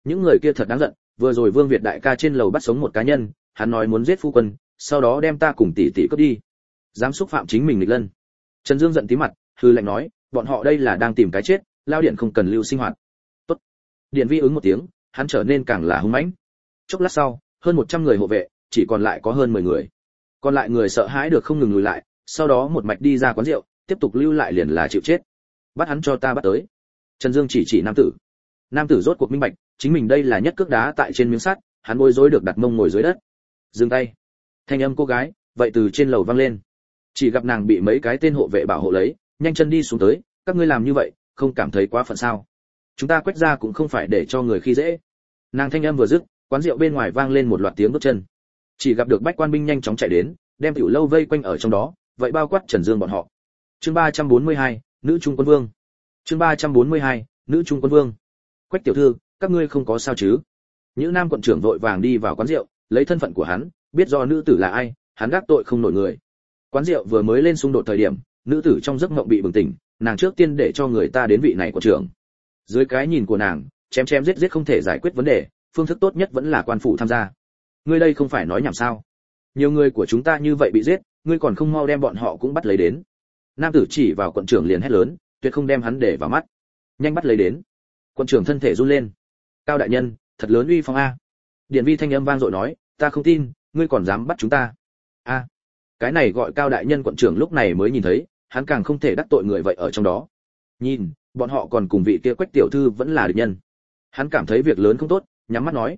Những người kia thật đáng giận, vừa rồi Vương Việt đại ca trên lầu bắt sống một cá nhân, hắn nói muốn giết phu quân, sau đó đem ta cùng tỷ tỷ cướp đi. Dám xúc phạm chính mình nghịch lân. Trần Dương giận tí mặt, hừ lạnh nói, bọn họ đây là đang tìm cái chết, Lao Điện không cần lưu sinh hoạt. Tốt. Điện Vi ứng một tiếng, hắn trở nên càng là hung mãnh. Chốc lát sau, hơn 100 người hộ vệ, chỉ còn lại có hơn 10 người. Còn lại người sợ hãi được không ngừng lùi lại, sau đó một mạch đi ra quán rượu, tiếp tục lưu lại liền là chịu chết. Bắt hắn cho ta bắt tới. Trần Dương chỉ nam tử. Nam tử rốt cuộc minh bạch, chính mình đây là nhất cước đá tại trên miếng sắt, hắn bối rối được đặt mông ngồi dưới đất. Dừng tay. Thanh âm cô gái, vậy từ trên lầu vang lên. Chỉ gặp nàng bị mấy cái tên hộ vệ bảo hộ lấy, nhanh chân đi xuống tới, các ngươi làm như vậy, không cảm thấy quá phận sao? Chúng ta quét ra cũng không phải để cho người khi dễ. Nàng thanh âm vừa dứt, quán rượu bên ngoài vang lên một loạt tiếng bước chân. Chỉ gặp được bách quan binh nhanh chóng chạy đến, đem tiểu lâu vây quanh ở trong đó, vậy bao quát Trần Dương bọn họ. Chương 342, nữ trung quân vương. Chương 342, nữ trung quân vương. Quách tiểu thư, các ngươi không có sao chứ? Nhữ Nam quận trưởng vội vàng đi vào quán rượu, lấy thân phận của hắn, biết do nữ tử là ai, hắn gác tội không nổi người. Quán rượu vừa mới lên xung đột thời điểm, nữ tử trong giấc mộng bị bừng tỉnh, nàng trước tiên để cho người ta đến vị này của trưởng. Dưới cái nhìn của nàng, chém chém giết giết không thể giải quyết vấn đề, phương thức tốt nhất vẫn là quan phủ tham gia. Ngươi đây không phải nói nhảm sao? Nhiều người của chúng ta như vậy bị giết, ngươi còn không mau đem bọn họ cũng bắt lấy đến. Nam tử chỉ vào quận trưởng liền hét lớn, tuyệt không đem hắn để vào mắt. Nhanh bắt lấy đến. Quận trưởng thân thể run lên. Cao đại nhân, thật lớn uy phong a. Điển Vi thanh âm vang dội nói, ta không tin, ngươi còn dám bắt chúng ta. A. Cái này gọi Cao đại nhân quận trưởng lúc này mới nhìn thấy, hắn càng không thể đắc tội người vậy ở trong đó. Nhìn, bọn họ còn cùng vị kia Quách tiểu thư vẫn là địch nhân. Hắn cảm thấy việc lớn không tốt, nhắm mắt nói,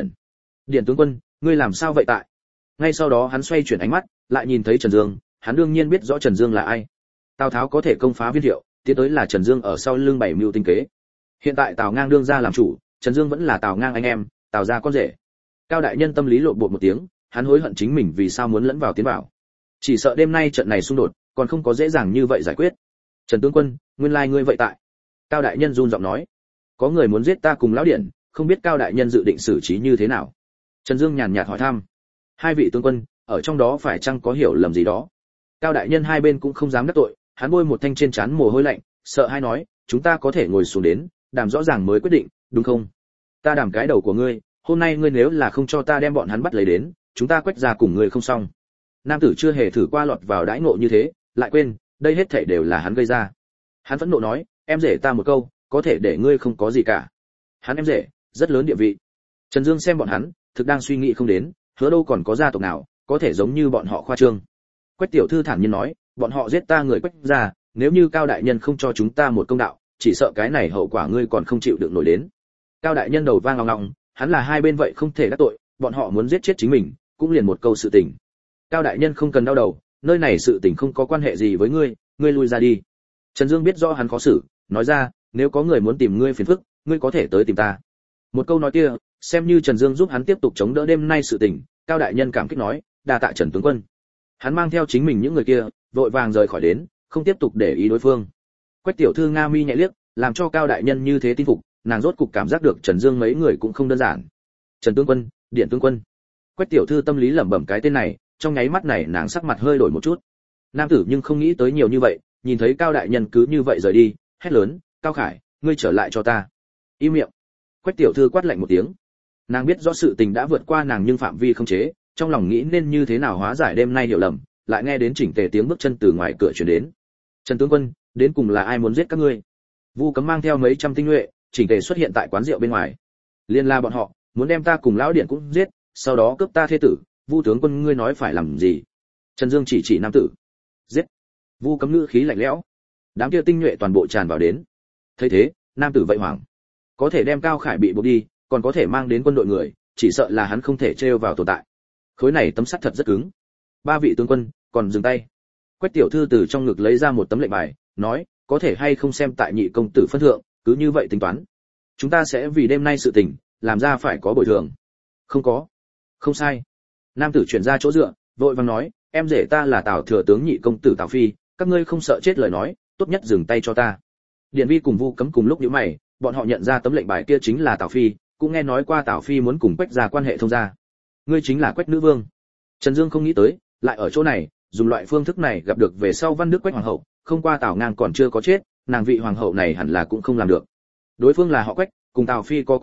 Điển tướng quân, ngươi làm sao vậy tại? Ngay sau đó hắn xoay chuyển ánh mắt, lại nhìn thấy Trần Dương, hắn đương nhiên biết rõ Trần Dương là ai. Tào Tháo có thể công phá Viên Thiệu, tiến tới là Trần Dương ở sau lưng bảy mưu tinh kế. Hiện tại Tào Ngang đương ra làm chủ, Trần Dương vẫn là Tào Ngang anh em, Tào gia con rể. Cao đại nhân tâm lý lộn bột một tiếng, hắn hối hận chính mình vì sao muốn lẫn vào tiến vào. Chỉ sợ đêm nay trận này xung đột, còn không có dễ dàng như vậy giải quyết. Trần tướng quân, nguyên lai ngươi vậy tại. Cao đại nhân run giọng nói, có người muốn giết ta cùng lão điện, không biết Cao đại nhân dự định xử trí như thế nào. Trần Dương nhàn nhạt hỏi thăm, hai vị tướng quân, ở trong đó phải chăng có hiểu lầm gì đó? Cao đại nhân hai bên cũng không dám đắc tội, hắn bôi một thanh trên trán mồ hôi lạnh, sợ hai nói, chúng ta có thể ngồi xuống đến, đàm rõ ràng mới quyết định, đúng không? Ta đàm cái đầu của ngươi, hôm nay ngươi nếu là không cho ta đem bọn hắn bắt lấy đến, chúng ta quách ra cùng ngươi không xong. Nam tử chưa hề thử qua lọt vào đãi ngộ như thế, lại quên, đây hết thảy đều là hắn gây ra. Hắn phẫn nộ nói, em rể ta một câu, có thể để ngươi không có gì cả. Hắn em rể, rất lớn địa vị. Trần Dương xem bọn hắn, thực đang suy nghĩ không đến, hứa đâu còn có gia tộc nào có thể giống như bọn họ khoa trương. Quách tiểu thư thản nhiên nói, bọn họ giết ta người Quách ra, nếu như Cao đại nhân không cho chúng ta một công đạo, chỉ sợ cái này hậu quả ngươi còn không chịu được nổi đến. Cao đại nhân đầu vang ngọng ngọng, hắn là hai bên vậy không thể đắc tội, bọn họ muốn giết chết chính mình, cũng liền một câu sự tình. Cao đại nhân không cần đau đầu, nơi này sự tình không có quan hệ gì với ngươi, ngươi lui ra đi. Trần Dương biết rõ hắn khó xử, nói ra, nếu có người muốn tìm ngươi phiền phức, ngươi có thể tới tìm ta. Một câu nói kia, xem như Trần Dương giúp hắn tiếp tục chống đỡ đêm nay sự tình. Cao đại nhân cảm kích nói, đa tạ Trần tướng quân. Hắn mang theo chính mình những người kia, vội vàng rời khỏi đến, không tiếp tục để ý đối phương. Quách tiểu thư nga mi nhẹ liếc, làm cho Cao đại nhân như thế tin phục, nàng rốt cục cảm giác được Trần Dương mấy người cũng không đơn giản. Trần tướng quân, Điện tướng quân. Quách tiểu thư tâm lý lẩm bẩm cái tên này, trong nháy mắt này nàng sắc mặt hơi đổi một chút. Nam tử nhưng không nghĩ tới nhiều như vậy, nhìn thấy Cao đại nhân cứ như vậy rời đi, hét lớn, Cao Khải, ngươi trở lại cho ta. Im miệng. Quách tiểu thư quát lạnh một tiếng. Nàng biết rõ sự tình đã vượt qua nàng nhưng phạm vi không chế, trong lòng nghĩ nên như thế nào hóa giải đêm nay hiểu lầm, lại nghe đến chỉnh tề tiếng bước chân từ ngoài cửa truyền đến. Trần tướng quân, đến cùng là ai muốn giết các ngươi? Vu Cấm mang theo mấy trăm tinh nhuệ, chỉnh tề xuất hiện tại quán rượu bên ngoài. Liên la bọn họ, muốn đem ta cùng lão điện cũng giết, sau đó cướp ta thê tử, Vu tướng quân ngươi nói phải làm gì? Trần Dương chỉ nam tử. Giết. Vu Cấm ngữ khí lạnh lẽo. Đám kia tinh nhuệ toàn bộ tràn vào đến. Thấy thế, nam tử vậy hoảng. Có thể đem Cao Khải bị buộc đi, còn có thể mang đến quân đội người, chỉ sợ là hắn không thể trêu vào tồn tại. Khối này tấm sắt thật rất cứng. Ba vị tướng quân, còn dừng tay. Quách tiểu thư từ trong ngực lấy ra một tấm lệnh bài, nói, có thể hay không xem tại nhị công tử phân thượng, cứ như vậy tính toán. Chúng ta sẽ vì đêm nay sự tình, làm ra phải có bồi thường. Không có. Không sai. Nam tử chuyển ra chỗ dựa, vội vàng nói, em rể ta là Tào thừa tướng nhị công tử Tào Phi, các ngươi không sợ chết lời nói, tốt nhất dừng tay cho ta. Điện Vi cùng Vu Cấm cùng lúc nhíu mày, bọn họ nhận ra tấm lệnh bài kia chính là Tào Phi, cũng nghe nói qua Tào Phi muốn cùng Quách gia quan hệ thông gia. Ngươi chính là Quách nữ vương. Trần Dương không nghĩ tới, lại ở chỗ này, dùng loại phương thức này gặp được về sau Văn Đức Quách hoàng hậu, không qua Tào Ngang còn chưa có chết, nàng vị hoàng hậu này hẳn là cũng không làm được. Đối phương là họ Quách, cùng Tào Phi có quan hệ,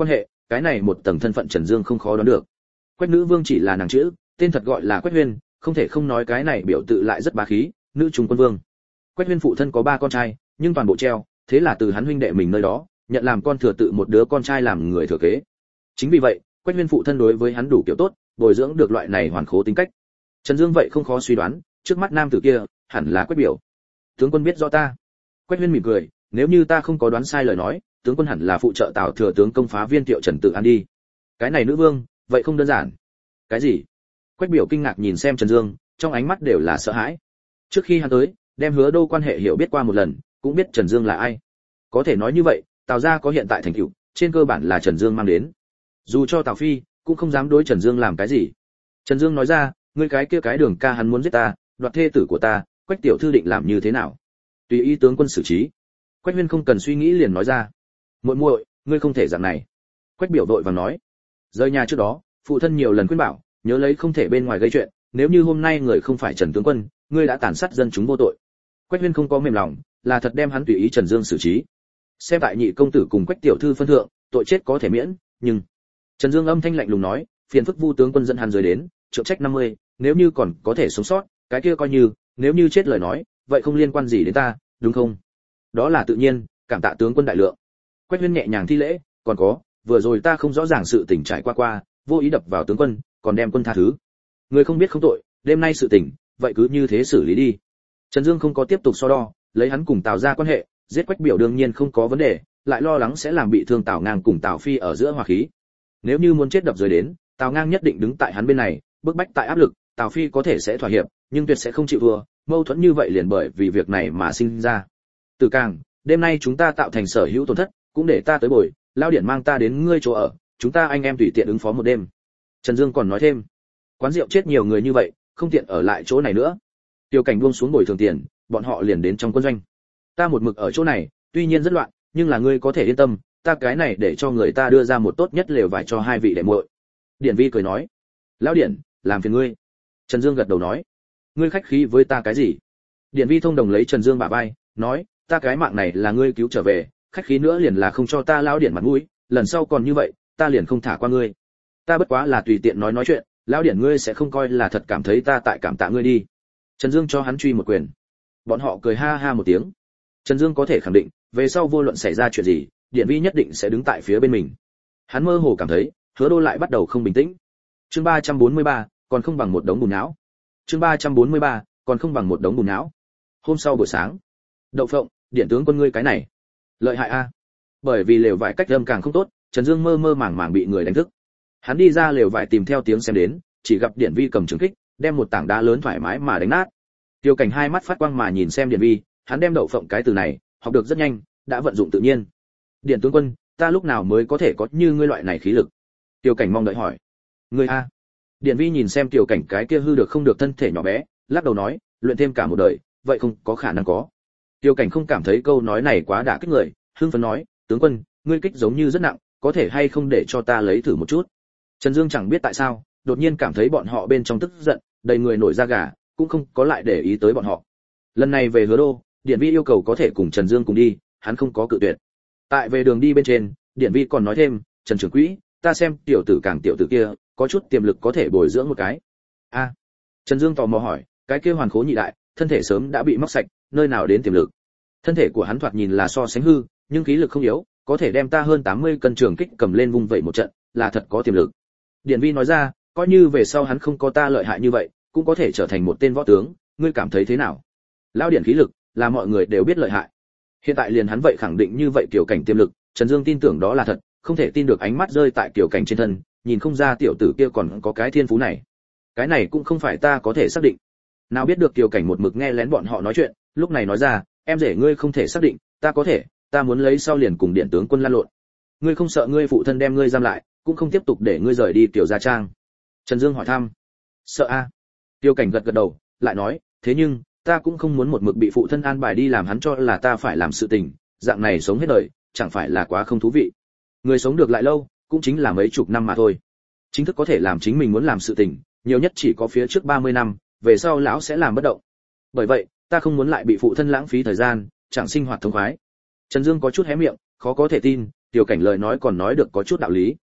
cái này một tầng thân phận Trần Dương không khó đoán được. Quách nữ vương chỉ là nàng chữ, tên thật gọi là Quách Huyên, không thể không nói cái này biểu tự lại rất bá khí, nữ trung quân vương. Quách Huyên phụ thân có 3 con trai, nhưng toàn bộ treo, thế là từ hắn huynh đệ mình nơi đó, nhận làm con thừa tự một đứa con trai làm người thừa kế. Chính vì vậy, Quách Huyên phụ thân đối với hắn đủ kiểu tốt, bồi dưỡng được loại này hoàn khố tính cách. Trần Dương vậy không khó suy đoán, trước mắt nam tử kia hẳn là Quách biểu. Tướng quân biết rõ ta. Quách Huyên mỉm cười, nếu như ta không có đoán sai lời nói, tướng quân hẳn là phụ trợ Tào thừa tướng công phá Viên Thiệu Trần Tự An đi. Cái này nữ vương, vậy không đơn giản. Cái gì? Quách biểu kinh ngạc nhìn xem Trần Dương, trong ánh mắt đều là sợ hãi. Trước khi hắn tới, đem Hứa Đô quan hệ hiểu biết qua một lần, cũng biết Trần Dương là ai. Có thể nói như vậy, Tào gia có hiện tại thành tựu, trên cơ bản là Trần Dương mang đến. Dù cho Tào phi, cũng không dám đối Trần Dương làm cái gì. Trần Dương nói ra, ngươi cái kia cái Đường ca hắn muốn giết ta, đoạt thê tử của ta, Quách tiểu thư định làm như thế nào? Tùy ý tướng quân xử trí. Quách Huyên không cần suy nghĩ liền nói ra. Muội muội, ngươi không thể dạng này. Quách biểu vội vàng nói. Rời nhà trước đó, phụ thân nhiều lần khuyên bảo, nhớ lấy không thể bên ngoài gây chuyện, nếu như hôm nay người không phải Trần tướng quân, ngươi đã tàn sát dân chúng vô tội. Quách Huyên không có mềm lòng, là thật đem hắn tùy ý Trần Dương xử trí. Xem tại nhị công tử cùng Quách tiểu thư phân thượng, tội chết có thể miễn, nhưng Trần Dương âm thanh lạnh lùng nói, phiền phức Vu tướng quân dẫn hắn dưới đến, trượng trách 50, nếu như còn có thể sống sót, cái kia coi như, nếu như chết lời nói, vậy không liên quan gì đến ta, đúng không? Đó là tự nhiên, cảm tạ tướng quân đại lượng. Quách Huyên nhẹ nhàng thi lễ, còn có, vừa rồi ta không rõ ràng sự tình trải qua, vô ý đập vào tướng quân, còn đem quân tha thứ. Người không biết không tội, đêm nay sự tình, vậy cứ như thế xử lý đi. Trần Dương không có tiếp tục so đo, lấy hắn cùng Tào gia quan hệ, giết Quách biểu đương nhiên không có vấn đề, lại lo lắng sẽ làm bị thương Tào Ngang cùng Tào Phi ở giữa hòa khí. Nếu như muốn chết đập dưới đến, Tào Ngang nhất định đứng tại hắn bên này, bức bách tại áp lực, Tào Phi có thể sẽ thỏa hiệp, nhưng tuyệt sẽ không chịu thua, mâu thuẫn như vậy liền bởi vì việc này mà sinh ra. Từ Càng, đêm nay chúng ta tạo thành sở hữu tổn thất, cũng để ta tới bồi, lao điển mang ta đến ngươi chỗ ở, chúng ta anh em tùy tiện ứng phó một đêm. Trần Dương còn nói thêm, quán rượu chết nhiều người như vậy, không tiện ở lại chỗ này nữa. Tiêu Cảnh buông xuống bồi thường tiền, bọn họ liền đến trong quân doanh. Ta một mực ở chỗ này, tuy nhiên rất loạn, nhưng là ngươi có thể yên tâm, ta cái này để cho người ta đưa ra một tốt nhất lều vải cho 2 vị đệ muội. Điển Vi cười nói, lão Điển, làm phiền ngươi. Trần Dương gật đầu nói, ngươi khách khí với ta cái gì? Điển Vi thông đồng lấy Trần Dương bả vai, nói, ta cái mạng này là ngươi cứu trở về, khách khí nữa liền là không cho ta lão Điển mặt mũi, lần sau còn như vậy, ta liền không thả qua ngươi. Ta bất quá là tùy tiện nói chuyện, lão Điển ngươi sẽ không coi là thật cảm thấy ta tại cảm tạ ngươi đi. Trần Dương cho hắn truy một quyền. Bọn họ cười ha ha một tiếng. Trần Dương có thể khẳng định, về sau vô luận xảy ra chuyện gì, Điển Vi nhất định sẽ đứng tại phía bên mình. Hắn mơ hồ cảm thấy, Hứa Đô lại bắt đầu không bình tĩnh. Chương 343, còn không bằng một đống bùn não. Chương 343, còn không bằng một đống bùn não. Hôm sau buổi sáng, Đậu Phộng, điện tướng quân ngươi cái này, lợi hại a. Bởi vì lều vải cách âm càng không tốt, Trần Dương mơ mơ màng màng bị người đánh thức. Hắn đi ra lều vải tìm theo tiếng xem đến, chỉ gặp Điển Vi cầm trường kích, đem một tảng đá lớn thoải mái mà đánh nát. Tiêu Cảnh hai mắt phát quang mà nhìn xem Điển Vi, hắn đem Đậu Phộng cái từ này học được rất nhanh, đã vận dụng tự nhiên. Điện tướng quân, ta lúc nào mới có thể có như ngươi loại này khí lực? Tiêu Cảnh mong đợi hỏi. Ngươi a? Điển Vi nhìn xem Tiêu Cảnh cái kia hư được không được thân thể nhỏ bé, lắc đầu nói, luyện thêm cả một đời, vậy không có khả năng có. Tiêu Cảnh không cảm thấy câu nói này quá đả kích người, hưng phấn nói, tướng quân, ngươi kích giống như rất nặng, có thể hay không để cho ta lấy thử một chút? Trần Dương chẳng biết tại sao, đột nhiên cảm thấy bọn họ bên trong tức giận, đầy người nổi da gà, cũng không có lại để ý tới bọn họ. Lần này về Hứa Đô, Điển Vi yêu cầu có thể cùng Trần Dương cùng đi, hắn không có cự tuyệt. Tại về đường đi bên trên, Điển Vi còn nói thêm, Trần trưởng quỹ, ta xem tiểu tử càng tiểu tử kia, có chút tiềm lực có thể bồi dưỡng một cái. A. Trần Dương tò mò hỏi, cái kia Hoàn Khố nhị đại, thân thể sớm đã bị móc sạch, nơi nào đến tiềm lực? Thân thể của hắn thoạt nhìn là so sánh hư, nhưng khí lực không yếu, có thể đem ta hơn 80 cân trường kích cầm lên vung vẩy một trận, là thật có tiềm lực. Điển Vi nói ra, coi như về sau hắn không có ta lợi hại như vậy, cũng có thể trở thành một tên võ tướng, ngươi cảm thấy thế nào? Lão Điển khí lực, là mọi người đều biết lợi hại. Hiện tại liền hắn vậy khẳng định như vậy Tiểu Cảnh tiềm lực, Trần Dương tin tưởng đó là thật, không thể tin được ánh mắt rơi tại Tiểu Cảnh trên thân, nhìn không ra tiểu tử kia còn có cái thiên phú này. Cái này cũng không phải ta có thể xác định. Nào biết được Tiểu Cảnh một mực nghe lén bọn họ nói chuyện, lúc này nói ra, em rể ngươi không thể xác định, ta có thể, ta muốn lấy sau liền cùng điện tướng quân lan lộn. Ngươi không sợ ngươi phụ thân đem ngươi giam lại, cũng không tiếp tục để ngươi rời đi Tiểu gia trang. Trần Dương hỏi thăm. Sợ a? Tiểu Cảnh gật gật đầu, lại nói, thế nhưng ta cũng không muốn một mực bị phụ thân an bài đi làm hắn cho là ta phải làm sự tình, dạng này sống hết đời, chẳng phải là quá không thú vị. Người sống được lại lâu, cũng chính là mấy chục năm mà thôi. Chính thức có thể làm chính mình muốn làm sự tình, nhiều nhất chỉ có phía trước 30 năm, về sau lão sẽ làm bất động. Bởi vậy, ta không muốn lại bị phụ thân lãng phí thời gian, chẳng sinh hoạt thông khoái. Trần Dương có chút hé miệng, khó có thể tin, Tiểu Cảnh lời nói còn nói được có chút đạo lý.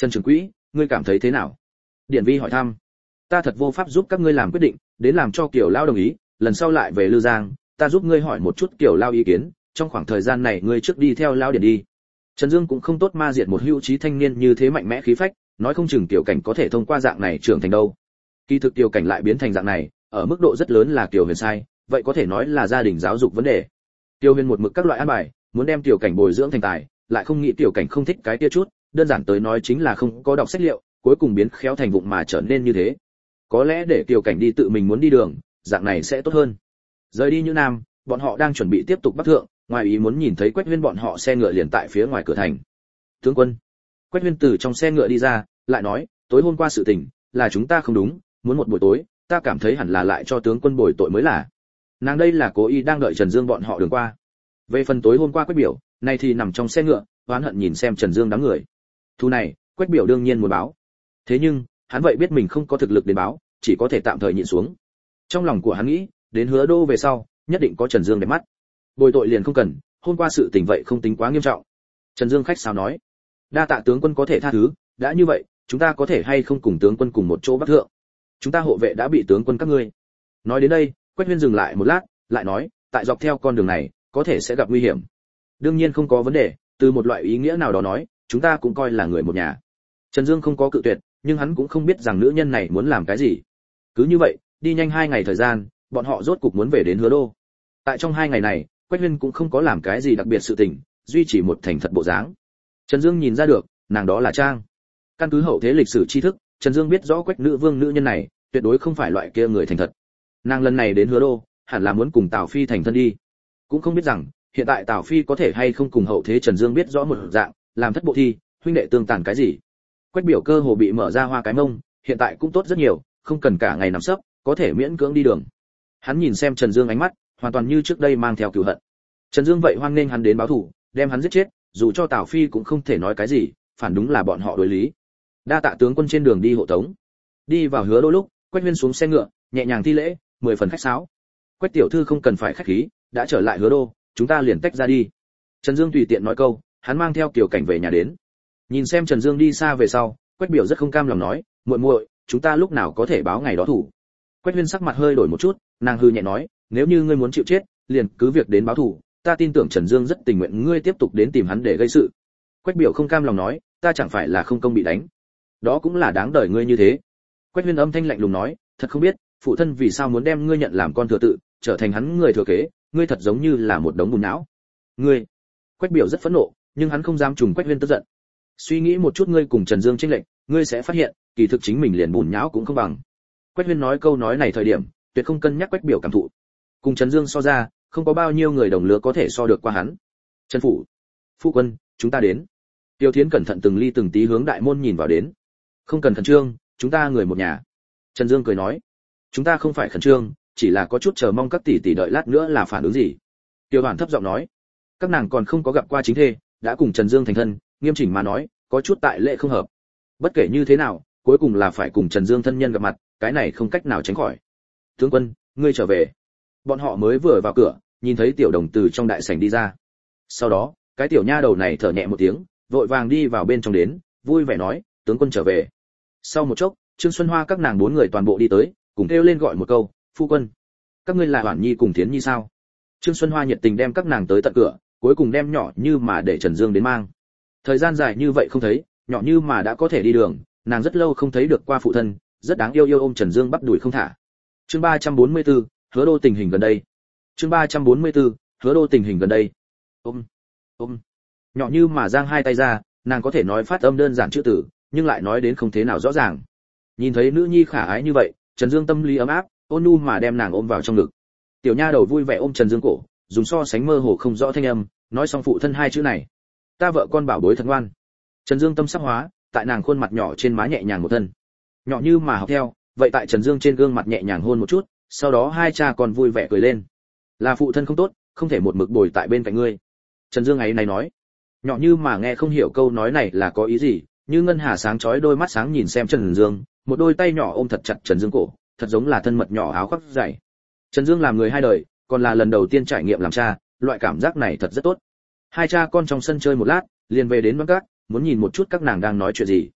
Trần trưởng quỹ, ngươi cảm thấy thế nào? Điển Vi hỏi thăm. Ta thật vô pháp giúp các ngươi làm quyết định, đến làm cho Kiều Lao đồng ý, lần sau lại về Lư Giang, ta giúp ngươi hỏi một chút Kiều Lao ý kiến, trong khoảng thời gian này ngươi trước đi theo Lao Điển đi. Trần Dương cũng không tốt ma diệt một hữu trí thanh niên như thế mạnh mẽ khí phách, nói không chừng Tiểu Cảnh có thể thông qua dạng này trưởng thành đâu. Kỳ thực Tiểu Cảnh lại biến thành dạng này, ở mức độ rất lớn là Kiều Huyền sai, vậy có thể nói là gia đình giáo dục vấn đề. Tiêu Huyền một mực các loại an bài, muốn đem Tiểu Cảnh bồi dưỡng thành tài, lại không nghĩ Tiểu Cảnh không thích cái kia chút, đơn giản tới nói chính là không có đọc sách liệu, cuối cùng biến khéo thành vụng mà trở nên như thế. Có lẽ để Tiểu Cảnh đi tự mình muốn đi đường, dạng này sẽ tốt hơn. Rời đi Như Nam, bọn họ đang chuẩn bị tiếp tục bắc thượng, ngoài ý muốn nhìn thấy Quách Huyên bọn họ xe ngựa liền tại phía ngoài cửa thành. Tướng quân. Quách Huyên từ trong xe ngựa đi ra, lại nói, tối hôm qua sự tình là chúng ta không đúng, muốn một buổi tối, ta cảm thấy hẳn là lại cho tướng quân bồi tội mới là. Nàng đây là cố ý đang đợi Trần Dương bọn họ đường qua. Về phần tối hôm qua Quách Biểu, nay thì nằm trong xe ngựa, oán hận nhìn xem Trần Dương đám người. Thu này, Quách Biểu đương nhiên muốn báo. Thế nhưng, hắn vậy biết mình không có thực lực để báo, chỉ có thể tạm thời nhịn xuống. Trong lòng của hắn nghĩ, đến Hứa Đô về sau, nhất định có Trần Dương đẹp mắt. Bồi tội liền không cần, hôm qua sự tình vậy không tính quá nghiêm trọng. Trần Dương khách sáo nói, đa tạ tướng quân có thể tha thứ, đã như vậy, chúng ta có thể hay không cùng tướng quân cùng một chỗ bắc thượng? Chúng ta hộ vệ đã bị tướng quân các ngươi. Nói đến đây, Quách Huyên dừng lại một lát, lại nói, tại dọc theo con đường này, có thể sẽ gặp nguy hiểm. Đương nhiên không có vấn đề, từ một loại ý nghĩa nào đó nói, chúng ta cũng coi là người một nhà. Trần Dương không có cự tuyệt, nhưng hắn cũng không biết rằng nữ nhân này muốn làm cái gì. Cứ như vậy, đi nhanh 2 ngày thời gian, bọn họ rốt cục muốn về đến Hứa Đô. Tại trong 2 ngày này, Quách Huyên cũng không có làm cái gì đặc biệt sự tình, duy trì một thành thật bộ dáng. Trần Dương nhìn ra được, nàng đó là trang. Căn cứ hậu thế lịch sử tri thức, Trần Dương biết rõ Quách nữ vương nữ nhân này, tuyệt đối không phải loại kia người thành thật. Nàng lần này đến Hứa Đô, hẳn là muốn cùng Tào Phi thành thân đi. Cũng không biết rằng, hiện tại Tào Phi có thể hay không cùng hậu thế Trần Dương biết rõ một dạng, làm thất bộ thi, huynh đệ tương tàn cái gì. Quách Biểu cơ hồ bị mở ra hoa cái mông, hiện tại cũng tốt rất nhiều, không cần cả ngày nằm sấp, có thể miễn cưỡng đi đường. Hắn nhìn xem Trần Dương ánh mắt, hoàn toàn như trước đây mang theo cừu hận. Trần Dương vậy hoan nghênh hắn đến báo thù, đem hắn giết chết, dù cho Tào Phi cũng không thể nói cái gì, phản đúng là bọn họ đối lý. Đa tạ tướng quân trên đường đi hộ tống. Đi vào Hứa Đô lúc, Quách Huyên xuống xe ngựa, nhẹ nhàng thi lễ, 10 phần khách sáo. Quách tiểu thư không cần phải khách khí, đã trở lại Hứa Đô, chúng ta liền tách ra đi. Trần Dương tùy tiện nói câu, hắn mang theo Kiều Cảnh về nhà đến. Nhìn xem Trần Dương đi xa về sau, Quách Biểu rất không cam lòng nói, muội muội, chúng ta lúc nào có thể báo ngày đó thủ. Quách Huyên sắc mặt hơi đổi một chút, nàng hư nhẹ nói, nếu như ngươi muốn chịu chết, liền cứ việc đến báo thù, ta tin tưởng Trần Dương rất tình nguyện ngươi tiếp tục đến tìm hắn để gây sự. Quách Biểu không cam lòng nói, ta chẳng phải là không công bị đánh, đó cũng là đáng đời ngươi như thế. Quách Huyên âm thanh lạnh lùng nói, thật không biết, phụ thân vì sao muốn đem ngươi nhận làm con thừa tự, trở thành hắn người thừa kế, ngươi thật giống như là một đống bùn não. Ngươi. Quách Biểu rất phẫn nộ, nhưng hắn không dám trùng Quách Huyên tức giận. Suy nghĩ một chút ngươi cùng Trần Dương chênh lệch, ngươi sẽ phát hiện, kỳ thực chính mình liền bùn nhão cũng không bằng. Quách Huyên nói câu nói này thời điểm, tuyệt không cân nhắc Quách Biểu cảm thụ. Cùng Trần Dương so ra, không có bao nhiêu người đồng lứa có thể so được qua hắn. Trần phủ, phu quân, chúng ta đến. Tiêu Thiến cẩn thận từng ly từng tí hướng đại môn nhìn vào đến. Không cần khẩn trương, chúng ta người một nhà. Trần Dương cười nói, chúng ta không phải khẩn trương, chỉ là có chút chờ mong các tỷ tỷ đợi lát nữa là phản ứng gì. Tiêu Hoàn thấp giọng nói, các nàng còn không có gặp qua chính thê, đã cùng Trần Dương thành thân, nghiêm chỉnh mà nói, có chút tại lệ không hợp. Bất kể như thế nào, cuối cùng là phải cùng Trần Dương thân nhân gặp mặt, cái này không cách nào tránh khỏi. Tướng quân, ngươi trở về. Bọn họ mới vừa vào cửa, nhìn thấy Tiểu Đồng từ trong đại sảnh đi ra. Sau đó, cái tiểu nha đầu này thở nhẹ một tiếng, vội vàng đi vào bên trong đến, vui vẻ nói, tướng quân trở về. Sau một chốc, Trương Xuân Hoa các nàng 4 người toàn bộ đi tới, cùng kêu lên gọi một câu, phu quân. Các ngươi là Hoản Nhi cùng Thiến Nhi sao? Trương Xuân Hoa nhiệt tình đem các nàng tới tận cửa, cuối cùng đem Nhỏ Như mà để Trần Dương đến mang. Thời gian dài như vậy không thấy, Nhỏ Như mà đã có thể đi đường, nàng rất lâu không thấy được qua phụ thân, rất đáng yêu ôm Trần Dương bắp đuổi không thả. Chương 344, Hứa Đô tình hình gần đây. Chương 344, Hứa Đô tình hình gần đây. Ôm. Nhỏ Như mà giang hai tay ra, nàng có thể nói phát âm đơn giản chữ từ, nhưng lại nói đến không thế nào rõ ràng. Nhìn thấy nữ nhi khả ái như vậy, Trần Dương tâm lý ấm áp, ôn nhu mà đem nàng ôm vào trong ngực. Tiểu nha đầu vui vẻ ôm Trần Dương cổ, dùng so sánh mơ hồ không rõ thanh âm, nói xong phụ thân 2 chữ này. Ta vợ con bảo bối thật ngoan. Trần Dương tâm sắc hóa, tại nàng khuôn mặt nhỏ trên má nhẹ nhàng một thân. Nhỏ Như mà học theo, vậy tại Trần Dương trên gương mặt nhẹ nhàng hôn một chút, sau đó 2 cha con vui vẻ cười lên. Là phụ thân không tốt, không thể một mực bồi tại bên cạnh ngươi. Trần Dương ấy này nói. Nhỏ Như mà nghe không hiểu câu nói này là có ý gì, như ngân hà sáng chói đôi mắt sáng nhìn xem Trần Dương, một đôi tay nhỏ ôm thật chặt Trần Dương cổ, thật giống là thân mật nhỏ áo khoác dày. Trần Dương làm người 2 đời, còn là lần đầu tiên trải nghiệm làm cha, loại cảm giác này thật rất tốt. 2 cha con trong sân chơi một lát, liền về đến Bangkok, muốn nhìn một chút các nàng đang nói chuyện gì.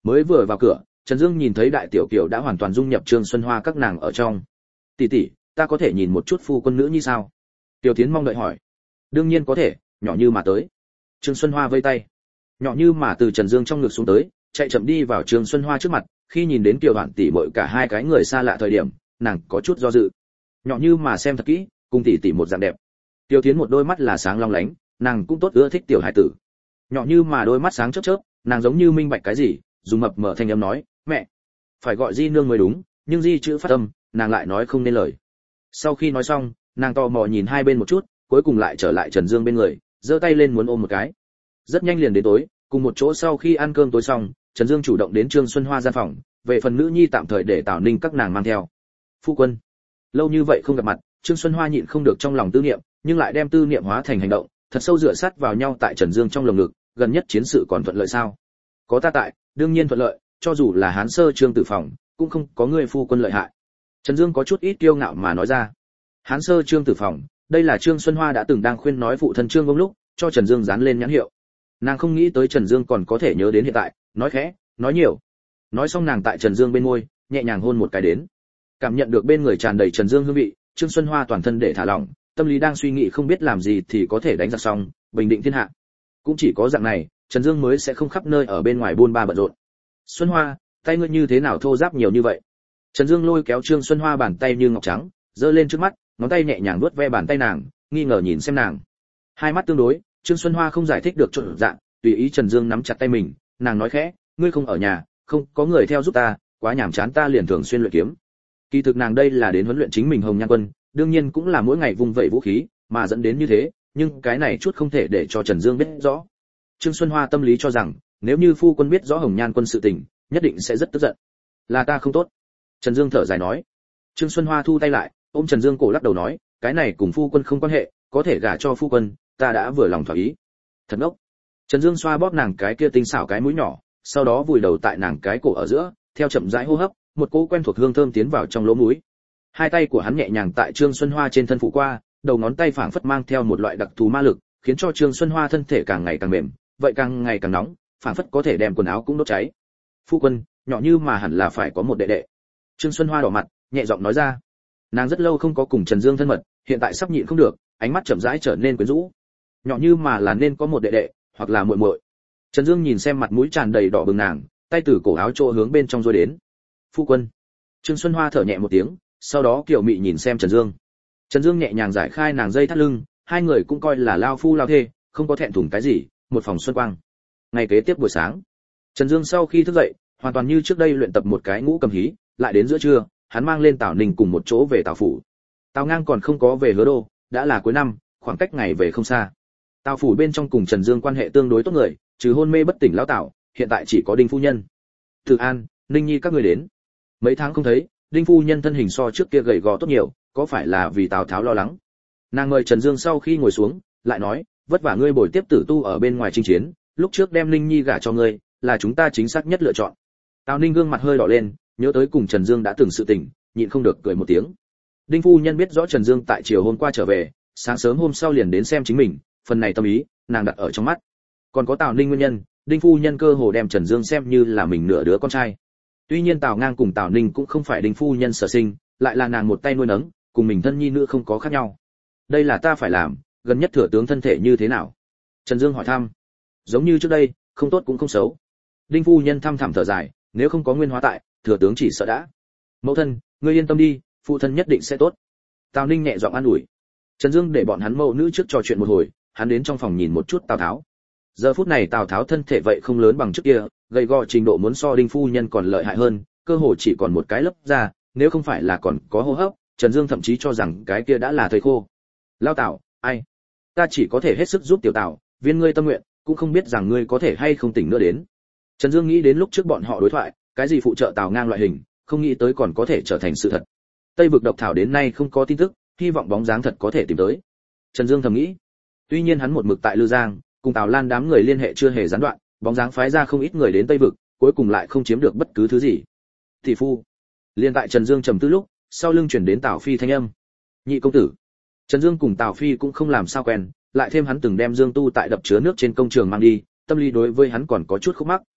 Mới vừa vào cửa, Trần Dương nhìn thấy Đại Tiểu Kiều đã hoàn toàn dung nhập Trương Xuân Hoa các nàng ở trong. "Tỷ tỷ, ta có thể nhìn một chút phu quân nữ như sao?" Tiểu Thiến mong đợi hỏi. "Đương nhiên có thể, nhỏ Như mà tới." Trương Xuân Hoa vây tay. Nhỏ Như mà từ Trần Dương trong ngực xuống tới, chạy chậm đi vào Trương Xuân Hoa trước mặt, khi nhìn đến Kiều Hoản tỷ muội cả hai cái người xa lạ thời điểm, nàng có chút do dự. Nhỏ Như mà xem thật kỹ, cùng tỷ tỷ một dạng đẹp. Tiểu Thiến một đôi mắt là sáng long lánh, nàng cũng tốt ưa thích tiểu hải tử. Nhỏ Như mà đôi mắt sáng chớp chớp, nàng giống như minh bạch cái gì, dùng mập mờ thanh âm nói, "Mẹ." Phải gọi Di nương mới đúng, nhưng Di chữ phát âm, nàng lại nói không nên lời. Sau khi nói xong, nàng tò mò nhìn hai bên một chút, cuối cùng lại trở lại Trần Dương bên người, giơ tay lên muốn ôm một cái. Rất nhanh liền đến tối, cùng một chỗ sau khi ăn cơm tối xong, Trần Dương chủ động đến Trương Xuân Hoa gian phòng, về phần nữ nhi tạm thời để Tào Ninh các nàng mang theo. "Phu quân." Lâu như vậy không gặp mặt, Trương Xuân Hoa nhịn không được trong lòng tư niệm, nhưng lại đem tư niệm hóa thành hành động, thật sâu dựa sát vào nhau tại Trần Dương trong lồng ngực, gần nhất chiến sự còn thuận lợi sao? Có ta tại, đương nhiên thuận lợi, cho dù là Hán Sơ Trương Tử Phòng, cũng không có người phu quân lợi hại. Trần Dương có chút ít kiêu ngạo mà nói ra. Hán Sơ Trương Tử Phòng, đây là Trương Xuân Hoa đã từng đang khuyên nói phụ thân Trương Công lúc, cho Trần Dương dán lên nhãn hiệu. Nàng không nghĩ tới Trần Dương còn có thể nhớ đến hiện tại, nói khẽ, nói nhiều. Nói xong nàng tại Trần Dương bên môi, nhẹ nhàng hôn một cái đến. Cảm nhận được bên người tràn đầy Trần Dương hương vị, Trương Xuân Hoa toàn thân để thả lỏng, tâm lý đang suy nghĩ không biết làm gì thì có thể đánh giặc xong, bình định thiên hạ. Cũng chỉ có dạng này, Trần Dương mới sẽ không khắp nơi ở bên ngoài buôn ba bận rộn. "Xuân Hoa, tay ngươi như thế nào thô ráp nhiều như vậy?" Trần Dương lôi kéo Trương Xuân Hoa bàn tay như ngọc trắng, giơ lên trước mắt, ngón tay nhẹ nhàng vuốt ve bàn tay nàng, nghi ngờ nhìn xem nàng. Hai mắt tương đối, Trương Xuân Hoa không giải thích được trộn dạng, tùy ý Trần Dương nắm chặt tay mình, nàng nói khẽ, "Ngươi không ở nhà, không có người theo giúp ta, quá nhàm chán, ta liền thường xuyên luyện kiếm." Kỳ thực nàng đây là đến huấn luyện chính mình Hồng Nhan Quân, đương nhiên cũng là mỗi ngày vung vẩy vũ khí, mà dẫn đến như thế, nhưng cái này chút không thể để cho Trần Dương biết rõ. Trương Xuân Hoa tâm lý cho rằng, nếu như phu quân biết rõ Hồng Nhan Quân sự tình, nhất định sẽ rất tức giận. "Là ta không tốt." Trần Dương thở dài nói. Trương Xuân Hoa thu tay lại, ôm Trần Dương cổ lắc đầu nói, "Cái này cùng phu quân không quan hệ, có thể gả cho phu quân, ta đã vừa lòng thỏa ý." Thật ngốc. Trần Dương xoa bóp nàng cái kia tinh xảo cái mũi nhỏ, sau đó vùi đầu tại nàng cái cổ ở giữa, theo chậm rãi hô hấp, một cỗ quen thuộc hương thơm tiến vào trong lỗ mũi. Hai tay của hắn nhẹ nhàng tại Trương Xuân Hoa trên thân phụ qua, đầu ngón tay phảng phất mang theo một loại đặc thù ma lực, khiến cho Trương Xuân Hoa thân thể càng ngày càng mềm, vậy càng ngày càng nóng, phảng phất có thể đem quần áo cũng đốt cháy. "Phu quân, nhỏ Như mà hẳn là phải có một đệ đệ." Trương Xuân Hoa đỏ mặt, nhẹ giọng nói ra. Nàng rất lâu không có cùng Trần Dương thân mật, hiện tại sắp nhịn không được, ánh mắt chậm rãi trở nên quyến rũ. "Nhỏ Như mà là nên có một đệ đệ, hoặc là muội muội." Trần Dương nhìn xem mặt mũi tràn đầy đỏ bừng nàng, tay từ cổ áo chỗ hướng bên trong rối đến. "Phu quân." Trương Xuân Hoa thở nhẹ một tiếng, sau đó kiều mị nhìn xem Trần Dương. Trần Dương nhẹ nhàng giải khai nàng dây thắt lưng, hai người cũng coi là lao phu lao thê, không có thẹn thùng cái gì, một phòng xuân quang. Ngày kế tiếp buổi sáng, Trần Dương sau khi thức dậy, hoàn toàn như trước đây luyện tập một cái ngũ cầm hí, lại đến giữa trưa, hắn mang lên Tào Ninh cùng một chỗ về Tào phủ. Tào Ngang còn không có về Hứa Đô, đã là cuối năm, khoảng cách ngày về không xa. Tào phủ bên trong cùng Trần Dương quan hệ tương đối tốt người, trừ hôn mê bất tỉnh lão Tào, hiện tại chỉ có Đinh phu nhân. Từ An, Ninh Nhi các người đến. Mấy tháng không thấy, Đinh phu nhân thân hình so trước kia gầy gò tốt nhiều, có phải là vì Tào Tháo lo lắng? Nàng mời Trần Dương sau khi ngồi xuống, lại nói, vất vả ngươi bồi tiếp Tử Tu ở bên ngoài chinh chiến, lúc trước đem Ninh Nhi gả cho ngươi, là chúng ta chính xác nhất lựa chọn. Tào Ninh gương mặt hơi đỏ lên, nhớ tới cùng Trần Dương đã từng sự tình, nhịn không được cười một tiếng. Đinh phu nhân biết rõ Trần Dương tại chiều hôm qua trở về, sáng sớm hôm sau liền đến xem chính mình, phần này tâm ý, nàng đặt ở trong mắt. Còn có Tào Ninh nguyên nhân, Đinh phu nhân cơ hồ đem Trần Dương xem như là mình nửa đứa con trai. Tuy nhiên Tào Ngang cùng Tào Ninh cũng không phải Đinh phu nhân sở sinh, lại là nàng một tay nuôi nấng, cùng mình thân nhi nữ không có khác nhau. Đây là ta phải làm, gần nhất thừa tướng thân thể như thế nào? Trần Dương hỏi thăm. Giống như trước đây, không tốt cũng không xấu. Đinh phu nhân thăm thẳm thở dài, nếu không có Nguyên Hóa tại, thừa tướng chỉ sợ đã. Mẫu thân, ngươi yên tâm đi, phụ thân nhất định sẽ tốt. Tào Ninh nhẹ giọng an ủi. Trần Dương để bọn hắn mẫu nữ trước trò chuyện một hồi, hắn đến trong phòng nhìn một chút Tào Tháo. Giờ phút này Tào Tháo thân thể vậy không lớn bằng trước kia, gầy gò trình độ muốn so Đinh phu nhân còn lợi hại hơn, cơ hồ chỉ còn một cái lớp da, nếu không phải là còn có hô hấp, Trần Dương thậm chí cho rằng cái kia đã là thây khô. Lao Tào, ai? Ta chỉ có thể hết sức giúp tiểu Tào, viên ngươi tâm nguyện, cũng không biết rằng ngươi có thể hay không tỉnh nữa đến. Trần Dương nghĩ đến lúc trước bọn họ đối thoại, cái gì phụ trợ Tào Ngang loại hình, không nghĩ tới còn có thể trở thành sự thật. Tây vực độc thảo đến nay không có tin tức, hy vọng bóng dáng thật có thể tìm tới. Trần Dương thầm nghĩ. Tuy nhiên hắn một mực tại Lư Giang, cùng Tào Lan đám người liên hệ chưa hề gián đoạn, bóng dáng phái ra không ít người đến Tây vực, cuối cùng lại không chiếm được bất cứ thứ gì. Tỷ phu. Liên tại Trần Dương trầm tư lúc, sau lưng truyền đến Tào Phi thanh âm. Nhị công tử. Trần Dương cùng Tào Phi cũng không làm sao quen, lại thêm hắn từng đem Dương Tu tại đập chứa nước trên công trường mang đi, tâm lý đối với hắn còn có chút khúc mắc.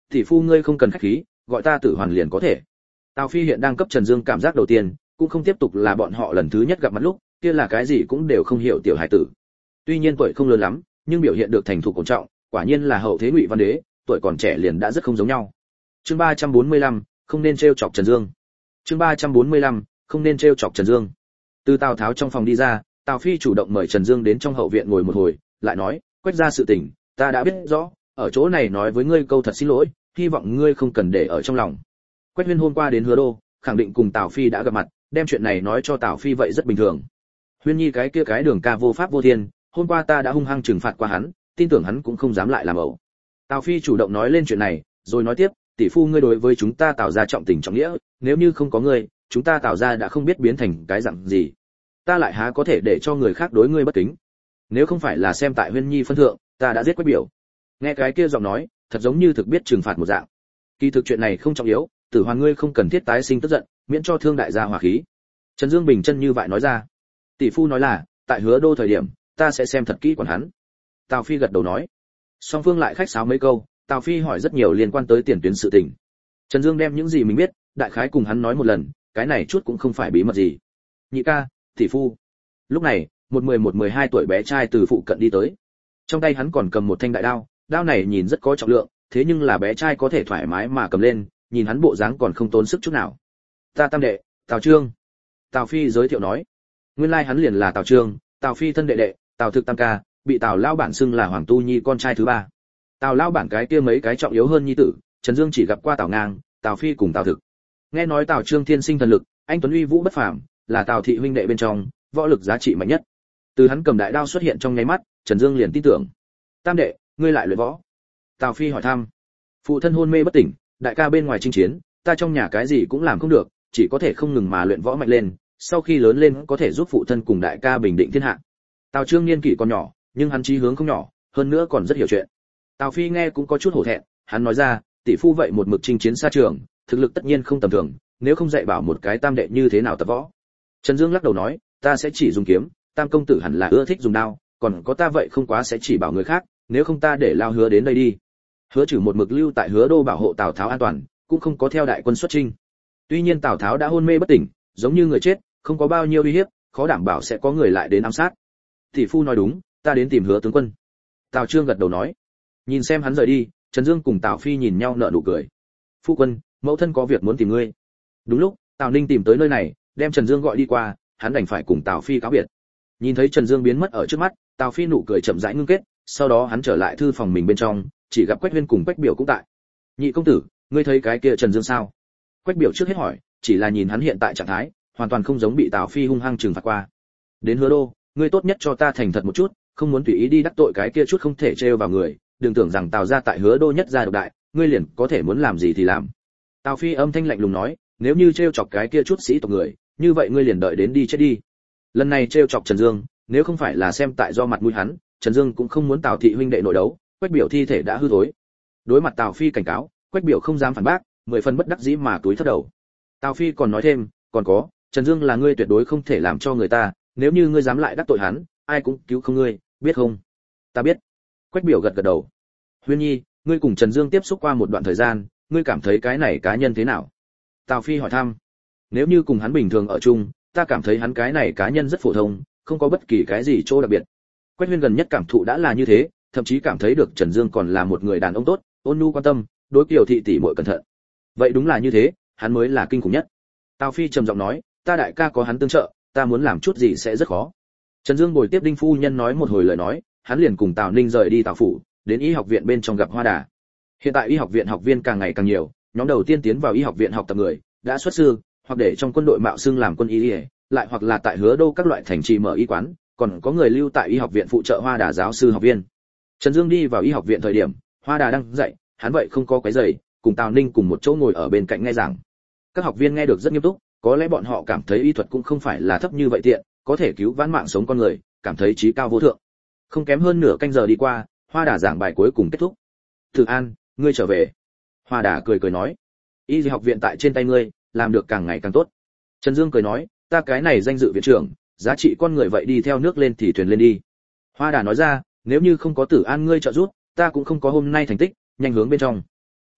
Tỷ phu ngươi không cần khách khí, gọi ta Tử Hoàn liền có thể. Tào Phi hiện đang cấp Trần Dương cảm giác đầu tiên, cũng không tiếp tục là bọn họ lần thứ nhất gặp mặt lúc, kia là cái gì cũng đều không hiểu tiểu hải tử. Tuy nhiên tuổi không lớn lắm, nhưng biểu hiện được thành thục ổn trọng, quả nhiên là hậu thế Ngụy Văn Đế, tuổi còn trẻ liền đã rất không giống nhau. Chương 345, không nên trêu chọc Trần Dương. Chương 345, không nên trêu chọc Trần Dương. Từ Tào Tháo trong phòng đi ra, Tào Phi chủ động mời Trần Dương đến trong hậu viện ngồi một hồi, lại nói, Quách gia sự tình, ta đã biết rõ, ở chỗ này nói với ngươi câu thật xin lỗi, hy vọng ngươi không cần để ở trong lòng. Quách Huyên hôm qua đến Hứa Đô, khẳng định cùng Tào Phi đã gặp mặt, đem chuyện này nói cho Tào Phi vậy rất bình thường. Huyên Nhi cái kia cái Đường ca vô pháp vô thiên, hôm qua ta đã hung hăng trừng phạt qua hắn, tin tưởng hắn cũng không dám lại làm ẩu. Tào Phi chủ động nói lên chuyện này, rồi nói tiếp, tỷ phu ngươi đối với chúng ta Tào gia trọng tình trọng nghĩa, nếu như không có ngươi, chúng ta Tào gia đã không biết biến thành cái dạng gì. Ta lại há có thể để cho người khác đối ngươi bất kính. Nếu không phải là xem tại Huyên Nhi phân thượng, ta đã giết Quách biểu. Nghe cái kia giọng nói, thật giống như thực biết trừng phạt một dạng. Kỳ thực chuyện này không trọng yếu, Tử Hoàn ngươi không cần thiết tái sinh tức giận, miễn cho thương đại gia hòa khí. Trần Dương bình chân như vậy nói ra. Tỷ phu nói là, tại Hứa Đô thời điểm, ta sẽ xem thật kỹ quản hắn. Tào Phi gật đầu nói. Song phương lại khách sáo mấy câu, Tào Phi hỏi rất nhiều liên quan tới tiền tuyến sự tình. Trần Dương đem những gì mình biết, đại khái cùng hắn nói một lần, cái này chút cũng không phải bí mật gì. Nhị ca, tỷ phu. Lúc này, một 12 tuổi bé trai từ phụ cận đi tới. Trong tay hắn còn cầm một thanh đại đao, đao này nhìn rất có trọng lượng, thế nhưng là bé trai có thể thoải mái mà cầm lên, nhìn hắn bộ dáng còn không tốn sức chút nào. Ta tam đệ, Tào Trương. Tào Phi giới thiệu nói. Nguyên lai hắn liền là Tào Trương, Tào Phi thân đệ đệ, Tào Thực tam ca, bị Tào lão bản xưng là Hoàng Tu Nhi con trai thứ ba. Tào lão bản cái kia mấy cái trọng yếu hơn nhi tử, Trần Dương chỉ gặp qua Tào Ngang, Tào Phi cùng Tào Thực. Nghe nói Tào Trương thiên sinh thần lực, anh tuấn uy vũ bất phàm, là Tào thị huynh đệ bên trong, võ lực giá trị mạnh nhất. Từ hắn cầm đại đao xuất hiện trong nháy mắt, Trần Dương liền tin tưởng. Tam đệ, ngươi lại luyện võ? Tào Phi hỏi thăm. Phụ thân hôn mê bất tỉnh, đại ca bên ngoài chinh chiến, ta trong nhà cái gì cũng làm không được, chỉ có thể không ngừng mà luyện võ mạnh lên, sau khi lớn lên có thể giúp phụ thân cùng đại ca bình định thiên hạ. Tào Trương niên kỷ còn nhỏ, nhưng hắn chí hướng không nhỏ, hơn nữa còn rất hiểu chuyện. Tào Phi nghe cũng có chút hổ thẹn, hắn nói ra, tỷ phu vậy một mực chinh chiến xa trường, thực lực tất nhiên không tầm thường, nếu không dạy bảo một cái tam đệ như thế nào tập võ. Trần Dương lắc đầu nói, ta sẽ chỉ dùng kiếm, tam công tử hẳn là ưa thích dùng đao, còn có ta vậy không quá sẽ chỉ bảo người khác, nếu không ta để Lao Hứa đến đây đi. Hứa Trừ một mực lưu tại Hứa Đô bảo hộ Tào Tháo an toàn, cũng không có theo đại quân xuất chinh. Tuy nhiên Tào Tháo đã hôn mê bất tỉnh, giống như người chết, không có bao nhiêu uy hiếp, khó đảm bảo sẽ có người lại đến ám sát. Tỷ phu nói đúng, ta đến tìm Hứa tướng quân. Tào Trương gật đầu nói. Nhìn xem hắn rời đi, Trần Dương cùng Tào Phi nhìn nhau nở nụ cười. Phu quân, mẫu thân có việc muốn tìm ngươi. Đúng lúc, Tào Ninh tìm tới nơi này, đem Trần Dương gọi đi qua, hắn đành phải cùng Tào Phi cáo biệt. Nhìn thấy Trần Dương biến mất ở trước mắt, Tào Phi nụ cười chậm rãi ngưng kết, sau đó hắn trở lại thư phòng mình bên trong, chỉ gặp Quách Huyên cùng Quách Biểu cũng tại. Nhị công tử, ngươi thấy cái kia Trần Dương sao? Quách Biểu trước hết hỏi, chỉ là nhìn hắn hiện tại trạng thái, hoàn toàn không giống bị Tào Phi hung hăng trừng phạt qua. Đến Hứa Đô, ngươi tốt nhất cho ta thành thật một chút, không muốn tùy ý đi đắc tội cái kia chút không thể trêu vào người, đừng tưởng rằng Tào gia tại Hứa Đô nhất gia độc đại, ngươi liền có thể muốn làm gì thì làm. Tào Phi âm thanh lạnh lùng nói, nếu như trêu chọc cái kia chút sĩ tộc người, như vậy ngươi liền đợi đến đi chết đi. Lần này trêu chọc Trần Dương, nếu không phải là xem tại do mặt mũi hắn, Trần Dương cũng không muốn Tào thị huynh đệ nội đấu, Quách Biểu thi thể đã hư thối. Đối mặt Tào Phi cảnh cáo, Quách Biểu không dám phản bác, 10 phần bất đắc dĩ mà túi thấp đầu. Tào Phi còn nói thêm, còn có, Trần Dương là ngươi tuyệt đối không thể làm cho người ta, nếu như ngươi dám lại đắc tội hắn, ai cũng cứu không ngươi, biết không? Ta biết. Quách Biểu gật gật đầu. Huyên Nhi, ngươi cùng Trần Dương tiếp xúc qua một đoạn thời gian, ngươi cảm thấy cái này cá nhân thế nào? Tào Phi hỏi thăm. Nếu như cùng hắn bình thường ở chung, ta cảm thấy hắn cái này cá nhân rất phổ thông, không có bất kỳ cái gì chỗ đặc biệt. Quách Huyên gần nhất cảm thụ đã là như thế, thậm chí cảm thấy được Trần Dương còn là một người đàn ông tốt, ôn nhu quan tâm, đối Kiều thị tỷ muội cẩn thận. Vậy đúng là như thế, hắn mới là kinh khủng nhất. Tào Phi trầm giọng nói, ta đại ca có hắn tương trợ, ta muốn làm chút gì sẽ rất khó. Trần Dương bồi tiếp Đinh phu nhân nói một hồi lời nói, hắn liền cùng Tào Ninh rời đi Tào phủ, đến y học viện bên trong gặp Hoa Đà. Hiện tại y học viện học viên càng ngày càng nhiều, nhóm đầu tiên tiến vào y học viện học tập người đã xuất sư, hoặc để trong quân đội mạo xưng làm quân y, lại hoặc là tại Hứa Đô các loại thành trì mở y quán, còn có người lưu tại y học viện phụ trợ Hoa Đà giáo sư học viên. Trần Dương đi vào y học viện thời điểm, Hoa Đà đang dạy, hắn vậy không có cái giày, cùng Tào Ninh cùng một chỗ ngồi ở bên cạnh nghe giảng. Các học viên nghe được rất nghiêm túc, có lẽ bọn họ cảm thấy y thuật cũng không phải là thấp như vậy tiện, có thể cứu vãn mạng sống con người, cảm thấy chí cao vô thượng. Không kém hơn nửa canh giờ đi qua, Hoa Đà giảng bài cuối cùng kết thúc. "Từ An, ngươi trở về." Hoa Đà cười cười nói, "Y học viện tại trên tay ngươi, làm được càng ngày càng tốt." Trần Dương cười nói, "Ta cái này danh dự viện trưởng, giá trị con người vậy đi theo nước lên thì thuyền lên đi." Hoa Đà nói ra, "Nếu như không có Tử An ngươi trợ giúp, ta cũng không có hôm nay thành tích, nhanh hướng bên trong."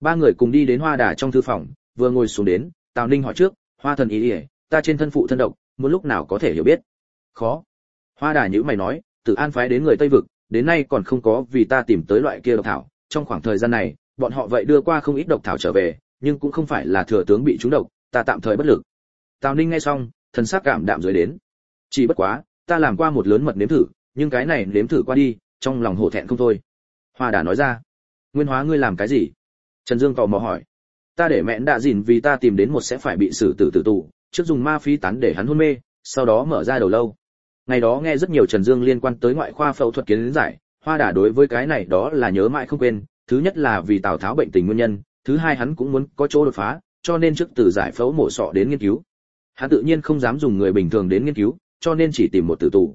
Ba người cùng đi đến Hoa Đà trong thư phòng, vừa ngồi xuống đến, Tào Ninh hỏi trước, Hoa thần ý ỉa, ta trên thân phụ thân độc, muốn lúc nào có thể hiểu biết? Khó. Hoa Đà nhíu mày nói, Tử An phái đến người Tây vực, đến nay còn không có vì ta tìm tới loại kia độc thảo, trong khoảng thời gian này, bọn họ vậy đưa qua không ít độc thảo trở về, nhưng cũng không phải là thừa tướng bị trúng độc, ta tạm thời bất lực. Tào Ninh nghe xong, thần sắc cảm đạm dưới đến. Chỉ bất quá, ta làm qua một lớn mật nếm thử, nhưng cái này nếm thử qua đi, trong lòng hổ thẹn không thôi. Hoa Đà nói ra. Nguyên Hóa ngươi làm cái gì? Trần Dương tò mò hỏi. Ta để mẹn đạ dìn vì ta tìm đến một sẽ phải bị xử tử tử tù, trước dùng ma phi tán để hắn hôn mê, sau đó mở ra đầu lâu. Ngày đó nghe rất nhiều Trần Dương liên quan tới ngoại khoa phẫu thuật kiến giải, Hoa Đà đối với cái này đó là nhớ mãi không quên, thứ nhất là vì Tào Tháo bệnh tình nguyên nhân, thứ hai hắn cũng muốn có chỗ đột phá, cho nên trước từ giải phẫu mổ sọ đến nghiên cứu. Hắn tự nhiên không dám dùng người bình thường đến nghiên cứu, cho nên chỉ tìm một tử tù.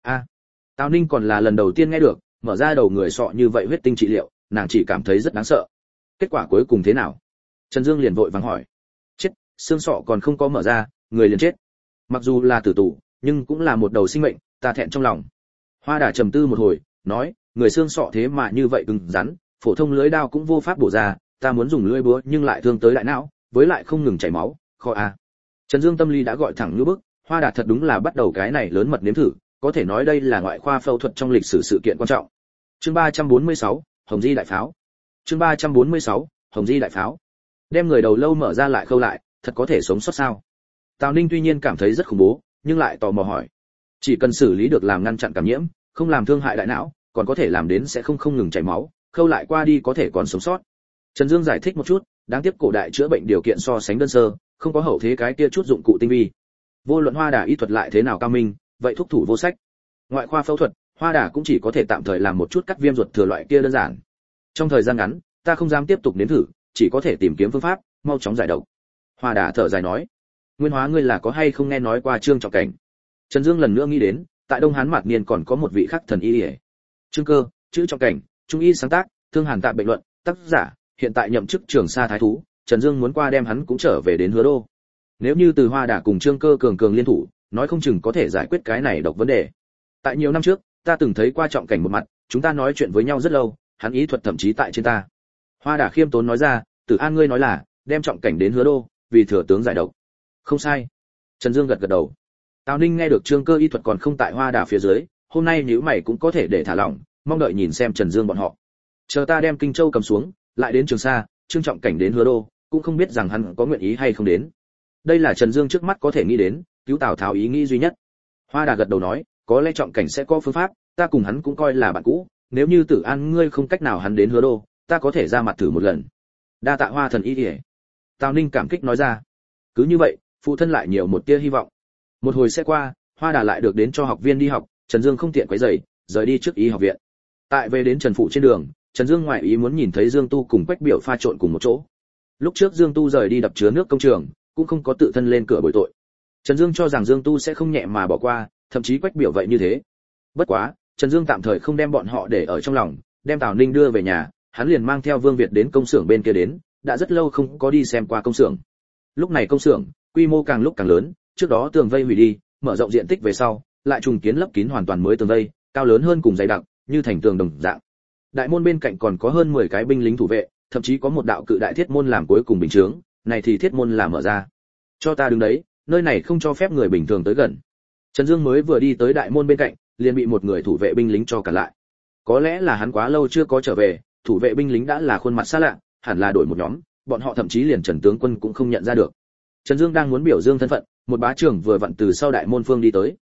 Tào Ninh còn là lần đầu tiên nghe được, mở ra đầu người sọ như vậy huyết tinh trị liệu, nàng chỉ cảm thấy rất đáng sợ. Kết quả cuối cùng thế nào? Trần Dương liền vội vàng hỏi. Chết, xương sọ còn không có mở ra, người liền chết. Mặc dù là tử tù, nhưng cũng là một đầu sinh mệnh, ta thẹn trong lòng. Hoa Đà trầm tư một hồi, nói, người xương sọ thế mà như vậy cứng rắn, phổ thông lưỡi đao cũng vô pháp bổ ra, ta muốn dùng lưỡi búa nhưng lại thương tới đại não, với lại không ngừng chảy máu, khó a. Trần Dương tâm lý đã gọi thẳng như bức, Hoa Đà thật đúng là bắt đầu cái này lớn mật nếm thử, có thể nói đây là ngoại khoa phẫu thuật trong lịch sử sự kiện quan trọng. Chương 346, Hồng Di đại pháo. Chương 346, Hồng Di đại pháo. Đem người đầu lâu mở ra lại khâu lại, thật có thể sống sót sao? Tào Ninh tuy nhiên cảm thấy rất khủng bố, nhưng lại tò mò hỏi. Chỉ cần xử lý được làm ngăn chặn cảm nhiễm, không làm thương hại đại não, còn có thể làm đến sẽ không ngừng chảy máu, khâu lại qua đi có thể còn sống sót. Trần Dương giải thích một chút, đáng tiếc cổ đại chữa bệnh điều kiện so sánh đơn sơ, không có hậu thế cái kia chút dụng cụ tinh vi. Vô luận Hoa Đà y thuật lại thế nào cao minh, vậy thuốc thủ vô sách. Ngoại khoa phẫu thuật, Hoa Đà cũng chỉ có thể tạm thời làm một chút cắt viêm ruột thừa loại kia đơn giản. Trong thời gian ngắn, ta không dám tiếp tục nếm thử, chỉ có thể tìm kiếm phương pháp, mau chóng giải độc. Hoa Đà thở dài nói, Nguyên Hóa ngươi là có hay không nghe nói qua Trương Trọng Cảnh? Trần Dương lần nữa nghĩ đến, tại Đông Hán Mạt Niên còn có một vị khác thần y. Trương Cơ, chữ Trọng Cảnh, trung y sáng tác, Thương Hàn Tạp bệnh luận, tác giả, hiện tại nhậm chức Trường Sa thái thú, Trần Dương muốn qua đem hắn cũng trở về đến Hứa Đô. Nếu như từ Hoa Đà cùng Trương Cơ cường liên thủ, nói không chừng có thể giải quyết cái này độc vấn đề. Tại nhiều năm trước, ta từng thấy qua Trọng Cảnh một mặt, chúng ta nói chuyện với nhau rất lâu, hắn ý thuật thậm chí tại trên ta. Hoa Đà khiêm tốn nói ra, Tử An ngươi nói là đem Trọng Cảnh đến Hứa Đô, vì thừa tướng giải độc. Không sai. Trần Dương gật gật đầu. Tào Ninh nghe được Trương Cơ y thuật còn không tại Hoa Đà phía dưới, hôm nay nếu mày cũng có thể để thả lỏng, mong đợi nhìn xem Trần Dương bọn họ. Chờ ta đem Kinh Châu cầm xuống, lại đến Trường Sa, Trương Trọng Cảnh đến Hứa Đô, cũng không biết rằng hắn có nguyện ý hay không đến. Đây là Trần Dương trước mắt có thể nghĩ đến, cứu Tào Tháo ý nghĩ duy nhất. Hoa Đà gật đầu nói, có lẽ Trọng Cảnh sẽ có phương pháp, ta cùng hắn cũng coi là bạn cũ, nếu như Tử An ngươi không cách nào hắn đến Hứa Đô, ta có thể ra mặt thử một lần. Đa tạ Hoa thần y y. Tào Ninh cảm kích nói ra. Cứ như vậy, phụ thân lại nhiều một tia hy vọng. Một hồi sẽ qua, Hoa Đà lại được đến cho học viên đi học, Trần Dương không tiện quấy rầy, rời đi trước y học viện. Tại về đến Trần phủ trên đường, Trần Dương ngoại ý muốn nhìn thấy Dương Tu cùng Quách Biểu pha trộn cùng một chỗ. Lúc trước Dương Tu rời đi đập chứa nước công trường, cũng không có tự thân lên cửa bồi tội. Trần Dương cho rằng Dương Tu sẽ không nhẹ mà bỏ qua, thậm chí Quách Biểu vậy như thế. Bất quá, Trần Dương tạm thời không đem bọn họ để ở trong lòng, đem Tào Ninh đưa về nhà, hắn liền mang theo Vương Việt đến công xưởng bên kia đến, đã rất lâu không có đi xem qua công xưởng. Lúc này công xưởng, quy mô càng lúc càng lớn, trước đó tường vây hủy đi, mở rộng diện tích về sau, lại trùng kiến lấp kín hoàn toàn mới tường vây, cao lớn hơn cùng dày đặc, như thành tường đồng dạng. Đại môn bên cạnh còn có hơn 10 cái binh lính thủ vệ, thậm chí có một đạo cự đại thiết môn làm cuối cùng bình chướng, này thì thiết môn là mở ra. Cho ta đứng đấy, nơi này không cho phép người bình thường tới gần. Trần Dương mới vừa đi tới đại môn bên cạnh, liền bị một người thủ vệ binh lính cho cản lại. Có lẽ là hắn quá lâu chưa có trở về, thủ vệ binh lính đã là khuôn mặt xa lạ, hẳn là đổi một nhóm, bọn họ thậm chí liền Trần tướng quân cũng không nhận ra được. Trần Dương đang muốn biểu dương thân phận, một bá trưởng vừa vặn từ sau đại môn phương đi tới.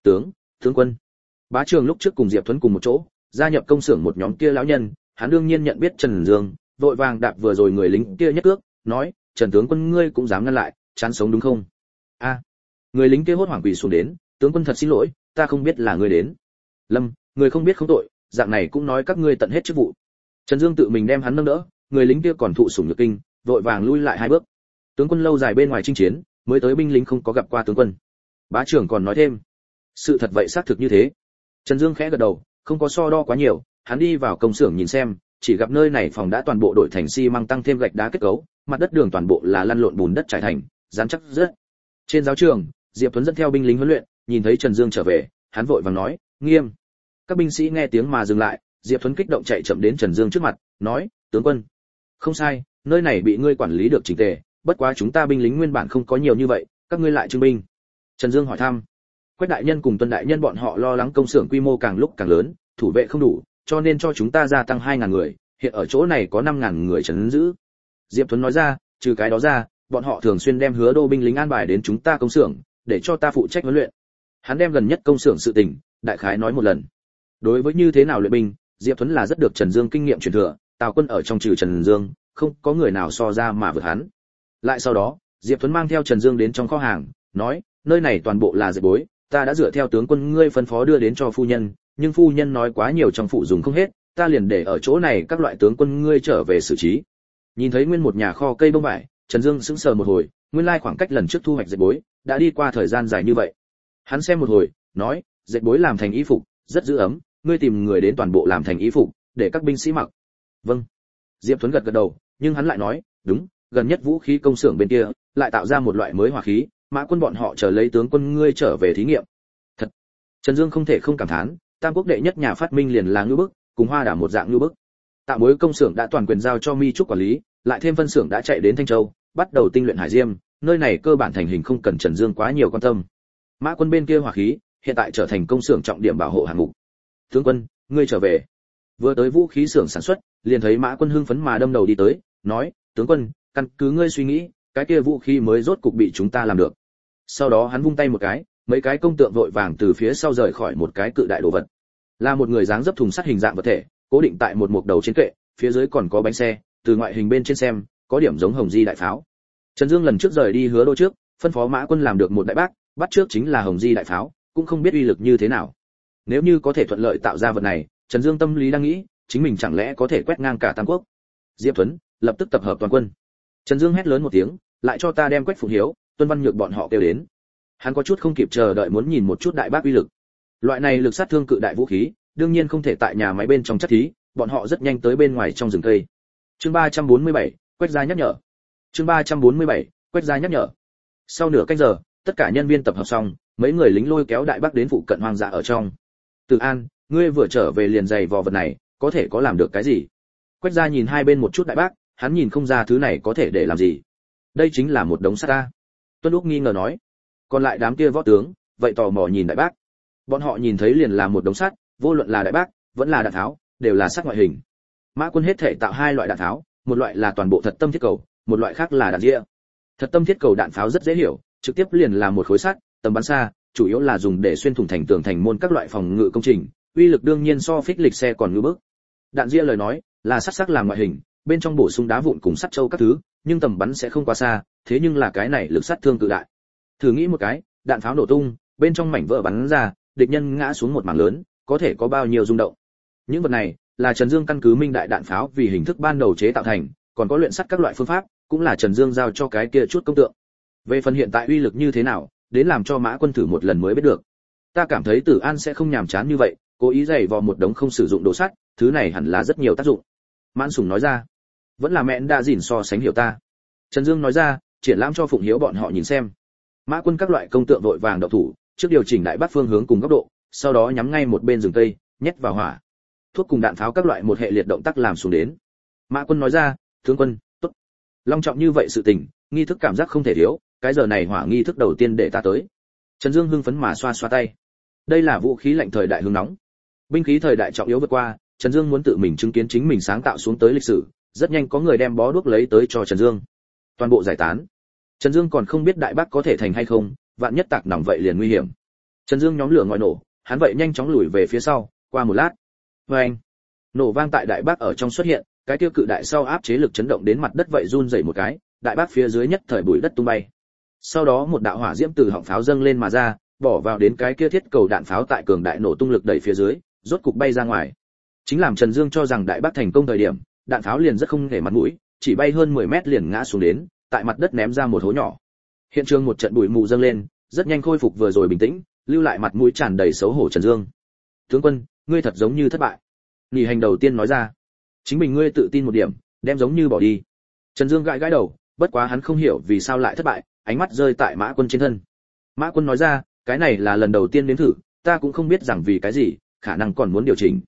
Tướng quân. Bá trưởng lúc trước cùng Diệp Thuấn cùng một chỗ, gia nhập công xưởng một nhóm kia lão nhân, hắn đương nhiên nhận biết Trần Dương, vội vàng đạp vừa rồi người lính kia nhất cước, nói, Trần tướng quân ngươi cũng dám ngăn lại, chán sống đúng không? Người lính kia hốt hoảng quỳ xuống đến, tướng quân thật xin lỗi, ta không biết là ngươi đến. Lâm, người không biết không tội, dạng này cũng nói các ngươi tận hết chức vụ. Trần Dương tự mình đem hắn nâng đỡ, người lính kia còn thụ sủng nhược kinh, vội vàng lui lại 2 bước. Tướng quân lâu dài bên ngoài chinh chiến, mới tới binh lính không có gặp qua tướng quân. Bá trưởng còn nói thêm, sự thật vậy xác thực như thế. Trần Dương khẽ gật đầu, không có so đo quá nhiều, hắn đi vào công xưởng nhìn xem, chỉ gặp nơi này phòng đã toàn bộ đổi thành xi măng tăng thêm gạch đá kết cấu, mặt đất đường toàn bộ là lăn lộn bùn đất trải thành, rắn chắc rất. Trên giáo trường, Diệp Tuấn dẫn theo binh lính huấn luyện, nhìn thấy Trần Dương trở về, hắn vội vàng nói, nghiêm. Các binh sĩ nghe tiếng mà dừng lại, Diệp Tuấn kích động chạy chậm đến Trần Dương trước mặt, nói, tướng quân. Không sai, nơi này bị ngươi quản lý được chỉnh tề, bất quá chúng ta binh lính nguyên bản không có nhiều như vậy, các ngươi lại trưng binh. Trần Dương hỏi thăm. Quách đại nhân cùng Tuân đại nhân bọn họ lo lắng công xưởng quy mô càng lúc càng lớn, thủ vệ không đủ, cho nên cho chúng ta gia tăng 2000 người, hiện ở chỗ này có 5000 người trấn giữ. Diệp Tuấn nói ra, trừ cái đó ra, bọn họ thường xuyên đem Hứa Đô binh lính an bài đến chúng ta công xưởng, để cho ta phụ trách huấn luyện. Hắn đem gần nhất công xưởng sự tình, đại khái nói một lần. Đối với như thế nào luyện binh, Diệp Tuấn là rất được Trần Dương kinh nghiệm truyền thừa, Tào Quân ở trong trừ Trần Dương, không có người nào so ra mà vượt hắn. Lại sau đó, Diệp Tuấn mang theo Trần Dương đến trong kho hàng, nói, nơi này toàn bộ là dệt bối, ta đã dựa theo tướng quân ngươi phân phó đưa đến cho phu nhân, nhưng phu nhân nói quá nhiều trong phụ dùng không hết, ta liền để ở chỗ này các loại tướng quân ngươi trở về xử trí. Nhìn thấy nguyên một nhà kho cây bông vải, Trần Dương sững sờ một hồi, nguyên lai khoảng cách lần trước thu hoạch dệt bối, đã đi qua thời gian dài như vậy. Hắn xem một hồi, nói, dệt bối làm thành y phục, rất giữ ấm, ngươi tìm người đến toàn bộ làm thành y phục, để các binh sĩ mặc. Vâng. Diệp Tuấn gật gật đầu, nhưng hắn lại nói, đúng, gần nhất vũ khí công xưởng bên kia lại tạo ra một loại mới hỏa khí, Mã Quân bọn họ chờ lấy tướng quân ngươi trở về thí nghiệm. Thật. Trần Dương không thể không cảm thán, Tam Quốc đệ nhất nhà phát minh liền là ngưu bức, cùng Hoa Đà một dạng ngưu bức. Tạo mối công xưởng đã toàn quyền giao cho Mi Trúc quản lý, lại thêm phân xưởng đã chạy đến Thanh Châu, bắt đầu tinh luyện hải diêm, nơi này cơ bản thành hình không cần Trần Dương quá nhiều quan tâm. Mã Quân bên kia hỏa khí, hiện tại trở thành công xưởng trọng điểm bảo hộ hạng mục. Tướng quân, ngươi trở về. Vừa tới vũ khí xưởng sản xuất, liền thấy Mã Quân hưng phấn mà đâm đầu đi tới, nói, tướng quân, căn cứ ngươi suy nghĩ, cái kia vũ khí mới rốt cục bị chúng ta làm được. Sau đó hắn vung tay một cái, mấy cái công tượng vội vàng từ phía sau rời khỏi một cái cự đại đồ vật. Là một người dáng dấp thùng sắt hình dạng vật thể, cố định tại một mục đầu trên kệ, phía dưới còn có bánh xe, từ ngoại hình bên trên xem, có điểm giống Hồng Di đại pháo. Trần Dương lần trước rời đi Hứa Đô trước, phân phó Mã Quân làm được một đại bác, bắt trước chính là Hồng Di đại pháo, cũng không biết uy lực như thế nào. Nếu như có thể thuận lợi tạo ra vật này, Trần Dương tâm lý đang nghĩ, chính mình chẳng lẽ có thể quét ngang cả Tam Quốc. Diệp Tuấn lập tức tập hợp toàn quân. Trần Dương hét lớn một tiếng, lại cho ta đem Quách Phụng Hiếu, Tuân Văn Nhược bọn họ kêu đến. Hắn có chút không kịp chờ đợi muốn nhìn một chút đại bác uy lực. Loại này lực sát thương cự đại vũ khí, đương nhiên không thể tại nhà máy bên trong chất thí, bọn họ rất nhanh tới bên ngoài trong rừng cây. Chương 347, Quách gia nhắc nhở. Chương 347, Quách gia nhắc nhở. Sau nửa canh giờ, tất cả nhân viên tập hợp xong, mấy người lính lôi kéo đại bác đến phụ cận hoang dã ở trong. Từ An, ngươi vừa trở về liền giày vò vật này, có thể có làm được cái gì? Quách gia nhìn hai bên một chút đại bác, hắn nhìn không ra thứ này có thể để làm gì. Đây chính là một đống sắt ta. Tuân Úc nghi ngờ nói. Còn lại đám kia võ tướng, vậy tò mò nhìn đại bác. Bọn họ nhìn thấy liền là một đống sắt, vô luận là đại bác, vẫn là đạn tháo, đều là sắt ngoại hình. Mã Quân hết thể tạo hai loại đạn tháo, một loại là toàn bộ thật tâm thiết cầu, một loại khác là đạn dĩa. Thật tâm thiết cầu đạn pháo rất dễ hiểu, trực tiếp liền là một khối sắt, tầm bắn xa, chủ yếu là dùng để xuyên thủng thành tường thành môn các loại phòng ngự công trình, uy lực đương nhiên so phích lịch xe còn ngư bức. Đạn dĩa lời nói, là sắt sắc làm ngoại hình, bên trong bổ sung đá vụn cùng sắt châu các thứ, nhưng tầm bắn sẽ không quá xa, thế nhưng là cái này lực sát thương cự đại. Thử nghĩ một cái, đạn pháo nổ tung, bên trong mảnh vỡ bắn ra, địch nhân ngã xuống một mảng lớn, có thể có bao nhiêu rung động. Những vật này là Trần Dương căn cứ minh đại đạn pháo vì hình thức ban đầu chế tạo thành, còn có luyện sắt các loại phương pháp, cũng là Trần Dương giao cho cái kia chút công tượng. Về phần hiện tại uy lực như thế nào, đến làm cho Mã Quân thử một lần mới biết được. Ta cảm thấy Tử An sẽ không nhàm chán như vậy, cố ý giày vò một đống không sử dụng đồ sắt, thứ này hẳn là rất nhiều tác dụng. Mãn Sủng nói ra. Vẫn là mẹ đã dỉn so sánh hiểu ta. Trần Dương nói ra, triển lãm cho Phụng Hiếu bọn họ nhìn xem. Mã Quân các loại công tượng vội vàng động thủ, trước điều chỉnh đại bác phương hướng cùng góc độ, sau đó nhắm ngay một bên rừng cây, nhét vào hỏa. Thuốc cùng đạn pháo các loại một hệ liệt động tác làm xuống đến. Mã Quân nói ra, tướng quân, tốt. Long trọng như vậy sự tình, nghi thức cảm giác không thể thiếu, cái giờ này hỏa nghi thức đầu tiên để ta tới. Trần Dương hưng phấn mà xoa xoa tay. Đây là vũ khí lạnh thời đại hưng nóng. Binh khí thời đại trọng yếu vượt qua, Trần Dương muốn tự mình chứng kiến chính mình sáng tạo xuống tới lịch sử, rất nhanh có người đem bó đuốc lấy tới cho Trần Dương. Toàn bộ giải tán. Trần Dương còn không biết đại bác có thể thành hay không, vạn nhất tạc nòng vậy liền nguy hiểm. Trần Dương nhóm lửa ngòi nổ, hắn vậy nhanh chóng lùi về phía sau, qua một lát. Oeng! Nổ vang tại đại bác ở trong xuất hiện, cái tiêu cự đại sau áp chế lực chấn động đến mặt đất vậy run rẩy một cái, đại bác phía dưới nhất thời bụi đất tung bay. Sau đó một đạo hỏa diễm từ họng pháo dâng lên mà ra, bỏ vào đến cái kia thiết cầu đạn pháo tại cường đại nổ tung lực đẩy phía dưới, rốt cục bay ra ngoài. Chính làm Trần Dương cho rằng đại bác thành công thời điểm, đạn pháo liền rất không để mặt mũi, chỉ bay hơn 10 mét liền ngã xuống đến, tại mặt đất ném ra một hố nhỏ. Hiện trường một trận bụi mù dâng lên, rất nhanh khôi phục vừa rồi bình tĩnh, lưu lại mặt mũi tràn đầy xấu hổ Trần Dương. Tướng quân, ngươi thật giống như thất bại. Nghỉ hành đầu tiên nói ra, chính mình ngươi tự tin một điểm, đem giống như bỏ đi. Trần Dương gãi gãi đầu, bất quá hắn không hiểu vì sao lại thất bại, ánh mắt rơi tại Mã Quân trên thân. Mã Quân nói ra, cái này là lần đầu tiên đến thử, ta cũng không biết rằng vì cái gì, khả năng còn muốn điều chỉnh.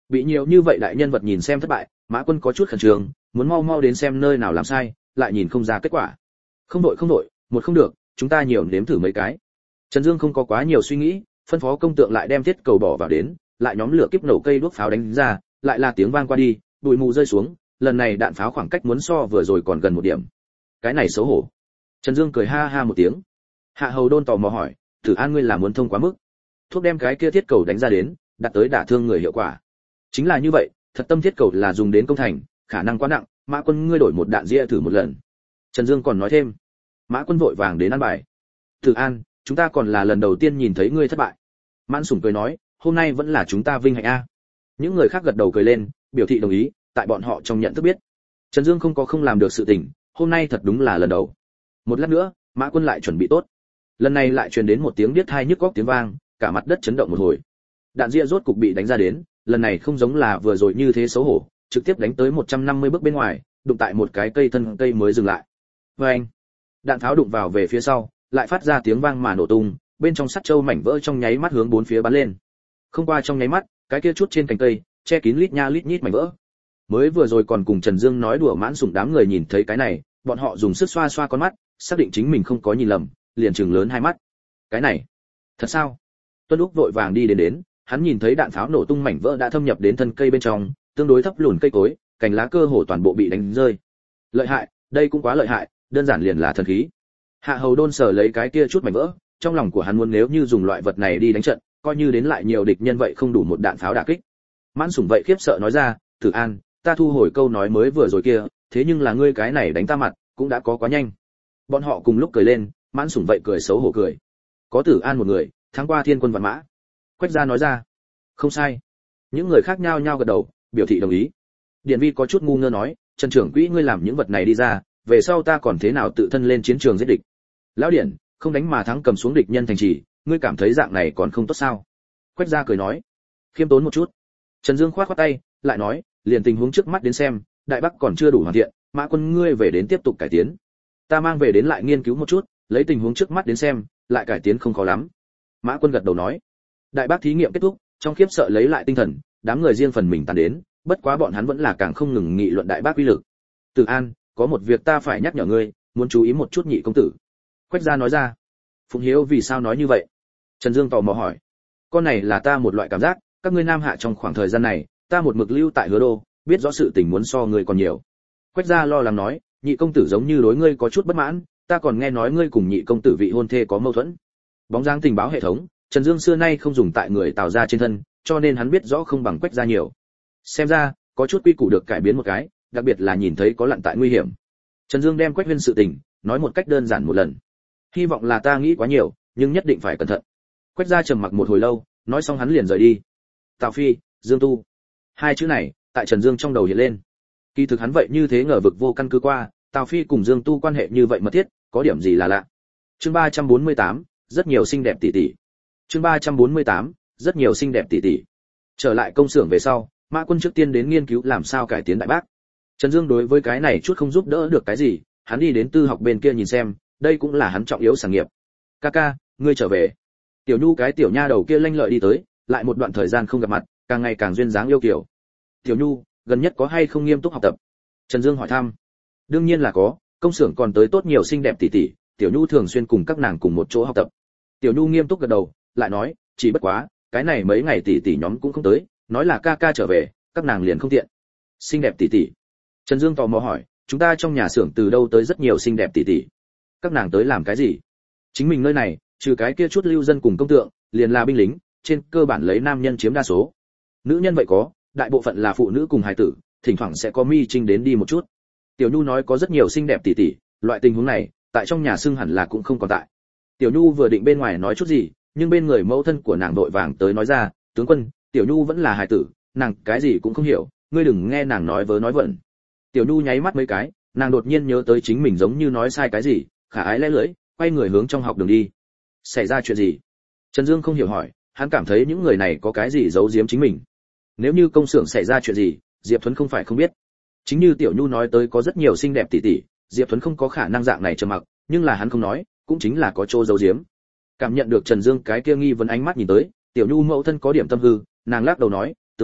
Bị nhiều như vậy đại nhân vật nhìn xem thất bại, Mã Quân có chút khẩn trương, muốn mau mau đến xem nơi nào làm sai, lại nhìn không ra kết quả. Không đội, một không được, chúng ta nhiều nếm thử mấy cái. Trần Dương không có quá nhiều suy nghĩ, phân phó công tượng lại đem thiết cầu bỏ vào đến, lại nhóm lửa kiếp nổ cây đuốc pháo đánh ra, lại là tiếng vang qua đi, bụi mù rơi xuống, lần này đạn pháo khoảng cách muốn so vừa rồi còn gần một điểm. Cái này xấu hổ. Trần Dương cười ha ha một tiếng. Hạ Hầu Đôn tò mò hỏi, "Tử An ngươi là muốn thông quá mức? Thuốc đem cái kia thiết cầu đánh ra đến, đạt tới đả thương người hiệu quả." Chính là như vậy, thật tâm thiết cầu là dùng đến công thành, khả năng quá nặng, Mã Quân ngươi đổi một đạn ria thử một lần. Trần Dương còn nói thêm. Mã Quân vội vàng đến ăn bài. "Tử An, chúng ta còn là lần đầu tiên nhìn thấy ngươi thất bại." Mãn Sủng cười nói, "Hôm nay vẫn là chúng ta vinh hạnh a." Những người khác gật đầu cười lên, biểu thị đồng ý, tại bọn họ trong nhận thức biết, Trần Dương không làm được sự tình, hôm nay thật đúng là lần đầu. Một lát nữa, Mã Quân lại chuẩn bị tốt. Lần này lại truyền đến một tiếng điếc tai nhức óc tiếng vang, cả mặt đất chấn động một hồi. Đạn ria rốt cục bị đánh ra đến, lần này không giống là vừa rồi như thế xấu hổ, trực tiếp đánh tới 150 bước bên ngoài, đụng tại một cái thân cây mới dừng lại. Oeng! Đạn pháo đụng vào về phía sau, lại phát ra tiếng vang mà nổ tung, bên trong sắt châu mảnh vỡ trong nháy mắt hướng bốn phía bắn lên. Không qua trong nháy mắt, cái kia chút trên cành cây, che kín lít nha lít nhít mảnh vỡ. Mới vừa rồi còn cùng Trần Dương nói đùa Mãn Sủng đám người nhìn thấy cái này, bọn họ dùng sức xoa xoa con mắt, xác định chính mình không có nhìn lầm, liền trừng lớn hai mắt. Cái này, thật sao? Tuân Úc vội vàng đi đến, hắn nhìn thấy đạn pháo nổ tung mảnh vỡ đã thâm nhập đến thân cây bên trong, tương đối thấp lùn cây cối, cành lá cơ hồ toàn bộ bị đánh rơi. Lợi hại, đây cũng quá lợi hại, đơn giản liền là thần khí. Hạ Hầu Đôn sờ lấy cái kia chút mảnh vỡ, trong lòng của hắn muốn nếu như dùng loại vật này đi đánh trận, coi như đến lại nhiều địch nhân vậy không đủ một đạn pháo đả kích. Mãn Sủng vậy khiếp sợ nói ra, "Tử An, ta thu hồi câu nói mới vừa rồi kia, thế nhưng là ngươi cái này đánh ta mặt, cũng đã có quá nhanh." Bọn họ cùng lúc cười lên, Mãn Sủng vậy cười xấu hổ cười. "Có Tử An một người, thắng qua thiên quân vạn mã." Quách gia nói ra. "Không sai." Những người khác nhao nhao gật đầu, biểu thị đồng ý. Điền Vi có chút ngu ngơ nói, "Trần trưởng quỹ ngươi làm những vật này đi ra, về sau ta còn thế nào tự thân lên chiến trường giết địch?" "Lão Điển, không đánh mà thắng cầm xuống địch nhân thành trì, ngươi cảm thấy dạng này còn không tốt sao?" Quách gia cười nói. "Khiêm tốn một chút." Trần Dương khoát tay, lại nói, "Liền tình huống trước mắt đến xem, Đại Bắc còn chưa đủ hoàn thiện, Mã Quân ngươi về đến tiếp tục cải tiến. Ta mang về đến lại nghiên cứu một chút, lấy tình huống trước mắt đến xem, lại cải tiến không khó lắm." Mã Quân gật đầu nói. Đại Bắc thí nghiệm kết thúc, trong khiếp sợ lấy lại tinh thần, đám người riêng phần mình tàn đến, bất quá bọn hắn vẫn là càng không ngừng nghị luận Đại Bắc uy lực. "Tử An, có một việc ta phải nhắc nhở ngươi, muốn chú ý một chút nhị công tử." Quách gia nói ra. Phụng Hiếu vì sao nói như vậy? Trần Dương tò mò hỏi. "Con này là ta một loại cảm giác, các ngươi Nam Hạ trong khoảng thời gian này, ta một mực lưu tại Hứa Đô, biết rõ sự tình muốn so ngươi còn nhiều." Quách gia lo lắng nói, "Nhị công tử giống như đối ngươi có chút bất mãn, ta còn nghe nói ngươi cùng nhị công tử vị hôn thê có mâu thuẫn." Bóng dáng tình báo hệ thống, Trần Dương xưa nay không dùng tại người Tào gia trên thân, cho nên hắn biết rõ không bằng Quách gia nhiều. Xem ra, có chút quy củ được cải biến một cái, đặc biệt là nhìn thấy có lặn tại nguy hiểm. Trần Dương đem Quách Huyên sự tình nói một cách đơn giản một lần. "Hy vọng là ta nghĩ quá nhiều, nhưng nhất định phải cẩn thận." Quách gia trầm mặc một hồi lâu, nói xong hắn liền rời đi. Tào Phi, Dương Tu, hai chữ này tại Trần Dương trong đầu hiện lên. Kỳ thực hắn vậy như thế ngờ vực vô căn cứ qua, Tào Phi cùng Dương Tu quan hệ như vậy mật thiết, có điểm gì là lạ. Chương 348, rất nhiều xinh đẹp tỷ tỷ. Chương 348, rất nhiều xinh đẹp tỷ tỷ. Trở lại công xưởng về sau, Mã Quân trước tiên đến nghiên cứu làm sao cải tiến Đại Bác. Trần Dương đối với cái này chút không giúp đỡ được cái gì, hắn đi đến tư học bên kia nhìn xem, đây cũng là hắn trọng yếu sản nghiệp. "Ca, ngươi trở về." Tiểu Nhu cái tiểu nha đầu kia lanh lợi đi tới, lại một đoạn thời gian không gặp mặt, càng ngày càng duyên dáng yêu kiều. "Tiểu Nhu, gần nhất có hay không nghiêm túc học tập?" Trần Dương hỏi thăm. "Đương nhiên là có, công xưởng còn tới tốt nhiều xinh đẹp tỷ tỷ, Tiểu Nhu thường xuyên cùng các nàng cùng một chỗ học tập." Tiểu Nhu nghiêm túc gật đầu, lại nói, "Chỉ bất quá, cái này mấy ngày tỷ tỷ nhóm cũng không tới, nói là ca trở về, các nàng liền không tiện." "Xinh đẹp tỷ tỷ?" Trần Dương tò mò hỏi, "Chúng ta trong nhà xưởng từ đâu tới rất nhiều xinh đẹp tỷ tỷ? Các nàng tới làm cái gì?" Chính mình nơi này, trừ cái kia chút lưu dân cùng công tượng, liền là binh lính, trên cơ bản lấy nam nhân chiếm đa số. Nữ nhân vậy có, đại bộ phận là phụ nữ cùng hài tử, thỉnh thoảng sẽ có mi trinh đến đi một chút. Tiểu Nhu nói có rất nhiều xinh đẹp tỷ tỷ, loại tình huống này, tại trong nhà xưng hẳn là cũng không còn tại. Tiểu Nhu vừa định bên ngoài nói chút gì, nhưng bên người mẫu thân của nàng vội vàng tới nói ra, "Tướng quân, Tiểu Nhu vẫn là hài tử, nàng cái gì cũng không hiểu, ngươi đừng nghe nàng nói vớ nói vẩn." Tiểu Nhu nháy mắt mấy cái, nàng đột nhiên nhớ tới chính mình giống như nói sai cái gì, khả ái lẽ lưỡi, quay người hướng trong học đường đi. Xảy ra chuyện gì? Trần Dương không hiểu hỏi, hắn cảm thấy những người này có cái gì giấu giếm chính mình. Nếu như công xưởng xảy ra chuyện gì, Diệp Thuấn không phải không biết. Chính như Tiểu Nhu nói tới có rất nhiều xinh đẹp tỷ tỷ, Diệp Thuấn không có khả năng dạng này trầm mặc, nhưng là hắn không nói, cũng chính là có chỗ giấu giếm. Cảm nhận được Trần Dương cái kia nghi vấn ánh mắt nhìn tới, Tiểu Nhu mẫu thân có điểm tâm hư, nàng lắc đầu nói, "Tướng quân,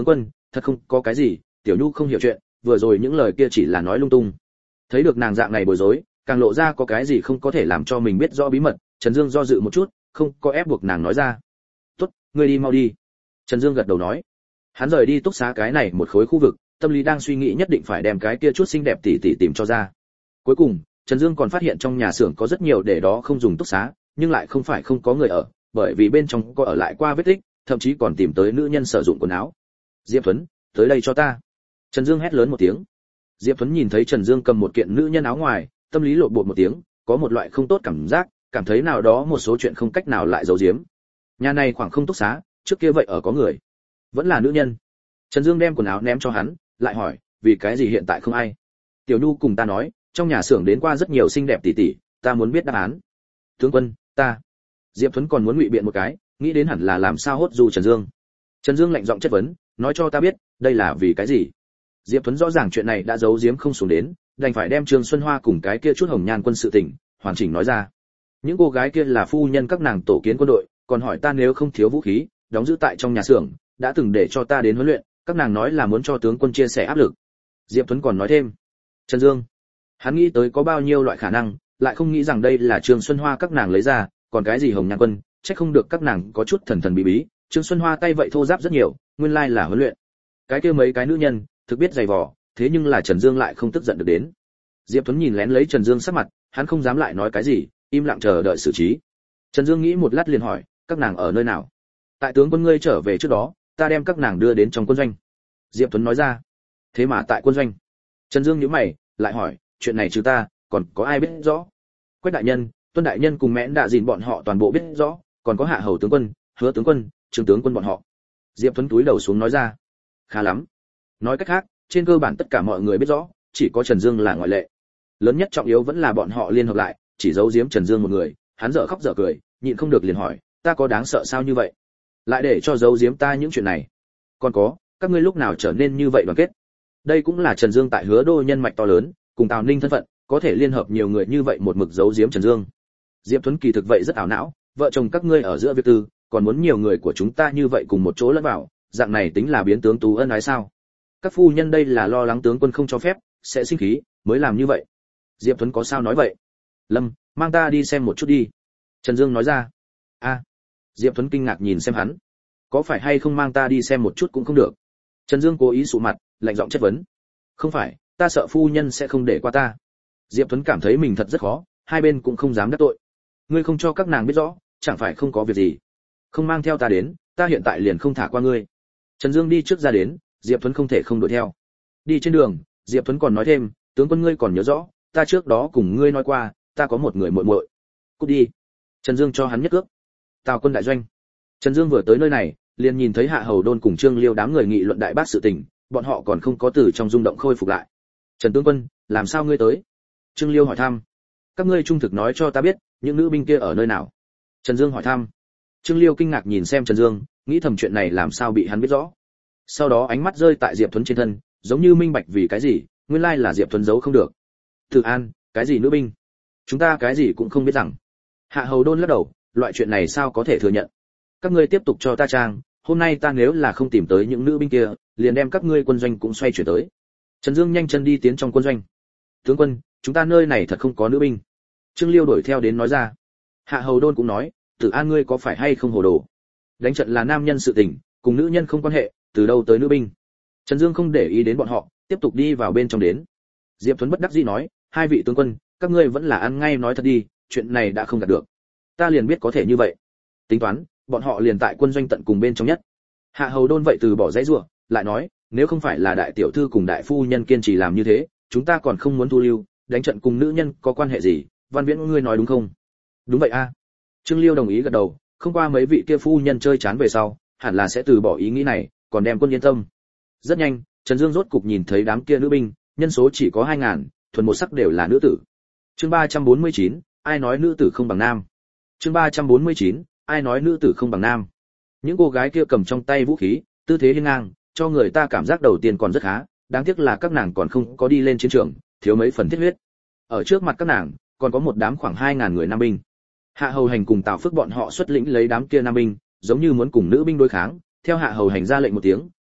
thật không có cái gì, Tiểu Nhu không hiểu chuyện, vừa rồi những lời kia chỉ là nói lung tung. Thấy được nàng dạng này bối rối, càng lộ ra có cái gì không có thể làm cho mình biết rõ bí mật, Trần Dương do dự một chút, không có ép buộc nàng nói ra. "Tốt, ngươi đi mau đi." Trần Dương gật đầu nói. Hắn rời đi túc xá cái này một khối khu vực, tâm lý đang suy nghĩ nhất định phải đem cái kia chút xinh đẹp tỉ tỉ tìm cho ra. Cuối cùng, Trần Dương còn phát hiện trong nhà xưởng có rất nhiều để đó không dùng túc xá, nhưng lại không phải không có người ở, bởi vì bên trong có ở lại qua vết tích, thậm chí còn tìm tới nữ nhân sử dụng quần áo. "Diệp Thuấn, tới đây cho ta." Trần Dương hét lớn một tiếng. Diệp Thuấn nhìn thấy Trần Dương cầm một kiện nữ nhân áo ngoài, tâm lý lộn bột một tiếng, có một loại không tốt cảm giác, cảm thấy nào đó một số chuyện không cách nào lại giấu giếm. Nhà này khoảng không túc xá, trước kia vậy ở có người, vẫn là nữ nhân. Trần Dương đem quần áo ném cho hắn, lại hỏi, vì cái gì hiện tại không ai? Tiểu Nhu cùng ta nói, trong nhà xưởng đến qua rất nhiều xinh đẹp tỷ tỷ, ta muốn biết đáp án. Tướng quân, ta. Diệp Thuấn còn muốn ngụy biện một cái, nghĩ đến hẳn là làm sao hốt du Trần Dương. Trần Dương lạnh giọng chất vấn, nói cho ta biết, đây là vì cái gì? Diệp Thuấn rõ ràng chuyện này đã giấu giếm không xuống đến, đành phải đem Trương Xuân Hoa cùng cái kia chút hồng nhan quân sự tình hoàn chỉnh nói ra. Những cô gái kia là phu nhân các nàng tổ kiến quân đội, còn hỏi ta nếu không thiếu vũ khí, đóng giữ tại trong nhà xưởng, đã từng để cho ta đến huấn luyện, các nàng nói là muốn cho tướng quân chia sẻ áp lực. Diệp Thuấn còn nói thêm, Trần Dương, hắn nghĩ tới có bao nhiêu loại khả năng, lại không nghĩ rằng đây là Trương Xuân Hoa các nàng lấy ra, còn cái gì hồng nhan quân, chắc không được các nàng có chút thần thần bí bí. Trương Xuân Hoa tay vậy thô ráp rất nhiều, nguyên lai là huấn luyện. Cái kia mấy cái nữ nhân, thực biết dày vò, thế nhưng là Trần Dương lại không tức giận được đến. Diệp Thuấn nhìn lén lấy Trần Dương sắc mặt, hắn không dám lại nói cái gì, im lặng chờ đợi xử trí. Trần Dương nghĩ một lát liền hỏi, các nàng ở nơi nào? Tại tướng quân ngươi trở về trước đó, ta đem các nàng đưa đến trong quân doanh. Diệp Thuấn nói ra. Thế mà tại quân doanh? Trần Dương nhíu mày, lại hỏi, chuyện này trừ ta, còn có ai biết rõ? Quách đại nhân, Tuân đại nhân cùng Mẽn Đạ Dìn bọn họ toàn bộ biết rõ, còn có Hạ Hầu tướng quân, Hứa tướng quân, Trương tướng quân bọn họ. Diệp Thuấn túi đầu xuống nói ra. Khá lắm. Nói cách khác, trên cơ bản tất cả mọi người biết rõ, chỉ có Trần Dương là ngoại lệ. Lớn nhất trọng yếu vẫn là bọn họ liên hợp lại, chỉ giấu giếm Trần Dương một người. Hắn dở khóc dở cười, nhịn không được liền hỏi, ta có đáng sợ sao như vậy? Lại để cho giấu giếm ta những chuyện này. Còn có, các ngươi lúc nào trở nên như vậy đoàn kết? Đây cũng là Trần Dương tại Hứa Đô nhân mạch to lớn, cùng Tào Ninh thân phận, có thể liên hợp nhiều người như vậy một mực giấu giếm Trần Dương. Diệp Thuấn kỳ thực vậy rất ảo não, vợ chồng các ngươi ở giữa việc tư, còn muốn nhiều người của chúng ta như vậy cùng một chỗ lẫn vào, dạng này tính là biến tướng tú ân ái sao? Các phu nhân đây là lo lắng tướng quân không cho phép, sẽ sinh khí, mới làm như vậy. Diệp Thuấn có sao nói vậy? Lâm, mang ta đi xem một chút đi. Trần Dương nói ra. A. Diệp Thuấn kinh ngạc nhìn xem hắn. Có phải hay không mang ta đi xem một chút cũng không được. Trần Dương cố ý sụ mặt, lạnh giọng chất vấn. Không phải, ta sợ phu nhân sẽ không để qua ta. Diệp Thuấn cảm thấy mình thật rất khó, hai bên cũng không dám đắc tội. Ngươi không cho các nàng biết rõ, chẳng phải không có việc gì. Không mang theo ta đến, ta hiện tại liền không thả qua ngươi. Trần Dương đi trước ra đến, Diệp Thuấn không thể không đuổi theo. Đi trên đường, Diệp Thuấn còn nói thêm, tướng quân ngươi còn nhớ rõ, ta trước đó cùng ngươi nói qua, ta có một người muội muội. Cút đi. Trần Dương cho hắn nhất cước. Tào quân đại doanh. Trần Dương vừa tới nơi này, liền nhìn thấy Hạ Hầu Đôn cùng Trương Liêu đám người nghị luận đại bác sự tình, bọn họ còn không có từ trong rung động khôi phục lại. Trần tướng quân, làm sao ngươi tới? Trương Liêu hỏi thăm. Các ngươi trung thực nói cho ta biết, những nữ binh kia ở nơi nào? Trần Dương hỏi thăm. Trương Liêu kinh ngạc nhìn xem Trần Dương, nghĩ thầm chuyện này làm sao bị hắn biết rõ. Sau đó ánh mắt rơi tại Diệp Thuấn trên thân, giống như minh bạch vì cái gì, nguyên lai là Diệp Thuấn giấu không được. Từ An, cái gì nữ binh? Chúng ta cái gì cũng không biết rằng. Hạ Hầu Đôn lắc đầu, loại chuyện này sao có thể thừa nhận? Các ngươi tiếp tục cho ta trang, hôm nay ta nếu là không tìm tới những nữ binh kia, liền đem các ngươi quân doanh cũng xoay chuyển tới. Trần Dương nhanh chân đi tiến trong quân doanh. Tướng quân, chúng ta nơi này thật không có nữ binh. Trương Liêu đuổi theo đến nói ra. Hạ Hầu Đôn cũng nói, Tử An ngươi có phải hay không hồ đồ? Đánh trận là nam nhân sự tình, cùng nữ nhân không quan hệ, từ đâu tới nữ binh? Trần Dương không để ý đến bọn họ, tiếp tục đi vào bên trong đến. Diệp Thuấn bất đắc dĩ nói, hai vị tướng quân, các ngươi vẫn là ăn ngay nói thật đi, chuyện này đã không gạt được. Ta liền biết có thể như vậy. Tính toán, bọn họ liền tại quân doanh tận cùng bên trong nhất. Hạ Hầu Đôn vậy từ bỏ dãy rủa, lại nói, nếu không phải là đại tiểu thư cùng đại phu nhân kiên trì làm như thế, chúng ta còn không muốn thu lưu, đánh trận cùng nữ nhân có quan hệ gì? Văn Viễn ngươi nói đúng không? Đúng vậy a. Trương Liêu đồng ý gật đầu, không qua mấy vị kia phu nhân chơi chán về sau, hẳn là sẽ từ bỏ ý nghĩ này, còn đem quân yên tâm. Rất nhanh, Trần Dương rốt cục nhìn thấy đám kia nữ binh, nhân số chỉ có 2000, thuần một sắc đều là nữ tử. Chương 349, ai nói nữ tử không bằng nam? Chương 349, ai nói nữ tử không bằng nam? Những cô gái kia cầm trong tay vũ khí, tư thế hiên ngang, cho người ta cảm giác đầu tiên còn rất khá, đáng tiếc là các nàng còn không có đi lên chiến trường, thiếu mấy phần thiết huyết. Ở trước mặt các nàng, còn có một đám khoảng 2000 người nam binh. Hạ Hầu Hành cùng Tào Phước bọn họ xuất lĩnh lấy đám kia nam binh, giống như muốn cùng nữ binh đối kháng, theo Hạ Hầu Hành ra lệnh một tiếng,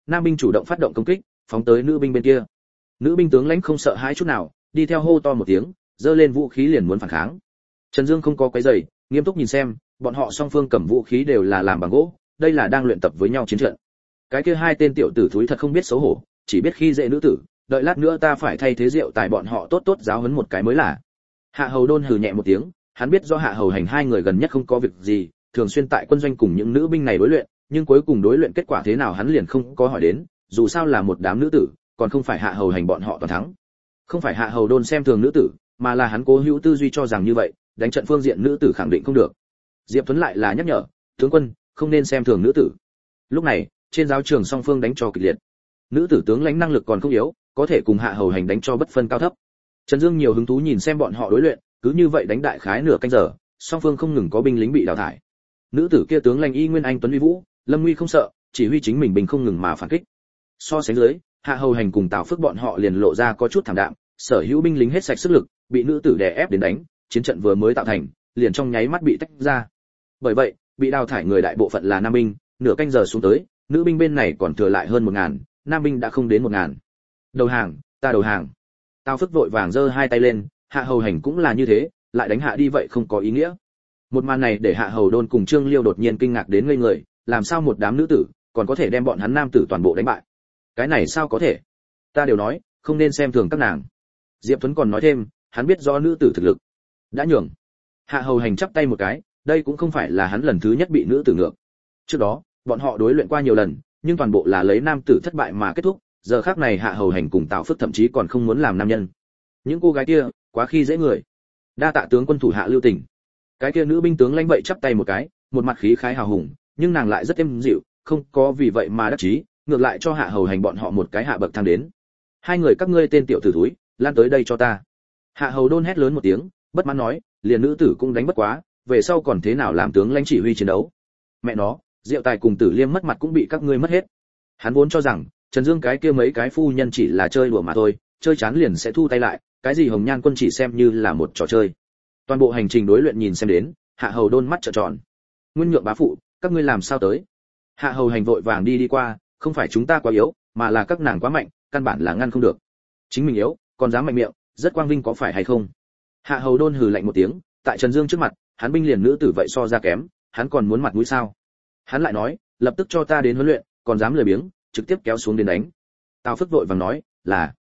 nam binh chủ động phát động công kích, phóng tới nữ binh bên kia. Nữ binh tướng lãnh không sợ hãi chút nào, đi theo hô to một tiếng, giơ lên vũ khí liền muốn phản kháng. Trần Dương không có quấy rầy, nghiêm túc nhìn xem, bọn họ song phương cầm vũ khí đều là làm bằng gỗ, đây là đang luyện tập với nhau chiến trận. Cái kia hai tên tiểu tử thúi thật không biết xấu hổ, chỉ biết khi dễ nữ tử, đợi lát nữa ta phải thay thế rượu tài bọn họ tốt tốt giáo huấn một cái mới là. Hạ Hầu Đôn hừ nhẹ một tiếng, hắn biết do Hạ Hầu Hành hai người gần nhất không có việc gì, thường xuyên tại quân doanh cùng những nữ binh này đối luyện, nhưng cuối cùng đối luyện kết quả thế nào hắn liền không có hỏi đến, dù sao là một đám nữ tử, còn không phải Hạ Hầu Hành bọn họ toàn thắng. Không phải Hạ Hầu Đôn xem thường nữ tử, mà là hắn cố hữu tư duy cho rằng như vậy, đánh trận phương diện nữ tử khẳng định không được. Diệp Tuấn lại là nhắc nhở, tướng quân, không nên xem thường nữ tử. Lúc này, trên giáo trường song phương đánh cho kịch liệt. Nữ tử tướng lãnh năng lực còn không yếu, có thể cùng Hạ Hầu Hành đánh cho bất phân cao thấp. Trần Dương nhiều hứng thú nhìn xem bọn họ đối luyện, cứ như vậy đánh đại khái nửa canh giờ, song phương không ngừng có binh lính bị đào thải. Nữ tử kia tướng lãnh y nguyên anh tuấn uy vũ, lâm nguy không sợ, chỉ huy chính mình binh không ngừng mà phản kích. So sánh dưới, Hạ Hầu Hành cùng Tào Phước bọn họ liền lộ ra có chút thảm đạm, sở hữu binh lính hết sạch sức lực, bị nữ tử đè ép đến đánh, chiến trận vừa mới tạo thành, liền trong nháy mắt bị tách ra. Bởi vậy, bị đào thải người đại bộ phận là nam binh, nửa canh giờ xuống tới, nữ binh bên này còn thừa lại hơn 1000, nam binh đã không đến 1000. Đầu hàng, ta đầu hàng. Tào Phước vội vàng giơ hai tay lên, Hạ Hầu Hành cũng là như thế, lại đánh hạ đi vậy không có ý nghĩa. Một màn này để Hạ Hầu Đôn cùng Trương Liêu đột nhiên kinh ngạc đến ngây người, làm sao một đám nữ tử còn có thể đem bọn hắn nam tử toàn bộ đánh bại? Cái này sao có thể? Ta đều nói, không nên xem thường các nàng. Diệp Tuấn còn nói thêm, hắn biết rõ nữ tử thực lực đã nhường. Hạ Hầu Hành chắp tay một cái, đây cũng không phải là hắn lần thứ nhất bị nữ tử ngược. Trước đó, bọn họ đối luyện qua nhiều lần, nhưng toàn bộ là lấy nam tử thất bại mà kết thúc, giờ khắc này Hạ Hầu Hành cùng Tào Phước thậm chí còn không muốn làm nam nhân. Những cô gái kia, quá khi dễ người. Đa tạ tướng quân thủ hạ lưu tình. Cái kia nữ binh tướng lãnh vậy chắp tay một cái, một mặt khí khái hào hùng, nhưng nàng lại rất êm dịu, không có vì vậy mà đắc chí, ngược lại cho Hạ Hầu Hành bọn họ một cái hạ bậc thang đến. Hai người các ngươi tên tiểu tử thúi, lan tới đây cho ta. Hạ Hầu Đôn hét lớn một tiếng, bất mãn nói, liền nữ tử cũng đánh bất quá, về sau còn thế nào làm tướng lãnh chỉ huy chiến đấu? Mẹ nó, Diệu Tài cùng Tử Liêm mất mặt cũng bị các ngươi mất hết. Hắn vốn cho rằng Trần Dương cái kia mấy cái phu nhân chỉ là chơi đùa mà thôi, chơi chán liền sẽ thu tay lại, cái gì Hồng Nhan quân chỉ xem như là một trò chơi. Toàn bộ hành trình đối luyện nhìn xem đến, Hạ Hầu Đôn mắt trợn tròn. Nguyên Nhượng bá phụ, các ngươi làm sao tới? Hạ Hầu Hành vội vàng đi qua, không phải chúng ta quá yếu, mà là các nàng quá mạnh, căn bản là ngăn không được. Chính mình yếu, còn dám mạnh miệng, rất quang vinh có phải hay không? Hạ Hầu Đôn hừ lạnh một tiếng, tại Trần Dương trước mặt, hắn binh liền nữ tử vậy so ra kém, hắn còn muốn mặt mũi sao? Hắn lại nói, lập tức cho ta đến huấn luyện, còn dám lười biếng, trực tiếp kéo xuống đến đánh. Tào Phước vội vàng nói, là,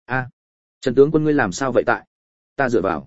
Trần tướng quân ngươi làm sao vậy tại? Ta dựa vào.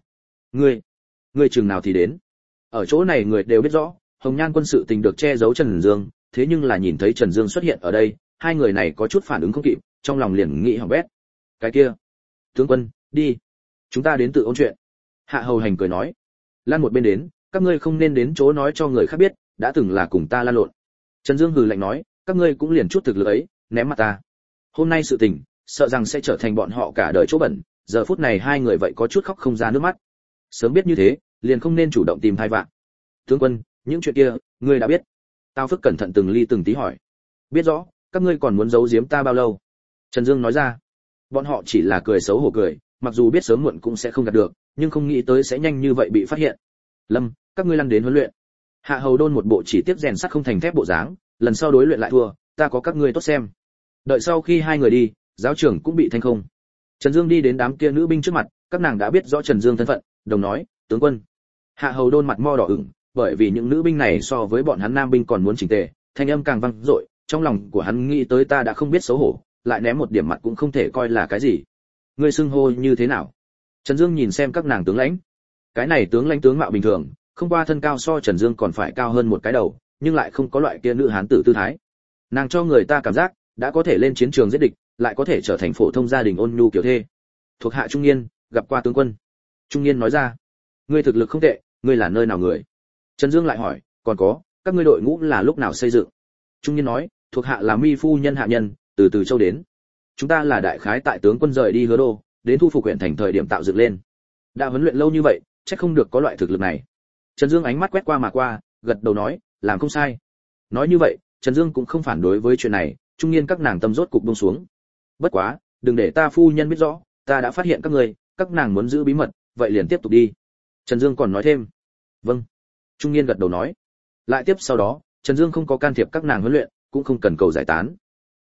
Ngươi chừng nào thì đến? Ở chỗ này người đều biết rõ, Hồng Nhan quân sự tình được che giấu Trần Dương, thế nhưng là nhìn thấy Trần Dương xuất hiện ở đây, hai người này có chút phản ứng không kịp, trong lòng liền nghĩ hỏng bét. Cái kia, tướng quân, đi, chúng ta đến tự ôn chuyện. Hạ Hầu Hành cười nói, lan một bên đến, các ngươi không nên đến chỗ nói cho người khác biết, đã từng là cùng ta lan lộn. Trần Dương hừ lạnh nói, các ngươi cũng liền chút thực lực ấy, ném mặt ta. Hôm nay sự tình, sợ rằng sẽ trở thành bọn họ cả đời chỗ bẩn, giờ phút này hai người vậy có chút khóc không ra nước mắt. Sớm biết như thế, liền không nên chủ động tìm thai vạn. Tướng quân, những chuyện kia, ngươi đã biết. Tào Phước cẩn thận từng ly từng tí hỏi. Biết rõ, các ngươi còn muốn giấu giếm ta bao lâu? Trần Dương nói ra. Bọn họ chỉ là cười xấu hổ cười, mặc dù biết sớm muộn cũng sẽ không đạt được, nhưng không nghĩ tới sẽ nhanh như vậy bị phát hiện. Lâm, các ngươi lăn đến huấn luyện. Hạ Hầu Đôn một bộ chỉ tiếp rèn sắt không thành thép bộ dáng, lần sau đối luyện lại thua, ta có các ngươi tốt xem. Đợi sau khi hai người đi, giáo trưởng cũng bị thanh không. Trần Dương đi đến đám kia nữ binh trước mặt, các nàng đã biết rõ Trần Dương thân phận, đồng nói, tướng quân. Hạ Hầu Đôn mặt mo đỏ ửng, bởi vì những nữ binh này so với bọn hắn nam binh còn muốn chỉnh tề, thanh âm càng vang dội, trong lòng của hắn nghĩ tới ta đã không biết xấu hổ, lại ném một điểm mặt cũng không thể coi là cái gì. Ngươi xưng hô như thế nào? Trần Dương nhìn xem các nàng tướng lãnh. Cái này tướng lãnh tướng mạo bình thường, không qua thân cao so Trần Dương còn phải cao hơn một cái đầu, nhưng lại không có loại kia nữ hán tử tư thái. Nàng cho người ta cảm giác đã có thể lên chiến trường giết địch, lại có thể trở thành phổ thông gia đình ôn nhu kiểu thê. Thuộc hạ Trung Nghiên, gặp qua tướng quân. Trung Nghiên nói ra, ngươi thực lực không tệ, ngươi là nơi nào người? Trần Dương lại hỏi, còn có, các ngươi đội ngũ là lúc nào xây dựng? Trung Nghiên nói, thuộc hạ là Mi phu nhân hạ nhân, từ Từ Châu đến. Chúng ta là đại khái tại tướng quân rời đi Hứa Đô, đến thu phục huyện thành thời điểm tạo dựng lên. Đã huấn luyện lâu như vậy, chắc không được có loại thực lực này. Trần Dương ánh mắt quét qua mà qua, gật đầu nói, làm không sai. Nói như vậy, Trần Dương cũng không phản đối với chuyện này, Trung Nghiên các nàng tâm rốt cục buông xuống. Bất quá, đừng để ta phu nhân biết rõ, ta đã phát hiện các ngươi, các nàng muốn giữ bí mật, vậy liền tiếp tục đi. Trần Dương còn nói thêm, vâng. Trung Nghiên gật đầu nói. Lại tiếp sau đó, Trần Dương không có can thiệp các nàng huấn luyện, cũng không cần cầu giải tán.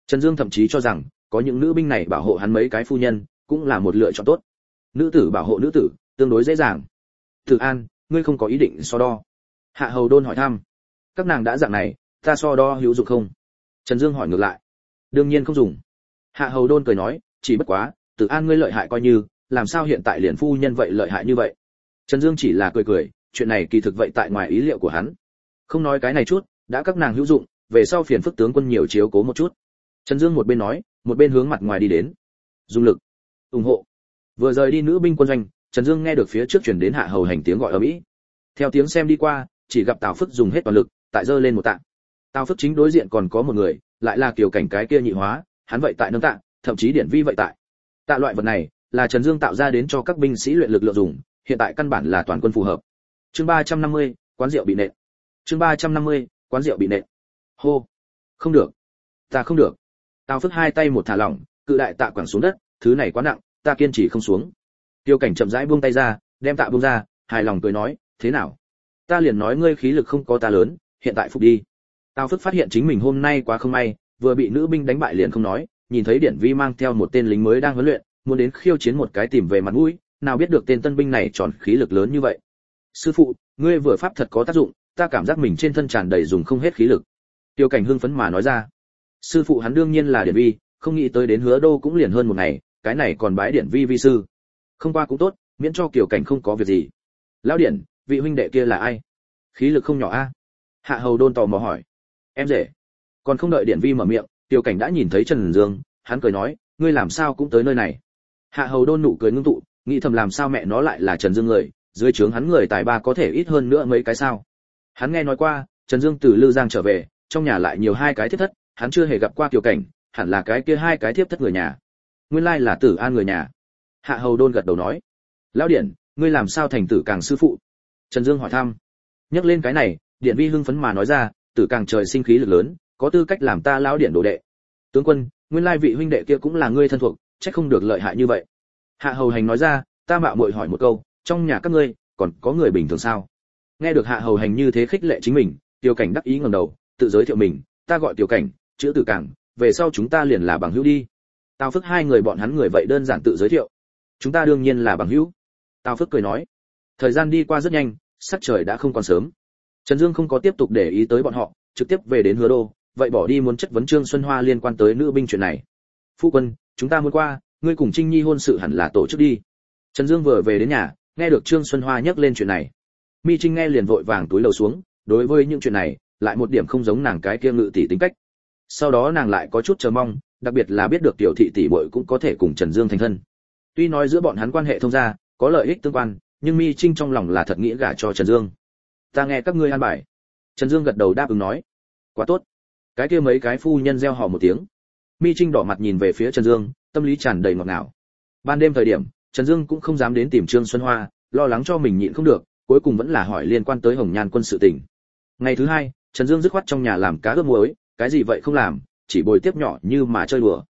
Trần Dương thậm chí cho rằng có những nữ binh này bảo hộ hắn mấy cái phu nhân cũng là một lựa chọn tốt. Nữ tử bảo hộ nữ tử tương đối dễ dàng. Tử An, ngươi không có ý định so đo? Hạ Hầu Đôn hỏi thăm. Các nàng đã dạng này, ta so đo hữu dụng không? Trần Dương hỏi ngược lại. Đương nhiên không dùng. Hạ Hầu Đôn cười nói, chỉ bất quá, Tử An ngươi lợi hại coi như, làm sao hiện tại liền phu nhân vậy lợi hại như vậy? Trần Dương chỉ là cười cười, chuyện này kỳ thực vậy tại ngoài ý liệu của hắn. Không nói cái này chút, đã các nàng hữu dụng, về sau phiền phức tướng quân nhiều chiếu cố một chút. Trần Dương một bên nói, một bên hướng mặt ngoài đi đến. Dùng lực, ủng hộ. Vừa rời đi nữ binh quân doanh, Trần Dương nghe được phía trước truyền đến Hạ Hầu Hành tiếng gọi ầm ĩ. Theo tiếng xem đi qua, chỉ gặp Tào Phức dùng hết toàn lực, tại giơ lên một tạ. Tào Phức chính đối diện còn có một người, lại là Kiều Cảnh cái kia nhị hóa, hắn vậy tại nâng tạ, thậm chí điển vi vậy tại. Tạ loại vật này là Trần Dương tạo ra đến cho các binh sĩ luyện lực lượng dùng, hiện tại căn bản là toàn quân phù hợp. Chương 350, quán rượu bị nện. Chương 350, quán rượu bị nện. Hô. Không được. Ta không được. Tào Phức hai tay một thả lỏng, cự đại tạ quẳng xuống đất, thứ này quá nặng, ta kiên trì không xuống. Tiêu Cảnh chậm rãi buông tay ra, đem tạ buông ra, hài lòng cười nói, thế nào? Ta liền nói ngươi khí lực không có ta lớn, hiện tại phục đi. Tào Phức phát hiện chính mình hôm nay quá không may, vừa bị nữ binh đánh bại liền không nói, nhìn thấy Điển Vi mang theo một tên lính mới đang huấn luyện, muốn đến khiêu chiến một cái tìm về mặt mũi, nào biết được tên tân binh này tròn khí lực lớn như vậy. Sư phụ, ngươi vừa pháp thật có tác dụng, ta cảm giác mình trên thân tràn đầy dùng không hết khí lực. Tiêu Cảnh hưng phấn mà nói ra. Sư phụ hắn đương nhiên là Điển Vi, không nghĩ tới đến Hứa Đô cũng liền hơn một ngày, cái này còn bái Điển Vi vi sư. Không qua cũng tốt, miễn cho Kiều Cảnh không có việc gì. Lão Điển, vị huynh đệ kia là ai? Khí lực không nhỏ a. Hạ Hầu Đôn tò mò hỏi. Em rể. Còn không đợi Điển Vi mở miệng, Tiêu Cảnh đã nhìn thấy Trần Dương, hắn cười nói, ngươi làm sao cũng tới nơi này. Hạ Hầu Đôn nụ cười ngưng tụ, nghĩ thầm làm sao mẹ nó lại là Trần Dương người, dưới trướng hắn người tài ba có thể ít hơn nữa mấy cái sao? Hắn nghe nói qua, Trần Dương từ Lư Giang trở về, trong nhà lại nhiều hai cái thiếp thất, hắn chưa hề gặp qua Kiều Cảnh, hẳn là cái kia hai cái thiếp thất người nhà. Nguyên lai là Tử An người nhà. Hạ Hầu Đôn gật đầu nói, lão Điển, ngươi làm sao thành Tử Càng sư phụ? Trần Dương hỏi thăm. Nhắc lên cái này, Điển Vi hưng phấn mà nói ra, Tử Càng trời sinh khí lực lớn, có tư cách làm ta lão Điển đồ đệ. Tướng quân, nguyên lai vị huynh đệ kia cũng là ngươi thân thuộc, chắc không được lợi hại như vậy. Hạ Hầu Hành nói ra, ta mạo muội hỏi một câu, trong nhà các ngươi còn có người bình thường sao? Nghe được Hạ Hầu Hành như thế khích lệ chính mình, Tiêu Cảnh đắc ý ngẩng đầu, tự giới thiệu mình, ta gọi Tiêu Cảnh, chữ Tử Càng, về sau chúng ta liền là bằng hữu đi. Tào Phức hai người bọn hắn người vậy đơn giản tự giới thiệu. Chúng ta đương nhiên là bằng hữu. Tào Phức cười nói. Thời gian đi qua rất nhanh, sắc trời đã không còn sớm. Trần Dương không có tiếp tục để ý tới bọn họ, trực tiếp về đến Hứa Đô, vậy bỏ đi muốn chất vấn Trương Xuân Hoa liên quan tới nữ binh chuyện này. Phu quân, chúng ta muốn qua, ngươi cùng Trinh Nhi hôn sự hẳn là tổ chức đi. Trần Dương vừa về đến nhà, nghe được Trương Xuân Hoa nhắc lên chuyện này. Mi Trinh nghe liền vội vàng túi lầu xuống, đối với những chuyện này, lại một điểm không giống nàng cái kia ngự tỷ tính cách. Sau đó nàng lại có chút chờ mong, đặc biệt là biết được tiểu thị tỷ muội cũng có thể cùng Trần Dương thành thân. Tuy nói giữa bọn hắn quan hệ thông gia, có lợi ích tương quan, nhưng Mi Trinh trong lòng là thật nghĩ gả cho Trần Dương. Ta nghe các ngươi an bài. Trần Dương gật đầu đáp ứng nói. Quá tốt. Cái kia mấy cái phu nhân reo hò một tiếng. Mi Trinh đỏ mặt nhìn về phía Trần Dương, tâm lý tràn đầy ngọt ngào. Ban đêm thời điểm, Trần Dương cũng không dám đến tìm Trương Xuân Hoa, lo lắng cho mình nhịn không được, cuối cùng vẫn là hỏi liên quan tới Hồng Nhan quân sự tình. Ngày thứ hai, Trần Dương dứt khoát trong nhà làm cá ướp muối, cái gì vậy không làm, chỉ bồi tiếp nhỏ Như mà chơi đùa.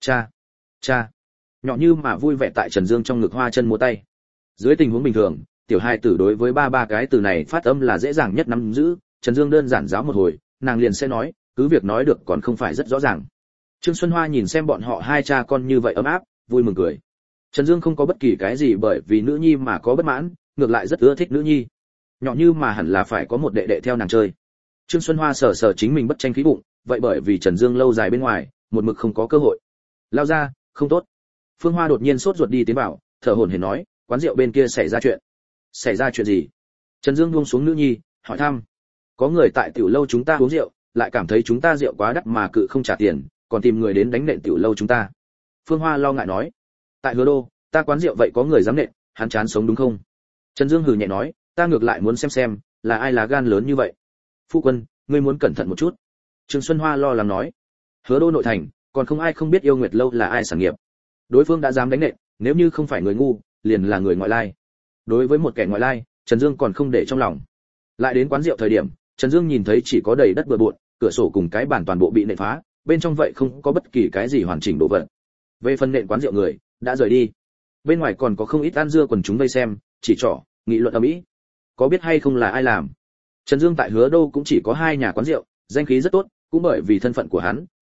Cha. Nhỏ Như mà vui vẻ tại Trần Dương trong ngực hoa chân múa tay. Dưới tình huống bình thường, tiểu hai tử đối với ba cái từ này phát âm là dễ dàng nhất nắm giữ, Trần Dương đơn giản giáo một hồi, nàng liền sẽ nói, cứ việc nói được còn không phải rất rõ ràng. Trương Xuân Hoa nhìn xem bọn họ hai cha con như vậy ấm áp, vui mừng cười. Trần Dương không có bất kỳ cái gì bởi vì nữ nhi mà có bất mãn, ngược lại rất ưa thích nữ nhi. Nhỏ Như mà hẳn là phải có một đệ đệ theo nàng chơi. Trương Xuân Hoa sờ chính mình bất tranh khí bụng, vậy bởi vì Trần Dương lâu dài bên ngoài, một mực không có cơ hội. Lao ra, không tốt. Phương Hoa đột nhiên sốt ruột đi tiến vào, thở hổn hển nói, quán rượu bên kia xảy ra chuyện. Xảy ra chuyện gì? Trần Dương buông xuống nữ nhi, hỏi thăm. Có người tại tiểu lâu chúng ta uống rượu, lại cảm thấy chúng ta rượu quá đắt mà cự không trả tiền, còn tìm người đến đánh nện tiểu lâu chúng ta. Phương Hoa lo ngại nói. Tại Hứa Đô, ta quán rượu vậy có người dám nện, hắn chán sống đúng không? Trần Dương hừ nhẹ nói, ta ngược lại muốn xem là ai lá gan lớn như vậy. Phu quân, ngươi muốn cẩn thận một chút. Trương Xuân Hoa lo lắng nói. Hứa Đô nội thành, còn không ai không biết Yêu Nguyệt lâu là ai sản nghiệp. Đối phương đã dám đánh nện, nếu như không phải người ngu, liền là người ngoại lai. Đối với một kẻ ngoại lai, Trần Dương còn không để trong lòng. Lại đến quán rượu thời điểm, Trần Dương nhìn thấy chỉ có đầy đất bừa bộn, cửa sổ cùng cái bàn toàn bộ bị nện phá, bên trong vậy không có bất kỳ cái gì hoàn chỉnh đồ vật. Về phần nện quán rượu người, đã rời đi. Bên ngoài còn có không ít ăn dưa quần chúng vây xem, chỉ trỏ, nghị luận ầm ĩ. Có biết hay không là ai làm? Trần Dương tại Hứa Đô cũng chỉ có hai nhà quán rượu, danh khí rất tốt, cũng bởi vì thân phận của hắn,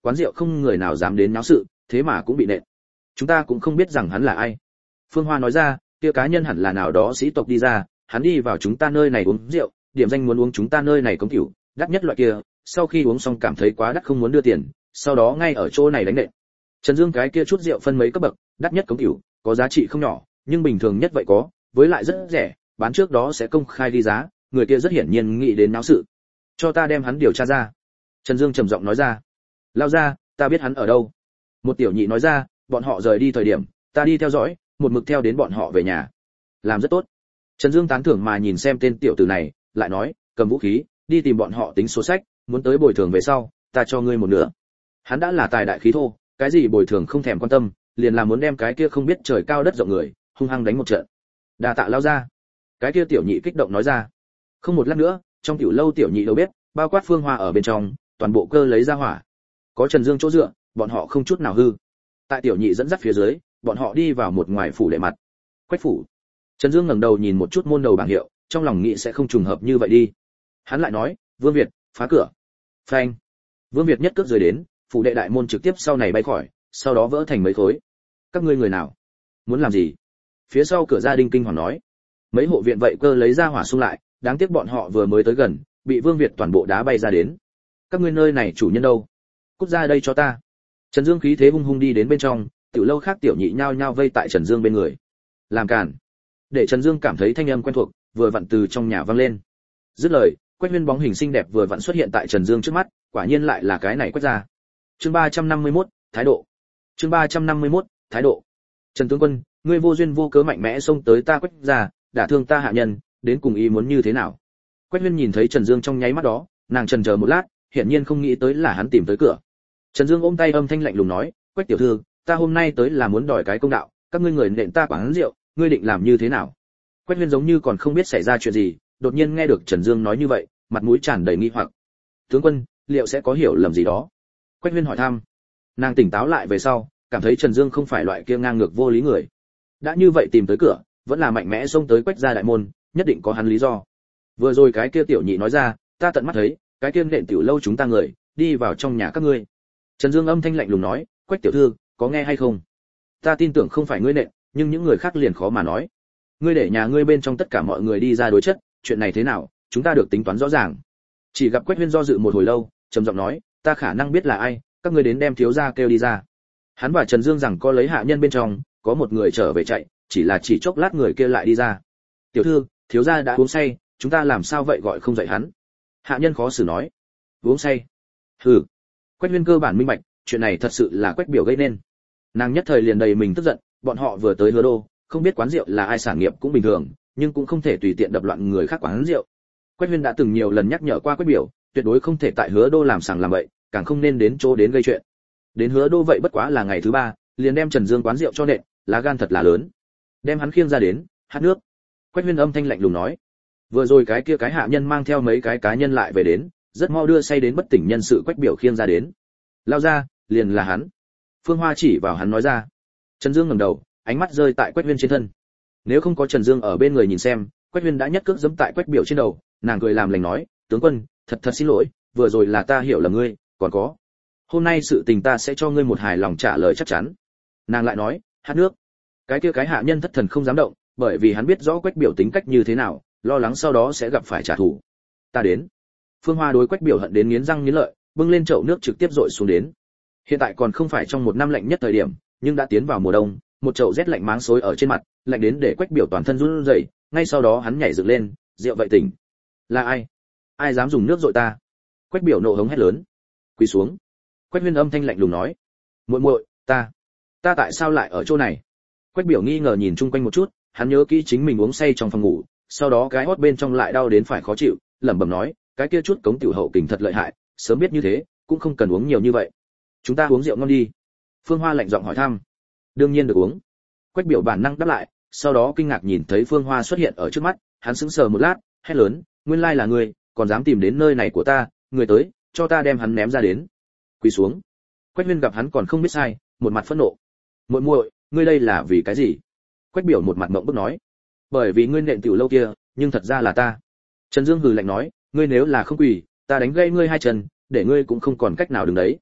quán rượu không người nào dám đến náo sự, thế mà cũng bị nện. Chúng ta cũng không biết rằng hắn là ai. Phương Hoa nói ra, kia cá nhân hẳn là nào đó sĩ tộc đi ra, hắn đi vào chúng ta nơi này uống rượu, điểm danh muốn uống chúng ta nơi này cống cửu, đắt nhất loại kia, sau khi uống xong cảm thấy quá đắt không muốn đưa tiền, sau đó ngay ở chỗ này đánh nện. Trần Dương cái kia chút rượu phân mấy cấp bậc, đắt nhất cống cửu, có giá trị không nhỏ, nhưng bình thường nhất vậy có, với lại rất rẻ, bán trước đó sẽ công khai đi giá, người kia rất hiển nhiên nghĩ đến náo sự. Cho ta đem hắn điều tra ra. Trần Dương trầm giọng nói ra. Lao ra, ta biết hắn ở đâu. Một tiểu nhị nói ra, bọn họ rời đi thời điểm, ta đi theo dõi, một mực theo đến bọn họ về nhà. Làm rất tốt. Trần Dương tán thưởng mà nhìn xem tên tiểu tử này, lại nói, cầm vũ khí, đi tìm bọn họ tính số sách, muốn tới bồi thường về sau, ta cho ngươi một nửa. Hắn đã là tài đại khí thô, cái gì bồi thường không thèm quan tâm, liền là muốn đem cái kia không biết trời cao đất rộng người, hung hăng đánh một trận. Đa tạ Lao ra. Cái kia tiểu nhị kích động nói ra. Không một lát nữa, trong tiểu lâu tiểu nhị đầu bếp, bao quát Phương Hoa ở bên trong, toàn bộ cơ lấy ra hỏa. Có Trần Dương chỗ dựa, bọn họ không chút nào hư. Tại tiểu nhị dẫn dắt phía dưới, bọn họ đi vào một ngoài phủ đệ mặt. Quách phủ. Trần Dương ngẩng đầu nhìn một chút môn đầu bảng hiệu, trong lòng nghĩ sẽ không trùng hợp như vậy đi. Hắn lại nói, Vương Việt, phá cửa. Phanh. Vương Việt nhất cước rơi đến, phủ đệ đại môn trực tiếp sau này bay khỏi, sau đó vỡ thành mấy khối. Các ngươi người nào? Muốn làm gì? Phía sau cửa gia đình kinh hoàng nói. Mấy hộ viện vậy cơ lấy ra hỏa xung lại, đáng tiếc bọn họ vừa mới tới gần, bị Vương Việt toàn bộ đá bay ra đến. Các ngươi nơi này chủ nhân đâu? Cút ra đây cho ta. Trần Dương khí thế hung hung đi đến bên trong, tiểu lâu khác tiểu nhị nhao nhao vây tại Trần Dương bên người. Làm cản. Để Trần Dương cảm thấy thanh âm quen thuộc, vừa vặn từ trong nhà vang lên. Dứt lời, Quách Huyên bóng hình xinh đẹp vừa vặn xuất hiện tại Trần Dương trước mắt, quả nhiên lại là cái này Quách gia. Chương 351, thái độ. Chương 351, thái độ. Trần tướng quân, ngươi vô duyên vô cớ mạnh mẽ xông tới ta Quách gia, đả thương ta hạ nhân, đến cùng ý muốn như thế nào? Quách Huyên nhìn thấy Trần Dương trong nháy mắt đó, nàng chần chờ một lát, hiển nhiên không nghĩ tới là hắn tìm tới cửa. Trần Dương ôm tay âm thanh lạnh lùng nói, Quách tiểu thư, ta hôm nay tới là muốn đòi cái công đạo, các ngươi người nện ta quán rượu, ngươi định làm như thế nào? Quách Huyên giống như còn không biết xảy ra chuyện gì, đột nhiên nghe được Trần Dương nói như vậy, mặt mũi tràn đầy nghi hoặc. Tướng quân, liệu sẽ có hiểu lầm gì đó? Quách Huyên hỏi thăm. Nàng tỉnh táo lại về sau, cảm thấy Trần Dương không phải loại kia ngang ngược vô lý người. Đã như vậy tìm tới cửa, vẫn là mạnh mẽ xông tới Quách gia đại môn, nhất định có hắn lý do. Vừa rồi cái kia tiểu nhị nói ra, ta tận mắt thấy, cái kia nện tiểu lâu chúng ta người, đi vào trong nhà các ngươi. Trần Dương âm thanh lạnh lùng nói, Quách tiểu thư, có nghe hay không? Ta tin tưởng không phải ngươi nện, nhưng những người khác liền khó mà nói. Ngươi để nhà ngươi bên trong tất cả mọi người đi ra đối chất, chuyện này thế nào, chúng ta được tính toán rõ ràng. Chỉ gặp Quách Huyên do dự một hồi lâu, trầm giọng nói, ta khả năng biết là ai, các ngươi đến đem thiếu gia kêu đi ra. Hắn và Trần Dương rằng có lấy hạ nhân bên trong, có một người trở về chạy, chỉ là chỉ chốc lát người kia lại đi ra. Tiểu thư, thiếu gia đã uống say, chúng ta làm sao vậy gọi không dậy hắn? Hạ nhân khó xử nói. Uống say? Hừ. Quách Huyên cơ bản minh bạch, chuyện này thật sự là Quách biểu gây nên. Nàng nhất thời liền đầy mình tức giận, bọn họ vừa tới Hứa Đô, không biết quán rượu là ai sản nghiệp cũng bình thường, nhưng cũng không thể tùy tiện đập loạn người khác quán rượu. Quách Huyên đã từng nhiều lần nhắc nhở qua Quách biểu, tuyệt đối không thể tại Hứa Đô làm sàng làm bậy, càng không nên đến chỗ đến gây chuyện. Đến Hứa Đô vậy bất quá là ngày thứ ba, liền đem Trần Dương quán rượu cho nện, lá gan thật là lớn. Đem hắn khiêng ra đến, hát nước. Quách Huyên âm thanh lạnh lùng nói. Vừa rồi cái kia cái hạ nhân mang theo mấy cái cá nhân lại về đến, rất mau đưa say đến bất tỉnh nhân sự Quách biểu khiêng ra đến. Lao ra, liền là hắn. Phương Hoa chỉ vào hắn nói ra. Trần Dương ngẩng đầu, ánh mắt rơi tại Quách Huyên trên thân. Nếu không có Trần Dương ở bên người nhìn xem, Quách Huyên đã nhất cước giẫm tại Quách biểu trên đầu, nàng cười làm lành nói, tướng quân, thật xin lỗi, vừa rồi là ta hiểu lầm ngươi, còn có, hôm nay sự tình ta sẽ cho ngươi một hài lòng trả lời chắc chắn. Nàng lại nói, hát nước. Cái kia cái hạ nhân thất thần không dám động, bởi vì hắn biết rõ Quách biểu tính cách như thế nào, lo lắng sau đó sẽ gặp phải trả thù. Ta đến. Phương Hoa đối Quách biểu hận đến nghiến răng nghiến lợi, bưng lên chậu nước trực tiếp dội xuống đến. Hiện tại còn không phải trong một năm lạnh nhất thời điểm, nhưng đã tiến vào mùa đông, một chậu rét lạnh máng xối ở trên mặt, lạnh đến để Quách biểu toàn thân run rẩy, ngay sau đó hắn nhảy dựng lên, rượu vậy tỉnh. Là ai? Ai dám dùng nước dội ta? Quách biểu nộ hống hét lớn. Quỳ xuống. Quách Huyên âm thanh lạnh lùng nói. Muội muội, ta tại sao lại ở chỗ này? Quách biểu nghi ngờ nhìn chung quanh một chút, hắn nhớ kỹ chính mình uống say trong phòng ngủ, sau đó cái hót bên trong lại đau đến phải khó chịu, lẩm bẩm nói, cái kia chút cống tiểu hậu kình thật lợi hại, sớm biết như thế, cũng không cần uống nhiều như vậy. Chúng ta uống rượu ngon đi. Phương Hoa lạnh giọng hỏi thăm. Đương nhiên được uống. Quách biểu bản năng đáp lại, sau đó kinh ngạc nhìn thấy Phương Hoa xuất hiện ở trước mắt, hắn sững sờ một lát, hét lớn, nguyên lai là ngươi, còn dám tìm đến nơi này của ta, người tới, cho ta đem hắn ném ra đến. Quỳ xuống. Quách Huyên gặp hắn còn không biết sai, một mặt phẫn nộ. Muội muội, ngươi đây là vì cái gì? Quách biểu một mặt ngậm bức nói. Bởi vì ngươi nện tiểu lâu kia, nhưng thật ra là ta. Trần Dương hừ lạnh nói, ngươi nếu là không quỳ, ta đánh gãy ngươi hai chân, để ngươi cũng không còn cách nào đứng đấy.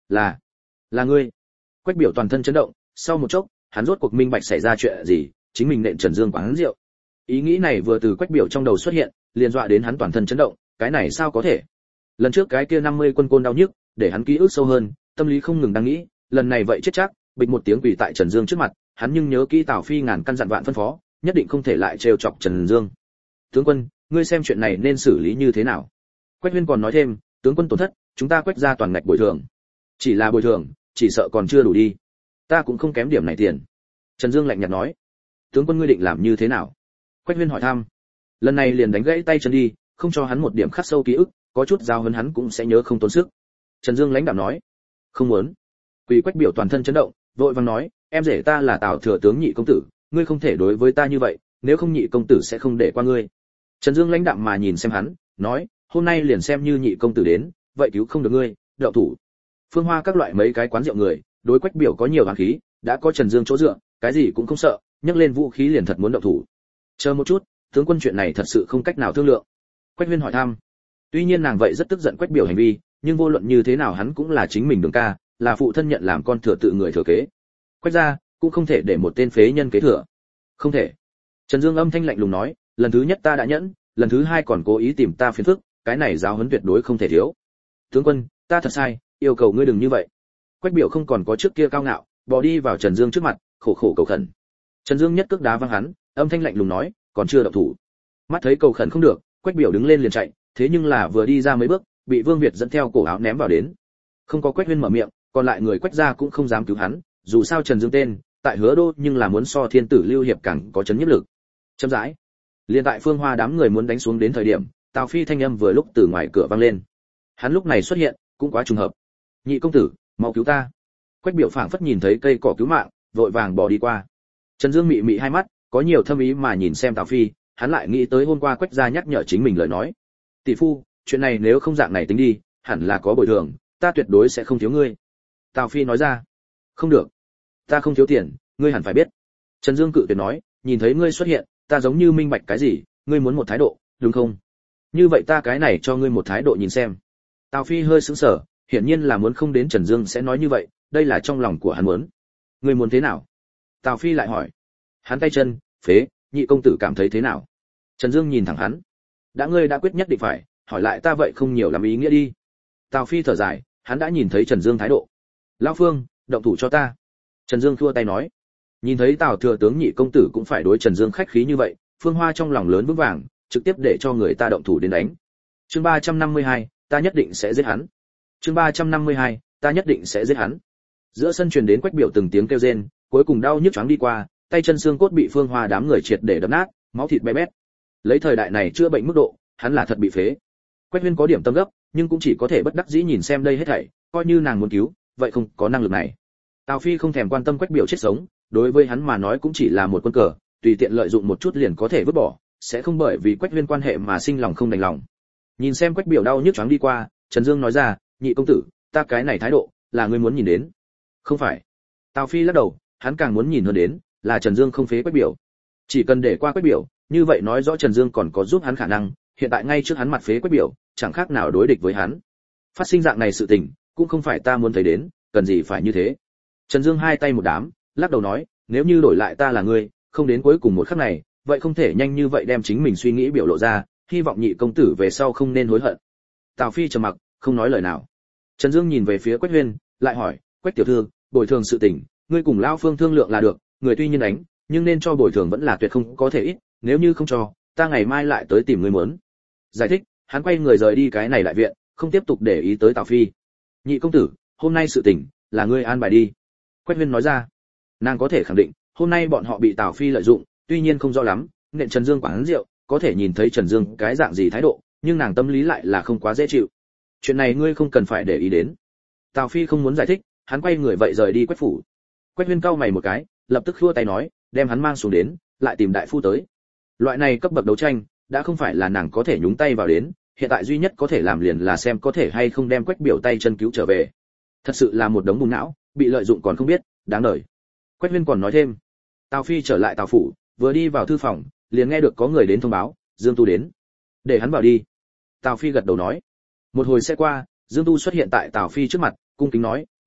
Là ngươi. Quách Biểu toàn thân chấn động, sau một chốc, hắn rốt cuộc minh bạch xảy ra chuyện gì, chính mình nện Trần Dương quán rượu. Ý nghĩ này vừa từ Quách Biểu trong đầu xuất hiện, liền dọa đến hắn toàn thân chấn động, cái này sao có thể? Lần trước cái kia 50 quân côn đau nhức, để hắn ký ức sâu hơn, tâm lý không ngừng đang nghĩ, lần này vậy chết chắc, bịch một tiếng quỳ tại Trần Dương trước mặt, hắn nhưng nhớ kỹ Tào Phi ngàn căn dặn vạn phân phó, nhất định không thể lại trêu chọc Trần Dương. Tướng quân, ngươi xem chuyện này nên xử lý như thế nào? Quách Huyên còn nói thêm, tướng quân tổn thất, chúng ta Quách gia toàn ngạch bồi thường. Chỉ là bồi thường, chỉ sợ còn chưa đủ đi. Ta cũng không kém điểm này tiền. Trần Dương lạnh nhạt nói. Tướng quân ngươi định làm như thế nào? Quách Huyên hỏi thăm. Lần này liền đánh gãy tay chân đi, không cho hắn một điểm khắc sâu ký ức, có chút giao hấn hắn cũng sẽ nhớ không tốn sức. Trần Dương lãnh đạm nói. Không muốn. Quỳ Quách Biểu toàn thân chấn động, vội vàng nói, em rể ta là Tào thừa tướng nhị công tử, ngươi không thể đối với ta như vậy, nếu không nhị công tử sẽ không để qua ngươi. Trần Dương lãnh đạm mà nhìn xem hắn, nói, hôm nay liền xem như nhị công tử đến, vậy cứu không được ngươi, đậu thủ. Phương Hoa các loại mấy cái quán rượu người, đối Quách Biểu có nhiều oán khí, đã có Trần Dương chỗ dựa, cái gì cũng không sợ, nhấc lên vũ khí liền thật muốn động thủ. Chờ một chút, tướng quân chuyện này thật sự không cách nào thương lượng. Quách Huyên hỏi thăm. Tuy nhiên nàng vậy rất tức giận Quách Biểu hành vi, nhưng vô luận như thế nào hắn cũng là chính mình Đường ca, là phụ thân nhận làm con thừa tự người thừa kế. Quách gia cũng không thể để một tên phế nhân kế thừa. Không thể. Trần Dương âm thanh lạnh lùng nói, lần thứ nhất ta đã nhẫn, lần thứ hai còn cố ý tìm ta phiền phức, cái này giáo huấn tuyệt đối không thể thiếu. Tướng quân, ta thật sai, yêu cầu ngươi đừng như vậy. Quách Biểu không còn có trước kia cao ngạo, bò đi vào Trần Dương trước mặt, khổ khổ cầu khẩn. Trần Dương nhất cước đá văng hắn, âm thanh lạnh lùng nói, còn chưa động thủ. Mắt thấy cầu khẩn không được, Quách Biểu đứng lên liền chạy, thế nhưng là vừa đi ra mấy bước, bị Vương Việt dẫn theo cổ áo ném vào đến. Không có Quách Huyên mở miệng, còn lại người Quách gia cũng không dám cứu hắn, dù sao Trần Dương tên, tại Hứa Đô nhưng là muốn so Thiên tử Lưu Hiệp càng có chấn nhiếp lực. Chậm rãi, liền tại Phương Hoa đám người muốn đánh xuống đến thời điểm, Tào Phi thanh âm vừa lúc từ ngoài cửa vang lên. Hắn lúc này xuất hiện, cũng quá trùng hợp. Nhị công tử, mau cứu ta. Quách Biểu phảng phất nhìn thấy cây cỏ cứu mạng, vội vàng bỏ đi qua. Trần Dương mị mị hai mắt, có nhiều thâm ý mà nhìn xem Tào Phi, hắn lại nghĩ tới hôm qua Quách gia nhắc nhở chính mình lời nói. Tỷ phu, chuyện này nếu không dạng này tính đi, hẳn là có bồi thường, ta tuyệt đối sẽ không thiếu ngươi. Tào Phi nói ra. Không được, ta không thiếu tiền, ngươi hẳn phải biết. Trần Dương cự tuyệt nói, nhìn thấy ngươi xuất hiện, ta giống như minh bạch cái gì, ngươi muốn một thái độ, đúng không? Như vậy ta cái này cho ngươi một thái độ nhìn xem. Tào Phi hơi sững sờ, hiển nhiên là muốn không đến Trần Dương sẽ nói như vậy, đây là trong lòng của hắn muốn. Ngươi muốn thế nào? Tào Phi lại hỏi. Hắn tay chân, phế, nhị công tử cảm thấy thế nào? Trần Dương nhìn thẳng hắn. Đã ngươi đã quyết nhất định phải, hỏi lại ta vậy không nhiều làm ý nghĩa đi. Tào Phi thở dài, hắn đã nhìn thấy Trần Dương thái độ. Lão Phương, động thủ cho ta. Trần Dương thua tay nói. Nhìn thấy Tào thừa tướng nhị công tử cũng phải đối Trần Dương khách khí như vậy, Phương Hoa trong lòng lớn vững vàng, trực tiếp để cho người ta động thủ đến đánh. Chương 352, ta nhất định sẽ giết hắn. Chương 352, ta nhất định sẽ giết hắn. Giữa sân truyền đến Quách Biểu từng tiếng kêu rên, cuối cùng đau nhức choáng đi qua, tay chân xương cốt bị Phương Hoa đám người triệt để đập nát, máu thịt bé bét. Lấy thời đại này chữa bệnh mức độ, hắn là thật bị phế. Quách Huyên có điểm tâm gấp, nhưng cũng chỉ có thể bất đắc dĩ nhìn xem đây hết thảy, coi như nàng muốn cứu, vậy không có năng lực này. Tào Phi không thèm quan tâm Quách Biểu chết sống, đối với hắn mà nói cũng chỉ là một quân cờ, tùy tiện lợi dụng một chút liền có thể vứt bỏ, sẽ không bởi vì Quách Huyên quan hệ mà sinh lòng không đành lòng. Nhìn xem Quách Biểu đau nhức choáng đi qua, Trần Dương nói ra, nhị công tử, ta cái này thái độ, là ngươi muốn nhìn đến. Không phải. Tào Phi lắc đầu, hắn càng muốn nhìn hơn đến, là Trần Dương không phế Quách Biểu. Chỉ cần để qua Quách Biểu, như vậy nói rõ Trần Dương còn có giúp hắn khả năng, hiện tại ngay trước hắn mặt phế Quách Biểu, chẳng khác nào đối địch với hắn. Phát sinh dạng này sự tình, cũng không phải ta muốn thấy đến, cần gì phải như thế. Trần Dương hai tay một đám, lắc đầu nói, nếu như đổi lại ta là ngươi, không đến cuối cùng một khắc này, vậy không thể nhanh như vậy đem chính mình suy nghĩ biểu lộ ra, hy vọng nhị công tử về sau không nên hối hận. Tào Phi trầm mặc, không nói lời nào. Trần Dương nhìn về phía Quách Huyên, lại hỏi, Quách tiểu thư, bồi thường sự tình, ngươi cùng lão Phương thương lượng là được, người tuy nhiên đánh, nhưng nên cho bồi thường vẫn là tuyệt không có thể ít, nếu như không cho, ta ngày mai lại tới tìm ngươi muốn. Giải thích, hắn quay người rời đi cái này đại viện, không tiếp tục để ý tới Tào Phi. Nhị công tử, hôm nay sự tình là ngươi an bài đi. Quách Huyên nói ra. Nàng có thể khẳng định, hôm nay bọn họ bị Tào Phi lợi dụng, tuy nhiên không rõ lắm, nện Trần Dương quán rượu, có thể nhìn thấy Trần Dương cái dạng gì thái độ, nhưng nàng tâm lý lại là không quá dễ chịu. Chuyện này ngươi không cần phải để ý đến. Tào Phi không muốn giải thích, hắn quay người vậy rời đi Quách phủ. Quách Huyên cau mày một cái, lập tức khua tay nói, đem hắn mang xuống đến, lại tìm đại phu tới. Loại này cấp bậc đấu tranh, đã không phải là nàng có thể nhúng tay vào đến, hiện tại duy nhất có thể làm liền là xem có thể hay không đem Quách Biểu tay chân cứu trở về. Thật sự là một đống bùn não, bị lợi dụng còn không biết, đáng đời. Quách Huyên còn nói thêm. Tào Phi trở lại Tào phủ, vừa đi vào thư phòng, liền nghe được có người đến thông báo, Dương Tu đến. Để hắn vào đi. Tào Phi gật đầu nói. Một hồi sẽ qua, Dương Tu xuất hiện tại Tào Phi trước mặt, cung kính nói,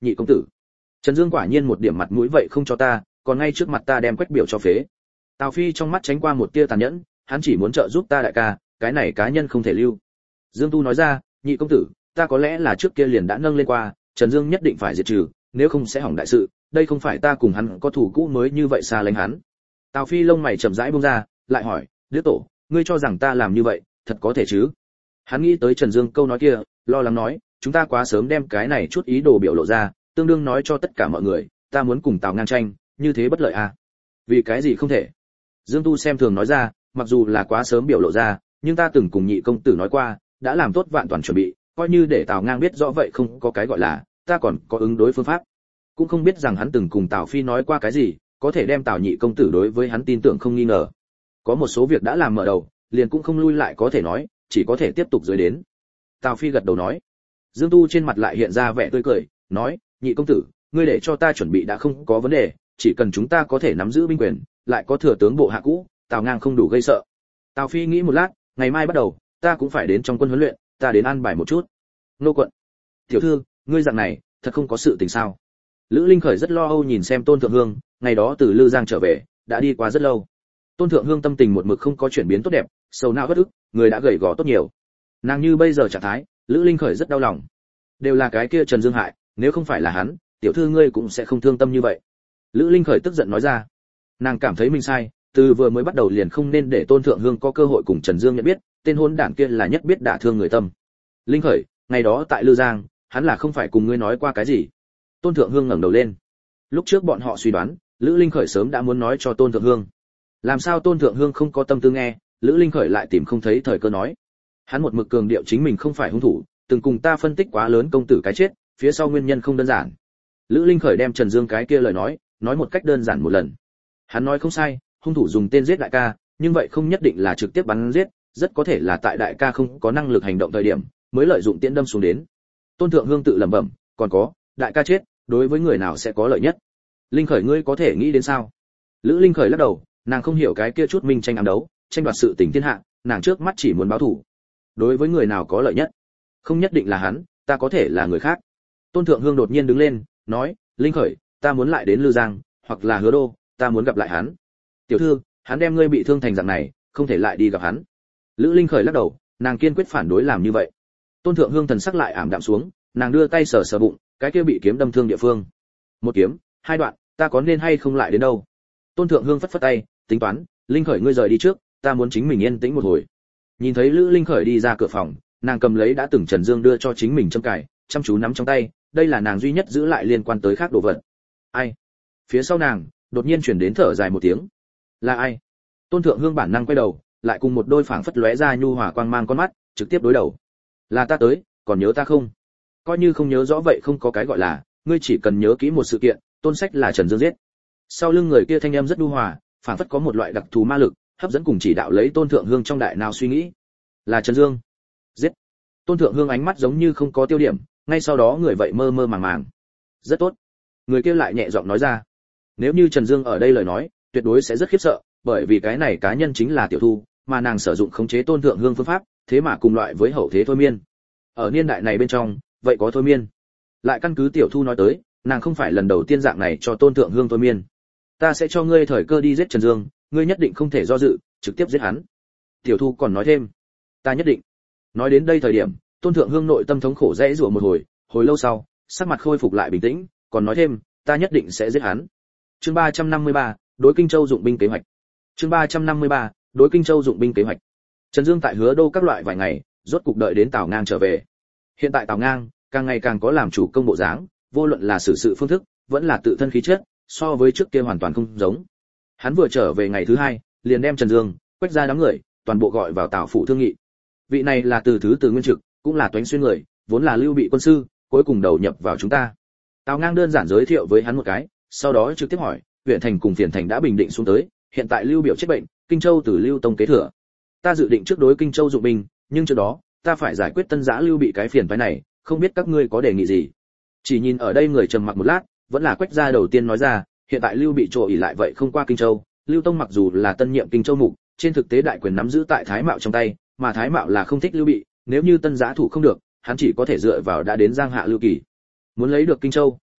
nhị công tử. Trần Dương quả nhiên một điểm mặt mũi vậy không cho ta, còn ngay trước mặt ta đem quách biểu cho phế. Tào Phi trong mắt tránh qua một tia tàn nhẫn, hắn chỉ muốn trợ giúp ta đại ca, cái này cá nhân không thể lưu. Dương Tu nói ra, nhị công tử, ta có lẽ là trước kia liền đã nâng lên qua, Trần Dương nhất định phải diệt trừ, nếu không sẽ hỏng đại sự, đây không phải ta cùng hắn có thủ cũ mới như vậy xa lánh hắn. Tào Phi lông mày chậm rãi buông ra, lại hỏi, đứa tổ, ngươi cho rằng ta làm như vậy, thật có thể chứ? Hắn nghĩ tới Trần Dương câu nói kia, lo lắng nói, chúng ta quá sớm đem cái này chút ý đồ biểu lộ ra, tương đương nói cho tất cả mọi người, ta muốn cùng Tào ngang tranh, như thế bất lợi à? Vì cái gì không thể? Dương Tu xem thường nói ra, mặc dù là quá sớm biểu lộ ra, nhưng ta từng cùng nhị công tử nói qua, đã làm tốt vạn toàn chuẩn bị, coi như để Tào ngang biết rõ vậy không có cái gọi là, ta còn có ứng đối phương pháp. Cũng không biết rằng hắn từng cùng Tào Phi nói qua cái gì, có thể đem Tào nhị công tử đối với hắn tin tưởng không nghi ngờ. Có một số việc đã làm mở đầu, liền cũng không lui lại có thể nói, chỉ có thể tiếp tục dưới đến. Tào Phi gật đầu nói. Dương Tu trên mặt lại hiện ra vẻ tươi cười, nói, nhị công tử, ngươi để cho ta chuẩn bị đã không có vấn đề, chỉ cần chúng ta có thể nắm giữ binh quyền, lại có thừa tướng bộ hạ cũ, Tào ngang không đủ gây sợ. Tào Phi nghĩ một lát, ngày mai bắt đầu, ta cũng phải đến trong quân huấn luyện, ta đến an bài một chút. Nô quận, tiểu thư, ngươi dạng này, thật không có sự tình sao? Lữ Linh Khởi rất lo âu nhìn xem Tôn Thượng Hương, ngày đó từ Lư Giang trở về, đã đi qua rất lâu. Tôn Thượng Hương tâm tình một mực không có chuyển biến tốt đẹp, sầu não bất ức, người đã gầy gò tốt nhiều. Nàng như bây giờ trạng thái, Lữ Linh Khởi rất đau lòng. Đều là cái kia Trần Dương hại, nếu không phải là hắn, tiểu thư ngươi cũng sẽ không thương tâm như vậy. Lữ Linh Khởi tức giận nói ra. Nàng cảm thấy mình sai, từ vừa mới bắt đầu liền không nên để Tôn Thượng Hương có cơ hội cùng Trần Dương nhận biết, tên hôn đản kia là nhất biết đả thương người tâm. Linh Khởi, ngày đó tại Lư Giang, hắn là không phải cùng ngươi nói qua cái gì? Tôn Thượng Hương ngẩng đầu lên. Lúc trước bọn họ suy đoán, Lữ Linh Khởi sớm đã muốn nói cho Tôn Thượng Hương. Làm sao Tôn Thượng Hương không có tâm tư nghe, Lữ Linh Khởi lại tìm không thấy thời cơ nói. Hắn một mực cường điệu chính mình không phải hung thủ, từng cùng ta phân tích quá lớn công tử cái chết, phía sau nguyên nhân không đơn giản. Lữ Linh Khởi đem Trần Dương cái kia lời nói một cách đơn giản một lần. Hắn nói không sai, hung thủ dùng tên giết đại ca, nhưng vậy không nhất định là trực tiếp bắn giết, rất có thể là tại đại ca không có năng lực hành động thời điểm, mới lợi dụng tiễn đâm xuống đến. Tôn Thượng Hương tự lẩm bẩm, còn có, đại ca chết, đối với người nào sẽ có lợi nhất? Linh Khởi ngươi có thể nghĩ đến sao? Lữ Linh Khởi lắc đầu, nàng không hiểu cái kia chút minh tranh ám đấu, tranh đoạt sự tình thiên hạ, nàng trước mắt chỉ muốn báo thù. Đối với người nào có lợi nhất? Không nhất định là hắn, ta có thể là người khác. Tôn Thượng Hương đột nhiên đứng lên, nói, Linh Khởi, ta muốn lại đến Lư Giang, hoặc là Hứa Đô, ta muốn gặp lại hắn. Tiểu thư, hắn đem ngươi bị thương thành dạng này, không thể lại đi gặp hắn. Lữ Linh Khởi lắc đầu, nàng kiên quyết phản đối làm như vậy. Tôn Thượng Hương thần sắc lại ảm đạm xuống, nàng đưa tay sờ sờ bụng, cái kia bị kiếm đâm thương địa phương. Một kiếm, hai đoạn, ta có nên hay không lại đến đâu? Tôn Thượng Hương phất phất tay, tính toán, Linh Khởi ngươi rời đi trước, ta muốn chính mình yên tĩnh một hồi. Nhìn thấy Lữ Linh Khởi đi ra cửa phòng, nàng cầm lấy đã từng Trần Dương đưa cho chính mình châm cài, chăm chú nắm trong tay, đây là nàng duy nhất giữ lại liên quan tới khác đồ vật. Ai? Phía sau nàng, đột nhiên chuyển đến thở dài một tiếng. Là ai? Tôn Thượng Hương bản năng quay đầu, lại cùng một đôi phảng phất lóe ra nhu hòa quang mang con mắt, trực tiếp đối đầu. Là ta tới, còn nhớ ta không? Coi như không nhớ rõ vậy không có cái gọi là, ngươi chỉ cần nhớ kỹ một sự kiện, Tôn Sách là Trần Dương giết. Sau lưng người kia thanh âm rất nhu hòa, phảng phất có một loại đặc thù ma lực, hấp dẫn cùng chỉ đạo lấy Tôn Thượng Hương trong đại nào suy nghĩ. Là Trần Dương giết. Tôn Thượng Hương ánh mắt giống như không có tiêu điểm, ngay sau đó người vậy mơ mơ màng màng. Rất tốt. Người kia lại nhẹ giọng nói ra. Nếu như Trần Dương ở đây lời nói, tuyệt đối sẽ rất khiếp sợ, bởi vì cái này cá nhân chính là Tiểu Thu, mà nàng sử dụng khống chế Tôn Thượng Hương phương pháp, thế mà cùng loại với hậu thế thôi miên. Ở niên đại này bên trong, vậy có thôi miên. Lại căn cứ Tiểu Thu nói tới, nàng không phải lần đầu tiên dạng này cho Tôn Thượng Hương thôi miên. Ta sẽ cho ngươi thời cơ đi giết Trần Dương, ngươi nhất định không thể do dự, trực tiếp giết hắn. Tiểu Thu còn nói thêm, ta nhất định. Nói đến đây thời điểm, Tôn Thượng Hương nội tâm thống khổ dễ rủa một hồi lâu sau, sắc mặt khôi phục lại bình tĩnh, còn nói thêm, ta nhất định sẽ giết hắn. Chương 353, đối Kinh Châu dụng binh kế hoạch. Chương 353, đối Kinh Châu dụng binh kế hoạch. Trần Dương tại Hứa Đô các loại vài ngày, rốt cục đợi đến Tào Ngang trở về. Hiện tại Tào Ngang càng ngày càng có làm chủ công bộ dáng, vô luận là xử sự phương thức, vẫn là tự thân khí chất, so với trước kia hoàn toàn không giống. Hắn vừa trở về ngày thứ hai, liền đem Trần Dương, Quách ra đám người, toàn bộ gọi vào Tào phủ thương nghị. Vị này là từ Nguyên Trực, cũng là Toánh Xuyên người, vốn là Lưu Bị quân sư, cuối cùng đầu nhập vào chúng ta. Tào Ngang đơn giản giới thiệu với hắn một cái, sau đó trực tiếp hỏi, huyện thành cùng Phiền thành đã bình định xuống tới, hiện tại Lưu Biểu chết bệnh, Kinh Châu từ Lưu Tông kế thừa. Ta dự định trước đối Kinh Châu dụng binh, nhưng trước đó, ta phải giải quyết Tân Giã Lưu Bị cái phiền toái này, không biết các ngươi có đề nghị gì. Chỉ nhìn ở đây người trầm mặc một lát, vẫn là Quách gia đầu tiên nói ra, hiện tại Lưu Bị trổ ỉ lại vậy không qua Kinh Châu, Lưu Tông mặc dù là tân nhiệm Kinh Châu mục, trên thực tế đại quyền nắm giữ tại Thái Mạo trong tay, mà Thái Mạo là không thích Lưu Bị, nếu như Tân Giã thủ không được, hắn chỉ có thể dựa vào đã đến Giang Hạ Lưu Kỳ. Muốn lấy được Kinh Châu,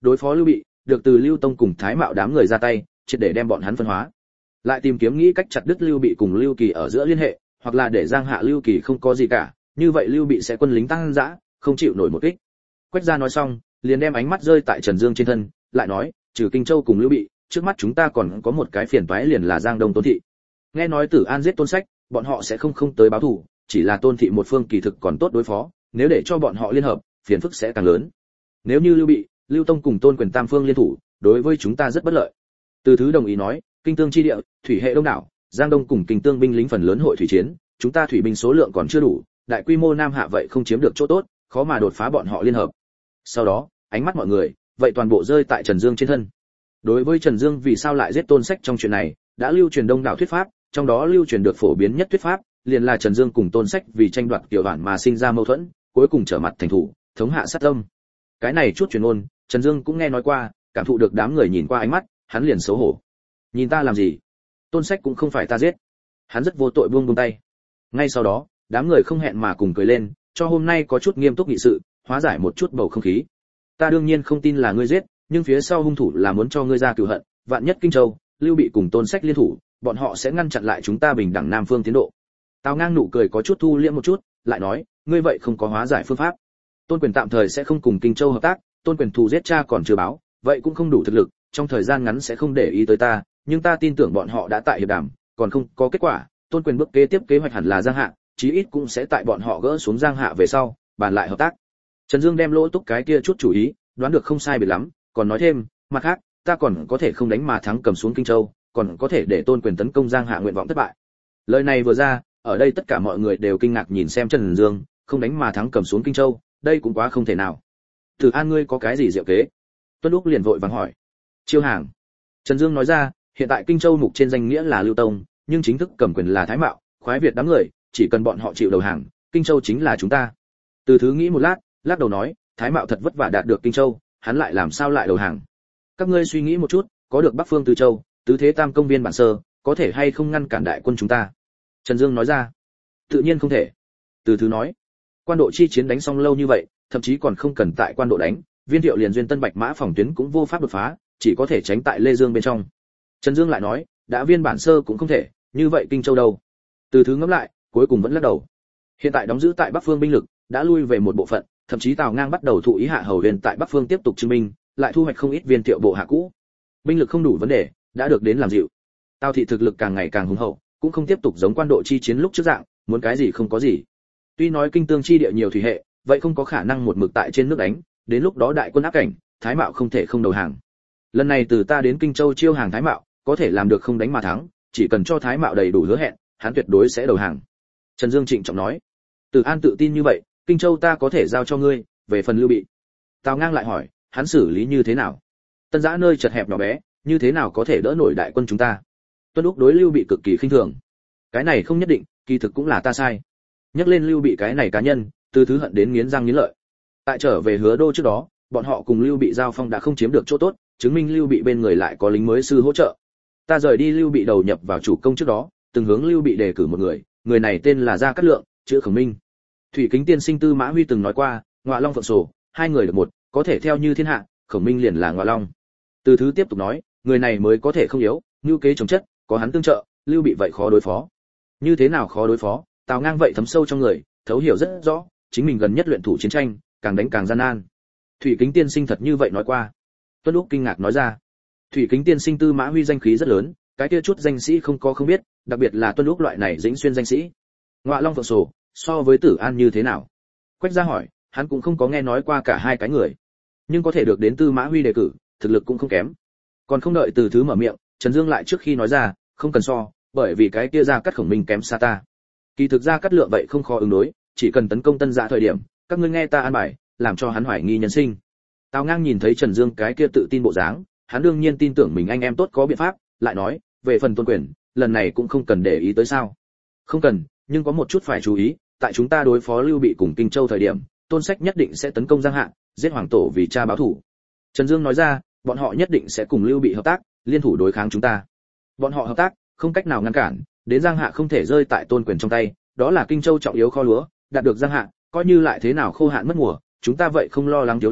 đối phó Lưu Bị, được từ Lưu Tông cùng Thái Mạo đám người ra tay, triệt để đem bọn hắn phân hóa. Lại tìm kiếm nghĩ cách chặt đứt Lưu Bị cùng Lưu Kỳ ở giữa liên hệ, hoặc là để Giang Hạ Lưu Kỳ không có gì cả, như vậy Lưu Bị sẽ quân lính tăng dã, không chịu nổi một kích. Quách Gia nói xong, liền đem ánh mắt rơi tại Trần Dương trên thân, lại nói, trừ Kinh Châu cùng Lưu Bị, trước mắt chúng ta còn có một cái phiền toái liền là Giang Đông Tôn thị. Nghe nói Tử An giết Tôn Sách, bọn họ sẽ không tới báo thù, chỉ là Tôn thị một phương kỳ thực còn tốt đối phó, nếu để cho bọn họ liên hợp, phiền phức sẽ càng lớn. Nếu như Lưu Bị, Lưu Tông cùng Tôn Quyền tam phương liên thủ, đối với chúng ta rất bất lợi. Từ Thứ đồng ý nói, kinh tương chi địa, thủy hệ đông đảo, Giang Đông cùng kinh tương binh lính phần lớn hội thủy chiến, chúng ta thủy binh số lượng còn chưa đủ, đại quy mô nam hạ vậy không chiếm được chỗ tốt, khó mà đột phá bọn họ liên hợp. Sau đó, ánh mắt mọi người vậy toàn bộ rơi tại Trần Dương trên thân. Đối với Trần Dương vì sao lại giết Tôn Sách trong chuyện này, đã lưu truyền đông đảo thuyết pháp, trong đó lưu truyền được phổ biến nhất thuyết pháp, liền là Trần Dương cùng Tôn Sách vì tranh đoạt Tiểu Bản mà sinh ra mâu thuẫn, cuối cùng trở mặt thành thủ, thống hạ sát tâm. Cái này chút truyền ngôn, Trần Dương cũng nghe nói qua, cảm thụ được đám người nhìn qua ánh mắt, hắn liền xấu hổ. Nhìn ta làm gì? Tôn Sách cũng không phải ta giết. Hắn rất vô tội buông tay. Ngay sau đó, đám người không hẹn mà cùng cười lên, cho hôm nay có chút nghiêm túc nghị sự, hóa giải một chút bầu không khí. Ta đương nhiên không tin là ngươi giết, nhưng phía sau hung thủ là muốn cho ngươi ra cửu hận, vạn nhất Kinh Châu, Lưu Bị cùng Tôn Sách liên thủ, bọn họ sẽ ngăn chặn lại chúng ta bình đẳng Nam phương tiến độ. Tào Ngang nụ cười có chút thu liễm một chút, lại nói, ngươi vậy không có hóa giải phương pháp. Tôn Quyền tạm thời sẽ không cùng Kinh Châu hợp tác, Tôn Quyền thù giết cha còn chưa báo, vậy cũng không đủ thực lực, trong thời gian ngắn sẽ không để ý tới ta, nhưng ta tin tưởng bọn họ đã tại hiệp đàm, còn không có kết quả, Tôn Quyền bước kế tiếp kế hoạch hẳn là Giang Hạ, chí ít cũng sẽ tại bọn họ gỡ xuống Giang Hạ về sau, bàn lại hợp tác. Trần Dương đem Lỗ Túc cái kia chút chủ ý, đoán được không sai biệt lắm, còn nói thêm, mặt khác, ta còn có thể không đánh mà thắng cầm xuống Kinh Châu, còn có thể để Tôn Quyền tấn công Giang Hạ nguyện vọng thất bại. Lời này vừa ra, ở đây tất cả mọi người đều kinh ngạc nhìn xem Trần Dương, không đánh mà thắng cầm xuống Kinh Châu, đây cũng quá không thể nào. Từ An ngươi có cái gì diệu kế? Tuân Úc liền vội vàng hỏi. Chiêu hàng. Trần Dương nói ra, hiện tại Kinh Châu mục trên danh nghĩa là Lưu Tông, nhưng chính thức cầm quyền là Thái Mạo, khoái Việt đám người, chỉ cần bọn họ chịu đầu hàng, Kinh Châu chính là chúng ta. Từ Thứ nghĩ một lát, lắc đầu nói, Thái Mạo thật vất vả đạt được Kinh Châu, hắn lại làm sao lại đầu hàng? Các ngươi suy nghĩ một chút, có được Bắc Phương Từ Châu, tứ thế tam công viên bản sơ, có thể hay không ngăn cản đại quân chúng ta? Trần Dương nói ra, tự nhiên không thể. Từ Thứ nói, quan độ chi chiến đánh xong lâu như vậy, thậm chí còn không cần tại quan độ đánh, Viên Thiệu liền duyên Tân Bạch Mã phòng tuyến cũng vô pháp đột phá, chỉ có thể tránh tại Lê Dương bên trong. Trần Dương lại nói, đã viên bản sơ cũng không thể, như vậy Kinh Châu đâu? Từ Thứ ngẫm lại, cuối cùng vẫn lắc đầu. Hiện tại đóng giữ tại Bắc Phương binh lực đã lui về một bộ phận, thậm chí Tào Ngang bắt đầu thụ ý hạ hầu Huyền tại Bắc Phương tiếp tục chứng minh, lại thu hoạch không ít Viên Thiệu bộ hạ cũ. Binh lực không đủ vấn đề, đã được đến làm dịu. Tào thị thực lực càng ngày càng hùng hậu, cũng không tiếp tục giống quan độ chi chiến lúc trước dạng, muốn cái gì không có gì. Tuy nói kinh tương chi địa nhiều thủy hệ, vậy không có khả năng một mực tại trên nước đánh, đến lúc đó đại quân áp cảnh, Thái Mạo không thể không đầu hàng. Lần này từ ta đến Kinh Châu chiêu hàng Thái Mạo, có thể làm được không đánh mà thắng, chỉ cần cho Thái Mạo đầy đủ hứa hẹn, hắn tuyệt đối sẽ đầu hàng. Trần Dương trịnh trọng nói. Từ An tự tin như vậy, Kinh Châu ta có thể giao cho ngươi, về phần Lưu Bị. Tào Ngang lại hỏi, hắn xử lý như thế nào? Tân Giã nơi chật hẹp nhỏ bé, như thế nào có thể đỡ nổi đại quân chúng ta? Tuân Úc đối Lưu Bị cực kỳ khinh thường. Cái này không nhất định, kỳ thực cũng là ta sai. Nhắc lên Lưu Bị cái này cá nhân, Từ Thứ hận đến nghiến răng nghiến lợi. Tại trở về Hứa Đô trước đó, bọn họ cùng Lưu Bị giao phong đã không chiếm được chỗ tốt, chứng minh Lưu Bị bên người lại có lính mới sư hỗ trợ. Ta rời đi Lưu Bị đầu nhập vào chủ công trước đó, từng hướng Lưu Bị đề cử một người này tên là Gia Cát Lượng, chữ Khổng Minh. Thủy Kính tiên sinh Tư Mã Huy từng nói qua, Ngọa Long Phượng Sổ, hai người được một, có thể theo như thiên hạ, Khổng Minh liền là Ngọa Long. Từ Thứ tiếp tục nói, người này mới có thể không yếu, nhu kế chống chất, có hắn tương trợ, Lưu Bị vậy khó đối phó. Như thế nào khó đối phó? Tào Ngang vậy thấm sâu trong người, thấu hiểu rất rõ, chính mình gần nhất luyện thủ chiến tranh, càng đánh càng gian nan. Thủy Kính tiên sinh thật như vậy nói qua. Tuân Úc kinh ngạc nói ra. Thủy Kính tiên sinh Tư Mã Huy danh khí rất lớn, cái kia chút danh sĩ không có không biết, đặc biệt là Tuân Úc loại này dĩnh xuyên danh sĩ. Ngọa Long Phượng Sổ, so với Tử An như thế nào? Quách Gia hỏi, hắn cũng không có nghe nói qua cả hai cái người, nhưng có thể được đến Tư Mã Huy đề cử, thực lực cũng không kém. Còn không đợi Từ Thứ mở miệng, Trần Dương lại trước khi nói ra, không cần so, bởi vì cái kia Gia Cát Khổng Minh kém xa ta. Kỳ thực Gia Cát Lượng vậy không khó ứng đối, chỉ cần tấn công Tân Giã thời điểm, các ngươi nghe ta an bài, làm cho hắn hoài nghi nhân sinh. Tào Ngang nhìn thấy Trần Dương cái kia tự tin bộ dáng, hắn đương nhiên tin tưởng mình anh em tốt có biện pháp, lại nói, về phần Tôn Quyền, lần này cũng không cần để ý tới sao? Không cần, nhưng có một chút phải chú ý, tại chúng ta đối phó Lưu Bị cùng Kinh Châu thời điểm, Tôn Sách nhất định sẽ tấn công Giang Hạ, giết hoàng tổ vì cha báo thù. Trần Dương nói ra, bọn họ nhất định sẽ cùng Lưu Bị hợp tác, liên thủ đối kháng chúng ta. Bọn họ hợp tác, không cách nào ngăn cản, đến Giang Hạ không thể rơi tại Tôn Quyền trong tay, đó là Kinh Châu trọng yếu kho lúa, đạt được Giang Hạ, coi như lại thế nào khô hạn mất mùa, chúng ta vậy không lo lắng thiếu lương,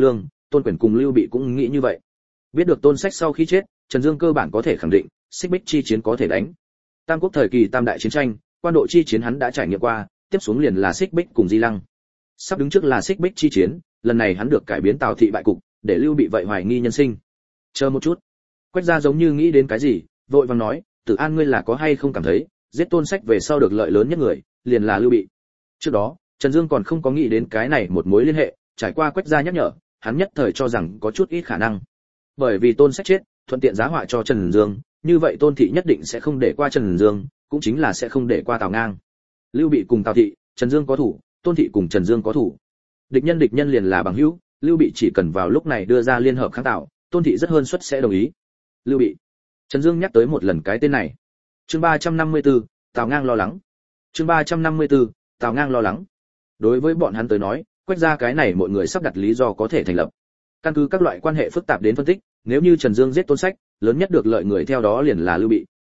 Tôn Quyền cùng Lưu Bị cũng nghĩ như vậy. Biết được Tôn Sách sau khi chết, Trần Dương cơ bản có thể khẳng định, Xích Bích chi chiến có thể đánh. Tam quốc thời kỳ tam đại chiến tranh, quan độ chi chiến hắn đã trải nghiệm qua, tiếp xuống liền là Xích Bích cùng Di Lăng. Sắp đứng trước là Xích Bích chi chiến, lần này hắn được cải biến Tào thị bại cục, để Lưu Bị vậy hoài nghi nhân sinh. Chờ một chút. Quách Gia giống như nghĩ đến cái gì, vội vàng nói, Tử An ngươi là có hay không cảm thấy, giết Tôn Sách về sau được lợi lớn nhất người, liền là Lưu Bị. Trước đó, Trần Dương còn không có nghĩ đến cái này một mối liên hệ, trải qua Quách Gia nhắc nhở, hắn nhất thời cho rằng có chút ít khả năng. Bởi vì Tôn Sách chết, thuận tiện giá họa cho Trần Dương, như vậy Tôn thị nhất định sẽ không để qua Trần Dương, cũng chính là sẽ không để qua Tào Ngang. Lưu Bị cùng Tào thị, Trần Dương có thủ, Tôn thị cùng Trần Dương có thủ. Địch nhân liền là bằng hữu, Lưu Bị chỉ cần vào lúc này đưa ra liên hợp kháng Tào, Tôn thị rất hơn suất sẽ đồng ý. Lưu Bị. Trần Dương nhắc tới một lần cái tên này. Chương 354, Tào Ngang lo lắng. Chương 354, Tào Ngang lo lắng. Đối với bọn hắn tới nói, Quách Gia cái này mọi người sắp đặt lý do có thể thành lập. Căn cứ các loại quan hệ phức tạp đến phân tích, nếu như Trần Dương giết Tôn Sách, lớn nhất được lợi người theo đó liền là Lưu Bị.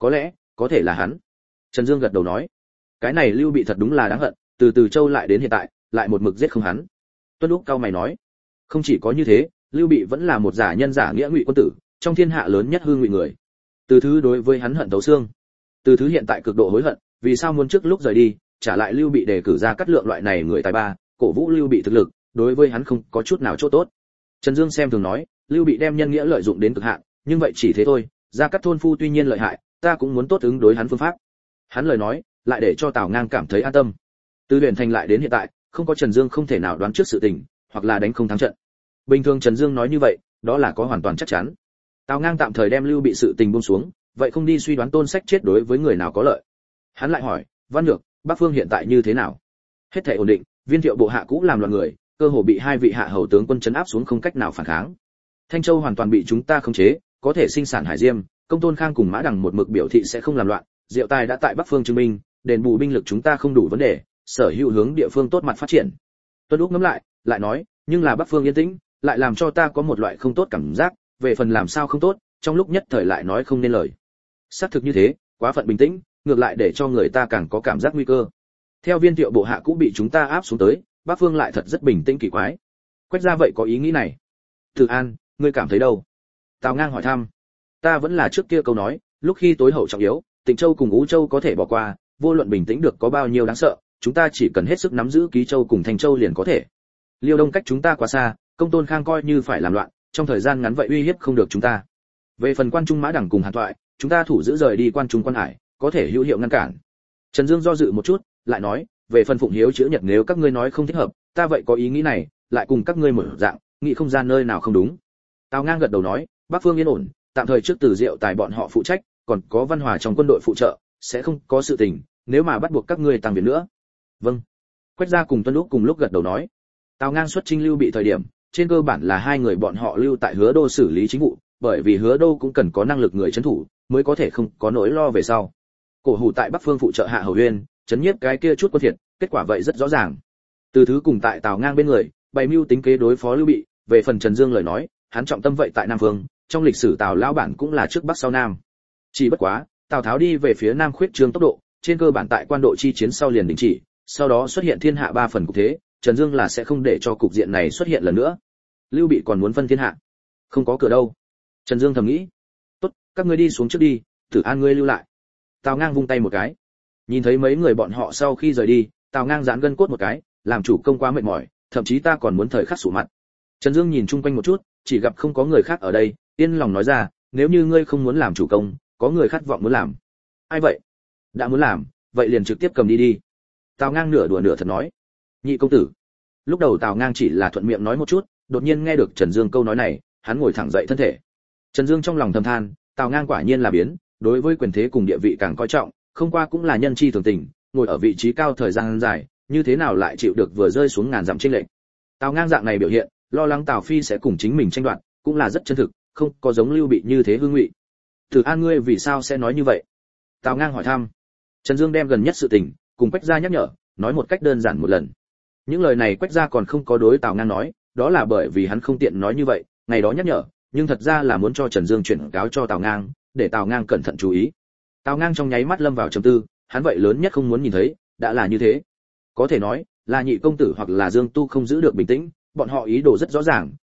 Có thể là hắn. Trần Dương gật đầu nói, cái này Lưu Bị thật đúng là đáng hận, từ Từ Châu lại đến hiện tại, lại một mực giết không hắn. Tuân Lúc cao mày nói, không chỉ có như thế, Lưu Bị vẫn là một giả nhân giả nghĩa ngụy quân tử, trong thiên hạ lớn nhất hư ngụy người. Từ Thứ đối với hắn hận thấu xương. Từ Thứ hiện tại cực độ hối hận, vì sao muốn trước lúc rời đi, trả lại Lưu Bị đề cử ra Cát Lượng loại này người tài ba, cổ vũ Lưu Bị thực lực, đối với hắn không có chút nào chỗ tốt. Trần Dương xem thường nói, Lưu Bị đem nhân nghĩa lợi dụng đến cực hạn, nhưng vậy chỉ thế thôi, Gia Cát thôn phu tuy nhiên lợi hại, ta cũng muốn tốt ứng đối hắn phương pháp. Hắn lời nói, lại để cho Tào Ngang cảm thấy an tâm. Từ Huyền Thành lại đến hiện tại, không có Trần Dương không thể nào đoán trước sự tình, hoặc là đánh không thắng trận. Bình thường Trần Dương nói như vậy, đó là có hoàn toàn chắc chắn. Tào Ngang tạm thời đem Lưu Bị sự tình buông xuống, vậy không đi suy đoán Tôn Sách chết đối với người nào có lợi. Hắn lại hỏi, Văn Nhược, Bắc Phương hiện tại như thế nào? Hết thảy ổn định, Viên Thiệu bộ hạ cũ làm loạn người, cơ hồ bị hai vị hạ hầu tướng quân trấn áp xuống không cách nào phản kháng. Thanh Châu hoàn toàn bị chúng ta khống chế, có thể sinh sản hải diêm, Công Tôn Khang cùng Mã Đằng một mực biểu thị sẽ không làm loạn, Diệu Tài đã tại Bắc Phương chứng minh, đền bù binh lực chúng ta không đủ vấn đề, sở hữu hướng địa phương tốt mặt phát triển. Tuân Úc ngẫm lại nói, nhưng là Bắc Phương yên tĩnh, lại làm cho ta có một loại không tốt cảm giác, về phần làm sao không tốt, trong lúc nhất thời lại nói không nên lời. Xác thực như thế, quá phận bình tĩnh, ngược lại để cho người ta càng có cảm giác nguy cơ. Theo Viên Thiệu bộ hạ cũ bị chúng ta áp xuống tới, Bắc Phương lại thật rất bình tĩnh kỳ quái. Quách Gia vậy có ý nghĩ này. Từ An, ngươi cảm thấy đâu? Tào Ngang hỏi thăm. Ta vẫn là trước kia câu nói, lúc khi tối hậu trọng yếu, Tịnh Châu cùng Ú Châu có thể bỏ qua, vô luận bình tĩnh được có bao nhiêu đáng sợ, chúng ta chỉ cần hết sức nắm giữ Ký Châu cùng Thành Châu liền có thể. Liêu Đông cách chúng ta quá xa, Công Tôn Khang coi như phải làm loạn, trong thời gian ngắn vậy uy hiếp không được chúng ta. Về phần Quan Trung Mã Đẳng cùng Hàn Toại, chúng ta thủ giữ rời đi Quan Trung Quan Hải, có thể hữu hiệu ngăn cản. Trần Dương do dự một chút, lại nói, về phần Phụng Hiếu chữ Nhật nếu các ngươi nói không thích hợp, ta vậy có ý nghĩ này, lại cùng các ngươi mở dạng, nghĩ không ra nơi nào không đúng. Tào Ngang gật đầu nói, Bắc Phương yên ổn, tạm thời trước Từ Diệu Tài bọn họ phụ trách, còn có Văn Hòa trong quân đội phụ trợ, sẽ không có sự tình, nếu mà bắt buộc các ngươi tăng viện nữa. Vâng. Quách Gia cùng Tuân Lúc cùng lúc gật đầu nói. Tào Ngang xuất chinh Lưu Bị thời điểm, trên cơ bản là hai người bọn họ lưu tại Hứa Đô xử lý chính vụ, bởi vì Hứa Đô cũng cần có năng lực người trấn thủ, mới có thể không có nỗi lo về sau. Cổ Hủ tại Bắc Phương phụ trợ Hạ Hầu Huyên, trấn nhiếp cái kia chút quân thiệt, kết quả vậy rất rõ ràng. Từ Thứ cùng tại Tào Ngang bên người, bày mưu tính kế đối phó Lưu Bị, về phần Trần Dương lời nói, hắn trọng tâm vậy tại Nam Phương, trong lịch sử Tào lão bản cũng là trước Bắc sau Nam. Chỉ bất quá, Tào Tháo đi về phía Nam khuyết trương tốc độ, trên cơ bản tại quan độ chi chiến sau liền đình chỉ, sau đó xuất hiện thiên hạ ba phần cục thế, Trần Dương là sẽ không để cho cục diện này xuất hiện lần nữa. Lưu Bị còn muốn phân thiên hạ, không có cửa đâu. Trần Dương thầm nghĩ, tốt, các ngươi đi xuống trước đi, Tử An ngươi lưu lại. Tào Ngang vung tay một cái, nhìn thấy mấy người bọn họ sau khi rời đi, Tào Ngang giãn gân cốt một cái, làm chủ công quá mệt mỏi, thậm chí ta còn muốn thời khắc sủ mặt. Trần Dương nhìn chung quanh một chút, chỉ gặp không có người khác ở đây, yên lòng nói ra, nếu như ngươi không muốn làm chủ công, có người khát vọng muốn làm. Ai vậy? Đã muốn làm, vậy liền trực tiếp cầm đi đi. Tào Ngang nửa đùa nửa thật nói. Nhị công tử. Lúc đầu Tào Ngang chỉ là thuận miệng nói một chút, đột nhiên nghe được Trần Dương câu nói này, hắn ngồi thẳng dậy thân thể. Trần Dương trong lòng thầm than, Tào Ngang quả nhiên là biến, đối với quyền thế cùng địa vị càng coi trọng, không qua cũng là nhân chi thường tình, ngồi ở vị trí cao thời gian dài, như thế nào lại chịu được vừa rơi xuống ngàn dặm chênh lệch. Tào Ngang dạng này biểu hiện, lo lắng Tào Phi sẽ cùng chính mình tranh đoạt, cũng là rất chân thực, không có giống Lưu Bị như thế hư ngụy. Tử An ngươi vì sao sẽ nói như vậy? Tào Ngang hỏi thăm. Trần Dương đem gần nhất sự tình cùng Quách Gia nhắc nhở, nói một cách đơn giản một lần. Những lời này Quách Gia còn không có đối Tào Ngang nói, đó là bởi vì hắn không tiện nói như vậy, ngày đó nhắc nhở, nhưng thật ra là muốn cho Trần Dương chuyển cáo cho Tào Ngang, để Tào Ngang cẩn thận chú ý. Tào Ngang trong nháy mắt lâm vào trầm tư, hắn vậy lớn nhất không muốn nhìn thấy, đã là như thế. Có thể nói, là Nhị công tử hoặc là Dương Tu không giữ được bình tĩnh, bọn họ ý đồ rất rõ ràng,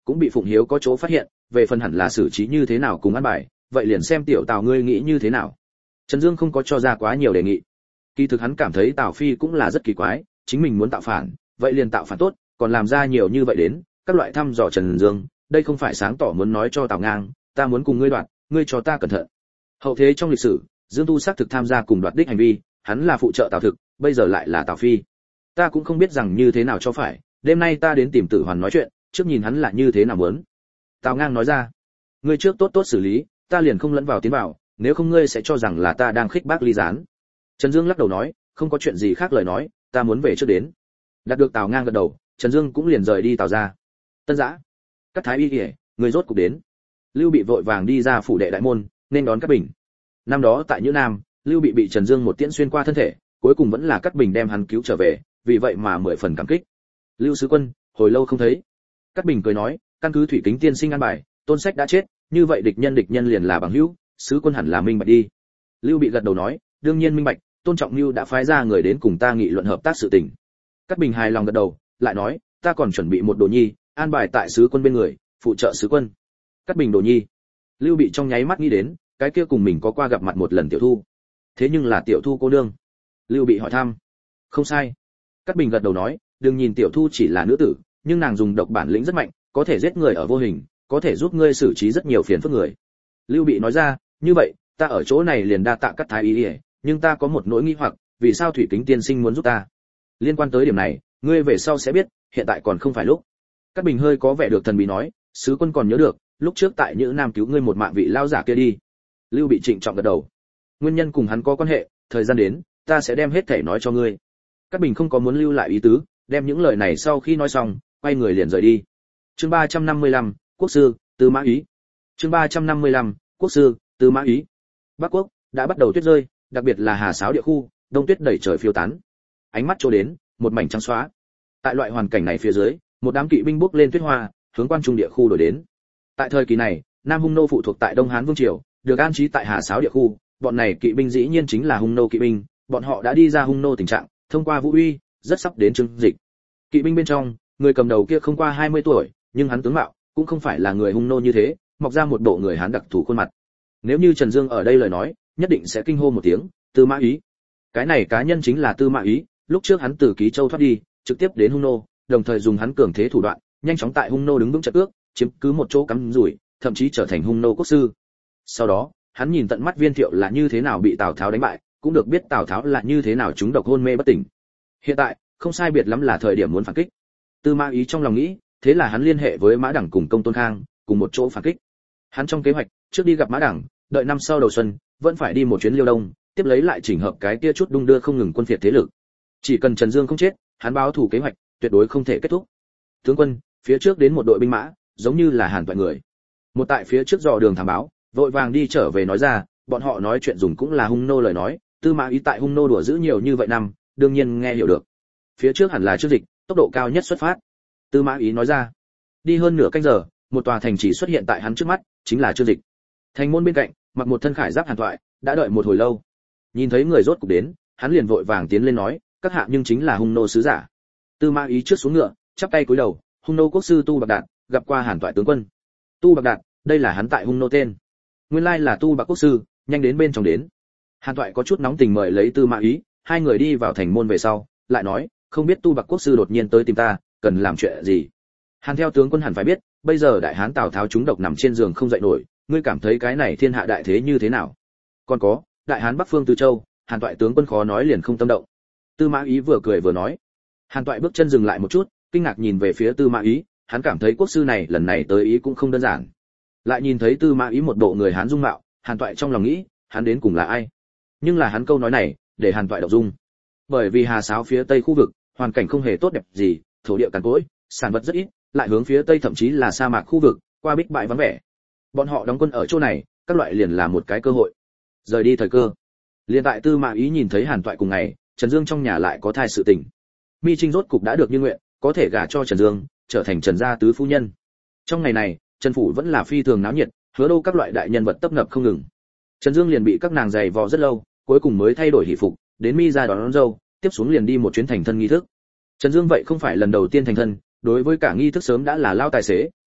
cũng bị Phụng Hiếu có chỗ phát hiện, về phần hẳn là xử trí như thế nào cùng ăn bài, vậy liền xem tiểu Tào ngươi nghĩ như thế nào. Trần Dương không có cho ra quá nhiều đề nghị. Kỳ thực hắn cảm thấy Tào Phi cũng là rất kỳ quái, chính mình muốn tạo phản, vậy liền tạo phản tốt, còn làm ra nhiều như vậy đến, các loại thăm dò Trần Dương, đây không phải sáng tỏ muốn nói cho Tào Ngang, ta muốn cùng ngươi đoạt, ngươi cho ta cẩn thận. Hậu thế trong lịch sử, Dương Tu xác thực tham gia cùng đoạt đích hành vi, hắn là phụ trợ Tào Thực, bây giờ lại là Tào Phi. Ta cũng không biết rằng như thế nào cho phải, đêm nay ta đến tìm Tử Hoàn nói chuyện, trước nhìn hắn là như thế nào muốn. Tào Ngang nói ra, ngươi trước tốt tốt xử lý, ta liền không lẫn vào tiến vào, nếu không ngươi sẽ cho rằng là ta đang khích bác ly gián. Trần Dương lắc đầu nói, không có chuyện gì khác lời nói, ta muốn về trước đến. Đạt được Tào Ngang gật đầu, Trần Dương cũng liền rời đi Tào ra. Tân Dã, Cát Thái Y, người rốt cục đến. Lưu Bị vội vàng đi ra phủ đệ đại môn, nên đón Cát Bình. Năm đó tại Nhữ Nam, Lưu Bị bị Trần Dương một tiễn xuyên qua thân thể, cuối cùng vẫn là Cát Bình đem hắn cứu trở về, vì vậy mà 10 phần cảm kích. Lưu sứ quân, hồi lâu không thấy. Cát Bình cười nói, căn cứ Thủy Kính tiên sinh an bài, Tôn Sách đã chết, như vậy địch nhân liền là bằng hữu, sứ quân hẳn là minh bạch đi. Lưu Bị gật đầu nói, đương nhiên minh bạch, Tôn Trọng Nưu đã phái ra người đến cùng ta nghị luận hợp tác sự tình. Cát Bình hài lòng gật đầu, lại nói, ta còn chuẩn bị một đồ nhi, an bài tại sứ quân bên người, phụ trợ sứ quân. Cát Bình đồ nhi. Lưu Bị trong nháy mắt nghĩ đến, cái kia cùng mình có qua gặp mặt một lần Tiểu Thu. Thế nhưng là Tiểu Thu cô nương. Lưu Bị hỏi thăm. Không sai. Cát Bình gật đầu nói, đừng nhìn Tiểu Thu chỉ là nữ tử, nhưng nàng dùng độc bản lĩnh rất mạnh, có thể giết người ở vô hình, có thể giúp ngươi xử trí rất nhiều phiền phức người. Lưu Bị nói ra, như vậy, ta ở chỗ này liền đa tạ Cát Thái Y, nhưng ta có một nỗi nghi hoặc, vì sao Thủy Kính tiên sinh muốn giúp ta? Liên quan tới điểm này, ngươi về sau sẽ biết, hiện tại còn không phải lúc. Cát Bình hơi có vẻ được thần bí nói, sứ quân còn nhớ được, lúc trước tại Nhữ Nam cứu ngươi một mạng vị lao giả kia đi. Lưu Bị trịnh trọng gật đầu. Nguyên nhân cùng hắn có quan hệ, thời gian đến, ta sẽ đem hết thể nói cho ngươi. Cát Bình không có muốn lưu lại ý tứ, đem những lời này sau khi nói xong, quay người liền rời đi. Chương 355, Quốc sư, Tư Mã Ý. Chương 355, Quốc sư, Tư Mã Ý. Bắc Quốc đã bắt đầu tuyết rơi, đặc biệt là Hà Sáo địa khu, đông tuyết đẩy trời phiêu tán. Ánh mắt trôi đến, một mảnh trắng xóa. Tại loại hoàn cảnh này phía dưới, một đám kỵ binh bốc lên tuyết hoa, hướng quan trung địa khu đổi đến. Tại thời kỳ này, Nam Hung nô phụ thuộc tại Đông Hán vương triều, được an trí tại Hà Sáo địa khu, bọn này kỵ binh dĩ nhiên chính là Hung nô kỵ binh, bọn họ đã đi ra Hung nô tình trạng, thông qua Vũ Uy, rất sắp đến Trương Dịch. Kỵ binh bên trong, người cầm đầu kia không qua 20 tuổi, nhưng hắn tướng mạo cũng không phải là người Hung nô như thế, mọc ra một bộ người Hán đặc thù khuôn mặt. Nếu như Trần Dương ở đây lời nói, nhất định sẽ kinh hô một tiếng, Tư Mã Ý. Cái này cá nhân chính là Tư Mã Ý, lúc trước hắn từ Ký Châu thoát đi, trực tiếp đến Hung nô, đồng thời dùng hắn cường thế thủ đoạn, nhanh chóng tại Hung nô đứng vững trận ước, chiếm cứ một chỗ cắm rủi, thậm chí trở thành Hung nô quốc sư. Sau đó, hắn nhìn tận mắt Viên Thiệu là như thế nào bị Tào Tháo đánh bại, cũng được biết Tào Tháo là như thế nào trúng độc hôn mê bất tỉnh. Hiện tại, không sai biệt lắm là thời điểm muốn phản kích. Tư Mã Ý trong lòng nghĩ, thế là hắn liên hệ với Mã Đẳng cùng Công Tôn Khang, cùng một chỗ phản kích. Hắn trong kế hoạch, trước đi gặp Mã Đẳng, đợi năm sau đầu xuân, vẫn phải đi một chuyến Liêu Đông, tiếp lấy lại chỉnh hợp cái kia chút đung đưa không ngừng quân phiệt thế lực. Chỉ cần Trần Dương không chết, hắn báo thủ kế hoạch tuyệt đối không thể kết thúc. Tướng quân, phía trước đến một đội binh mã, giống như là Hàn Toại người. Một tại phía trước dò đường thám báo, vội vàng đi trở về nói ra, bọn họ nói chuyện dùng cũng là Hung nô lời nói, Tư Mã Ý tại Hung nô đùa giữ nhiều như vậy năm, đương nhiên nghe hiểu được. Phía trước hẳn là Trương Dịch, tốc độ cao nhất xuất phát. Tư Mã Ý nói ra. Đi hơn nửa canh giờ, một tòa thành trì xuất hiện tại hắn trước mắt, chính là Trương Dịch. Thành môn bên cạnh, mặc một thân khải giáp Hàn Toại, đã đợi một hồi lâu. Nhìn thấy người rốt cục đến, hắn liền vội vàng tiến lên nói, các hạ nhưng chính là Hung nô sứ giả. Tư Mã Ý trước xuống ngựa, chắp tay cúi đầu, Hung nô quốc sư Tu Bạc Đạt, gặp qua Hàn Toại tướng quân. Tu Bạc Đạt, đây là hắn tại Hung nô tên. Nguyên lai là Tu Bạc quốc sư, nhanh đến bên trong đến. Hàn Toại có chút nóng tình mời lấy Tư Mã Ý, hai người đi vào thành môn về sau, lại nói, không biết Tu Bạc quốc sư đột nhiên tới tìm ta, cần làm chuyện gì? Hàn theo tướng quân hẳn phải biết, bây giờ đại hán Tào Tháo trúng độc nằm trên giường không dậy nổi, ngươi cảm thấy cái này thiên hạ đại thế như thế nào? Còn có, đại hán Bắc Phương Từ Châu, Hàn Toại tướng quân khó nói liền không tâm động. Tư Mã Ý vừa cười vừa nói. Hàn Toại bước chân dừng lại một chút, kinh ngạc nhìn về phía Tư Mã Ý, hắn cảm thấy quốc sư này lần này tới ý cũng không đơn giản. Lại nhìn thấy Tư Mã Ý một bộ người hán dung mạo, Hàn Toại trong lòng nghĩ, hắn đến cùng là ai? Nhưng là hắn câu nói này, để Hàn Toại động dung. Bởi vì Hà Sáo phía tây khu vực, hoàn cảnh không hề tốt đẹp gì, thổ địa cằn cỗi, sản vật rất ít, lại hướng phía tây thậm chí là sa mạc khu vực, qua bích bãi vắng vẻ. Bọn họ đóng quân ở chỗ này, các loại liền là một cái cơ hội. Rời đi thời cơ. Liên tại Tư Mã Ý nhìn thấy Hàn Toại cùng ngày, Trần Dương trong nhà lại có thai sự tình. Mi Trinh rốt cục đã được như nguyện, có thể gả cho Trần Dương, trở thành Trần gia tứ phu nhân. Trong ngày này, Trần phủ vẫn là phi thường náo nhiệt, Hứa Đô các loại đại nhân vật tấp nập không ngừng. Trần Dương liền bị các nàng giày vò rất lâu, cuối cùng mới thay đổi hỷ phục, đến Mi gia đón dâu, tiếp xuống liền đi một chuyến thành thân nghi thức. Trần Dương vậy không phải lần đầu tiên thành thân, đối với cả nghi thức sớm đã là lao tài xế,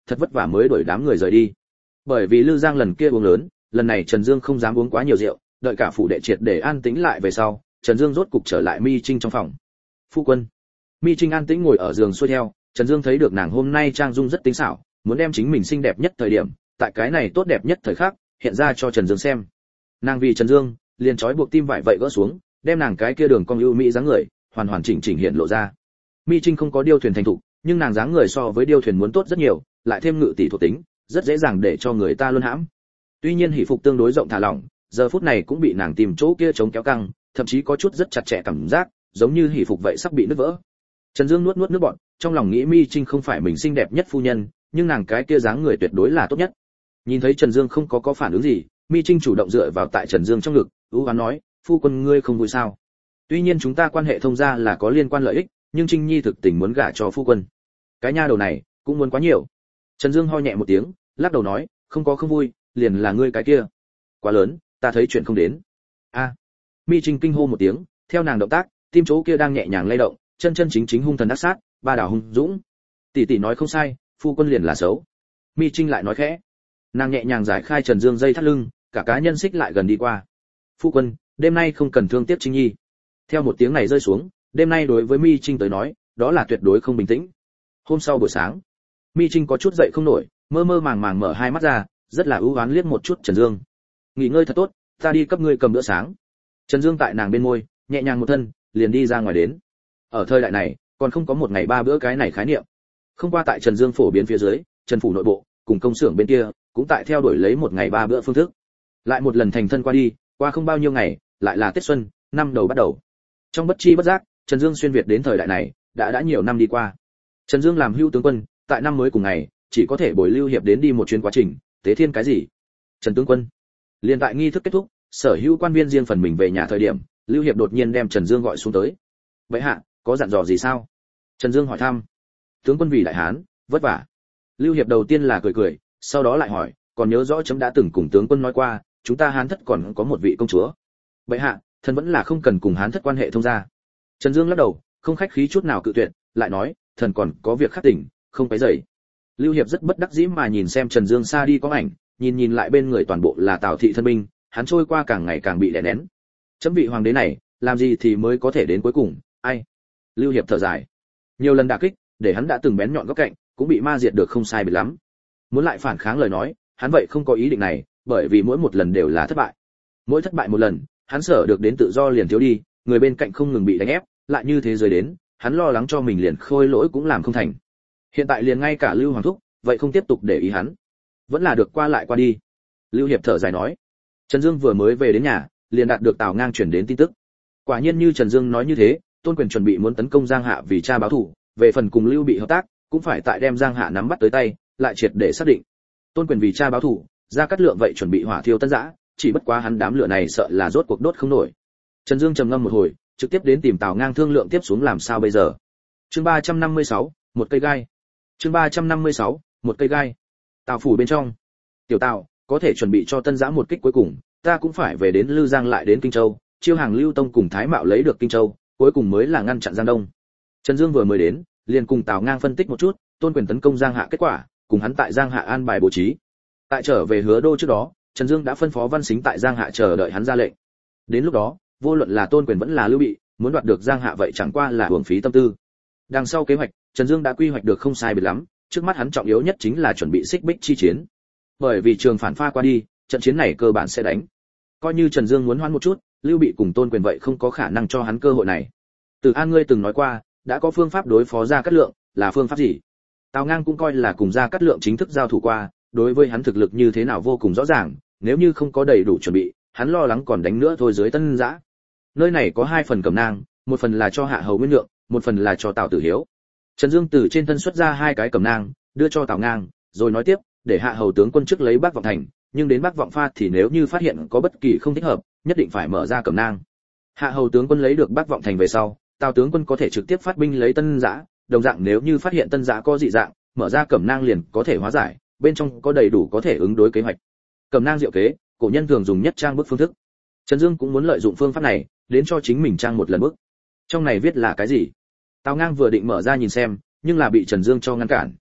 thật vất vả mới đuổi đám người rời đi. Bởi vì Lư Giang lần kia uống lớn, lần này Trần Dương không dám uống quá nhiều rượu, đợi cả phủ đệ triệt để an tĩnh lại về sau, Trần Dương rốt cục trở lại Mi Trinh trong phòng. Phu quân. Mi Trinh an tĩnh ngồi ở giường xuôi theo, Trần Dương thấy được nàng hôm nay trang dung rất tinh xảo, muốn đem chính mình xinh đẹp nhất thời điểm, tại cái này tốt đẹp nhất thời khắc, hiện ra cho Trần Dương xem. Nàng vì Trần Dương, liền trói buộc tim vải vậy gỡ xuống, đem nàng cái kia đường cong ưu mỹ dáng người, hoàn hoàn chỉnh chỉnh hiện lộ ra. Mi Trinh không có điêu thuyền thành thục, nhưng nàng dáng người so với điêu thuyền muốn tốt rất nhiều, lại thêm ngự tỷ thuộc tính, rất dễ dàng để cho người ta luân hãm. Tuy nhiên hỷ phục tương đối rộng thả lỏng, giờ phút này cũng bị nàng tìm chỗ kia chống kéo căng, thậm chí có chút rất chặt chẽ cảm giác, giống như hỷ phục vậy sắp bị nứt vỡ. Trần Dương nuốt nuốt nước bọt, trong lòng nghĩ Mi Trinh không phải mình xinh đẹp nhất phu nhân, nhưng nàng cái kia dáng người tuyệt đối là tốt nhất. Nhìn thấy Trần Dương không có phản ứng gì, Mi Trinh chủ động dựa vào tại Trần Dương trong ngực, ưu ái nói, phu quân ngươi không vui sao? Tuy nhiên chúng ta quan hệ thông gia là có liên quan lợi ích, nhưng Trinh Nhi thực tình muốn gả cho phu quân. Cái nha đầu này cũng muốn quá nhiều. Trần Dương ho nhẹ một tiếng, lắc đầu nói, không vui, liền là ngươi cái kia. Quá lớn, ta thấy chuyện không đến. A. Mi Trinh kinh hô một tiếng, theo nàng động tác, tim chỗ kia đang nhẹ nhàng lay động, chân chân chính chính hung thần ác sát, ba đảo hung dũng. Tỷ tỷ nói không sai, phu quân liền là xấu. Mi Trinh lại nói khẽ. Nàng nhẹ nhàng giải khai Trần Dương dây thắt lưng, cả cá nhân xích lại gần đi qua. Phu quân, đêm nay không cần thương tiếc Trinh Nhi. Theo một tiếng này rơi xuống, đêm nay đối với Mi Trinh tới nói, đó là tuyệt đối không bình tĩnh. Hôm sau buổi sáng, Mi Trinh có chút dậy không nổi, mơ mơ màng màng mở hai mắt ra, rất là ưu ái liếc một chút Trần Dương. Nghỉ ngơi thật tốt, ta đi cấp ngươi cầm bữa sáng. Trần Dương tại nàng bên môi, nhẹ nhàng một thân, liền đi ra ngoài đến. Ở thời đại này, còn không có một ngày ba bữa cái này khái niệm. Không qua tại Trần Dương phổ biến phía dưới, Trần phủ nội bộ, cùng công xưởng bên kia, cũng tại theo đuổi lấy một ngày ba bữa phương thức. Lại một lần thành thân qua đi, qua không bao nhiêu ngày, lại là Tết xuân, năm đầu bắt đầu. Trong bất chi bất giác, Trần Dương xuyên việt đến thời đại này, đã nhiều năm đi qua. Trần Dương làm hưu tướng quân, tại năm mới cùng ngày, chỉ có thể bồi Lưu Hiệp đến đi một chuyến quá trình, tế thiên cái gì. Trần tướng quân. Liên tại nghi thức kết thúc, sở hữu quan viên riêng phần mình về nhà thời điểm, Lưu Hiệp đột nhiên đem Trần Dương gọi xuống tới. Vậy hạ, có dặn dò gì sao? Trần Dương hỏi thăm. Tướng quân vì đại hán, vất vả. Lưu Hiệp đầu tiên là cười, sau đó lại hỏi, còn nhớ rõ chấm đã từng cùng tướng quân nói qua, chúng ta hán thất còn có một vị công chúa. Vậy hạ, thần vẫn là không cần cùng hán thất quan hệ thông gia. Trần Dương lắc đầu, không khách khí chút nào cự tuyệt, lại nói, thần còn có việc khác tỉnh, không phải dậy. Lưu Hiệp rất bất đắc dĩ mà nhìn xem Trần Dương xa đi có ảnh, nhìn lại bên người toàn bộ là Tào thị thân binh, hắn trôi qua càng ngày càng bị đè nén. Chấm vị hoàng đế này, làm gì thì mới có thể đến cuối cùng, ai? Lưu Hiệp thở dài. Nhiều lần đả kích, để hắn đã từng bén nhọn góc cạnh, cũng bị ma diệt được không sai biệt lắm. Muốn lại phản kháng lời nói, hắn vậy không có ý định này, bởi vì mỗi một lần đều là thất bại. Mỗi thất bại một lần, hắn sở được đến tự do liền thiếu đi, người bên cạnh không ngừng bị đánh ép, lại như thế rồi đến, hắn lo lắng cho mình liền khôi lỗi cũng làm không thành. Hiện tại liền ngay cả Lưu Hoàng thúc, vậy không tiếp tục để ý hắn, vẫn là được qua lại qua đi. Lưu Hiệp thở dài nói. Trần Dương vừa mới về đến nhà, liền đạt được Tào Ngang chuyển đến tin tức. Quả nhiên như Trần Dương nói như thế, Tôn Quyền chuẩn bị muốn tấn công Giang Hạ vì cha báo thù, về phần cùng Lưu Bị hợp tác, cũng phải tại đem Giang Hạ nắm bắt tới tay, lại triệt để xác định. Tôn Quyền vì cha báo thù, Gia Cát Lượng vậy chuẩn bị hỏa thiêu Tân Giã, chỉ bất quá hắn đám lửa này sợ là rốt cuộc đốt không nổi. Trần Dương trầm ngâm một hồi, trực tiếp đến tìm Tào Ngang thương lượng tiếp xuống làm sao bây giờ. Chương 356, một cây gai. Chương 356, một cây gai. Tào phủ bên trong. Tiểu Tào, có thể chuẩn bị cho Tân Giã một kích cuối cùng, ta cũng phải về đến Lư Giang lại đến Kinh Châu, chiêu hàng Lưu Tông cùng Thái Mạo lấy được Kinh Châu, cuối cùng mới là ngăn chặn Giang Đông. Trần Dương vừa mới đến, liền cùng Tào Ngang phân tích một chút, Tôn Quyền tấn công Giang Hạ kết quả, cùng hắn tại Giang Hạ an bài bố trí. Tại trở về Hứa Đô trước đó, Trần Dương đã phân phó Văn Sính tại Giang Hạ chờ đợi hắn ra lệnh. Đến lúc đó, vô luận là Tôn Quyền vẫn là Lưu Bị, muốn đoạt được Giang Hạ vậy chẳng qua là uổng phí tâm tư. Đằng sau kế hoạch, Trần Dương đã quy hoạch được không sai biệt lắm, trước mắt hắn trọng yếu nhất chính là chuẩn bị xích bích chi chiến. Bởi vì trường phản pha qua đi, trận chiến này cơ bản sẽ đánh. Coi như Trần Dương muốn hoãn một chút, Lưu Bị cùng Tôn Quyền vậy không có khả năng cho hắn cơ hội này. Từ An ngươi từng nói qua, đã có phương pháp đối phó Gia Cát Lượng, là phương pháp gì? Tào Ngang cũng coi là cùng Gia Cát Lượng chính thức giao thủ qua, đối với hắn thực lực như thế nào vô cùng rõ ràng, nếu như không có đầy đủ chuẩn bị, hắn lo lắng còn đánh nữa thôi dưới Tân Giã. Nơi này có hai phần cẩm nang, một phần là cho Hạ Hầu Nguyên Nhượng, một phần là cho Tào Tử Hiếu. Trần Dương từ trên thân xuất ra hai cái cẩm nang, đưa cho Tào Ngang, rồi nói tiếp, để Hạ Hầu tướng quân trước lấy Bắc Vọng thành, nhưng đến Bắc Vọng pha thì nếu như phát hiện có bất kỳ không thích hợp, nhất định phải mở ra cẩm nang. Hạ Hầu tướng quân lấy được Bắc Vọng thành về sau, Tào tướng quân có thể trực tiếp phát binh lấy Tân Giã, đồng dạng nếu như phát hiện Tân Giã có dị dạng, mở ra cẩm nang liền có thể hóa giải, bên trong có đầy đủ có thể ứng đối kế hoạch. Cẩm nang diệu kế, cổ nhân thường dùng nhất trang bức phương thức. Trần Dương cũng muốn lợi dụng phương pháp này, đến cho chính mình trang một lần bức. Trong này viết là cái gì? Tào Ngang vừa định mở ra nhìn xem, nhưng là bị Trần Dương cho ngăn cản.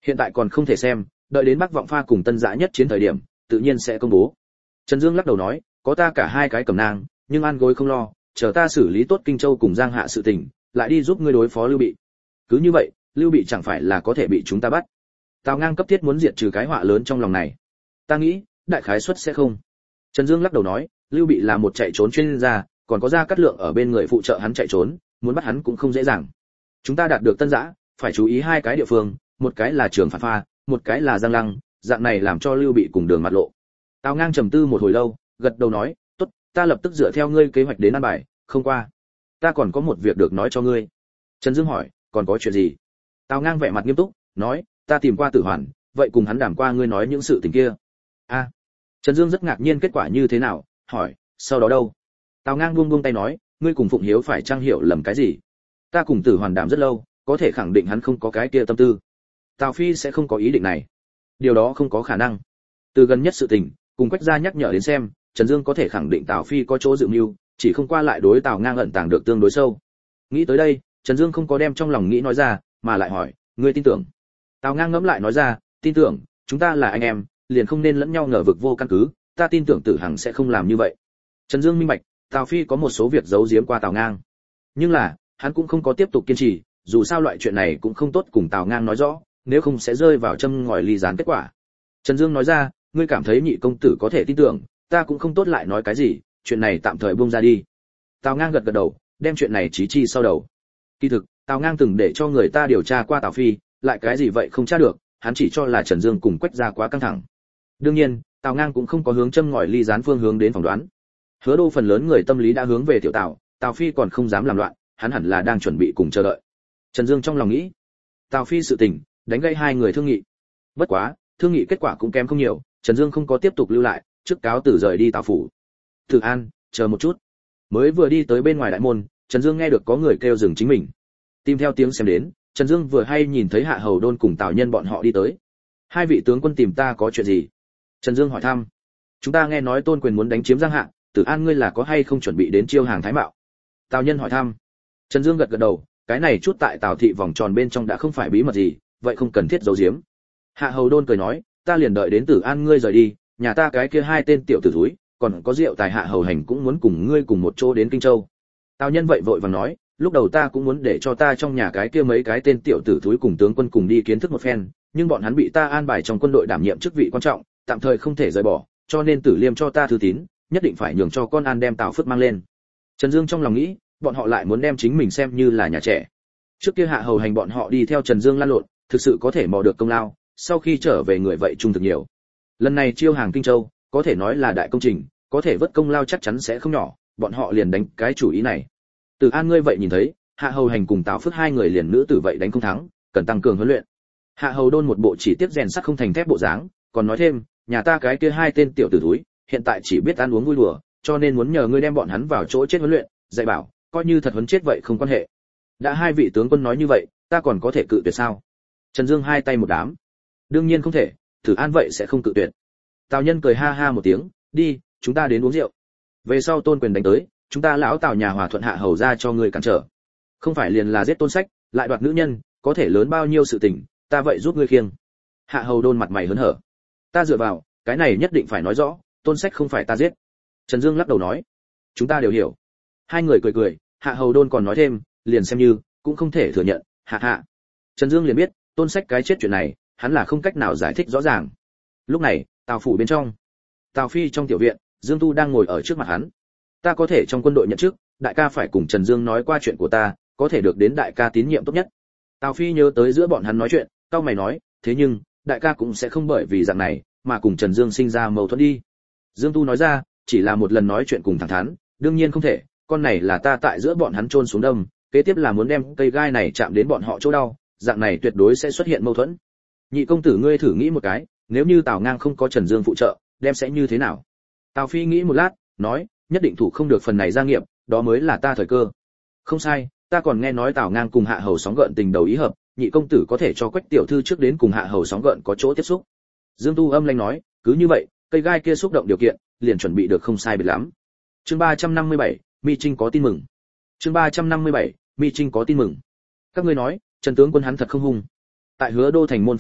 Hiện tại còn không thể xem, đợi đến Bắc Vọng Pha cùng Tân Dã nhất chiến thời điểm, tự nhiên sẽ công bố. Trần Dương lắc đầu nói, có ta cả hai cái cầm nang, nhưng ăn gối không lo, chờ ta xử lý tốt Kinh Châu cùng Giang Hạ sự tình, lại đi giúp ngươi đối phó Lưu Bị. Cứ như vậy, Lưu Bị chẳng phải là có thể bị chúng ta bắt. Tào Ngang cấp thiết muốn diệt trừ cái họa lớn trong lòng này. Ta nghĩ, đại khái suất sẽ không. Trần Dương lắc đầu nói, Lưu Bị là một chạy trốn chuyên gia, còn có Gia Cát Lượng ở bên người phụ trợ hắn chạy trốn, muốn bắt hắn cũng không dễ dàng. Chúng ta đạt được Tân Dã, phải chú ý hai cái địa phương, một cái là Trường Phản Pha, một cái là Giang Lăng, dạng này làm cho Lưu Bị cùng đường mặt lộ. Tào Ngang trầm tư một hồi lâu, gật đầu nói, tốt, ta lập tức dựa theo ngươi kế hoạch đến ăn bài, không qua. Ta còn có một việc được nói cho ngươi. Trần Dương hỏi, còn có chuyện gì? Tào Ngang vẻ mặt nghiêm túc, nói, ta tìm qua Tử Hoàn, vậy cùng hắn đàm qua ngươi nói những sự tình kia. A. Trần Dương rất ngạc nhiên kết quả như thế nào, hỏi, sau đó đâu? Tào Ngang buông tay nói, ngươi cùng Phụng Hiếu phải trang hiểu lầm cái gì? Ta cùng Tử Hoàn đàm rất lâu, có thể khẳng định hắn không có cái kia tâm tư. Tào Phi sẽ không có ý định này. Điều đó không có khả năng. Từ gần nhất sự tình, cùng Quách gia nhắc nhở đến xem, Trần Dương có thể khẳng định Tào Phi có chỗ dự mưu, chỉ không qua lại đối Tào Ngang ẩn tàng được tương đối sâu. Nghĩ tới đây, Trần Dương không có đem trong lòng nghĩ nói ra, mà lại hỏi, ngươi tin tưởng? Tào Ngang ngẫm lại nói ra, tin tưởng, chúng ta là anh em, liền không nên lẫn nhau ngờ vực vô căn cứ, ta tin tưởng Tử Hằng sẽ không làm như vậy. Trần Dương minh bạch, Tào Phi có một số việc giấu giếm qua Tào Ngang, nhưng là hắn cũng không có tiếp tục kiên trì, dù sao loại chuyện này cũng không tốt cùng Tào Ngang nói rõ, nếu không sẽ rơi vào châm ngòi ly gián kết quả. Trần Dương nói ra, ngươi cảm thấy nhị công tử có thể tin tưởng, ta cũng không tốt lại nói cái gì, chuyện này tạm thời buông ra đi. Tào Ngang gật gật đầu, đem chuyện này chí chi sau đầu. Kỳ thực, Tào Ngang từng để cho người ta điều tra qua Tào Phi, lại cái gì vậy không tra được, hắn chỉ cho là Trần Dương cùng Quách gia quá căng thẳng. Đương nhiên, Tào Ngang cũng không có hướng châm ngòi ly gián phương hướng đến phỏng đoán. Hứa Đô phần lớn người tâm lý đã hướng về tiểu Tào, Tào Phi còn không dám làm loạn, hắn hẳn là đang chuẩn bị cùng chờ đợi. Trần Dương trong lòng nghĩ, Tào Phi sự tình, đánh gây hai người thương nghị. Bất quá, thương nghị kết quả cũng kém không nhiều, Trần Dương không có tiếp tục lưu lại, trước cáo từ rời đi Tào phủ. Tử An, chờ một chút. Mới vừa đi tới bên ngoài đại môn, Trần Dương nghe được có người kêu dừng chính mình. Tìm theo tiếng xem đến, Trần Dương vừa hay nhìn thấy Hạ Hầu Đôn cùng Tào Nhân bọn họ đi tới. Hai vị tướng quân tìm ta có chuyện gì? Trần Dương hỏi thăm. Chúng ta nghe nói Tôn Quyền muốn đánh chiếm Giang Hạ, Tử An ngươi là có hay không chuẩn bị đến chiêu hàng Thái Mạo? Tào Nhân hỏi thăm. Trần Dương gật gật đầu, cái này chút tại Tào thị vòng tròn bên trong đã không phải bí mật gì, vậy không cần thiết giấu giếm. Hạ Hầu Đôn cười nói, ta liền đợi đến Tử An ngươi rời đi, nhà ta cái kia hai tên tiểu tử thúi, còn có Diệu Tài Hạ Hầu Hành cũng muốn cùng ngươi cùng một chỗ đến Kinh Châu. Tào Nhân vậy vội vàng nói, lúc đầu ta cũng muốn để cho ta trong nhà cái kia mấy cái tên tiểu tử thúi cùng tướng quân cùng đi kiến thức một phen, nhưng bọn hắn bị ta an bài trong quân đội đảm nhiệm chức vị quan trọng, tạm thời không thể rời bỏ, cho nên Tử Liêm cho ta thư tín, nhất định phải nhường cho con an đem Tào Phước mang lên. Trần Dương trong lòng nghĩ, bọn họ lại muốn đem chính mình xem như là nhà trẻ. Trước kia Hạ Hầu Hành bọn họ đi theo Trần Dương lăn lộn, thực sự có thể mò được công lao, sau khi trở về người vậy trung thực nhiều. Lần này chiêu hàng Kinh Châu, có thể nói là đại công trình, có thể vớt công lao chắc chắn sẽ không nhỏ, bọn họ liền đánh cái chủ ý này. Từ An ngươi vậy nhìn thấy, Hạ Hầu Hành cùng Tào Phước hai người liền nữ tử vậy đánh không thắng, cần tăng cường huấn luyện. Hạ Hầu Đôn một bộ chỉ tiếp rèn sắt không thành thép bộ dáng, còn nói thêm, nhà ta cái kia hai tên tiểu tử thúi, hiện tại chỉ biết ăn uống vui đùa, cho nên muốn nhờ ngươi đem bọn hắn vào chỗ chết huấn luyện, dạy bảo, coi như thật huấn chết vậy không quan hệ. Đã hai vị tướng quân nói như vậy, ta còn có thể cự tuyệt sao? Trần Dương hai tay một đám. Đương nhiên không thể, Tử An vậy sẽ không cự tuyệt. Tào Nhân cười ha ha một tiếng, đi, chúng ta đến uống rượu. Về sau Tôn Quyền đánh tới, chúng ta lão Tào nhà hòa thuận Hạ Hầu ra cho ngươi cản trở. Không phải liền là giết Tôn Sách, lại đoạt nữ nhân, có thể lớn bao nhiêu sự tình, ta vậy giúp ngươi khiêng. Hạ Hầu Đôn mặt mày hớn hở. Ta dựa vào, cái này nhất định phải nói rõ, Tôn Sách không phải ta giết. Trần Dương lắc đầu nói, chúng ta đều hiểu. Hai người cười cười, Hạ Hầu Đôn còn nói thêm, liền xem như cũng không thể thừa nhận, hạ hạ. Trần Dương liền biết, Tôn Sách cái chết chuyện này, hắn là không cách nào giải thích rõ ràng. Lúc này, Tào phủ bên trong, Tào Phi trong tiểu viện, Dương Tu đang ngồi ở trước mặt hắn. Ta có thể trong quân đội nhận chức, đại ca phải cùng Trần Dương nói qua chuyện của ta, có thể được đến đại ca tín nhiệm tốt nhất. Tào Phi nhớ tới giữa bọn hắn nói chuyện, cau mày nói, thế nhưng, đại ca cũng sẽ không bởi vì dạng này mà cùng Trần Dương sinh ra mâu thuẫn đi. Dương Tu nói ra, chỉ là một lần nói chuyện cùng thẳng thắn, đương nhiên không thể, con này là ta tại giữa bọn hắn chôn xuống đâm, kế tiếp là muốn đem cây gai này chạm đến bọn họ chỗ đau, dạng này tuyệt đối sẽ xuất hiện mâu thuẫn. Nhị công tử ngươi thử nghĩ một cái, nếu như Tào Ngang không có Trần Dương phụ trợ, đem sẽ như thế nào? Tào Phi nghĩ một lát, nói, nhất định thủ không được phần này gia nghiệp, đó mới là ta thời cơ. Không sai, ta còn nghe nói Tào Ngang cùng Hạ Hầu sóng gợn tình đầu ý hợp, nhị công tử có thể cho Quách tiểu thư trước đến cùng Hạ Hầu sóng gợn có chỗ tiếp xúc. Dương Tu âm lãnh nói, cứ như vậy, cây gai kia xúc động điều kiện, liền chuẩn bị được không sai biệt lắm. Chương 357, Mi Trinh có tin mừng. Chương 357, Mi Trinh có tin mừng. Các ngươi nói, Trần tướng quân hắn thật không hung. Tại Hứa Đô thành môn phụ cận,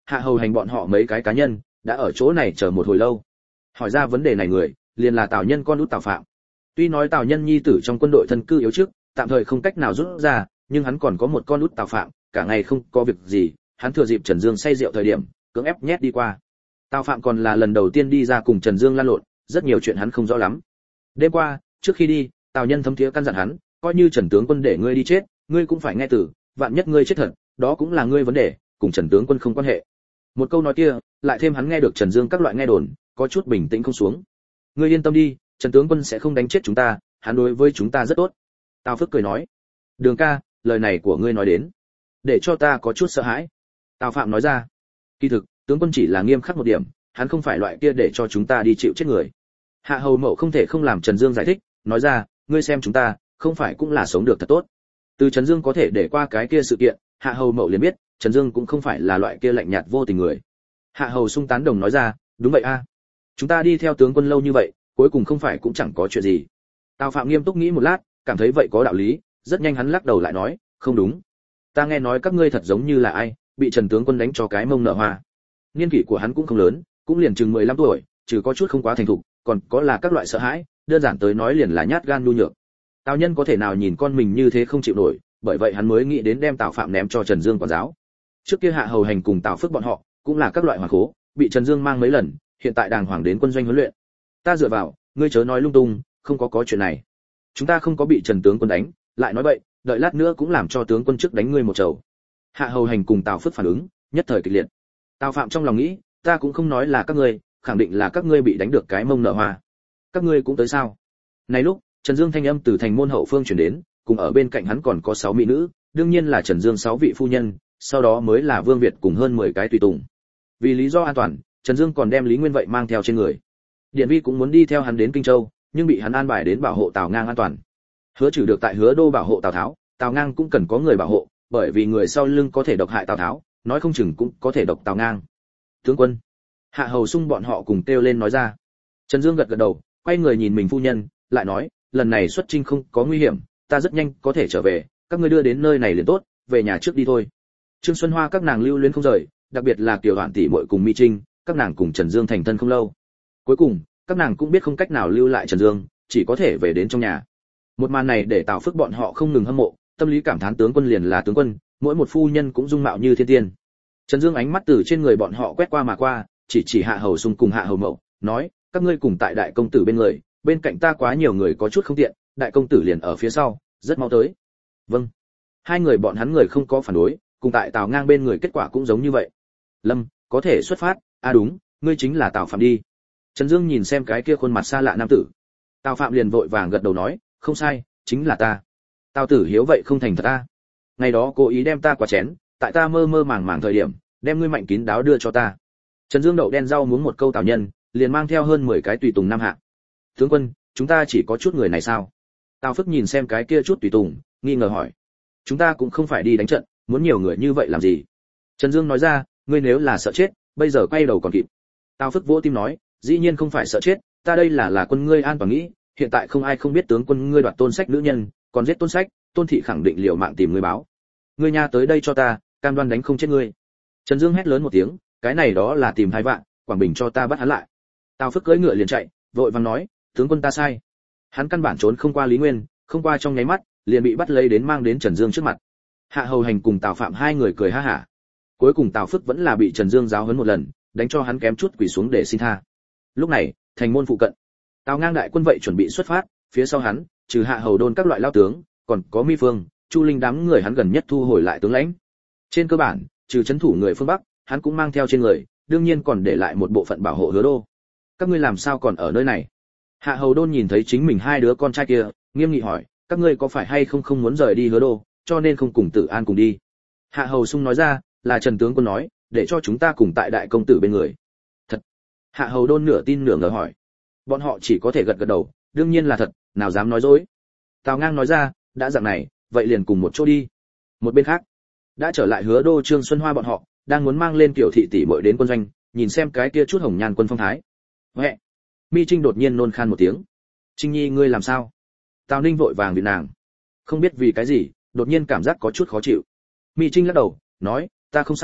Hạ Hầu Hành bọn họ mấy cái cá nhân đã ở chỗ này chờ một hồi lâu. Hỏi ra vấn đề này người, liền là Tào Nhân con út Tào Phạm. Tuy nói Tào Nhân nhi tử trong quân đội thân cư yếu trước, tạm thời không cách nào rút ra, nhưng hắn còn có một con út Tào Phạm, cả ngày không có việc gì, hắn thừa dịp Trần Dương say rượu thời điểm, cưỡng ép nhét đi qua. Tào Phạm còn là lần đầu tiên đi ra cùng Trần Dương lan lộn, rất nhiều chuyện hắn không rõ lắm. Đêm qua, trước khi đi, Tào Nhân thấm thía căn dặn hắn, coi như Trần tướng quân để ngươi đi chết, ngươi cũng phải nghe từ, vạn nhất ngươi chết thật, đó cũng là ngươi vấn đề, cùng Trần tướng quân không quan hệ. Một câu nói kia, lại thêm hắn nghe được Trần Dương các loại nghe đồn, có chút bình tĩnh không xuống. Ngươi yên tâm đi, Trần tướng quân sẽ không đánh chết chúng ta, hắn đối với chúng ta rất tốt. Tào Phước cười nói. Đường ca, lời này của ngươi nói đến, để cho ta có chút sợ hãi. Tào Phạm nói ra. Kỳ thực, tướng quân chỉ là nghiêm khắc một điểm, hắn không phải loại kia để cho chúng ta đi chịu chết người. Hạ Hầu Mậu không thể không làm Trần Dương giải thích, nói ra, ngươi xem chúng ta, không phải cũng là sống được thật tốt. Từ Trần Dương có thể để qua cái kia sự kiện, Hạ Hầu Mậu liền biết, Trần Dương cũng không phải là loại kia lạnh nhạt vô tình người. Hạ Hầu Sung tán đồng nói ra, đúng vậy a. Chúng ta đi theo tướng quân lâu như vậy, cuối cùng không phải cũng chẳng có chuyện gì. Tào Phạm nghiêm túc nghĩ một lát, cảm thấy vậy có đạo lý, rất nhanh hắn lắc đầu lại nói, không đúng. Ta nghe nói các ngươi thật giống như là ai, bị Trần tướng quân đánh cho cái mông nở hoa. Niên kỷ của hắn cũng không lớn, cũng liền chừng 15 tuổi, trừ có chút không quá thành thục, còn có là các loại sợ hãi, đơn giản tới nói liền là nhát gan nhu nhược. Tào Nhân có thể nào nhìn con mình như thế không chịu nổi, bởi vậy hắn mới nghĩ đến đem Tào Phạm ném cho Trần Dương quản giáo. Trước kia Hạ Hầu Hành cùng Tào Phước bọn họ, cũng là các loại hoàng khố, bị Trần Dương mang mấy lần, hiện tại đàng hoàng đến quân doanh huấn luyện. Ta dựa vào, ngươi chớ nói lung tung, không có chuyện này. Chúng ta không có bị Trần tướng quân đánh, lại nói bậy, đợi lát nữa cũng làm cho tướng quân trước đánh ngươi một trầu. Hạ Hầu Hành cùng Tào Phước phản ứng, nhất thời kịch liệt. Tào Phạm trong lòng nghĩ, ta cũng không nói là các ngươi, khẳng định là các ngươi bị đánh được cái mông nở hoa. Các ngươi cũng tới sao? Này lúc, Trần Dương thanh âm từ thành môn hậu phương truyền đến, cùng ở bên cạnh hắn còn có 6 mỹ nữ, đương nhiên là Trần Dương 6 vị phu nhân, sau đó mới là Vương Việt cùng hơn 10 cái tùy tùng. Vì lý do an toàn, Trần Dương còn đem Lý Nguyên vậy mang theo trên người. Điện Vi cũng muốn đi theo hắn đến Kinh Châu, nhưng bị hắn an bài đến bảo hộ Tào Ngang an toàn. Hứa Trừ được tại Hứa Đô bảo hộ Tào Tháo, Tào Ngang cũng cần có người bảo hộ, bởi vì người sau lưng có thể độc hại Tào Tháo, nói không chừng cũng có thể độc Tào Ngang. Tướng quân, Hạ Hầu Sung bọn họ cùng kêu lên nói ra. Trần Dương gật gật đầu, quay người nhìn mình phu nhân, lại nói, lần này xuất chinh không có nguy hiểm, ta rất nhanh có thể trở về, các ngươi đưa đến nơi này liền tốt, về nhà trước đi thôi. Trương Xuân Hoa các nàng lưu luyến không rời, đặc biệt là Kiều Hoạn tỷ muội cùng Mi Trinh, các nàng cùng Trần Dương thành thân không lâu. Cuối cùng, các nàng cũng biết không cách nào lưu lại Trần Dương, chỉ có thể về đến trong nhà. Một màn này để Tào Phước bọn họ không ngừng hâm mộ, tâm lý cảm thán tướng quân liền là tướng quân, mỗi một phu nhân cũng dung mạo như thiên tiên. Trần Dương ánh mắt từ trên người bọn họ quét qua mà qua, chỉ Hạ Hầu Sung cùng Hạ Hầu Mậu, nói, các ngươi cùng tại đại công tử bên người, bên cạnh ta quá nhiều người có chút không tiện, đại công tử liền ở phía sau, rất mau tới. Vâng. Hai người bọn hắn người không có phản đối, cùng tại Tào Ngang bên người kết quả cũng giống như vậy. Lâm, có thể xuất phát, đúng, ngươi chính là Tào Phạm đi. Trần Dương nhìn xem cái kia khuôn mặt xa lạ nam tử. Tào Phạm liền vội vàng gật đầu nói, không sai, chính là ta. Tào tử hiếu vậy không thành thật ta. Ngày đó cố ý đem ta quả chén, tại ta mơ mơ màng màng thời điểm, đem ngươi mạnh kín đáo đưa cho ta. Trần Dương đậu đen rau muống một câu Tào Nhân, liền mang theo hơn 10 cái tùy tùng nam hạ. Tướng quân, chúng ta chỉ có chút người này sao? Tào Phước nhìn xem cái kia chút tùy tùng, nghi ngờ hỏi. Chúng ta cũng không phải đi đánh trận, muốn nhiều người như vậy làm gì? Trần Dương nói ra, ngươi nếu là sợ chết, bây giờ quay đầu còn kịp. Tào Phước vỗ tim nói, dĩ nhiên không phải sợ chết, ta đây là quân ngươi an toàn nghĩ, hiện tại không ai không biết tướng quân ngươi đoạt Tôn Sách nữ nhân, còn giết Tôn Sách, Tôn thị khẳng định liều mạng tìm ngươi báo. Ngươi nha tới đây cho ta, cam đoan đánh không chết ngươi. Trần Dương hét lớn một tiếng, cái này đó là tìm hai vạn, Quảng Bình cho ta bắt hắn lại. Tào Phước cưỡi ngựa liền chạy, vội vàng nói, tướng quân ta sai. Hắn căn bản trốn không qua Lý Nguyên, không qua trong nháy mắt, liền bị bắt lấy đến mang đến Trần Dương trước mặt. Hạ Hầu Hành cùng Tào Phạm hai người cười ha hả. Cuối cùng Tào Phước vẫn là bị Trần Dương giáo huấn một lần, đánh cho hắn kém chút quỳ xuống để xin tha. Lúc này, thành môn phụ cận, Tào Ngang đại quân vậy chuẩn bị xuất phát, phía sau hắn, trừ Hạ Hầu Đôn các loại lao tướng, còn có Mi Phương, Chu Linh đám người hắn gần nhất thu hồi lại tướng lãnh. Trên cơ bản, trừ trấn thủ người phương Bắc, hắn cũng mang theo trên người, đương nhiên còn để lại một bộ phận bảo hộ Hứa Đô. Các ngươi làm sao còn ở nơi này? Hạ Hầu Đôn nhìn thấy chính mình hai đứa con trai kia, nghiêm nghị hỏi, các ngươi có phải hay không muốn rời đi Hứa Đô, cho nên không cùng Tử An cùng đi? Hạ Hầu Sung nói ra, là Trần tướng quân nói, để cho chúng ta cùng tại đại công tử bên người. Thật? Hạ Hầu Đôn nửa tin nửa ngờ hỏi. Bọn họ chỉ có thể gật gật đầu, đương nhiên là thật, nào dám nói dối. Tào Ngang nói ra, đã dạng này, vậy liền cùng một chỗ đi. Một bên khác, đã trở lại Hứa Đô Trương Xuân Hoa bọn họ, đang muốn mang lên Tiểu thị tỷ muội đến quân doanh, nhìn xem cái kia chút hồng nhan quân phong thái. Huệ. Mi Trinh đột nhiên nôn khan một tiếng. Trinh Nhi ngươi làm sao? Tào Ninh vội vàng viện nàng. Không biết vì cái gì, đột nhiên cảm giác có chút khó chịu. Mi Trinh lắc đầu, nói, ta không sao,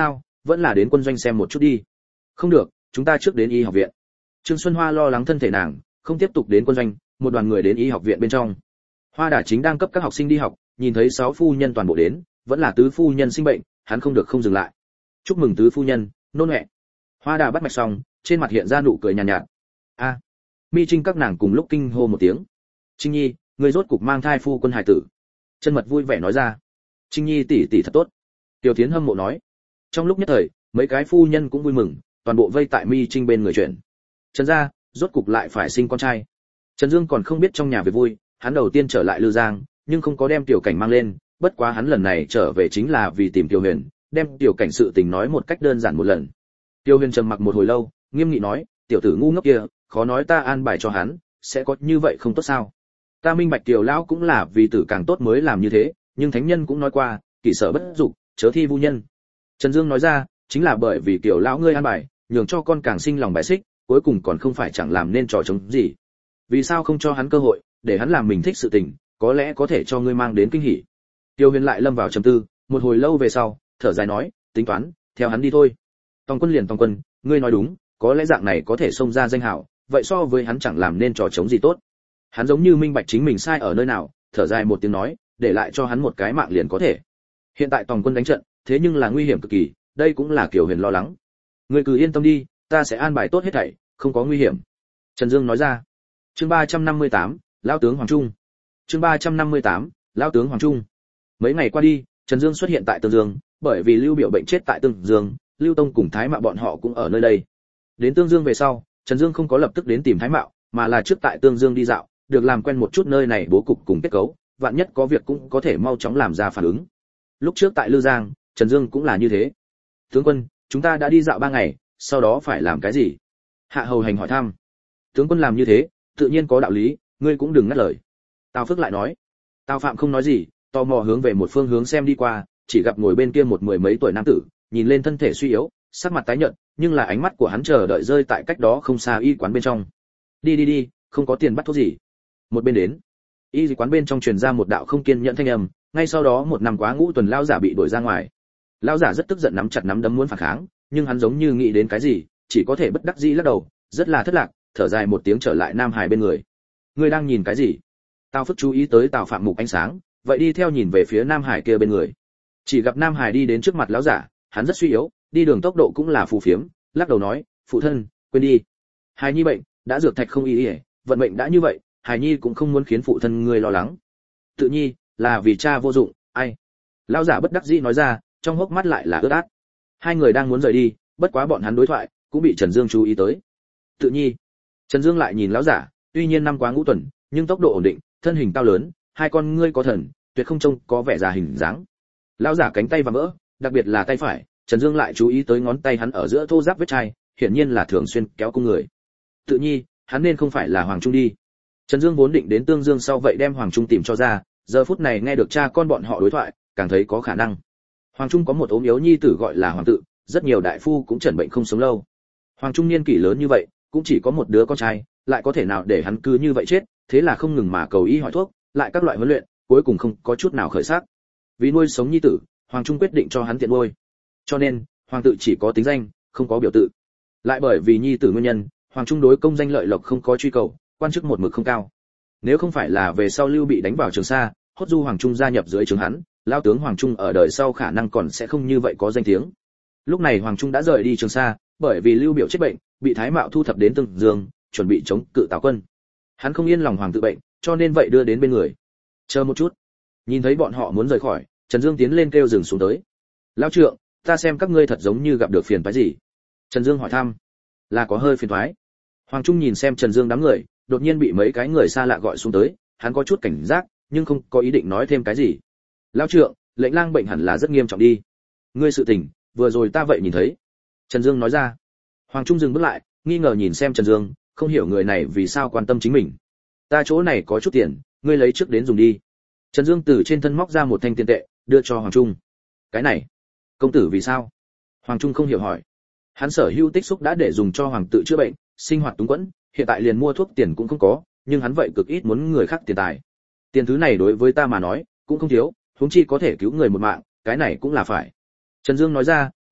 vẫn là đến quân doanh xem một chút đi. Không được, chúng ta trước đến y học viện. Trương Xuân Hoa lo lắng thân thể nàng, không tiếp tục đến quân doanh, một đoàn người đến y học viện bên trong. Hoa Đà chính đang cấp các học sinh đi học, nhìn thấy 6 phu nhân toàn bộ đến, vẫn là tứ phu nhân sinh bệnh, hắn không được không dừng lại. Chúc mừng tứ phu nhân, nôn mẹ. Hoa Đà bắt mạch xong, trên mặt hiện ra nụ cười nhàn nhạt. A. Mi Trinh các nàng cùng lúc kinh hô một tiếng. Trinh Nhi, ngươi rốt cục mang thai phu quân hài tử. Chân Mật vui vẻ nói ra. Trinh Nhi tỷ tỷ thật tốt. Tiểu Thiến hâm mộ nói. Trong lúc nhất thời, mấy cái phu nhân cũng vui mừng, toàn bộ vây tại Mi Trinh bên người chuyện. Trần gia, rốt cục lại phải sinh con trai. Trần Dương còn không biết trong nhà về vui, hắn đầu tiên trở lại Lư Giang, nhưng không có đem Tiểu Cảnh mang lên, bất quá hắn lần này trở về chính là vì tìm Tiểu Huyền, đem Tiểu Cảnh sự tình nói một cách đơn giản một lần. Tiểu Huyền trầm mặc một hồi lâu, nghiêm nghị nói, tiểu tử ngu ngốc kia, khó nói ta an bài cho hắn, sẽ có như vậy không tốt sao? Ta minh bạch Tiểu lão cũng là vì tử càng tốt mới làm như thế, nhưng thánh nhân cũng nói qua, kỷ sở bất dục, chớ thi vu nhân. Trần Dương nói ra, chính là bởi vì Tiểu lão ngươi an bài, nhường cho con càng sinh lòng bài xích, cuối cùng còn không phải chẳng làm nên trò chống gì. Vì sao không cho hắn cơ hội, để hắn làm mình thích sự tình, có lẽ có thể cho ngươi mang đến kinh hỉ. Tiêu Huyền lại lâm vào trầm tư, một hồi lâu về sau, thở dài nói, tính toán, theo hắn đi thôi. Tòng Quân liền Tòng Quân, ngươi nói đúng, có lẽ dạng này có thể xông ra danh hào, vậy so với hắn chẳng làm nên trò chống gì tốt. Hắn giống như minh bạch chính mình sai ở nơi nào, thở dài một tiếng nói, để lại cho hắn một cái mạng liền có thể. Hiện tại Tòng Quân đánh trận, thế nhưng là nguy hiểm cực kỳ, đây cũng là Kiều Huyền lo lắng. Ngươi cứ yên tâm đi, ta sẽ an bài tốt hết thảy, không có nguy hiểm. Trần Dương nói ra. Chương 358, lão tướng Hoàng Trung. Chương 358, lão tướng Hoàng Trung. Mấy ngày qua đi, Trần Dương xuất hiện tại Tương Dương, bởi vì Lưu Biểu bệnh chết tại Tương Dương, Lưu Tông cùng Thái Mạo bọn họ cũng ở nơi đây. Đến Tương Dương về sau, Trần Dương không có lập tức đến tìm Thái Mạo, mà là trước tại Tương Dương đi dạo, được làm quen một chút nơi này bố cục cùng kết cấu, vạn nhất có việc cũng có thể mau chóng làm ra phản ứng. Lúc trước tại Lư Giang, Trần Dương cũng là như thế. Tướng quân, chúng ta đã đi dạo 3 ngày, sau đó phải làm cái gì? Hạ Hầu Hành hỏi thăm. Tướng quân làm như thế, tự nhiên có đạo lý, ngươi cũng đừng ngắt lời. Tào Phước lại nói. Tào Phạm không nói gì, tò mò hướng về một phương hướng xem đi qua, chỉ gặp ngồi bên kia một mười mấy tuổi nam tử, nhìn lên thân thể suy yếu, sắc mặt tái nhợt, nhưng là ánh mắt của hắn chờ đợi rơi tại cách đó không xa y quán bên trong. Đi, không có tiền bắt thuốc gì. Một bên đến, y quán bên trong truyền ra một đạo không kiên nhẫn thanh âm, ngay sau đó một năm quá ngũ tuần lão giả bị đuổi ra ngoài. Lão giả rất tức giận nắm chặt nắm đấm muốn phản kháng, nhưng hắn giống như nghĩ đến cái gì, chỉ có thể bất đắc dĩ lắc đầu, rất là thất lạc, thở dài một tiếng trở lại Nam Hải bên người. Ngươi đang nhìn cái gì? Tào Phước chú ý tới Tào Phạm mục ánh sáng, vậy đi theo nhìn về phía Nam Hải kia bên người. Chỉ gặp Nam Hải đi đến trước mặt lão giả, hắn rất suy yếu, đi đường tốc độ cũng là phù phiếm, lắc đầu nói, phụ thân, quên đi. Hải Nhi bệnh, đã dược thạch không y, vận mệnh đã như vậy, Hải Nhi cũng không muốn khiến phụ thân ngươi lo lắng. Tự nhi, là vì cha vô dụng, ai? Lão giả bất đắc dĩ nói ra, trong hốc mắt lại là ướt át. Hai người đang muốn rời đi, bất quá bọn hắn đối thoại cũng bị Trần Dương chú ý tới. Tự nhi. Trần Dương lại nhìn lão giả, tuy nhiên năm quá ngũ tuần, nhưng tốc độ ổn định, thân hình cao lớn, hai con ngươi có thần, tuyệt không trông có vẻ già hình dáng. Lão giả cánh tay và vỡ, đặc biệt là tay phải, Trần Dương lại chú ý tới ngón tay hắn ở giữa thô ráp vết chai, hiển nhiên là thường xuyên kéo cung người. Tự nhi, hắn nên không phải là Hoàng Trung đi. Trần Dương vốn định đến Tương Dương sau vậy đem Hoàng Trung tìm cho ra, giờ phút này nghe được cha con bọn họ đối thoại, càng thấy có khả năng. Hoàng Trung có một ốm yếu nhi tử gọi là Hoàng Tự, rất nhiều đại phu cũng chẩn bệnh không sống lâu. Hoàng Trung niên kỷ lớn như vậy, cũng chỉ có một đứa con trai, lại có thể nào để hắn cứ như vậy chết, thế là không ngừng mà cầu y hỏi thuốc, lại các loại huấn luyện, cuối cùng không có chút nào khởi sắc. Vì nuôi sống nhi tử, Hoàng Trung quyết định cho hắn tiện nuôi. Cho nên, Hoàng Tự chỉ có tính danh, không có biểu tự. Lại bởi vì nhi tử nguyên nhân, Hoàng Trung đối công danh lợi lộc không có truy cầu, quan chức một mực không cao. Nếu không phải là về sau Lưu bị đánh vào Trường Sa, hốt du Hoàng Trung gia nhập dưới trướng hắn, lão tướng Hoàng Trung ở đời sau khả năng còn sẽ không như vậy có danh tiếng. Lúc này Hoàng Trung đã rời đi Trường Sa, bởi vì Lưu Biểu chết bệnh, bị Thái Mạo thu thập đến Tương Dương, chuẩn bị chống cự Tào quân. Hắn không yên lòng Hoàng Tự bệnh, cho nên vậy đưa đến bên người. Chờ một chút. Nhìn thấy bọn họ muốn rời khỏi, Trần Dương tiến lên kêu dừng xuống tới. Lão trượng, ta xem các ngươi thật giống như gặp được phiền toái gì. Trần Dương hỏi thăm. Là có hơi phiền toái. Hoàng Trung nhìn xem Trần Dương đám người, đột nhiên bị mấy cái người xa lạ gọi xuống tới, hắn có chút cảnh giác, nhưng không có ý định nói thêm cái gì. Lão trượng, lệnh lang bệnh hẳn là rất nghiêm trọng đi. Ngươi sự tình, vừa rồi ta vậy nhìn thấy. Trần Dương nói ra. Hoàng Trung dừng bước lại, nghi ngờ nhìn xem Trần Dương, không hiểu người này vì sao quan tâm chính mình. Ta chỗ này có chút tiền, ngươi lấy trước đến dùng đi. Trần Dương từ trên thân móc ra một thanh tiền tệ, đưa cho Hoàng Trung. Cái này, công tử vì sao? Hoàng Trung không hiểu hỏi. Hắn sở hữu tích xúc đã để dùng cho Hoàng Tự chữa bệnh, sinh hoạt túng quẫn, hiện tại liền mua thuốc tiền cũng không có, nhưng hắn vậy cực ít muốn người khác tiền tài. Tiền thứ này đối với ta mà nói, cũng không thiếu, huống chi có thể cứu người một mạng, cái này cũng là phải. Trần Dương nói ra,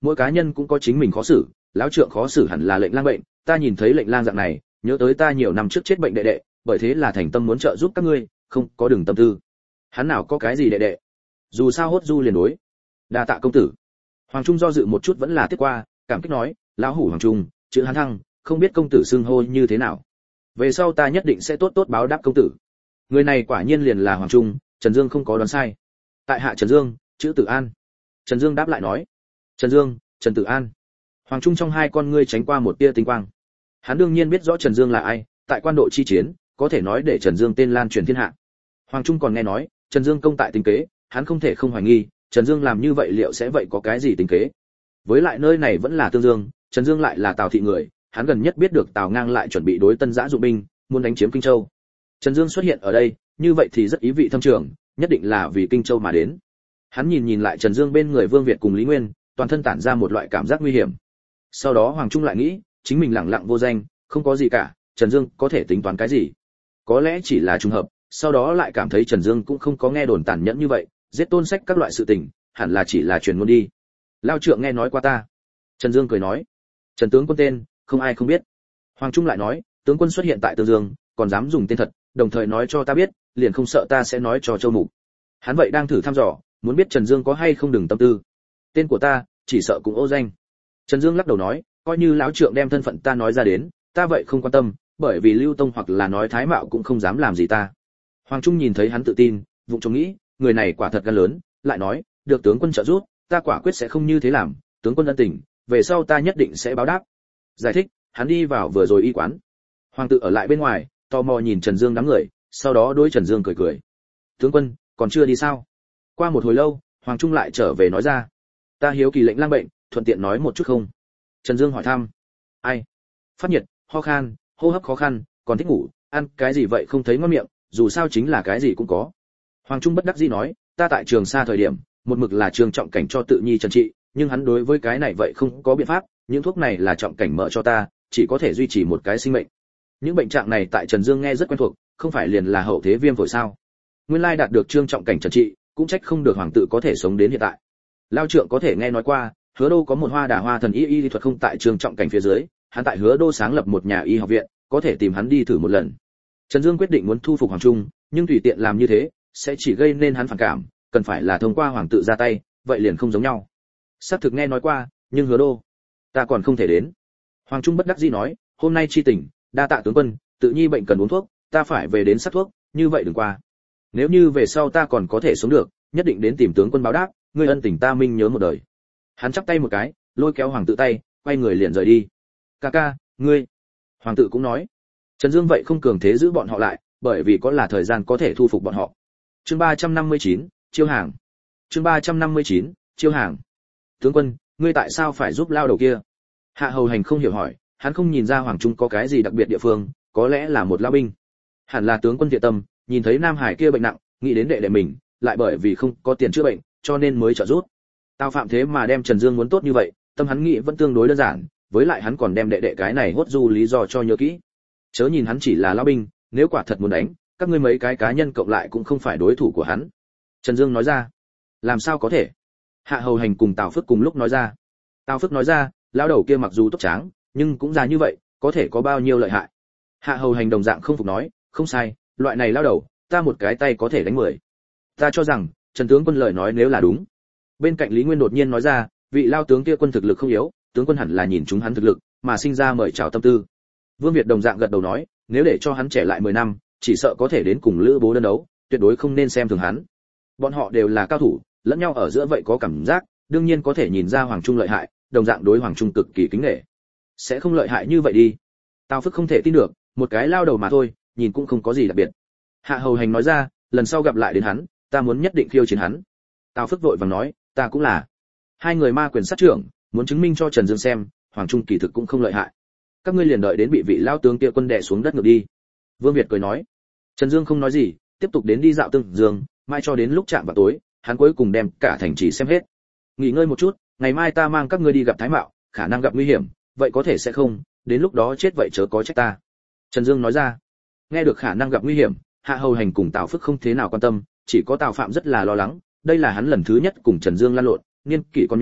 mỗi cá nhân cũng có chính mình khó xử, lão trượng khó xử hẳn là lệnh lang bệnh, ta nhìn thấy lệnh lang dạng này, nhớ tới ta nhiều năm trước chết bệnh đệ đệ, bởi thế là thành tâm muốn trợ giúp các ngươi, không có đường tâm tư. Hắn nào có cái gì đệ đệ, dù sao hốt du liền đối. Đa tạ công tử. Hoàng Trung do dự một chút vẫn là tiếp qua, cảm kích nói, lão hủ Hoàng Trung, chữ Hán Thăng, không biết công tử xưng hô như thế nào. Về sau ta nhất định sẽ tốt tốt báo đáp công tử. Người này quả nhiên liền là Hoàng Trung, Trần Dương không có đoán sai. Tại hạ Trần Dương, chữ Tử An. Trần Dương đáp lại nói, Trần Dương, Trần Tử An. Hoàng Trung trong hai con ngươi tránh qua một tia tinh quang. Hắn đương nhiên biết rõ Trần Dương là ai, tại quan độ chi chiến, có thể nói để Trần Dương tên lan truyền thiên hạ. Hoàng Trung còn nghe nói, Trần Dương công tại tính kế, hắn không thể không hoài nghi, Trần Dương làm như vậy liệu sẽ vậy có cái gì tính kế? Với lại nơi này vẫn là Tương Dương, Trần Dương lại là Tào thị người, hắn gần nhất biết được Tào Ngang lại chuẩn bị đối Tân Giã dụng binh, muốn đánh chiếm Kinh Châu. Trần Dương xuất hiện ở đây, như vậy thì rất ý vị thâm trường, nhất định là vì Kinh Châu mà đến. Hắn nhìn lại Trần Dương bên người Vương Việt cùng Lý Nguyên, toàn thân tản ra một loại cảm giác nguy hiểm. Sau đó Hoàng Trung lại nghĩ, chính mình lẳng lặng vô danh, không có gì cả, Trần Dương có thể tính toán cái gì? Có lẽ chỉ là trùng hợp, sau đó lại cảm thấy Trần Dương cũng không có nghe đồn tàn nhẫn như vậy, giết Tôn Sách các loại sự tình, hẳn là chỉ là truyền ngôn đi. Lao trượng nghe nói qua ta. Trần Dương cười nói, Trần tướng quân tên, không ai không biết. Hoàng Trung lại nói, tướng quân xuất hiện tại Tương Dương, còn dám dùng tên thật, đồng thời nói cho ta biết, liền không sợ ta sẽ nói cho Châu Mục. Hắn vậy đang thử thăm dò, muốn biết Trần Dương có hay không đừng tâm tư. Tên của ta, chỉ sợ cũng ô danh. Trần Dương lắc đầu nói, coi như lão trượng đem thân phận ta nói ra đến, ta vậy không quan tâm, bởi vì Lưu Tông hoặc là nói Thái Mạo cũng không dám làm gì ta. Hoàng Trung nhìn thấy hắn tự tin, vụng trộm nghĩ, người này quả thật gan lớn, lại nói, được tướng quân trợ giúp, ta quả quyết sẽ không như thế làm, tướng quân ân tình, về sau ta nhất định sẽ báo đáp. Giải thích, hắn đi vào vừa rồi y quán. Hoàng tự ở lại bên ngoài, tò mò nhìn Trần Dương đám người, sau đó đối Trần Dương cười cười. Tướng quân, còn chưa đi sao? Qua một hồi lâu, Hoàng Trung lại trở về nói ra, ta hiếu kỳ lệnh lang bệnh, thuận tiện nói một chút không? Trần Dương hỏi thăm. Ai? Phát nhiệt, ho khan, hô hấp khó khăn, còn thích ngủ, ăn cái gì vậy không thấy ngon miệng, dù sao chính là cái gì cũng có. Hoàng Trung bất đắc dĩ nói, ta tại Trường Sa thời điểm, một mực là Trường Trọng Cảnh cho tự nhi trần trị, nhưng hắn đối với cái này vậy không có biện pháp, những thuốc này là Trọng Cảnh mở cho ta, chỉ có thể duy trì một cái sinh mệnh. Những bệnh trạng này tại Trần Dương nghe rất quen thuộc, không phải liền là hậu thế viêm phổi sao? Nguyên lai đạt được Trương Trọng Cảnh trần trị, cũng trách không được hoàng tự có thể sống đến hiện tại. Lao trượng có thể nghe nói qua, Hứa Đô có một hoa đà hoa thần y thuật không tại Trương Trọng Cảnh phía dưới, hắn tại Hứa Đô sáng lập một nhà y học viện, có thể tìm hắn đi thử một lần. Trần Dương quyết định muốn thu phục Hoàng Trung, nhưng tùy tiện làm như thế sẽ chỉ gây nên hắn phản cảm, cần phải là thông qua hoàng tự ra tay, vậy liền không giống nhau. Xác thực nghe nói qua, nhưng Hứa Đô, ta còn không thể đến. Hoàng Trung bất đắc dĩ nói, hôm nay chi tình, đa tạ tướng quân, tự nhi bệnh cần uống thuốc, ta phải về đến sát thuốc, như vậy đừng qua. Nếu như về sau ta còn có thể sống được, nhất định đến tìm tướng quân báo đáp, ngươi ân tình ta minh nhớ một đời. Hắn chắp tay một cái, lôi kéo hoàng tự tay, quay người liền rời đi. Ca ca, ngươi. Hoàng tự cũng nói. Trần Dương vậy không cường thế giữ bọn họ lại, bởi vì có là thời gian có thể thu phục bọn họ. Chương 359, chiêu hàng. Chương 359, chiêu hàng. Tướng quân, ngươi tại sao phải giúp lao đầu kia? Hạ Hầu Hành không hiểu hỏi, hắn không nhìn ra Hoàng Trung có cái gì đặc biệt địa phương, có lẽ là một lao binh. Hẳn là tướng quân thiện tâm, nhìn thấy Nam Hải kia bệnh nặng, nghĩ đến đệ đệ mình, lại bởi vì không có tiền chữa bệnh, cho nên mới trợ giúp. Tao phạm thế mà đem Trần Dương muốn tốt như vậy, tâm hắn nghĩ vẫn tương đối đơn giản, với lại hắn còn đem đệ đệ cái này hốt du lý do cho nhớ kỹ. Chớ nhìn hắn chỉ là lao binh, nếu quả thật muốn đánh, các ngươi mấy cái cá nhân cộng lại cũng không phải đối thủ của hắn. Trần Dương nói ra. Làm sao có thể? Hạ Hầu Hành cùng Tào Phước cùng lúc nói ra. Tào Phước nói ra, lão đầu kia mặc dù tốc tráng, nhưng cũng già như vậy, có thể có bao nhiêu lợi hại? Hạ Hầu Hành đồng dạng không phục nói, không sai, loại này lão đầu, ta một cái tay có thể đánh 10. Ta cho rằng, Trần tướng quân lời nói nếu là đúng. Bên cạnh Lý Nguyên đột nhiên nói ra, vị lao tướng kia quân thực lực không yếu, tướng quân hẳn là nhìn chúng hắn thực lực, mà sinh ra mời chào tâm tư. Vương Việt đồng dạng gật đầu nói, nếu để cho hắn trẻ lại 10 năm, chỉ sợ có thể đến cùng Lữ Bố đơn đấu, tuyệt đối không nên xem thường hắn. Bọn họ đều là cao thủ, lẫn nhau ở giữa vậy có cảm giác, đương nhiên có thể nhìn ra Hoàng Trung lợi hại, đồng dạng đối Hoàng Trung cực kỳ kính nể. Sẽ không lợi hại như vậy đi. Tào Phước không thể tin được, một cái lao đầu mà thôi, nhìn cũng không có gì đặc biệt. Hạ Hầu Hành nói ra, lần sau gặp lại đến hắn, ta muốn nhất định khiêu chiến hắn. Tào Phước vội vàng nói, ta cũng là. Hai người ma quyền sát trưởng, muốn chứng minh cho Trần Dương xem, Hoàng Trung kỳ thực cũng không lợi hại. Các ngươi liền đợi đến bị vị lao tướng kia quân đè xuống đất ngược đi. Vương Việt cười nói. Trần Dương không nói gì, tiếp tục đến đi dạo Tương Dương, mai cho đến lúc chạm vào tối, hắn cuối cùng đem cả thành trì xem hết. Nghỉ ngơi một chút, ngày mai ta mang các ngươi đi gặp Thái Mạo, khả năng gặp nguy hiểm, vậy có thể sẽ không, đến lúc đó chết vậy chớ có trách ta. Trần Dương nói ra. Nghe được khả năng gặp nguy hiểm, Hạ Hầu Hành cùng Tào Phước không thế nào quan tâm, chỉ có Tào Phạm rất là lo lắng, đây là hắn lần thứ nhất cùng Trần Dương lăn lộn, niên kỷ còn nhỏ,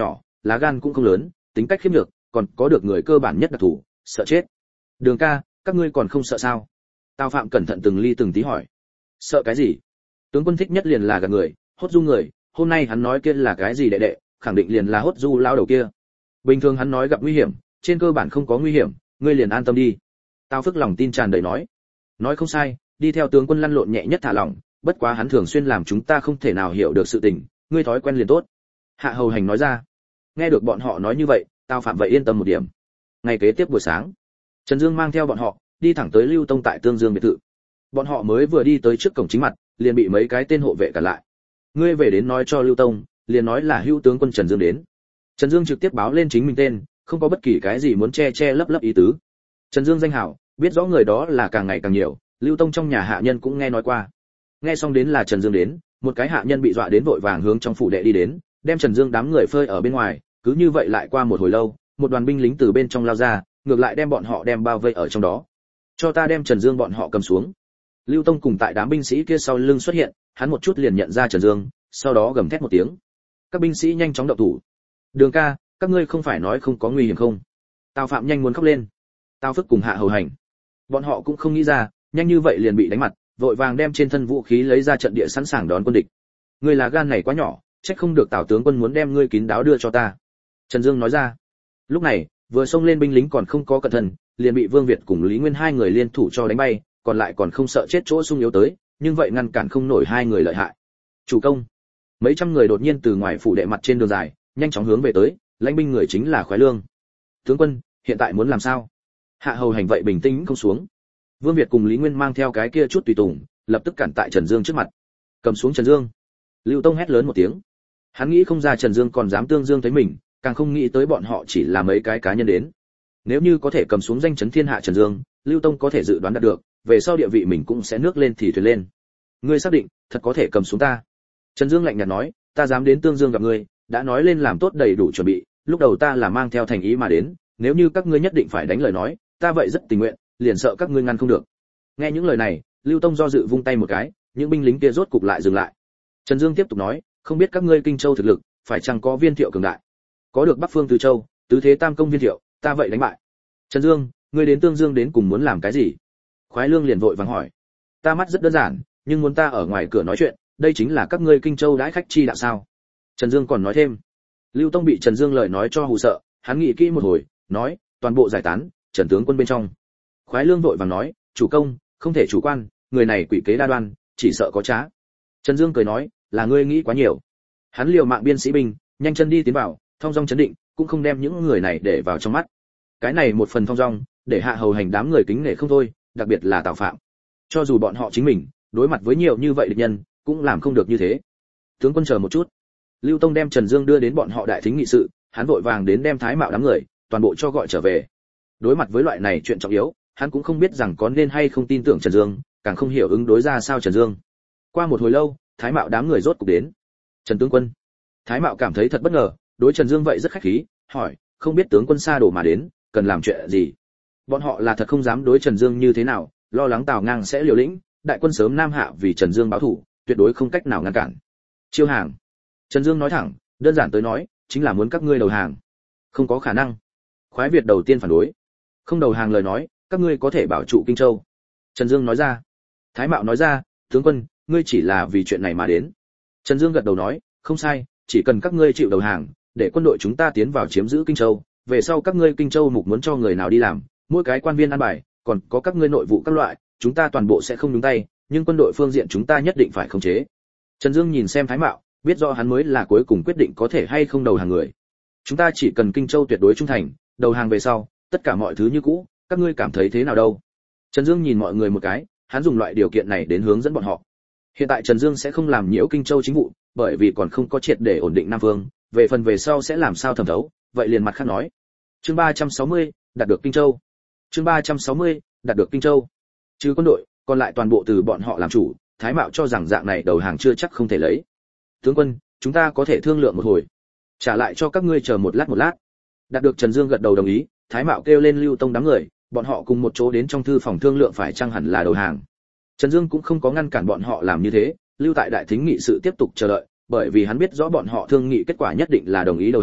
lá gan cũng không lớn, tính cách khiếp nhược, còn có được người cơ bản nhất đặc thù, sợ chết. Đường ca, các ngươi còn không sợ sao? Tào Phạm cẩn thận từng ly từng tí hỏi. Sợ cái gì? Tướng quân thích nhất liền là gạt người, hốt du người, hôm nay hắn nói kia là cái gì đệ đệ, khẳng định liền là hốt du lao đầu kia. Bình thường hắn nói gặp nguy hiểm, trên cơ bản không có nguy hiểm, ngươi liền an tâm đi. Tào Phức lòng tin tràn đầy nói. Nói không sai, đi theo tướng quân lăn lộn nhẹ nhất thả lỏng, bất quá hắn thường xuyên làm chúng ta không thể nào hiểu được sự tình, ngươi thói quen liền tốt. Hạ Hầu Hành nói ra. Nghe được bọn họ nói như vậy, Tào Phạm vậy yên tâm một điểm. Ngày kế tiếp buổi sáng, Trần Dương mang theo bọn họ đi thẳng tới Lưu Tông tại Tương Dương biệt thự. Bọn họ mới vừa đi tới trước cổng chính mặt, liền bị mấy cái tên hộ vệ cản lại. Ngươi về đến nói cho Lưu Tông, liền nói là Hữu tướng quân Trần Dương đến. Trần Dương trực tiếp báo lên chính mình tên, không có bất kỳ cái gì muốn che che lấp lấp ý tứ. Trần Dương danh hảo, biết rõ người đó là càng ngày càng nhiều, Lưu Tông trong nhà hạ nhân cũng nghe nói qua. Nghe xong đến là Trần Dương đến, một cái hạ nhân bị dọa đến vội vàng hướng trong phủ đệ đi đến, đem Trần Dương đám người phơi ở bên ngoài, cứ như vậy lại qua một hồi lâu, một đoàn binh lính từ bên trong lao ra, ngược lại đem bọn họ đem bao vây ở trong đó. Cho ta đem Trần Dương bọn họ cầm xuống. Lưu Tông cùng tại đám binh sĩ kia sau lưng xuất hiện, hắn một chút liền nhận ra Trần Dương, sau đó gầm thét một tiếng. Các binh sĩ nhanh chóng động thủ. Đường ca, các ngươi không phải nói không có nguy hiểm không? Tào Phạm nhanh muốn khóc lên. Tào Phức cùng Hạ Hầu Hành, bọn họ cũng không nghĩ ra, nhanh như vậy liền bị đánh mặt, vội vàng đem trên thân vũ khí lấy ra trận địa sẵn sàng đón quân địch. Ngươi là gan này quá nhỏ, trách không được Tào tướng quân muốn đem ngươi kín đáo đưa cho ta. Trần Dương nói ra. Lúc này, vừa xông lên binh lính còn không có cẩn thận, liền bị Vương Việt cùng Lý Nguyên hai người liên thủ cho đánh bay, còn lại còn không sợ chết chỗ sung yếu tới, nhưng vậy ngăn cản không nổi hai người lợi hại. Chủ công. Mấy trăm người đột nhiên từ ngoài phủ đệ mặt trên đường dài, nhanh chóng hướng về tới, lãnh binh người chính là Khoái Lương. Tướng quân, hiện tại muốn làm sao? Hạ Hầu Hành vậy bình tĩnh không xuống. Vương Việt cùng Lý Nguyên mang theo cái kia chút tùy tùng, lập tức cản tại Trần Dương trước mặt. Cầm xuống Trần Dương. Lưu Tông hét lớn một tiếng. Hắn nghĩ không ra Trần Dương còn dám tương dương thấy mình, càng không nghĩ tới bọn họ chỉ là mấy cái cá nhân đến. Nếu như có thể cầm xuống danh chấn thiên hạ Trần Dương, Lưu Tông có thể dự đoán đạt được, về sau địa vị mình cũng sẽ nước lên thì thuyền lên. Ngươi xác định, thật có thể cầm xuống ta? Trần Dương lạnh nhạt nói, ta dám đến Tương Dương gặp ngươi, đã nói lên làm tốt đầy đủ chuẩn bị, lúc đầu ta là mang theo thành ý mà đến, nếu như các ngươi nhất định phải đánh lời nói, ta vậy rất tình nguyện, liền sợ các ngươi ngăn không được. Nghe những lời này, Lưu Tông do dự vung tay một cái, những binh lính kia rốt cục lại dừng lại. Trần Dương tiếp tục nói, không biết các ngươi Kinh Châu thực lực, phải chăng có Viên Thiệu cường đại? Có được Bắc Phương Từ Châu, tứ thế tam công Viên Thiệu, ta vậy đánh bại. Trần Dương, ngươi đến Tương Dương đến cùng muốn làm cái gì? Khoái Lương liền vội vàng hỏi. Ta mắt rất đơn giản, nhưng muốn ta ở ngoài cửa nói chuyện, đây chính là các ngươi Kinh Châu đãi khách chi đạo sao? Trần Dương còn nói thêm. Lưu Tông bị Trần Dương lời nói cho hù sợ, hắn nghĩ kỹ một hồi, nói, toàn bộ giải tán, Trần tướng quân bên trong. Khoái Lương vội vàng nói, chủ công, không thể chủ quan, người này quỷ kế đa đoan, chỉ sợ có trá. Trần Dương cười nói, là ngươi nghĩ quá nhiều. Hắn liều mạng biên sĩ binh, nhanh chân đi tiến vào, thong dong chấn định, cũng không đem những người này để vào trong mắt. Cái này một phần thong dong, để Hạ Hầu Hành đám người kính nể không thôi, đặc biệt là Tào Phạm. Cho dù bọn họ chính mình đối mặt với nhiều như vậy địch nhân, cũng làm không được như thế. Tướng quân chờ một chút. Lưu Tông đem Trần Dương đưa đến bọn họ đại thính nghị sự, hắn vội vàng đến đem Thái Mạo đám người toàn bộ cho gọi trở về. Đối mặt với loại này chuyện trọng yếu, hắn cũng không biết rằng có nên hay không tin tưởng Trần Dương, càng không hiểu ứng đối ra sao Trần Dương. Qua một hồi lâu, Thái Mạo đám người rốt cục đến. Trần tướng quân. Thái Mạo cảm thấy thật bất ngờ, đối Trần Dương vậy rất khách khí, hỏi, không biết tướng quân xa đổ mà đến, cần làm chuyện gì? Bọn họ là thật không dám đối Trần Dương như thế nào, lo lắng Tào Ngang sẽ liều lĩnh, đại quân sớm nam hạ vì Trần Dương báo thù, tuyệt đối không cách nào ngăn cản. Chiêu hàng. Trần Dương nói thẳng, đơn giản tới nói, chính là muốn các ngươi đầu hàng. Không có khả năng. Khoái Việt đầu tiên phản đối. Không đầu hàng lời nói, các ngươi có thể bảo trụ Kinh Châu. Trần Dương nói ra. Thái Mạo nói ra, tướng quân, ngươi chỉ là vì chuyện này mà đến. Trần Dương gật đầu nói, không sai, chỉ cần các ngươi chịu đầu hàng, để quân đội chúng ta tiến vào chiếm giữ Kinh Châu, về sau các ngươi Kinh Châu mục muốn cho người nào đi làm, mỗi cái quan viên ăn bài, còn có các ngươi nội vụ các loại, chúng ta toàn bộ sẽ không nhúng tay, nhưng quân đội phương diện chúng ta nhất định phải khống chế. Trần Dương nhìn xem Thái Mạo, biết rõ hắn mới là cuối cùng quyết định có thể hay không đầu hàng người. Chúng ta chỉ cần Kinh Châu tuyệt đối trung thành, đầu hàng về sau, tất cả mọi thứ như cũ, các ngươi cảm thấy thế nào đâu? Trần Dương nhìn mọi người một cái, hắn dùng loại điều kiện này đến hướng dẫn bọn họ. Hiện tại Trần Dương sẽ không làm nhiễu Kinh Châu chính vụ, bởi vì còn không có triệt để ổn định Nam Vương, về phần về sau sẽ làm sao thẩm thấu, vậy liền mặt khác nói. Chương 360, đạt được Kinh Châu. Chương 360, đạt được Kinh Châu. Trừ quân đội, còn lại toàn bộ từ bọn họ làm chủ, Thái Mạo cho rằng dạng này đầu hàng chưa chắc không thể lấy. Tướng quân, chúng ta có thể thương lượng một hồi. Trả lại cho các ngươi chờ một lát. Đạt được Trần Dương gật đầu đồng ý, Thái Mạo kêu lên Lưu Tông đám người, bọn họ cùng một chỗ đến trong thư phòng thương lượng phải chăng hẳn là đầu hàng. Trần Dương cũng không có ngăn cản bọn họ làm như thế, lưu tại đại thính nghị sự tiếp tục chờ đợi, bởi vì hắn biết rõ bọn họ thương nghị kết quả nhất định là đồng ý đầu hàng,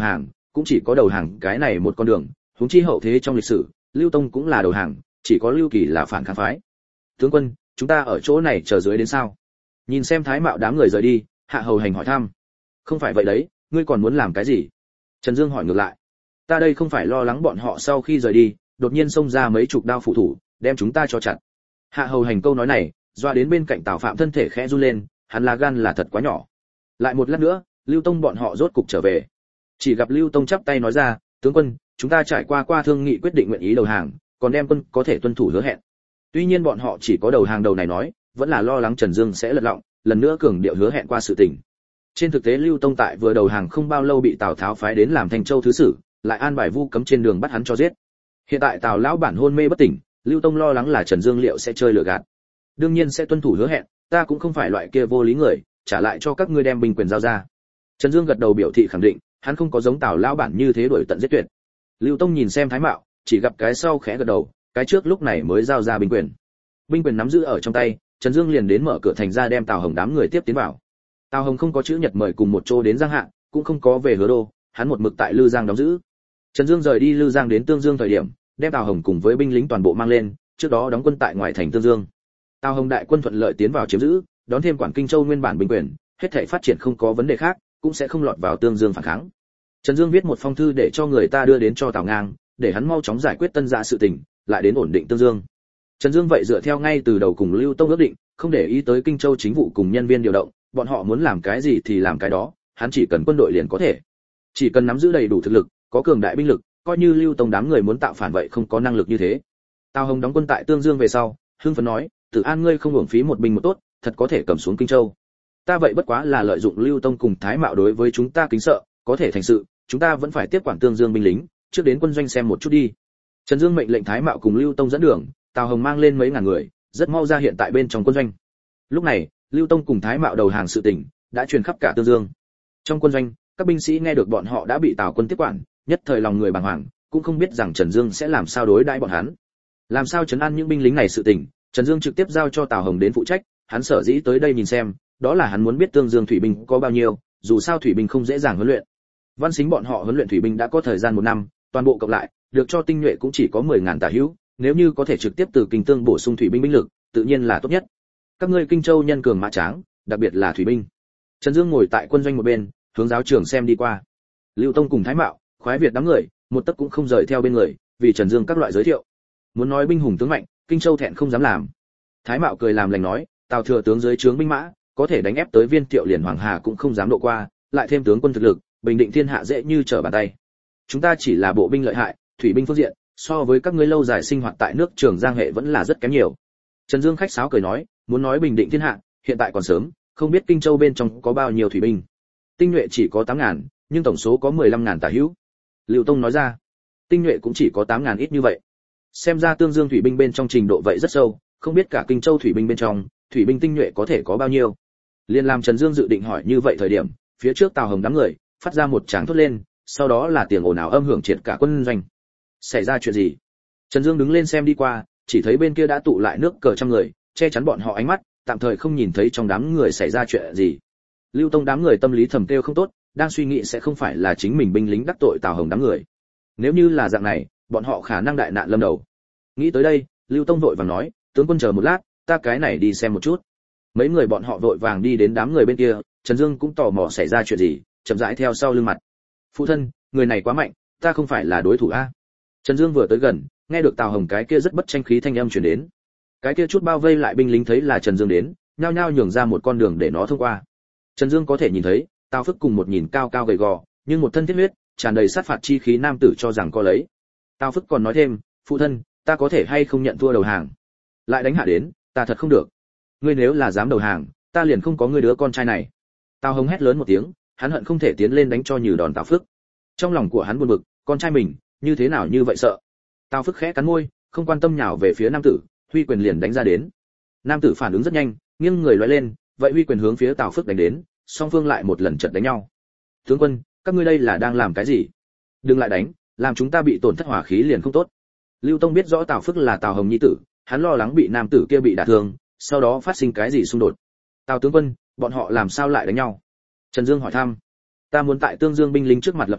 cũng chỉ có đầu hàng cái này một con đường, huống chi hậu thế trong lịch sử, Lưu Tông cũng là đầu hàng, chỉ có Lưu Kỳ là phản kháng phái. Tướng quân, chúng ta ở chỗ này chờ dưới đến sao? Nhìn xem Thái Mạo đám người rời đi, Hạ Hầu Hành hỏi thăm. Không phải vậy đấy, ngươi còn muốn làm cái gì? Trần Dương hỏi ngược lại. Ta đây không phải lo lắng bọn họ sau khi rời đi, đột nhiên xông ra mấy chục đao phụ thủ, đem chúng ta cho chặt. Hạ Hầu Hành câu nói này, doa đến bên cạnh Tào Phạm thân thể khẽ run lên, hắn là gan là thật quá nhỏ. Lại một lát nữa, Lưu Tông bọn họ rốt cục trở về. Chỉ gặp Lưu Tông chắp tay nói ra, tướng quân, chúng ta trải qua thương nghị quyết định nguyện ý đầu hàng, còn đem quân có thể tuân thủ hứa hẹn. Tuy nhiên bọn họ chỉ có đầu hàng đầu này nói, vẫn là lo lắng Trần Dương sẽ lật lọng, lần nữa cường điệu hứa hẹn qua sự tình. Trên thực tế Lưu Tông tại vừa đầu hàng không bao lâu bị Tào Tháo phái đến làm Thanh Châu thứ sử, lại an bài vu cấm trên đường bắt hắn cho giết. Hiện tại Tào lão bản hôn mê bất tỉnh, Lưu Tông lo lắng là Trần Dương liệu sẽ chơi lừa gạt. Đương nhiên sẽ tuân thủ hứa hẹn, ta cũng không phải loại kia vô lý người, trả lại cho các ngươi đem binh quyền giao ra. Trần Dương gật đầu biểu thị khẳng định, hắn không có giống Tào lão bản như thế đuổi tận giết tuyệt. Lưu Tông nhìn xem Thái Mạo, chỉ gặp cái sau khẽ gật đầu, cái trước lúc này mới giao ra binh quyền. Binh quyền nắm giữ ở trong tay, Trần Dương liền đến mở cửa thành ra đem Tào Hồng đám người tiếp tiến vào. Tào Hồng không có chữ nhật mời cùng một chỗ đến Giang Hạ, cũng không có về Hứa Đô, hắn một mực tại Lư Giang đóng giữ. Trần Dương rời đi Lư Giang đến Tương Dương thời điểm, đem Tào Hồng cùng với binh lính toàn bộ mang lên, trước đó đóng quân tại ngoài thành Tương Dương. Tào Hồng đại quân thuận lợi tiến vào chiếm giữ, đón thêm quản Kinh Châu nguyên bản binh quyền, hết thảy phát triển không có vấn đề khác, cũng sẽ không lọt vào Tương Dương phản kháng. Trần Dương viết một phong thư để cho người ta đưa đến cho Tào Ngang, để hắn mau chóng giải quyết Tân Dạ sự tình, lại đến ổn định Tương Dương. Trần Dương vậy dựa theo ngay từ đầu cùng Lưu Tông ước định, không để ý tới Kinh Châu chính vụ cùng nhân viên điều động, bọn họ muốn làm cái gì thì làm cái đó, hắn chỉ cần quân đội liền có thể. Chỉ cần nắm giữ đầy đủ thực lực, có cường đại binh lực, coi như Lưu Tông đám người muốn tạo phản vậy không có năng lực như thế. Tào Hồng đóng quân tại Tương Dương về sau, hưng phấn nói, Tử An ngươi không hưởng phí một binh một tốt, thật có thể cầm xuống Kinh Châu. Ta vậy bất quá là lợi dụng Lưu Tông cùng Thái Mạo đối với chúng ta kính sợ, có thể thành sự, chúng ta vẫn phải tiếp quản Tương Dương binh lính, trước đến quân doanh xem một chút đi. Trần Dương mệnh lệnh Thái Mạo cùng Lưu Tông dẫn đường, Tào Hồng mang lên mấy ngàn người, rất mau ra hiện tại bên trong quân doanh. Lúc này, Lưu Tông cùng Thái Mạo đầu hàng sự tình đã truyền khắp cả Tương Dương. Trong quân doanh, các binh sĩ nghe được bọn họ đã bị Tào quân tiếp quản, nhất thời lòng người bàng hoàng, cũng không biết rằng Trần Dương sẽ làm sao đối đãi bọn hắn. Làm sao trấn an những binh lính này sự tình, Trần Dương trực tiếp giao cho Tào Hồng đến phụ trách, hắn sở dĩ tới đây nhìn xem, đó là hắn muốn biết Tương Dương thủy binh có bao nhiêu, dù sao thủy binh không dễ dàng huấn luyện. Văn Sính bọn họ huấn luyện thủy binh đã có thời gian 1 năm, toàn bộ cộng lại, được cho tinh nhuệ cũng chỉ có 10.000 tả hữu, nếu như có thể trực tiếp từ Kinh Tương bổ sung thủy binh binh lực, tự nhiên là tốt nhất. Các ngươi Kinh Châu nhân cường mã tráng, đặc biệt là thủy binh. Trần Dương ngồi tại quân doanh một bên, hướng giáo trường xem đi qua. Lưu Tông cùng Thái Mạo, Khoái Việt đám người, một tấc cũng không rời theo bên người, vì Trần Dương các loại giới thiệu. Muốn nói binh hùng tướng mạnh, Kinh Châu thẹn không dám làm. Thái Mạo cười làm lành nói, Tào thừa tướng dưới trướng binh mã, có thể đánh ép tới Viên Thiệu liền Hoàng Hà cũng không dám độ qua, lại thêm tướng quân thực lực, bình định thiên hạ dễ như trở bàn tay. Chúng ta chỉ là bộ binh lợi hại, thủy binh phương diện, so với các ngươi lâu dài sinh hoạt tại nước Trường Giang hệ vẫn là rất kém nhiều. Trần Dương khách sáo cười nói, muốn nói bình định thiên hạ, hiện tại còn sớm, không biết Kinh Châu bên trong có bao nhiêu thủy binh. Tinh nhuệ chỉ có 8.000, nhưng tổng số có 15.000 tả hữu. Lưu Tông nói ra, tinh nhuệ cũng chỉ có 8.000 ít như vậy. Xem ra Tương Dương thủy binh bên trong trình độ vậy rất sâu, không biết cả Kinh Châu thủy binh bên trong, thủy binh tinh nhuệ có thể có bao nhiêu. Liên làm Trần Dương dự định hỏi như vậy thời điểm, phía trước Tào Hồng đám người phát ra một tràng thốt lên, sau đó là tiếng ồn ào âm hưởng triệt cả quân doanh. Xảy ra chuyện gì? Trần Dương đứng lên xem đi qua, chỉ thấy bên kia đã tụ lại nước cờ trăm người, che chắn bọn họ ánh mắt, tạm thời không nhìn thấy trong đám người xảy ra chuyện gì. Lưu Tông đám người tâm lý thầm kêu không tốt, đang suy nghĩ sẽ không phải là chính mình binh lính đắc tội Tào Hồng đám người. Nếu như là dạng này, bọn họ khả năng đại nạn lâm đầu. Nghĩ tới đây, Lưu Tông vội vàng nói, tướng quân chờ một lát, ta cái này đi xem một chút. Mấy người bọn họ vội vàng đi đến đám người bên kia, Trần Dương cũng tò mò xảy ra chuyện gì, chậm rãi theo sau lưng mặt. Phụ thân, người này quá mạnh, ta không phải là đối thủ a. Trần Dương vừa tới gần, nghe được Tào Hồng cái kia rất bất tranh khí thanh âm truyền đến. Cái kia chút bao vây lại binh lính thấy là Trần Dương đến, nhao nhao nhường ra một con đường để nó thông qua. Trần Dương có thể nhìn thấy, Tào Phức cùng một nhìn cao cao gầy gò, nhưng một thân thiết huyết, tràn đầy sát phạt chi khí nam tử cho rằng có lấy. Tào Phức còn nói thêm, phụ thân, ta có thể hay không nhận thua đầu hàng? Lại đánh hạ đến, ta thật không được. Ngươi nếu là dám đầu hàng, ta liền không có ngươi đứa con trai này. Tào Hồng hét lớn một tiếng, hắn hận không thể tiến lên đánh cho nhừ đòn Tào Phức. Trong lòng của hắn buồn bực, con trai mình, như thế nào như vậy sợ. Tào Phức khẽ cắn môi, không quan tâm nhào về phía nam tử, huy quyền liền đánh ra đến. Nam tử phản ứng rất nhanh, nghiêng người lóe lên, vậy huy quyền hướng phía Tào Phức đánh đến, song phương lại một lần chợt đánh nhau. Tướng quân, các ngươi đây là đang làm cái gì? Đừng lại đánh, làm chúng ta bị tổn thất hỏa khí liền không tốt. Lưu Tông biết rõ Tào Phức là Tào Hồng nhi tử, hắn lo lắng bị nam tử kia bị đả thương, sau đó phát sinh cái gì xung đột. Tào tướng quân, bọn họ làm sao lại đánh nhau? Trần Dương hỏi thăm. Ta muốn tại Tương Dương binh lính trước mặt lập uy,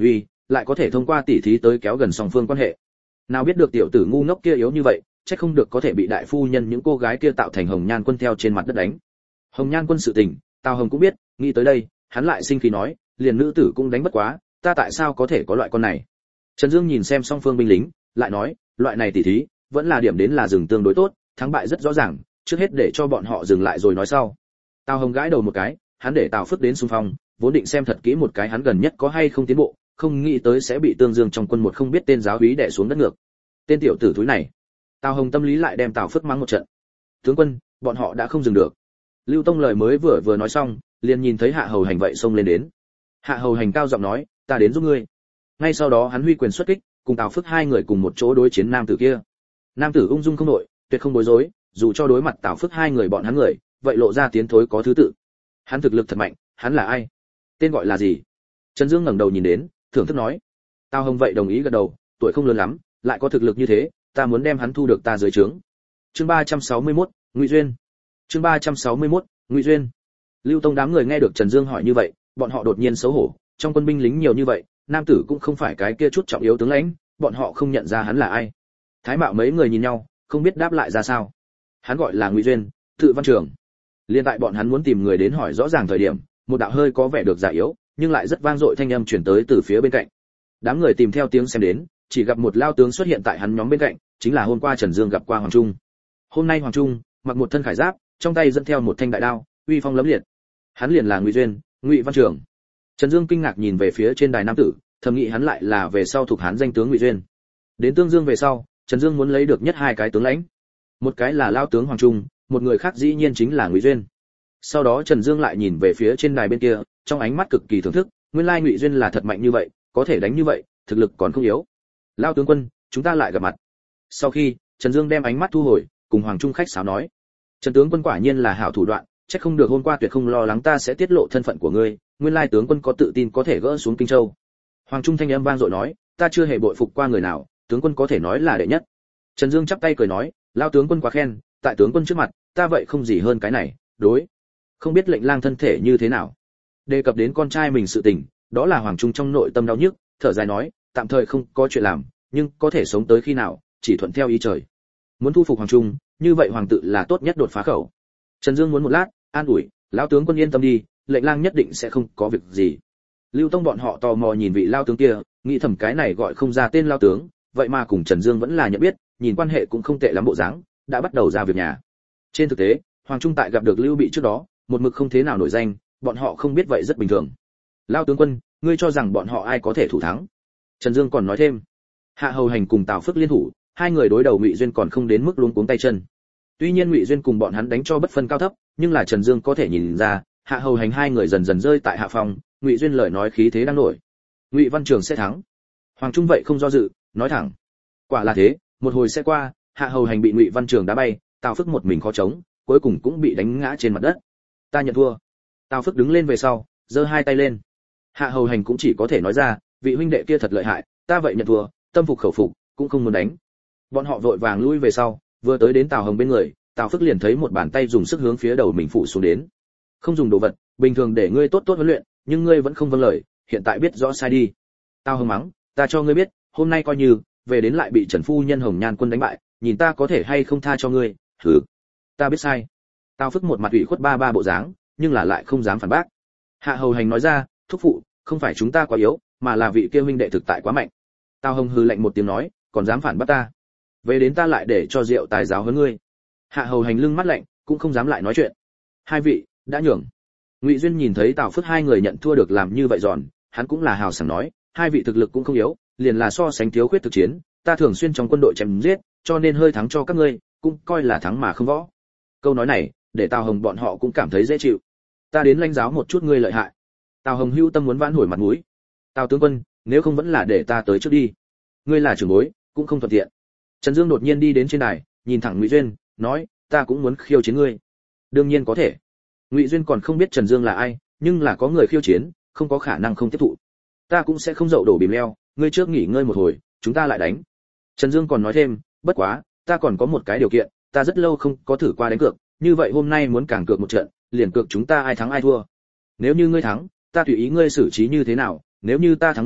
lại có thể thông qua tỉ thí tới kéo gần song phương quan hệ. Nào biết được tiểu tử ngu ngốc kia yếu như vậy, chắc không được có thể bị đại phu nhân những cô gái kia tạo thành Hồng Nhan Quân theo trên mặt đất đánh. Hồng Nhan Quân sự tình, Tào Hồng cũng biết, nghĩ tới đây, hắn lại sinh khí nói, liền nữ tử cũng đánh bất quá, ta tại sao có thể có loại con này? Trần Dương nhìn xem song phương binh lính, lại nói, loại này tỉ thí, vẫn là điểm đến là dừng tương đối tốt, thắng bại rất rõ ràng, trước hết để cho bọn họ dừng lại rồi nói sau. Tào Hồng gãi đầu một cái, hắn để Tào Phước đến xung phong, vốn định xem thật kỹ một cái hắn gần nhất có hay không tiến bộ, không nghĩ tới sẽ bị Tương Dương trong quân một không biết tên giáo úy đè xuống đất ngược. Tên tiểu tử thúi này. Tào Hồng tâm lý lại đem Tào Phước mắng một trận. Tướng quân, bọn họ đã không dừng được. Lưu Tông lời mới vừa nói xong, liền nhìn thấy Hạ Hầu Hành vậy xông lên đến. Hạ Hầu Hành cao giọng nói, ta đến giúp ngươi. Ngay sau đó hắn huy quyền xuất kích, cùng Tào Phước hai người cùng một chỗ đối chiến nam tử kia. Nam tử ung dung không đội, tuyệt không bối rối, dù cho đối mặt Tào Phước hai người bọn hắn người, vậy lộ ra tiến thối có thứ tự. Hắn thực lực thật mạnh, hắn là ai? Tên gọi là gì? Trần Dương ngẩng đầu nhìn đến, thưởng thức nói. Tào Hồng vậy đồng ý gật đầu, tuổi không lớn lắm, lại có thực lực như thế, ta muốn đem hắn thu được ta dưới trướng. Chương 361, Ngụy Duyên. Chương 361, Ngụy Duyên. Lưu Tông đám người nghe được Trần Dương hỏi như vậy, bọn họ đột nhiên xấu hổ, trong quân binh lính nhiều như vậy, nam tử cũng không phải cái kia chút trọng yếu tướng lãnh, bọn họ không nhận ra hắn là ai. Thái Mạo mấy người nhìn nhau, không biết đáp lại ra sao. Hắn gọi là Ngụy Duyên, tự văn trường. Liên tại bọn hắn muốn tìm người đến hỏi rõ ràng thời điểm, một đạo hơi có vẻ được giả yếu, nhưng lại rất vang dội thanh âm truyền tới từ phía bên cạnh. Đám người tìm theo tiếng xem đến, chỉ gặp một lao tướng xuất hiện tại hắn nhóm bên cạnh, chính là hôm qua Trần Dương gặp qua Hoàng Trung. Hôm nay Hoàng Trung mặc một thân khải giáp, trong tay dẫn theo một thanh đại đao, uy phong lẫm liệt. Hắn liền là Ngụy Duyên, Ngụy Văn Trường. Trần Dương kinh ngạc nhìn về phía trên đài nam tử, thầm nghĩ hắn lại là về sau thuộc Hán danh tướng Ngụy Duyên. Đến Tương Dương về sau, Trần Dương muốn lấy được nhất hai cái tướng lãnh. Một cái là lao tướng Hoàng Trung, một người khác dĩ nhiên chính là Ngụy Duyên. Sau đó Trần Dương lại nhìn về phía trên đài bên kia, trong ánh mắt cực kỳ thưởng thức, nguyên lai Ngụy Duyên là thật mạnh như vậy, có thể đánh như vậy, thực lực còn không yếu. Lao tướng quân, chúng ta lại gặp mặt. Sau khi Trần Dương đem ánh mắt thu hồi, cùng Hoàng Trung khách sáo nói, Trần tướng quân quả nhiên là hảo thủ đoạn, chắc không được hôm qua tuyệt không lo lắng ta sẽ tiết lộ thân phận của ngươi, nguyên lai tướng quân có tự tin có thể gỡ xuống Kinh Châu. Hoàng Trung thanh âm vang dội nói, ta chưa hề bội phục qua người nào, tướng quân có thể nói là đệ nhất. Trần Dương chắp tay cười nói, lao tướng quân quá khen, tại tướng quân trước mặt, ta vậy không gì hơn cái này, đối. Không biết lệnh lang thân thể như thế nào. Đề cập đến con trai mình sự tình, đó là Hoàng Trung trong nội tâm đau nhức, thở dài nói, tạm thời không có chuyện làm, nhưng có thể sống tới khi nào, chỉ thuận theo ý trời. Muốn thu phục Hoàng Trung, như vậy hoàng tự là tốt nhất đột phá khẩu. Trần Dương muốn một lát, an ủi, lão tướng quân yên tâm đi, lệnh lang nhất định sẽ không có việc gì. Lưu Tông bọn họ tò mò nhìn vị lao tướng kia, nghĩ thầm cái này gọi không ra tên lao tướng, vậy mà cùng Trần Dương vẫn là nhận biết, nhìn quan hệ cũng không tệ lắm bộ dáng, đã bắt đầu ra việc nhà. Trên thực tế, Hoàng Trung tại gặp được Lưu Bị trước đó, một mực không thế nào nổi danh, bọn họ không biết vậy rất bình thường. Lao tướng quân, ngươi cho rằng bọn họ ai có thể thủ thắng? Trần Dương còn nói thêm, Hạ Hầu Hành cùng Tào Phước liên thủ, hai người đối đầu Ngụy Duyên còn không đến mức luống cuống tay chân. Tuy nhiên Ngụy Duyên cùng bọn hắn đánh cho bất phân cao thấp, nhưng là Trần Dương có thể nhìn ra, Hạ Hầu Hành hai người dần dần rơi tại hạ phòng, Ngụy Duyên lời nói khí thế đang nổi. Ngụy Văn Trường sẽ thắng. Hoàng Trung vậy không do dự, nói thẳng. Quả là thế, một hồi sẽ qua, Hạ Hầu Hành bị Ngụy Văn Trường đá bay, Tào Phước một mình khó chống, cuối cùng cũng bị đánh ngã trên mặt đất. Ta nhận thua. Tào Phước đứng lên về sau, giơ hai tay lên. Hạ Hầu Hành cũng chỉ có thể nói ra, vị huynh đệ kia thật lợi hại, ta vậy nhận thua, tâm phục khẩu phục, cũng không muốn đánh. Bọn họ vội vàng lui về sau, vừa tới đến Tào Hồng bên người, Tào Phước liền thấy một bàn tay dùng sức hướng phía đầu mình phủ xuống đến. Không dùng đồ vật, bình thường để ngươi tốt tốt huấn luyện, nhưng ngươi vẫn không vâng lời, hiện tại biết rõ sai đi. Tào Hồng mắng, ta cho ngươi biết, hôm nay coi như về đến lại bị Trần phu nhân Hồng Nhan Quân đánh bại, nhìn ta có thể hay không tha cho ngươi. Hừ, ta biết sai. Tào Phước một mặt ủy khuất ba ba bộ dáng, nhưng là lại không dám phản bác. Hạ Hầu Hành nói ra, thúc phụ, không phải chúng ta quá yếu, mà là vị kia huynh đệ thực tại quá mạnh. Tào Hồng hừ lạnh một tiếng nói, còn dám phản bác ta? Về đến ta lại để cho rượu tài giáo huấn ngươi. Hạ Hầu Hành lưng mắt lạnh, cũng không dám lại nói chuyện. Hai vị đã nhường. Ngụy Duyên nhìn thấy Tào Phước hai người nhận thua được làm như vậy giòn, hắn cũng là hào sảng nói, hai vị thực lực cũng không yếu, liền là so sánh thiếu khuyết thực chiến, ta thường xuyên trong quân đội chém giết, cho nên hơi thắng cho các ngươi, cũng coi là thắng mà không võ. Câu nói này, để Tào Hồng bọn họ cũng cảm thấy dễ chịu. Ta đến lãnh giáo một chút ngươi lợi hại. Tào Hồng hưu tâm muốn vãn hồi mặt mũi. Tào tướng quân, nếu không vẫn là để ta tới trước đi. Ngươi là trưởng bối, cũng không thuận tiện. Trần Dương đột nhiên đi đến trên đài, nhìn thẳng Ngụy Duyên, nói, ta cũng muốn khiêu chiến ngươi. Đương nhiên có thể. Ngụy Duyên còn không biết Trần Dương là ai, nhưng là có người khiêu chiến, không có khả năng không tiếp thụ. Ta cũng sẽ không dậu đổ bìm leo, ngươi trước nghỉ ngơi một hồi, chúng ta lại đánh. Trần Dương còn nói thêm, bất quá, ta còn có một cái điều kiện, ta rất lâu không có thử qua đánh cược, như vậy hôm nay muốn càng cược một trận, liền cược chúng ta ai thắng ai thua. Nếu như ngươi thắng, ta tùy ý ngươi xử trí như thế nào, nếu như ta thắng ngươi,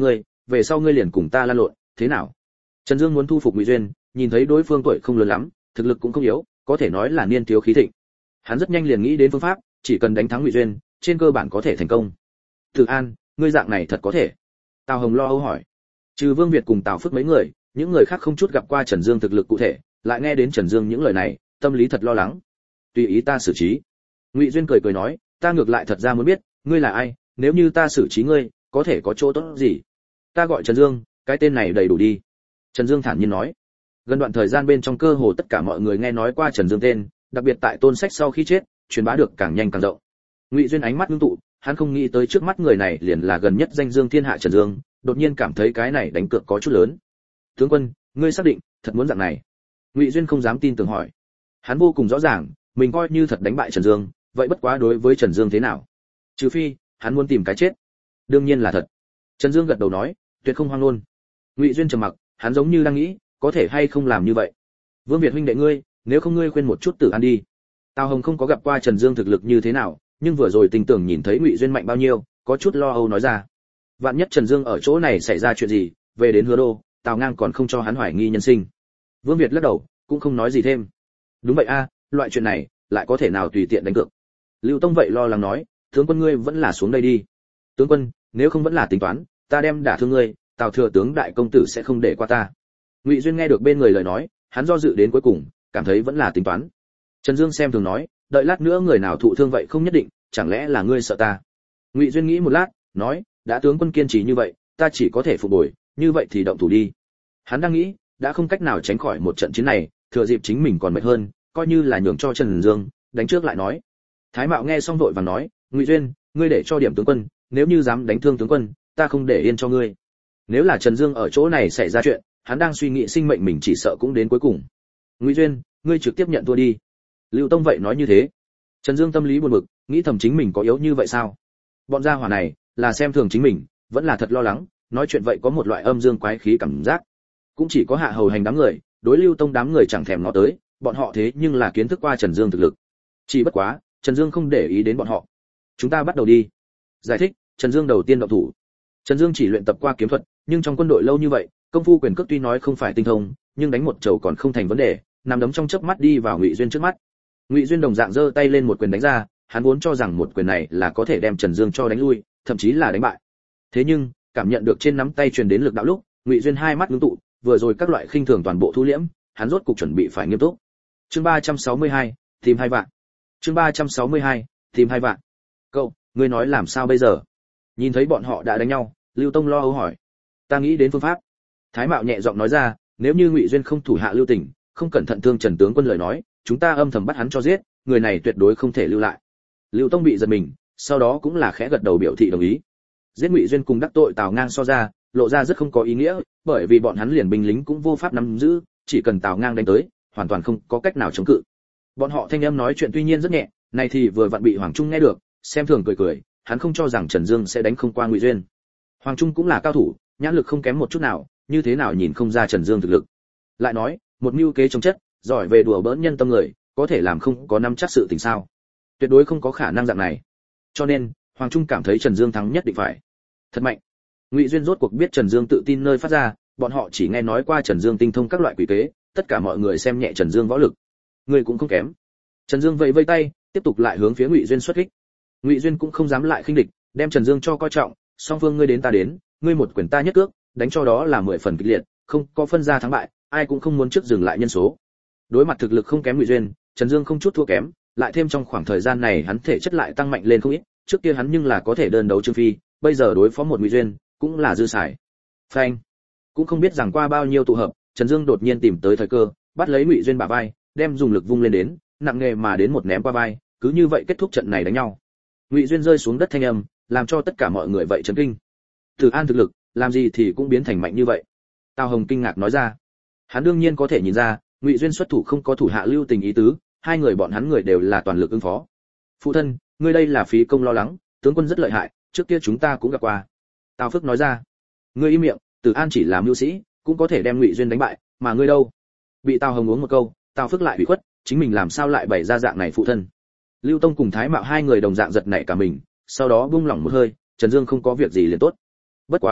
về sau ngươi liền cùng ta lan lộn, thế nào? Trần Dương muốn thu phục Ngụy Duyên, nhìn thấy đối phương tuổi không lớn lắm, thực lực cũng không yếu, có thể nói là niên thiếu khí thịnh. Hắn rất nhanh liền nghĩ đến phương pháp, chỉ cần đánh thắng Ngụy Duyên, trên cơ bản có thể thành công. Từ An, ngươi dạng này thật có thể? Tào Hồng lo âu hỏi. Trừ Vương Việt cùng Tào Phước mấy người, những người khác không chút gặp qua Trần Dương thực lực cụ thể, lại nghe đến Trần Dương những lời này, tâm lý thật lo lắng. Tùy ý ta xử trí. Ngụy Duyên cười cười nói, ta ngược lại thật ra muốn biết, ngươi là ai, nếu như ta xử trí ngươi, có thể có chỗ tốt gì? Ta gọi Trần Dương, cái tên này đầy đủ đi. Trần Dương thản nhiên nói. Gần đoạn thời gian bên trong cơ hồ tất cả mọi người nghe nói qua Trần Dương tên, đặc biệt tại Tôn Sách sau khi chết, truyền bá được càng nhanh càng rộng. Ngụy Duyên ánh mắt ngưng tụ, hắn không nghĩ tới trước mắt người này liền là gần nhất danh dương thiên hạ Trần Dương, đột nhiên cảm thấy cái này đánh cược có chút lớn. Tướng quân, ngươi xác định thật muốn dạng này? Ngụy Duyên không dám tin tưởng hỏi. Hắn vô cùng rõ ràng, mình coi như thật đánh bại Trần Dương, vậy bất quá đối với Trần Dương thế nào? Trừ phi hắn muốn tìm cái chết. Đương nhiên là thật. Trần Dương gật đầu nói, tuyệt không hoang luôn. Ngụy Duyên trầm mặc, hắn giống như đang nghĩ, có thể hay không làm như vậy. Vương Việt huynh đệ ngươi, nếu không ngươi khuyên một chút Tử An đi. Tào Hồng không có gặp qua Trần Dương thực lực như thế nào, nhưng vừa rồi tình tưởng nhìn thấy Ngụy Duyên mạnh bao nhiêu, có chút lo âu nói ra. Vạn nhất Trần Dương ở chỗ này xảy ra chuyện gì, về đến Hứa Đô, Tào Ngang còn không cho hắn hoài nghi nhân sinh. Vương Việt lắc đầu, cũng không nói gì thêm. Đúng vậy a, loại chuyện này lại có thể nào tùy tiện đánh cược. Lưu Tông vậy lo lắng nói, tướng quân ngươi vẫn là xuống đây đi. Tướng quân, nếu không vẫn là tính toán, ta đem đả thương ngươi, Tào thừa tướng đại công tử sẽ không để qua ta. Ngụy Duyên nghe được bên người lời nói, hắn do dự đến cuối cùng, cảm thấy vẫn là tính toán. Trần Dương xem thường nói, đợi lát nữa người nào thụ thương vậy không nhất định, chẳng lẽ là ngươi sợ ta? Ngụy Duyên nghĩ một lát, nói, đã tướng quân kiên trì như vậy, ta chỉ có thể phục bồi, như vậy thì động thủ đi. Hắn đang nghĩ, đã không cách nào tránh khỏi một trận chiến này, thừa dịp chính mình còn mệt hơn, coi như là nhường cho Trần Dương, đánh trước lại nói. Thái Mạo nghe xong vội vàng nói, Ngụy Duyên, ngươi để cho điểm tướng quân, nếu như dám đánh thương tướng quân, ta không để yên cho ngươi. Nếu là Trần Dương ở chỗ này xảy ra chuyện, hắn đang suy nghĩ sinh mệnh mình chỉ sợ cũng đến cuối cùng. Ngụy Duyên, ngươi trực tiếp nhận thua đi. Lưu Tông vậy nói như thế. Trần Dương tâm lý buồn bực, nghĩ thầm chính mình có yếu như vậy sao? Bọn gia hỏa này là xem thường chính mình, vẫn là thật lo lắng, nói chuyện vậy có một loại âm dương quái khí cảm giác. Cũng chỉ có hạ hầu hành đám người, đối Lưu Tông đám người chẳng thèm ngó tới, bọn họ thế nhưng là kiến thức qua Trần Dương thực lực. Chỉ bất quá, Trần Dương không để ý đến bọn họ. Chúng ta bắt đầu đi. Giải thích, Trần Dương đầu tiên động thủ. Trần Dương chỉ luyện tập qua kiếm thuật, nhưng trong quân đội lâu như vậy, công phu quyền cước tuy nói không phải tinh thông, nhưng đánh một chầu còn không thành vấn đề, nằm đấm trong chớp mắt đi vào Ngụy Duyên trước mắt. Ngụy Duyên đồng dạng giơ tay lên một quyền đánh ra, hắn vốn cho rằng một quyền này là có thể đem Trần Dương cho đánh lui, thậm chí là đánh bại. Thế nhưng, cảm nhận được trên nắm tay truyền đến lực đạo lúc, Ngụy Duyên hai mắt ngưng tụ, vừa rồi các loại khinh thường toàn bộ thu liễm, hắn rốt cục chuẩn bị phải nghiêm túc. Chương 362, tìm hai vạn. Chương 362, tìm hai vạn. Cậu, ngươi nói làm sao bây giờ? Nhìn thấy bọn họ đã đánh nhau, Lưu Tông lo âu hỏi. Ta nghĩ đến phương pháp. Thái Mạo nhẹ giọng nói ra, nếu như Ngụy Duyên không thủ hạ lưu tình, không cẩn thận thương Trần tướng quân lời nói, chúng ta âm thầm bắt hắn cho giết, người này tuyệt đối không thể lưu lại. Lưu Tông bị giật mình, sau đó cũng là khẽ gật đầu biểu thị đồng ý. Giết Ngụy Duyên cùng đắc tội Tào Ngang so ra, lộ ra rất không có ý nghĩa, bởi vì bọn hắn liền binh lính cũng vô pháp nắm giữ, chỉ cần Tào Ngang đánh tới, hoàn toàn không có cách nào chống cự. Bọn họ thanh âm nói chuyện tuy nhiên rất nhẹ, này thì vừa vặn bị Hoàng Trung nghe được, xem thường cười cười, hắn không cho rằng Trần Dương sẽ đánh không qua Ngụy Duyên. Hoàng Trung cũng là cao thủ, nhãn lực không kém một chút nào, như thế nào nhìn không ra Trần Dương thực lực. Lại nói, một mưu kế chống chất, giỏi về đùa bỡn nhân tâm người, có thể làm không có nắm chắc sự tình sao? Tuyệt đối không có khả năng dạng này. Cho nên, Hoàng Trung cảm thấy Trần Dương thắng nhất định phải. Thật mạnh. Ngụy Duyên rốt cuộc biết Trần Dương tự tin nơi phát ra, bọn họ chỉ nghe nói qua Trần Dương tinh thông các loại quỷ kế, tất cả mọi người xem nhẹ Trần Dương võ lực. Người cũng không kém. Trần Dương vẫy vẫy tay, tiếp tục lại hướng phía Ngụy Duyên xuất kích. Ngụy Duyên cũng không dám lại khinh địch, đem Trần Dương cho coi trọng, song phương ngươi đến ta đến, ngươi một quyền ta nhất cước, đánh cho đó là 10 phần kịch liệt, không có phân ra thắng bại, ai cũng không muốn trước dừng lại nhân số. Đối mặt thực lực không kém Ngụy Duyên, Trần Dương không chút thua kém, lại thêm trong khoảng thời gian này hắn thể chất lại tăng mạnh lên không ít, trước kia hắn nhưng là có thể đơn đấu Trương Phi, bây giờ đối phó một Ngụy Duyên, cũng là dư xài. Phanh, cũng không biết rằng qua bao nhiêu tụ hợp, Trần Dương đột nhiên tìm tới thời cơ, bắt lấy Ngụy Duyên bả vai, đem dùng lực vung lên đến, nặng nghề mà đến một ném qua vai, cứ như vậy kết thúc trận này đánh nhau. Ngụy Duyên rơi xuống đất thanh âm, làm cho tất cả mọi người vậy chấn kinh. Từ An thực lực, làm gì thì cũng biến thành mạnh như vậy. Tào Hồng kinh ngạc nói ra. Hắn đương nhiên có thể nhìn ra, Ngụy Duyên xuất thủ không có thủ hạ lưu tình ý tứ, hai người bọn hắn người đều là toàn lực ứng phó. Phụ thân, ngươi đây là phí công lo lắng, tướng quân rất lợi hại, trước kia chúng ta cũng gặp qua. Tào Phước nói ra. Ngươi im miệng, Từ An chỉ là mưu sĩ, cũng có thể đem Ngụy Duyên đánh bại, mà ngươi đâu? Bị Tào Hồng uống một câu, Tào Phước lại bị khuất, chính mình làm sao lại bày ra dạng này phụ thân. Lưu Tông cùng Thái Mạo hai người đồng dạng giật nảy cả mình, sau đó buông lỏng một hơi, Trần Dương không có việc gì liền tốt. Bất quá,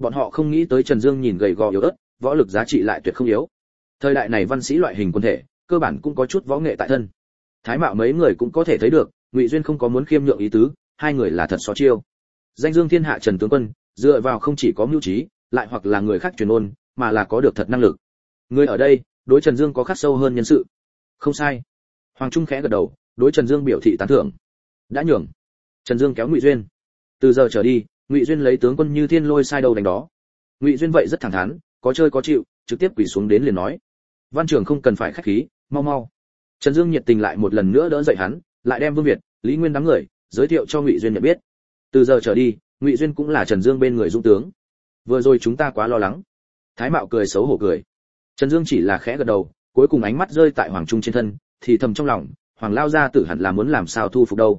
Bọn họ không nghĩ tới Trần Dương nhìn gầy gò yếu ớt, võ lực giá trị lại tuyệt không yếu. Thời đại này văn sĩ loại hình quân thể, cơ bản cũng có chút võ nghệ tại thân. Thái Mạo mấy người cũng có thể thấy được, Ngụy Duyên không có muốn khiêm nhượng ý tứ, hai người là thật so chiêu. Danh dương thiên hạ Trần tướng quân, dựa vào không chỉ có mưu trí, lại hoặc là người khác truyền ôn, mà là có được thật năng lực. Người ở đây, đối Trần Dương có khắc sâu hơn nhân sự. Không sai. Hoàng Trung khẽ gật đầu, đối Trần Dương biểu thị tán thưởng. Đã nhường. Trần Dương kéo Ngụy Duyên. Từ giờ trở đi, Ngụy Duyên lấy tướng quân Như Thiên Lôi sai đầu đánh đó. Ngụy Duyên vậy rất thẳng thắn, có chơi có chịu, trực tiếp quỳ xuống đến liền nói: "Văn trưởng không cần phải khách khí, mau mau." Trần Dương nhiệt tình lại một lần nữa đỡ dậy hắn, lại đem Vương Việt, Lý Nguyên đám người giới thiệu cho Ngụy Duyên nhận biết. Từ giờ trở đi, Ngụy Duyên cũng là Trần Dương bên người dũng tướng. Vừa rồi chúng ta quá lo lắng. Thái Mạo cười xấu hổ cười. Trần Dương chỉ là khẽ gật đầu, cuối cùng ánh mắt rơi tại Hoàng Trung trên thân, thì thầm trong lòng, Hoàng lao gia tử hẳn là muốn làm sao thu phục đâu.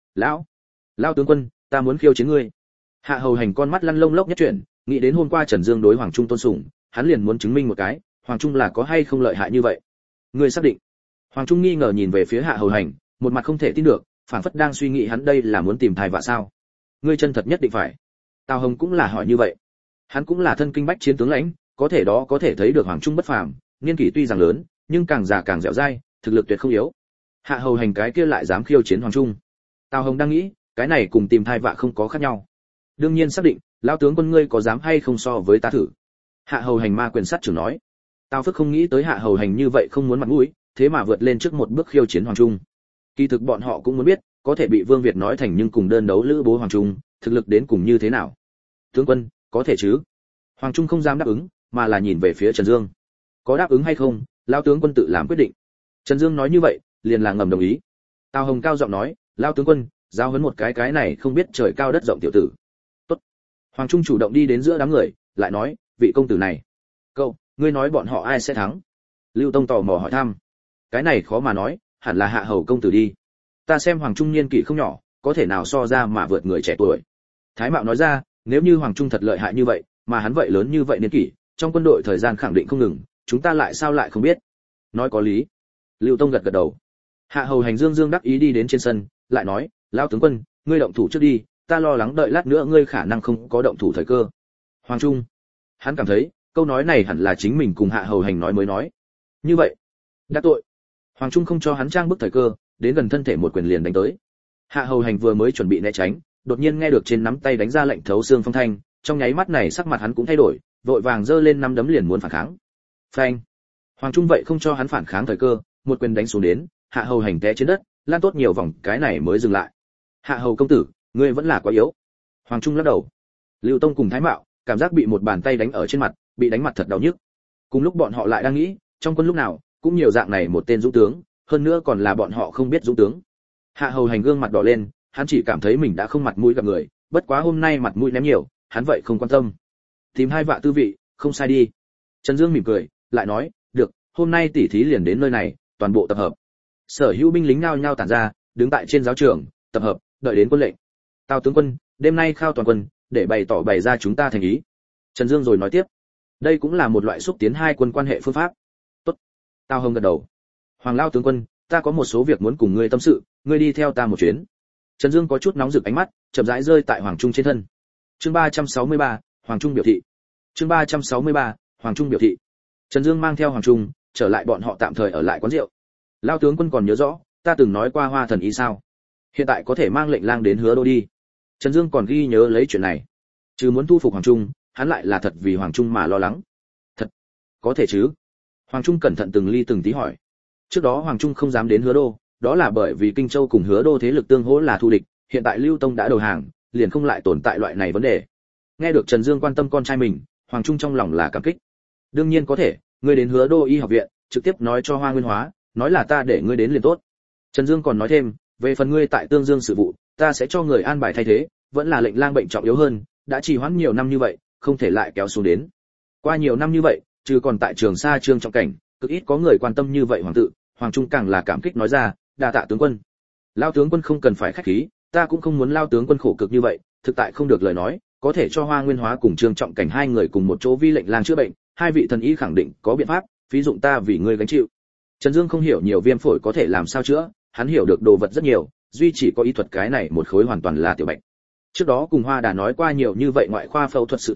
Lão tướng quân, ta muốn khiêu chiến ngươi. Hạ Hầu Hành con mắt lăn lông lốc nhất chuyển, nghĩ đến hôm qua Trần Dương đối Hoàng Trung tôn sùng, hắn liền muốn chứng minh một cái, Hoàng Trung là có hay không lợi hại như vậy. Ngươi xác định? Hoàng Trung nghi ngờ nhìn về phía Hạ Hầu Hành, một mặt không thể tin được, phảng phất đang suy nghĩ hắn đây là muốn tìm thai vạ sao? Ngươi chân thật nhất định phải. Tào Hồng cũng là hỏi như vậy. Hắn cũng là thân kinh bách chiến tướng lãnh, có thể đó có thể thấy được Hoàng Trung bất phàm, niên kỷ tuy rằng lớn, nhưng càng già càng dẻo dai, thực lực tuyệt không yếu. Hạ Hầu Hành cái kia lại dám khiêu chiến Hoàng Trung. Tào Hồng đang nghĩ, cái này cùng tìm thai vạ không có khác nhau. Đương nhiên xác định, lão tướng quân ngươi có dám hay không so với ta thử. Hạ Hầu Hành ma quyền sát trưởng nói. Tào Phước không nghĩ tới Hạ Hầu Hành như vậy không muốn mặt mũi, thế mà vượt lên trước một bước khiêu chiến Hoàng Trung. Kỳ thực bọn họ cũng muốn biết, có thể bị Vương Việt nói thành nhưng cùng đơn đấu Lữ Bố Hoàng Trung, thực lực đến cùng như thế nào. Tướng quân, có thể chứ? Hoàng Trung không dám đáp ứng, mà là nhìn về phía Trần Dương. Có đáp ứng hay không, lão tướng quân tự làm quyết định. Trần Dương nói như vậy, liền là ngầm đồng ý. Tào Hồng cao giọng nói, lão tướng quân, giao huấn một cái này không biết trời cao đất rộng tiểu tử. Tốt. Hoàng Trung chủ động đi đến giữa đám người, lại nói, vị công tử này, cậu, ngươi nói bọn họ ai sẽ thắng? Lưu Tông tò mò hỏi thăm. Cái này khó mà nói, hẳn là Hạ Hầu công tử đi. Ta xem Hoàng Trung niên kỷ không nhỏ, có thể nào so ra mà vượt người trẻ tuổi. Thái Mạo nói ra, nếu như Hoàng Trung thật lợi hại như vậy, mà hắn vậy lớn như vậy niên kỷ, trong quân đội thời gian khẳng định không ngừng, chúng ta lại sao lại không biết? Nói có lý. Lưu Tông gật gật đầu. Hạ Hầu Hành dương đắc ý đi đến trên sân, lại nói, lão tướng quân, ngươi động thủ trước đi, ta lo lắng đợi lát nữa ngươi khả năng không có động thủ thời cơ. Hoàng Trung, hắn cảm thấy, câu nói này hẳn là chính mình cùng Hạ Hầu Hành nói mới nói. Như vậy, đã tội. Hoàng Trung không cho hắn trang bức thời cơ, đến gần thân thể một quyền liền đánh tới. Hạ Hầu Hành vừa mới chuẩn bị né tránh, đột nhiên nghe được trên nắm tay đánh ra lệnh thấu xương phong thanh, trong nháy mắt này sắc mặt hắn cũng thay đổi, vội vàng giơ lên nắm đấm liền muốn phản kháng. Phanh! Hoàng Trung vậy không cho hắn phản kháng thời cơ, một quyền đánh xuống đến, Hạ Hầu Hành té trên đất, lan tốt nhiều vòng, cái này mới dừng lại. Hạ Hầu công tử, ngươi vẫn là quá yếu. Hoàng Trung lắc đầu. Lưu Tông cùng Thái Mạo cảm giác bị một bàn tay đánh ở trên mặt, bị đánh mặt thật đau nhức. Cùng lúc bọn họ lại đang nghĩ, trong quân lúc nào cũng nhiều dạng này một tên dũng tướng, hơn nữa còn là bọn họ không biết dũng tướng. Hạ Hầu Hành gương mặt đỏ lên, hắn chỉ cảm thấy mình đã không mặt mũi gặp người, bất quá hôm nay mặt mũi ném nhiều, hắn vậy không quan tâm. Tìm hai vạ tư vị, không sai đi. Trần Dương mỉm cười, lại nói, được, hôm nay tỉ thí liền đến nơi này, toàn bộ tập hợp. Sở hữu binh lính nhao nhao tản ra, đứng tại trên giáo trường, tập hợp, đợi đến quân lệnh. Tào tướng quân, đêm nay khao toàn quân, để bày ra chúng ta thành ý. Trần Dương rồi nói tiếp, đây cũng là một loại xúc tiến hai quân quan hệ phương pháp. Tốt. Tào Hồng gật đầu. Hoàng lao tướng quân, ta có một số việc muốn cùng ngươi tâm sự, ngươi đi theo ta một chuyến. Trần Dương có chút nóng rực ánh mắt, chậm rãi rơi tại Hoàng Trung trên thân. Chương 363, Hoàng Trung biểu thị. Chương 363, Hoàng Trung biểu thị. Trần Dương mang theo Hoàng Trung, trở lại bọn họ tạm thời ở lại quán rượu. Lao tướng quân còn nhớ rõ, ta từng nói qua Hoa Thần ý sao? Hiện tại có thể mang lệnh lang đến Hứa Đô đi. Trần Dương còn ghi nhớ lấy chuyện này. Chứ muốn thu phục Hoàng Trung, hắn lại là thật vì Hoàng Trung mà lo lắng. Thật? Có thể chứ? Hoàng Trung cẩn thận từng ly từng tí hỏi. Trước đó Hoàng Trung không dám đến Hứa Đô, đó là bởi vì Kinh Châu cùng Hứa Đô thế lực tương hỗ là thù địch, hiện tại Lưu Tông đã đầu hàng, liền không lại tồn tại loại này vấn đề. Nghe được Trần Dương quan tâm con trai mình, Hoàng Trung trong lòng là cảm kích. Đương nhiên có thể, ngươi đến Hứa Đô y học viện, trực tiếp nói cho Hoa Nguyên Hóa, nói là ta để ngươi đến liền tốt. Trần Dương còn nói thêm, về phần ngươi tại Tương Dương sự vụ, ta sẽ cho người an bài thay thế, vẫn là lệnh lang bệnh trọng yếu hơn, đã trì hoãn nhiều năm như vậy, không thể lại kéo xuống đến. Qua nhiều năm như vậy, trừ còn tại Trường Sa Trương Trọng Cảnh, cực ít có người quan tâm như vậy hoàng tự, Hoàng Trung càng là cảm kích nói ra, đa tạ tướng quân. Lao tướng quân không cần phải khách khí, ta cũng không muốn lao tướng quân khổ cực như vậy, thực tại không được lời nói, có thể cho Hoa Nguyên Hóa cùng Trương Trọng Cảnh hai người cùng một chỗ vi lệnh lang chữa bệnh, hai vị thần y khẳng định có biện pháp, phí dụng ta vì ngươi gánh chịu. Trần Dương không hiểu nhiều viêm phổi có thể làm sao chữa, hắn hiểu được đồ vật rất nhiều, duy chỉ có y thuật cái này một khối hoàn toàn là tiểu bệnh. Trước đó cùng Hoa Đà nói qua nhiều như vậy ngoại khoa phẫu thuật sự tình,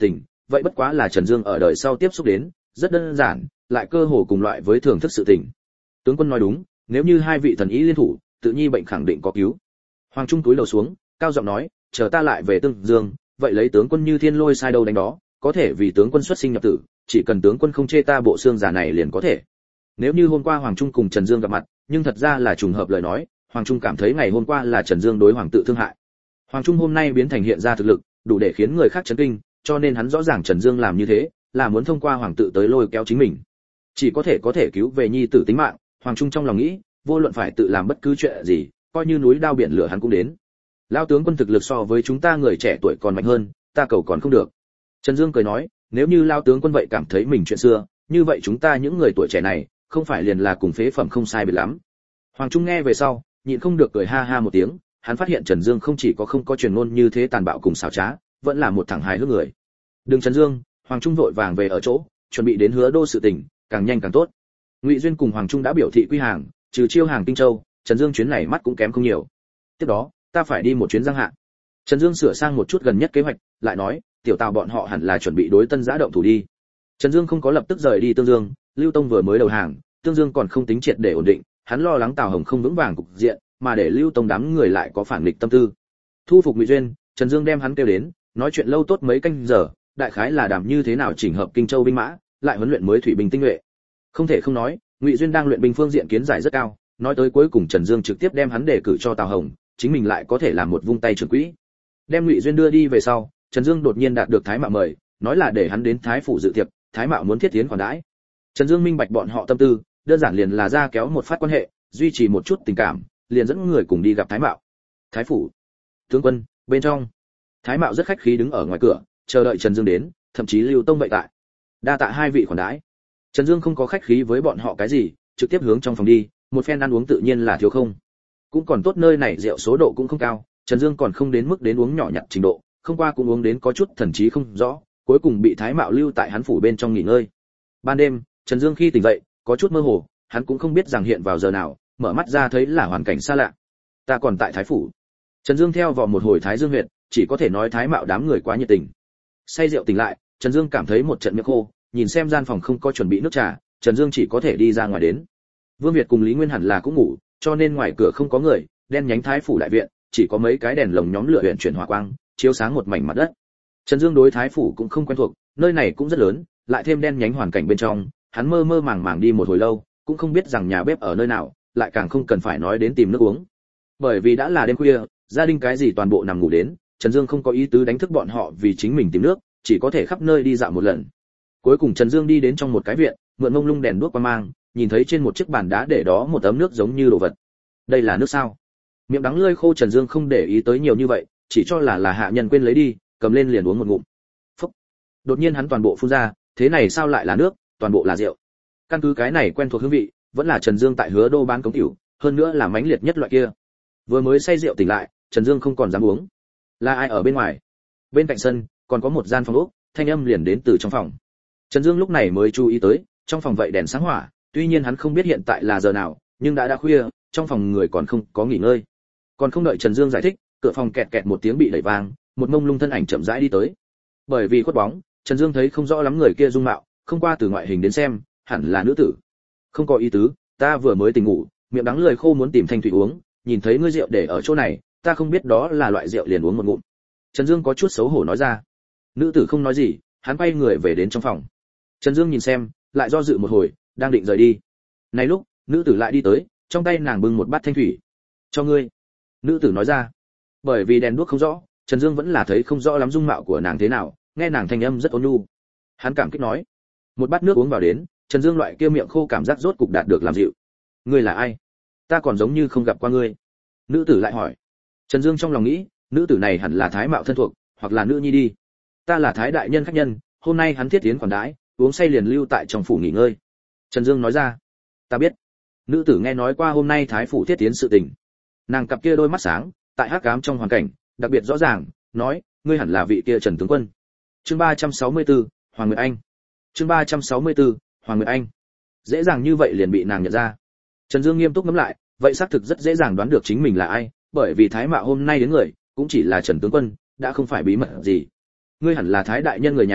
vậy bất quá là Trần Dương ở đời sau tiếp xúc đến, rất đơn giản, lại cơ hồ cùng loại với thường thức sự tình. Tướng quân nói đúng, nếu như hai vị thần ý liên thủ, tự nhi bệnh khẳng định có cứu. Hoàng Trung túi đầu xuống, cao giọng nói, chờ ta lại về Tương Dương, vậy lấy tướng quân như thiên lôi sai đâu đánh đó, có thể vì tướng quân xuất sinh nhập tử, chỉ cần tướng quân không chê ta bộ xương giả này liền có thể. Nếu như hôm qua Hoàng Trung cùng Trần Dương gặp mặt, nhưng thật ra là trùng hợp lời nói, Hoàng Trung cảm thấy ngày hôm qua là Trần Dương đối hoàng tự thương hại. Hoàng Trung hôm nay biến thành hiện ra thực lực, đủ để khiến người khác chấn kinh, cho nên hắn rõ ràng Trần Dương làm như thế, là muốn thông qua hoàng tự tới lôi kéo chính mình. Chỉ có thể cứu về nhi tử tính mạng, Hoàng Trung trong lòng nghĩ, vô luận phải tự làm bất cứ chuyện gì, coi như núi đao biển lửa hắn cũng đến. Lão tướng quân thực lực so với chúng ta người trẻ tuổi còn mạnh hơn, ta cầu còn không được. Trần Dương cười nói, nếu như lão tướng quân vậy cảm thấy mình chuyện xưa, như vậy chúng ta những người tuổi trẻ này, không phải liền là cùng phế phẩm không sai biệt lắm. Hoàng Trung nghe về sau, nhịn không được cười ha ha một tiếng, hắn phát hiện Trần Dương không chỉ có không có truyền ngôn như thế tàn bạo cùng xảo trá, vẫn là một thằng hài hước người. Đừng Trần Dương, Hoàng Trung vội vàng về ở chỗ, chuẩn bị đến Hứa Đô sự tình, càng nhanh càng tốt. Ngụy Duyên cùng Hoàng Trung đã biểu thị quy hàng, trừ chiêu hàng Kinh Châu, Trần Dương chuyến này mắt cũng kém không nhiều. Tiếp đó, ta phải đi một chuyến Giang Hạ. Trần Dương sửa sang một chút gần nhất kế hoạch, lại nói, tiểu Tào bọn họ hẳn là chuẩn bị đối Tân Giã động thủ đi. Trần Dương không có lập tức rời đi Tương Dương, Lưu Tông vừa mới đầu hàng, Tương Dương còn không tính triệt để ổn định, hắn lo lắng Tào Hồng không vững vàng cục diện, mà để Lưu Tông đám người lại có phản nghịch tâm tư. Thu phục Ngụy Duyên, Trần Dương đem hắn kêu đến, nói chuyện lâu tốt mấy canh giờ, đại khái là đảm như thế nào chỉnh hợp Kinh Châu binh mã, lại huấn luyện mới thủy binh tinh nhuệ. Không thể không nói, Ngụy Duyên đang luyện binh phương diện kiến giải rất cao, nói tới cuối cùng Trần Dương trực tiếp đem hắn đề cử cho Tào Hồng, chính mình lại có thể làm một vung tay trưởng quỹ. Đem Ngụy Duyên đưa đi về sau, Trần Dương đột nhiên đạt được Thái Mạo mời, nói là để hắn đến Thái phủ dự tiệc, Thái Mạo muốn thiết tiến khoản đãi. Trần Dương minh bạch bọn họ tâm tư, đơn giản liền là ra kéo một phát quan hệ, duy trì một chút tình cảm, liền dẫn người cùng đi gặp Thái Mạo. Thái phủ, tướng quân, bên trong. Thái Mạo rất khách khí đứng ở ngoài cửa, chờ đợi Trần Dương đến, thậm chí Lưu Tông vậy tại. Đa tạ hai vị khoản đãi. Trần Dương không có khách khí với bọn họ cái gì, trực tiếp hướng trong phòng đi, một phen ăn uống tự nhiên là thiếu không. Cũng còn tốt nơi này rượu số độ cũng không cao, Trần Dương còn không đến mức đến uống nhỏ nhặt trình độ, không qua cũng uống đến có chút thần trí không rõ, cuối cùng bị Thái Mạo lưu tại hắn phủ bên trong nghỉ ngơi. Ban đêm, Trần Dương khi tỉnh dậy, có chút mơ hồ, hắn cũng không biết rằng hiện vào giờ nào, mở mắt ra thấy là hoàn cảnh xa lạ. Ta còn tại Thái phủ. Trần Dương theo vào một hồi Thái Dương huyện, chỉ có thể nói Thái Mạo đám người quá nhiệt tình. Say rượu tỉnh lại, Trần Dương cảm thấy một trận miệng khô, nhìn xem gian phòng không có chuẩn bị nước trà, Trần Dương chỉ có thể đi ra ngoài đến. Vương Việt cùng Lý Nguyên hẳn là cũng ngủ, cho nên ngoài cửa không có người, đen nhánh Thái phủ đại viện, chỉ có mấy cái đèn lồng nhóm lửa huyền chuyển hỏa quang, chiếu sáng một mảnh mặt đất. Trần Dương đối Thái phủ cũng không quen thuộc, nơi này cũng rất lớn, lại thêm đen nhánh hoàn cảnh bên trong, hắn mơ mơ màng màng đi một hồi lâu, cũng không biết rằng nhà bếp ở nơi nào, lại càng không cần phải nói đến tìm nước uống. Bởi vì đã là đêm khuya, gia đình cái gì toàn bộ nằm ngủ đến, Trần Dương không có ý tứ đánh thức bọn họ vì chính mình tìm nước, chỉ có thể khắp nơi đi dạo một lần. Cuối cùng Trần Dương đi đến trong một cái viện, mượn mông lung đèn đuốc qua mang, nhìn thấy trên một chiếc bàn đá để đó một ấm nước giống như đồ vật. Đây là nước sao? Miệng đắng lưỡi khô Trần Dương không để ý tới nhiều như vậy, chỉ cho là hạ nhân quên lấy đi, cầm lên liền uống một ngụm. Phốc. Đột nhiên hắn toàn bộ phun ra, thế này sao lại là nước, toàn bộ là rượu. Căn cứ cái này quen thuộc hương vị, vẫn là Trần Dương tại Hứa Đô bán cống tiểu, hơn nữa là mãnh liệt nhất loại kia. Vừa mới say rượu tỉnh lại, Trần Dương không còn dám uống. Là ai ở bên ngoài? Bên cạnh sân còn có một gian phòng ốc, thanh âm liền đến từ trong phòng. Trần Dương lúc này mới chú ý tới, trong phòng vậy đèn sáng hỏa, tuy nhiên hắn không biết hiện tại là giờ nào, nhưng đã khuya, trong phòng người còn không có nghỉ ngơi. Còn không đợi Trần Dương giải thích, cửa phòng kẹt kẹt một tiếng bị đẩy vang, một mông lung thân ảnh chậm rãi đi tới. Bởi vì khuất bóng, Trần Dương thấy không rõ lắm người kia dung mạo, không qua từ ngoại hình đến xem, hẳn là nữ tử. Không có ý tứ, ta vừa mới tỉnh ngủ, miệng đắng lưỡi khô muốn tìm thanh thủy uống, nhìn thấy ngươi rượu để ở chỗ này, ta không biết đó là loại rượu liền uống một ngụm. Trần Dương có chút xấu hổ nói ra. Nữ tử không nói gì, hắn quay người về đến trong phòng. Trần Dương nhìn xem, lại do dự một hồi, đang định rời đi. Này lúc, nữ tử lại đi tới, trong tay nàng bưng một bát thanh thủy. Cho ngươi. Nữ tử nói ra. Bởi vì đèn đuốc không rõ, Trần Dương vẫn là thấy không rõ lắm dung mạo của nàng thế nào, nghe nàng thanh âm rất ôn nhu. Hắn cảm kích nói. Một bát nước uống vào đến, Trần Dương loại kia miệng khô cảm giác rốt cục đạt được làm dịu. Ngươi là ai? Ta còn giống như không gặp qua ngươi. Nữ tử lại hỏi. Trần Dương trong lòng nghĩ, nữ tử này hẳn là Thái Mạo thân thuộc, hoặc là nữ nhi đi. Ta là Thái đại nhân khách nhân, hôm nay hắn thiết tiến khoản đãi, uống say liền lưu tại trong phủ nghỉ ngơi. Trần Dương nói ra. Ta biết. Nữ tử nghe nói qua hôm nay Thái phủ thiết tiến sự tình. Nàng cặp kia đôi mắt sáng, tại hắc ám trong hoàn cảnh, đặc biệt rõ ràng, nói, ngươi hẳn là vị kia Trần tướng quân. Chương 364, Hoàng Nguyệt Anh. Chương 364, Hoàng Nguyệt Anh. Dễ dàng như vậy liền bị nàng nhận ra. Trần Dương nghiêm túc ngẫm lại, vậy xác thực rất dễ dàng đoán được chính mình là ai, bởi vì Thái Mạo hôm nay đến người, cũng chỉ là Trần tướng quân, đã không phải bí mật gì. Ngươi hẳn là Thái đại nhân người nhà,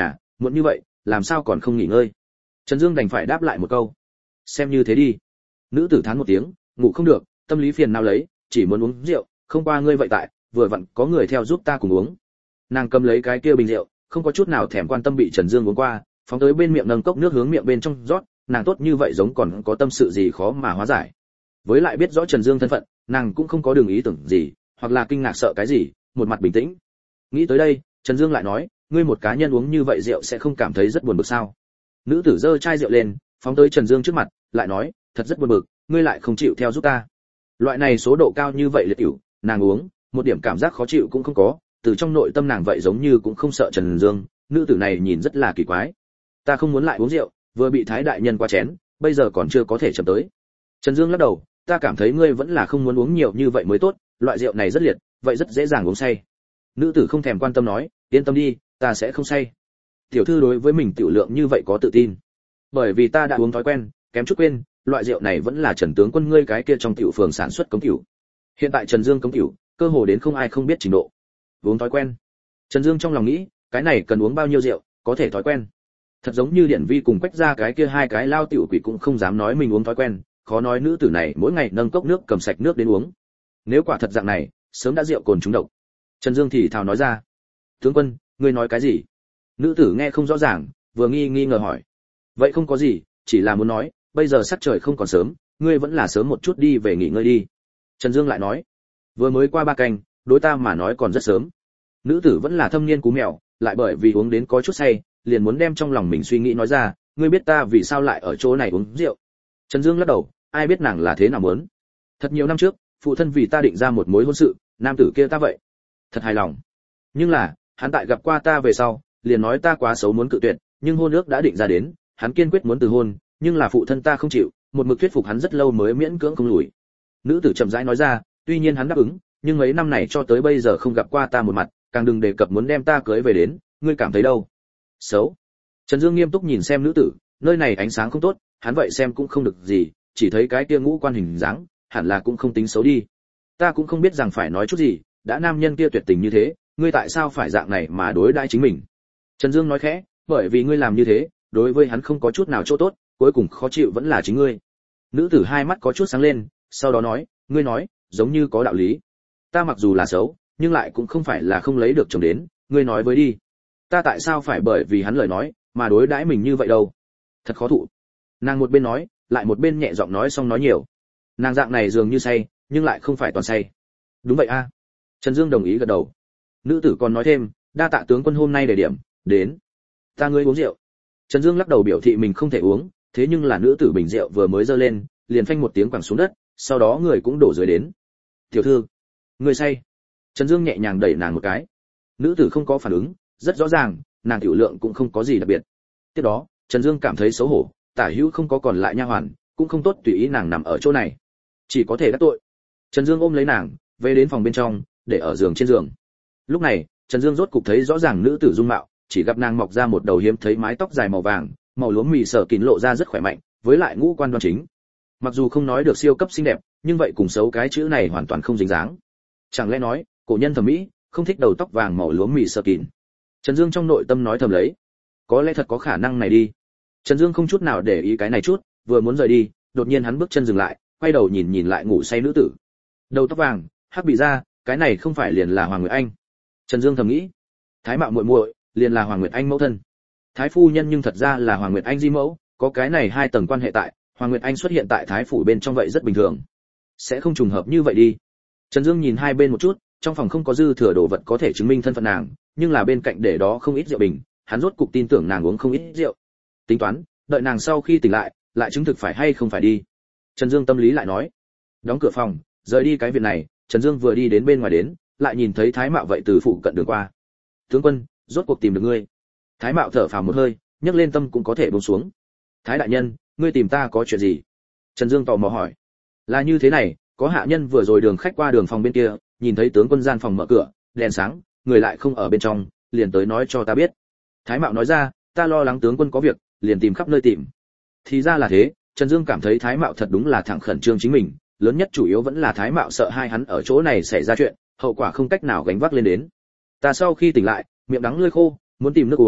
muộn như vậy làm sao còn không nghỉ ngơi? Trần Dương đành phải đáp lại một câu, xem như thế đi. Nữ tử thán một tiếng, ngủ không được, tâm lý phiền não lấy, chỉ muốn uống rượu, không qua ngươi vậy tại, vừa vặn có người theo giúp ta cùng uống. Nàng cầm lấy cái kia bình rượu, không có chút nào thèm quan tâm bị Trần Dương uống qua, phóng tới bên miệng, nâng cốc nước hướng miệng bên trong rót, nàng tốt như vậy giống còn có tâm sự gì khó mà hóa giải. Với lại biết rõ Trần Dương thân phận, nàng cũng không có đường ý tưởng gì, hoặc là kinh ngạc sợ cái gì, một mặt bình tĩnh. Nghĩ tới đây, Trần Dương lại nói, ngươi một cá nhân uống như vậy rượu sẽ không cảm thấy rất buồn bực sao? Nữ tử giơ chai rượu lên, phóng tới Trần Dương trước mặt, lại nói, thật rất buồn bực, ngươi lại không chịu theo giúp ta. Loại này số độ cao như vậy liệt tiểu, nàng uống, một điểm cảm giác khó chịu cũng không có, từ trong nội tâm nàng vậy giống như cũng không sợ Trần Dương, nữ tử này nhìn rất là kỳ quái. Ta không muốn lại uống rượu, vừa bị Thái đại nhân qua chén, bây giờ còn chưa có thể chậm tới. Trần Dương lắc đầu, ta cảm thấy ngươi vẫn là không muốn uống nhiều như vậy mới tốt, loại rượu này rất liệt, vậy rất dễ dàng uống say. Nữ tử không thèm quan tâm nói, yên tâm đi, ta sẽ không say. Tiểu thư đối với mình tiểu lượng như vậy có tự tin. Bởi vì ta đã uống thói quen, kém chút quên, loại rượu này vẫn là Trần tướng quân ngươi cái kia trong tiểu phường sản xuất cống tiểu. Hiện tại Trần Dương cống tiểu, cơ hồ đến không ai không biết trình độ. Uống thói quen. Trần Dương trong lòng nghĩ, cái này cần uống bao nhiêu rượu, có thể thói quen. Thật giống như Điển Vi cùng Quách ra cái kia hai cái lao tiểu quỷ cũng không dám nói mình uống thói quen, khó nói nữ tử này mỗi ngày nâng cốc nước cầm sạch nước đến uống. Nếu quả thật dạng này, sớm đã rượu cồn trúng độc. Trần Dương thì thào nói ra, tướng quân, ngươi nói cái gì? Nữ tử nghe không rõ ràng, vừa nghi ngờ hỏi, vậy không có gì, chỉ là muốn nói, bây giờ sắc trời không còn sớm, ngươi vẫn là sớm một chút đi về nghỉ ngơi đi. Trần Dương lại nói, vừa mới qua 3 canh, đối ta mà nói còn rất sớm. Nữ tử vẫn là thâm niên cú mèo, lại bởi vì uống đến có chút say, liền muốn đem trong lòng mình suy nghĩ nói ra, ngươi biết ta vì sao lại ở chỗ này uống rượu? Trần Dương lắc đầu, ai biết nàng là thế nào muốn. Thật nhiều năm trước, phụ thân vì ta định ra một mối hôn sự, nam tử kia ta vậy, thật hài lòng. Nhưng là, hắn tại gặp qua ta về sau, liền nói ta quá xấu muốn cự tuyệt, nhưng hôn ước đã định ra đến, hắn kiên quyết muốn từ hôn, nhưng là phụ thân ta không chịu, một mực thuyết phục hắn rất lâu mới miễn cưỡng không lùi. Nữ tử chậm rãi nói ra, tuy nhiên hắn đáp ứng, nhưng mấy năm này cho tới bây giờ không gặp qua ta một mặt, càng đừng đề cập muốn đem ta cưới về đến, ngươi cảm thấy đâu? Xấu. Trần Dương nghiêm túc nhìn xem nữ tử, nơi này ánh sáng không tốt, hắn vậy xem cũng không được gì, chỉ thấy cái kia ngũ quan hình dáng, hẳn là cũng không tính xấu đi. Ta cũng không biết rằng phải nói chút gì, đã nam nhân kia tuyệt tình như thế, ngươi tại sao phải dạng này mà đối đãi chính mình? Trần Dương nói khẽ, bởi vì ngươi làm như thế, đối với hắn không có chút nào chỗ tốt, cuối cùng khó chịu vẫn là chính ngươi. Nữ tử hai mắt có chút sáng lên, sau đó nói, ngươi nói, giống như có đạo lý. Ta mặc dù là xấu, nhưng lại cũng không phải là không lấy được chồng đến, ngươi nói với đi. Ta tại sao phải bởi vì hắn lời nói mà đối đãi mình như vậy đâu? Thật khó thụ. Nàng một bên nói, lại một bên nhẹ giọng nói xong nói nhiều. Nàng dạng này dường như say, nhưng lại không phải toàn say. Đúng vậy a. Trần Dương đồng ý gật đầu. Nữ tử còn nói thêm, đa tạ tướng quân hôm nay để điểm, đến. Ta ngươi uống rượu. Trần Dương lắc đầu biểu thị mình không thể uống, thế nhưng là nữ tử bình rượu vừa mới giơ lên, liền phanh một tiếng quẳng xuống đất, sau đó người cũng đổ dưới đến. Tiểu thư, ngươi say. Trần Dương nhẹ nhàng đẩy nàng một cái. Nữ tử không có phản ứng, rất rõ ràng, nàng tiểu lượng cũng không có gì đặc biệt. Tiếp đó, Trần Dương cảm thấy xấu hổ, tả hữu không có còn lại nha hoàn, cũng không tốt tùy ý nàng nằm ở chỗ này, chỉ có thể đắc tội. Trần Dương ôm lấy nàng, về đến phòng bên trong, để ở giường trên giường. Lúc này, Trần Dương rốt cục thấy rõ ràng nữ tử dung mạo, chỉ gặp nàng mọc ra một đầu hiếm thấy mái tóc dài màu vàng, màu lúa mì sở kín lộ ra rất khỏe mạnh, với lại ngũ quan đoan chính. Mặc dù không nói được siêu cấp xinh đẹp, nhưng vậy cùng xấu cái chữ này hoàn toàn không dính dáng. Chẳng lẽ nói, cổ nhân thẩm mỹ không thích đầu tóc vàng màu lúa mì sở kín? Trần Dương trong nội tâm nói thầm lấy, có lẽ thật có khả năng này đi. Trần Dương không chút nào để ý cái này chút, vừa muốn rời đi, đột nhiên hắn bước chân dừng lại, quay đầu nhìn lại ngủ say nữ tử. Đầu tóc vàng, hắc bị ra, cái này không phải liền là Hoàng Nguyệt Anh? Trần Dương thầm nghĩ. Thái mạo muội muội, liền là Hoàng Nguyệt Anh mẫu thân. Thái phu nhân nhưng thật ra là Hoàng Nguyệt Anh di mẫu, có cái này hai tầng quan hệ tại, Hoàng Nguyệt Anh xuất hiện tại thái phủ bên trong vậy rất bình thường. Sẽ không trùng hợp như vậy đi. Trần Dương nhìn hai bên một chút, trong phòng không có dư thừa đồ vật có thể chứng minh thân phận nàng, nhưng là bên cạnh để đó không ít rượu bình, hắn rốt cục tin tưởng nàng uống không ít rượu. Tính toán, đợi nàng sau khi tỉnh lại chứng thực phải hay không phải đi. Trần Dương tâm lý lại nói. Đóng cửa phòng, rời đi cái viện này, Trần Dương vừa đi đến bên ngoài đến, lại nhìn thấy Thái Mạo vậy từ phụ cận đường qua. Tướng quân, rốt cuộc tìm được ngươi. Thái Mạo thở phào một hơi, nhấc lên tâm cũng có thể buông xuống. Thái đại nhân, ngươi tìm ta có chuyện gì? Trần Dương tò mò hỏi. Là như thế này, có hạ nhân vừa rồi đường khách qua đường phòng bên kia, nhìn thấy tướng quân gian phòng mở cửa, đèn sáng, người lại không ở bên trong, liền tới nói cho ta biết. Thái Mạo nói ra, ta lo lắng tướng quân có việc, liền tìm khắp nơi tìm. Thì ra là thế, Trần Dương cảm thấy Thái Mạo thật đúng là thẳng khẩn trương chính mình, lớn nhất chủ yếu vẫn là Thái Mạo sợ hai hắn ở chỗ này xảy ra chuyện, hậu quả không cách nào gánh vác lên đến. Ta sau khi tỉnh lại, miệng đắng lưỡi khô, muốn tìm nước uống,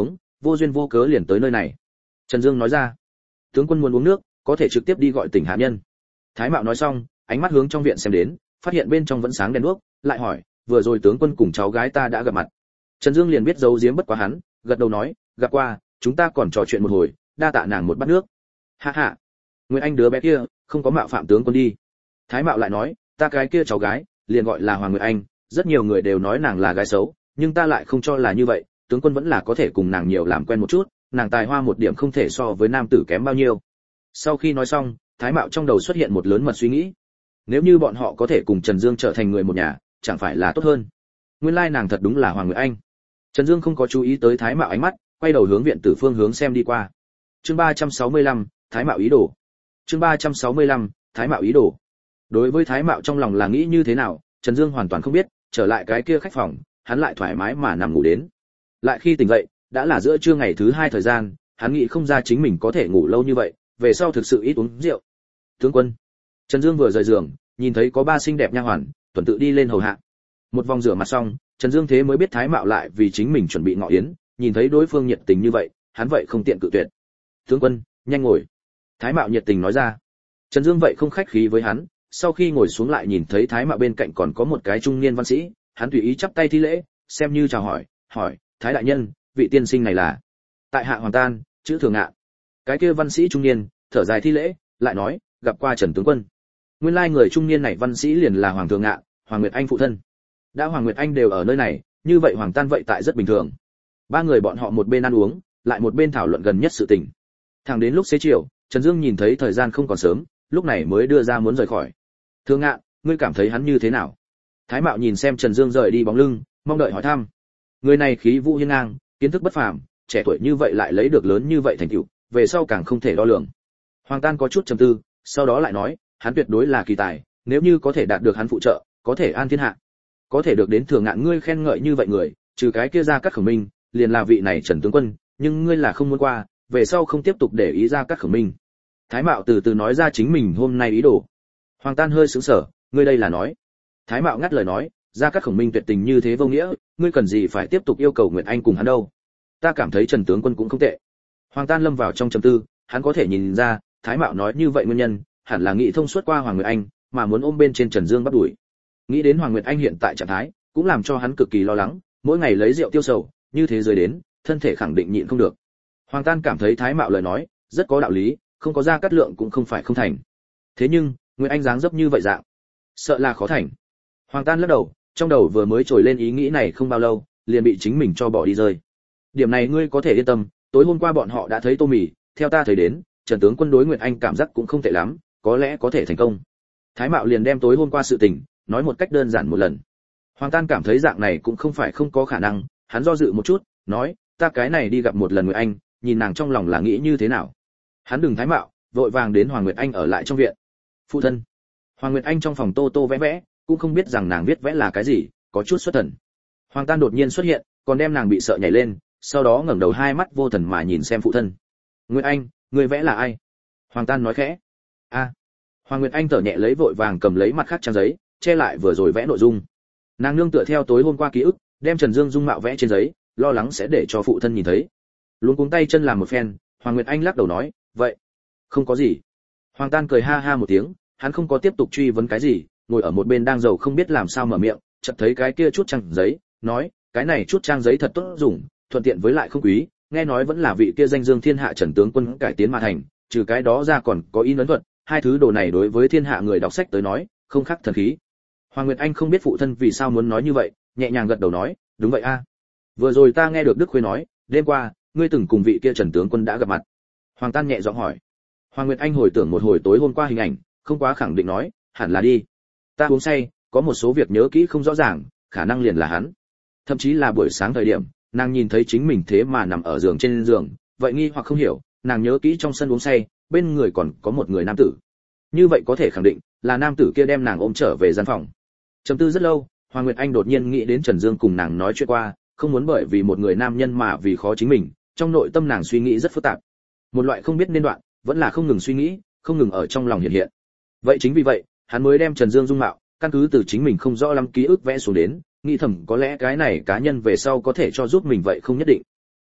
vô duyên vô cớ liền tới nơi này. Trần Dương nói ra, tướng quân muốn uống nước, có thể trực tiếp đi gọi tỉnh hạ nhân. Thái Mạo nói xong, ánh mắt hướng trong viện xem đến, phát hiện bên trong vẫn sáng đèn đuốc, lại hỏi, vừa rồi tướng quân cùng cháu gái ta đã gặp mặt. Trần Dương liền biết giấu giếm bất quá hắn, gật đầu nói, gặp qua, chúng ta còn trò chuyện một hồi, đa tạ nàng một bát nước. Hạ hạ, Nguyệt Anh đứa bé kia, không có mạo phạm tướng quân đi. Thái Mạo lại nói, ta cái kia cháu gái, liền gọi là Hoàng Nguyệt Anh, rất nhiều người đều nói nàng là gái xấu, nhưng ta lại không cho là như vậy, tướng quân vẫn là có thể cùng nàng nhiều làm quen một chút, nàng tài hoa một điểm không thể so với nam tử kém bao nhiêu. Sau khi nói xong, Thái Mạo trong đầu xuất hiện một lớn mật suy nghĩ. Nếu như bọn họ có thể cùng Trần Dương trở thành người một nhà, chẳng phải là tốt hơn. Nguyên lai nàng thật đúng là Hoàng Nguyệt Anh. Trần Dương không có chú ý tới Thái Mạo ánh mắt, quay đầu hướng viện tử phương hướng xem đi qua. Chương 365, Thái Mạo ý đồ. Chương 365, Thái Mạo ý đồ. Đối với Thái Mạo trong lòng là nghĩ như thế nào, Trần Dương hoàn toàn không biết, trở lại cái kia khách phòng, hắn lại thoải mái mà nằm ngủ đến. Lại khi tỉnh dậy, đã là giữa trưa ngày thứ 2 thời gian, hắn nghĩ không ra chính mình có thể ngủ lâu như vậy, về sau thực sự ít uống rượu. Tướng quân. Trần Dương vừa rời giường, nhìn thấy có 3 xinh đẹp nha hoàn, tuần tự đi lên hầu hạ. Một vòng rửa mặt xong, Trần Dương thế mới biết Thái Mạo lại vì chính mình chuẩn bị ngọ yến, nhìn thấy đối phương nhiệt tình như vậy, hắn vậy không tiện cự tuyệt. "Tướng quân, nhanh ngồi." Thái Mạo nhiệt tình nói ra. Trần Dương vậy không khách khí với hắn, sau khi ngồi xuống lại nhìn thấy Thái Mạo bên cạnh còn có một cái trung niên văn sĩ, hắn tùy ý chắp tay thi lễ, xem như chào hỏi, hỏi: "Thái đại nhân, vị tiên sinh này là?" "Tại hạ Hoàng Tan, chữ Thường Ngạn." Cái kia văn sĩ trung niên thở dài thi lễ, lại nói: "Gặp qua Trần tướng quân." Nguyên lai người trung niên này văn sĩ liền là Hoàng Thường Ngạn, Hoàng Nguyệt Anh phụ thân. Đã Hoàng Nguyệt Anh đều ở nơi này, như vậy Hoàng Tan vậy tại rất bình thường. Ba người bọn họ một bên ăn uống, lại một bên thảo luận gần nhất sự tình. Thẳng đến lúc xế chiều, Trần Dương nhìn thấy thời gian không còn sớm, lúc này mới đưa ra muốn rời khỏi. "Thường Ngạn, ngươi cảm thấy hắn như thế nào?" Thái Mạo nhìn xem Trần Dương rời đi bóng lưng, mong đợi hỏi thăm. Người này khí vũ hiên ngang, kiến thức bất phàm, trẻ tuổi như vậy lại lấy được lớn như vậy thành tựu, về sau càng không thể đo lường. Hoàng Tan có chút trầm tư, sau đó lại nói, hắn tuyệt đối là kỳ tài, nếu như có thể đạt được hắn phụ trợ, có thể an thiên hạ. Có thể được đến Thường Ngạn ngươi khen ngợi như vậy người, trừ cái kia ra Cát Khổng Minh, liền là vị này Trần tướng quân, nhưng ngươi là không muốn qua, về sau không tiếp tục để ý ra Cát Khổng Minh. Thái Mạo từ từ nói ra chính mình hôm nay ý đồ. Hoàng Tan hơi sững sờ, ngươi đây là nói? Thái Mạo ngắt lời nói, ra Cát Khổng Minh tuyệt tình như thế vô nghĩa, ngươi cần gì phải tiếp tục yêu cầu Nguyệt Anh cùng hắn đâu? Ta cảm thấy Trần tướng quân cũng không tệ. Hoàng Tan lâm vào trong trầm tư, hắn có thể nhìn ra, Thái Mạo nói như vậy nguyên nhân, hẳn là nghĩ thông suốt qua Hoàng Nguyệt Anh, mà muốn ôm bên trên Trần Dương bắt đuổi. Nghĩ đến Hoàng Nguyệt Anh hiện tại trạng thái, cũng làm cho hắn cực kỳ lo lắng, mỗi ngày lấy rượu tiêu sầu, như thế rời đến, thân thể khẳng định nhịn không được. Hoàng Tan cảm thấy Thái Mạo lời nói rất có đạo lý, không có ra cát lượng cũng không phải không thành. Thế nhưng, Nguyệt Anh dáng dấp như vậy dạng, sợ là khó thành. Hoàng Tan lắc đầu, trong đầu vừa mới trồi lên ý nghĩ này không bao lâu, liền bị chính mình cho bỏ đi rơi. Điểm này ngươi có thể yên tâm, tối hôm qua bọn họ đã thấy Tô Mì, theo ta thấy đến, Trần tướng quân đối Nguyệt Anh cảm giác cũng không tệ lắm, có lẽ có thể thành công. Thái Mạo liền đem tối hôm qua sự tình nói một cách đơn giản một lần. Hoàng Tan cảm thấy dạng này cũng không phải không có khả năng, hắn do dự một chút, nói, ta cái này đi gặp một lần Nguyệt Anh, nhìn nàng trong lòng là nghĩ như thế nào. Hắn đừng Thái Mạo, vội vàng đến Hoàng Nguyệt Anh ở lại trong viện. Phụ thân. Hoàng Nguyệt Anh trong phòng tô tô vẽ vẽ, cũng không biết rằng nàng viết vẽ là cái gì, có chút xuất thần. Hoàng Tan đột nhiên xuất hiện, còn đem nàng bị sợ nhảy lên, sau đó ngẩng đầu hai mắt vô thần mà nhìn xem phụ thân. Nguyệt Anh, người vẽ là ai? Hoàng Tan nói khẽ. A. Hoàng Nguyệt Anh thở nhẹ lấy vội vàng cầm lấy mặt khác trang giấy, che lại vừa rồi vẽ nội dung. Nàng nương tựa theo tối hôm qua ký ức, đem Trần Dương dung mạo vẽ trên giấy, lo lắng sẽ để cho phụ thân nhìn thấy. Luống cuống tay chân làm một phen, Hoàng Nguyệt Anh lắc đầu nói, vậy, không có gì. Hoàng Tan cười ha ha một tiếng, hắn không có tiếp tục truy vấn cái gì, ngồi ở một bên đang giàu không biết làm sao mở miệng, chợt thấy cái kia chút trang giấy, nói, cái này chút trang giấy thật tốt dùng, thuận tiện với lại không quý, nghe nói vẫn là vị kia danh dương thiên hạ Trần tướng quân cải tiến mà thành, trừ cái đó ra còn có in ấn thuật, hai thứ đồ này đối với thiên hạ người đọc sách tới nói, không khác thần khí. Hoàng Nguyệt Anh không biết phụ thân vì sao muốn nói như vậy, nhẹ nhàng gật đầu nói, đúng vậy a. Vừa rồi ta nghe được Đức Khuê nói, đêm qua, ngươi từng cùng vị kia Trần tướng quân đã gặp mặt. Hoàng Tan nhẹ giọng hỏi. Hoàng Nguyệt Anh hồi tưởng một hồi tối hôm qua hình ảnh, không quá khẳng định nói, hẳn là đi. Ta uống say, có một số việc nhớ kỹ không rõ ràng, khả năng liền là hắn. Thậm chí là buổi sáng thời điểm, nàng nhìn thấy chính mình thế mà nằm ở giường trên giường, vậy nghi hoặc không hiểu, nàng nhớ kỹ trong sân uống say, bên người còn có một người nam tử. Như vậy có thể khẳng định là nam tử kia đem nàng ôm trở về gian phòng. Trầm tư rất lâu, Hoàng Nguyệt Anh đột nhiên nghĩ đến Trần Dương cùng nàng nói chuyện qua, không muốn bởi vì một người nam nhân mà vì khó chính mình, trong nội tâm nàng suy nghĩ rất phức tạp. Một loại không biết nên đoạn, vẫn là không ngừng suy nghĩ, không ngừng ở trong lòng hiện hiện. Vậy chính vì vậy, hắn mới đem Trần Dương dung mạo, căn cứ từ chính mình không rõ lắm ký ức vẽ xuống đến, nghĩ thầm có lẽ cái này cá nhân về sau có thể cho giúp mình vậy không nhất định.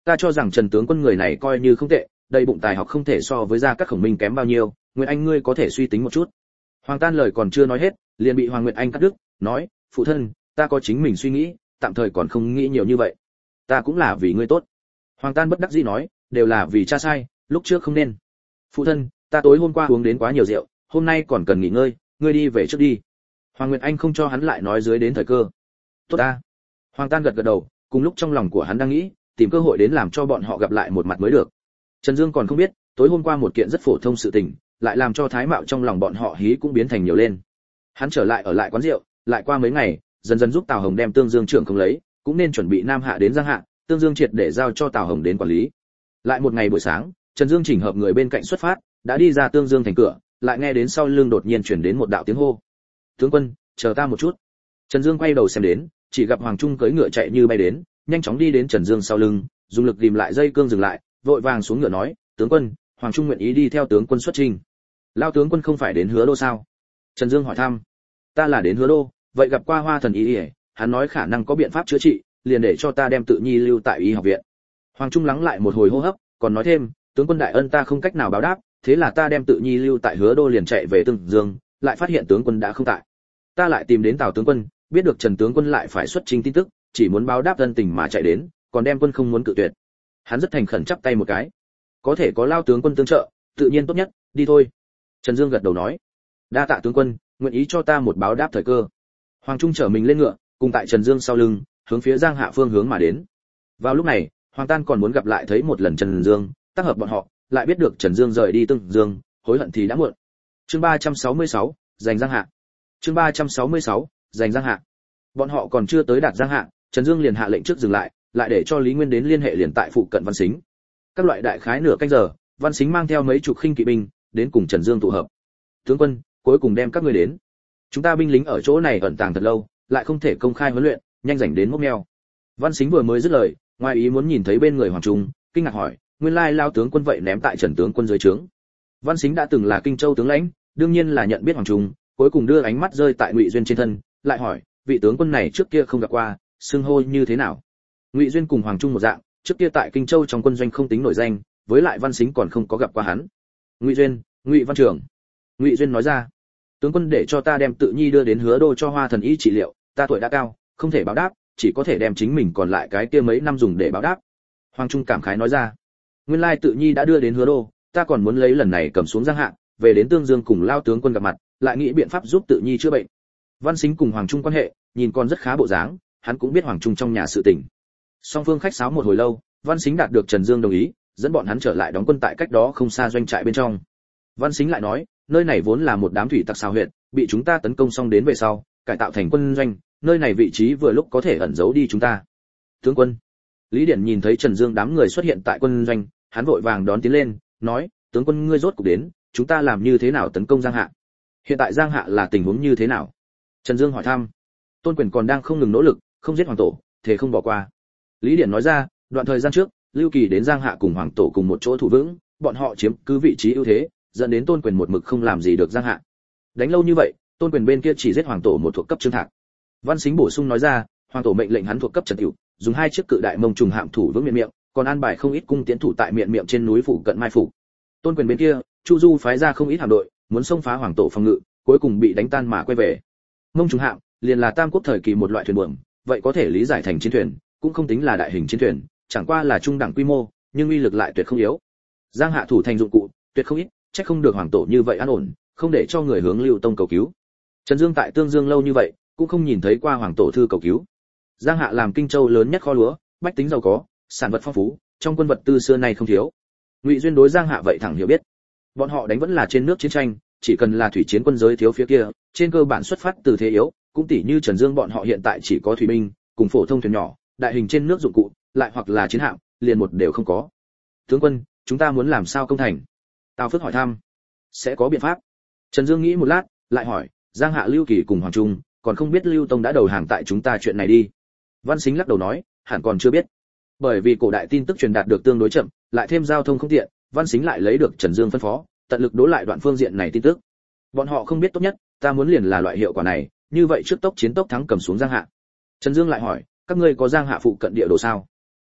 Ta cho rằng Trần tướng quân người này coi như không tệ, đầy bụng tài học không thể so với Gia Cát Khổng Minh kém bao nhiêu, Nguyệt Anh ngươi có thể suy tính một chút. Hoàng Tan lời còn chưa nói hết, liền bị Hoàng Nguyệt Anh cắt đứt, nói, phụ thân, ta có chính mình suy nghĩ, tạm thời còn không nghĩ nhiều như vậy. Ta cũng là vì ngươi tốt. Hoàng Tan bất đắc dĩ nói, đều là vì cha sai, lúc trước không nên. Phụ thân, ta tối hôm qua uống đến quá nhiều rượu, hôm nay còn cần nghỉ ngơi, ngươi đi về trước đi. Hoàng Nguyệt Anh không cho hắn lại nói dưới đến thời cơ. Tốt ta. Hoàng Tan gật gật đầu, cùng lúc trong lòng của hắn đang nghĩ, tìm cơ hội đến làm cho bọn họ gặp lại một mặt mới được. Trần Dương còn không biết, tối hôm qua một kiện rất phổ thông sự tình, lại làm cho thái mạo trong lòng bọn họ hí cũng biến thành nhiều lên. Hắn trở lại ở lại quán rượu, lại qua mấy ngày, dần dần giúp Tào Hồng đem Tương Dương trưởng không lấy, cũng nên chuẩn bị Nam Hạ đến Giang Hạ, Tương Dương triệt để giao cho Tào Hồng đến quản lý. Lại một ngày buổi sáng, Trần Dương chỉnh hợp người bên cạnh xuất phát, đã đi ra Tương Dương thành cửa, lại nghe đến sau lưng đột nhiên truyền đến một đạo tiếng hô. "Tướng quân, chờ ta một chút." Trần Dương quay đầu xem đến, chỉ gặp Hoàng Trung cưỡi ngựa chạy như bay đến, nhanh chóng đi đến Trần Dương sau lưng, dùng lực ghim lại dây cương dừng lại, vội vàng xuống ngựa nói, "Tướng quân, Hoàng Trung nguyện ý đi theo tướng quân xuất chinh." "Lao tướng quân không phải đến Hứa Đô sao?" Trần Dương hỏi thăm. "Ta là đến Hứa Đô, vậy gặp qua Hoa thần y, hắn nói khả năng có biện pháp chữa trị, liền để cho ta đem Tự Nhi lưu tại y học viện." Hoàng Trung lắng lại một hồi hô hấp, còn nói thêm, "Tướng quân đại ân ta không cách nào báo đáp, thế là ta đem Tự Nhi lưu tại Hứa Đô liền chạy về Tương Dương, lại phát hiện tướng quân đã không tại. Ta lại tìm đến Tào tướng quân, biết được Trần tướng quân lại phải xuất chinh tin tức, chỉ muốn báo đáp ân tình mà chạy đến, còn đem quân không muốn cự tuyệt." Hắn rất thành khẩn chắp tay một cái. "Có thể có Lao tướng quân tương trợ, tự nhiên tốt nhất, đi thôi." Trần Dương gật đầu nói, "Đa tạ tướng quân, nguyện ý cho ta một báo đáp thời cơ." Hoàng Trung trở mình lên ngựa, cùng tại Trần Dương sau lưng, hướng phía Giang Hạ phương hướng mà đến. Vào lúc này, Hoàng Tan còn muốn gặp lại thấy một lần Trần Dương, tác hợp bọn họ, lại biết được Trần Dương rời đi Tương Dương, hối hận thì đã muộn. Chương 366, giành Giang Hạ. Chương 366, giành Giang Hạ. Bọn họ còn chưa tới đạt Giang Hạ, Trần Dương liền hạ lệnh trước dừng lại, lại để cho Lý Nguyên đến liên hệ liền tại phụ cận Văn Xính. Các loại đại khái nửa canh giờ, Văn Xính mang theo mấy chục khinh kỵ binh, đến cùng Trần Dương tụ hợp. "Tướng quân, cuối cùng đem các ngươi đến. Chúng ta binh lính ở chỗ này ẩn tàng thật lâu, lại không thể công khai huấn luyện, nhanh rảnh đến mốc meo." Văn Xính vừa mới dứt lời, ngoài ý muốn nhìn thấy bên người Hoàng Trung, kinh ngạc hỏi, "Nguyên lai Lao tướng quân vậy ném tại Trần tướng quân dưới trướng?" Văn Xính đã từng là Kinh Châu tướng lãnh, đương nhiên là nhận biết Hoàng Trung, cuối cùng đưa ánh mắt rơi tại Ngụy Duyên trên thân, lại hỏi, "Vị tướng quân này trước kia không gặp qua, xưng hô như thế nào?" Ngụy Duyên cùng Hoàng Trung một dạng, trước kia tại Kinh Châu trong quân doanh không tính nổi danh, với lại Văn Xính còn không có gặp qua hắn. "Ngụy Duyên, Ngụy Văn Trường." Ngụy Duyên nói ra, "Tướng quân để cho ta đem Tự Nhi đưa đến Hứa Đô cho Hoa thần y trị liệu, ta tuổi đã cao, không thể báo đáp, chỉ có thể đem chính mình còn lại cái kia mấy năm dùng để báo đáp." Hoàng Trung cảm khái nói ra, "Nguyên lai Tự Nhi đã đưa đến Hứa Đô, ta còn muốn lấy lần này cầm xuống Giang Hạ, về đến Tương Dương cùng Lao tướng quân gặp mặt, lại nghĩ biện pháp giúp Tự Nhi chữa bệnh." Văn Xính cùng Hoàng Trung quan hệ, nhìn còn rất khá bộ dáng, hắn cũng biết Hoàng Trung trong nhà sự tình. Song phương khách sáo một hồi lâu, Văn Xính đạt được Trần Dương đồng ý, dẫn bọn hắn trở lại đóng quân tại cách đó không xa doanh trại bên trong. Văn Xính lại nói, nơi này vốn là một đám thủy tặc xào huyệt, bị chúng ta tấn công xong đến về sau, cải tạo thành quân doanh, nơi này vị trí vừa lúc có thể ẩn giấu đi chúng ta. "Tướng quân." Lý Điển nhìn thấy Trần Dương đám người xuất hiện tại quân doanh, hắn vội vàng đón tiến lên, nói, "Tướng quân ngươi rốt cục đến, chúng ta làm như thế nào tấn công Giang Hạ? Hiện tại Giang Hạ là tình huống như thế nào?" Trần Dương hỏi thăm. "Tôn Quyền còn đang không ngừng nỗ lực, không giết hoàng tổ, thế không bỏ qua." Lý Điển nói ra, "Đoạn thời gian trước, Lưu Kỳ đến Giang Hạ cùng hoàng tổ cùng một chỗ thủ vững, bọn họ chiếm cứ vị trí ưu thế, dẫn đến Tôn Quyền một mực không làm gì được Giang Hạ. Đánh lâu như vậy, Tôn Quyền bên kia chỉ giết hoàng tổ một thuộc cấp Trương Thạc." Văn Xính bổ sung nói ra, "Hoàng tổ mệnh lệnh hắn thuộc cấp Trần Tiểu, dùng 2 chiếc cự đại mông trùng hạm thủ vững miệng, còn an bài không ít cung tiễn thủ tại miệng trên núi phủ cận mai phục. Tôn Quyền bên kia, Chu Du phái ra không ít hạm đội, muốn xông phá hoàng tổ phòng ngự, cuối cùng bị đánh tan mà quay về. Mông trùng hạm liền là Tam Quốc thời kỳ một loại thuyền buồm, vậy có thể lý giải thành chiến thuyền, cũng không tính là đại hình chiến thuyền, chẳng qua là trung đẳng quy mô, nhưng uy lực lại tuyệt không yếu. Giang Hạ thủ thành dụng cụ, tuyệt không ít, chắc không được hoàng tổ như vậy an ổn, không để cho người hướng Lưu Tông cầu cứu. Trần Dương tại Tương Dương lâu như vậy, cũng không nhìn thấy qua hoàng tổ thư cầu cứu. Giang Hạ làm Kinh Châu lớn nhất kho lúa, bách tính giàu có, sản vật phong phú, trong quân vật tư xưa nay không thiếu. Ngụy Duyên đối Giang Hạ vậy thẳng hiểu biết. Bọn họ đánh vẫn là trên nước chiến tranh, chỉ cần là thủy chiến quân giới thiếu phía kia, trên cơ bản xuất phát từ thế yếu, cũng tỉ như Trần Dương bọn họ hiện tại chỉ có thủy binh, cùng phổ thông thuyền nhỏ, đại hình trên nước dụng cụ, lại hoặc là chiến hạm, liền một đều không có. "Tướng quân, chúng ta muốn làm sao công thành?" Tào Phước hỏi thăm. "Sẽ có biện pháp." Trần Dương nghĩ một lát, lại hỏi, "Giang Hạ Lưu Kỳ cùng Hoàng Trung, còn không biết Lưu Tông đã đầu hàng tại chúng ta chuyện này đi?" Văn Xính lắc đầu nói, "Hẳn còn chưa biết." Bởi vì cổ đại tin tức truyền đạt được tương đối chậm, lại thêm giao thông không tiện, Văn Xính lại lấy được Trần Dương phân phó, tận lực đố lại đoạn phương diện này tin tức. Bọn họ không biết tốt nhất, ta muốn liền là loại hiệu quả này, như vậy trước tốc chiến tốc thắng cầm xuống Giang Hạ. Trần Dương lại hỏi, "Các ngươi có Giang Hạ phụ cận địa đồ sao?"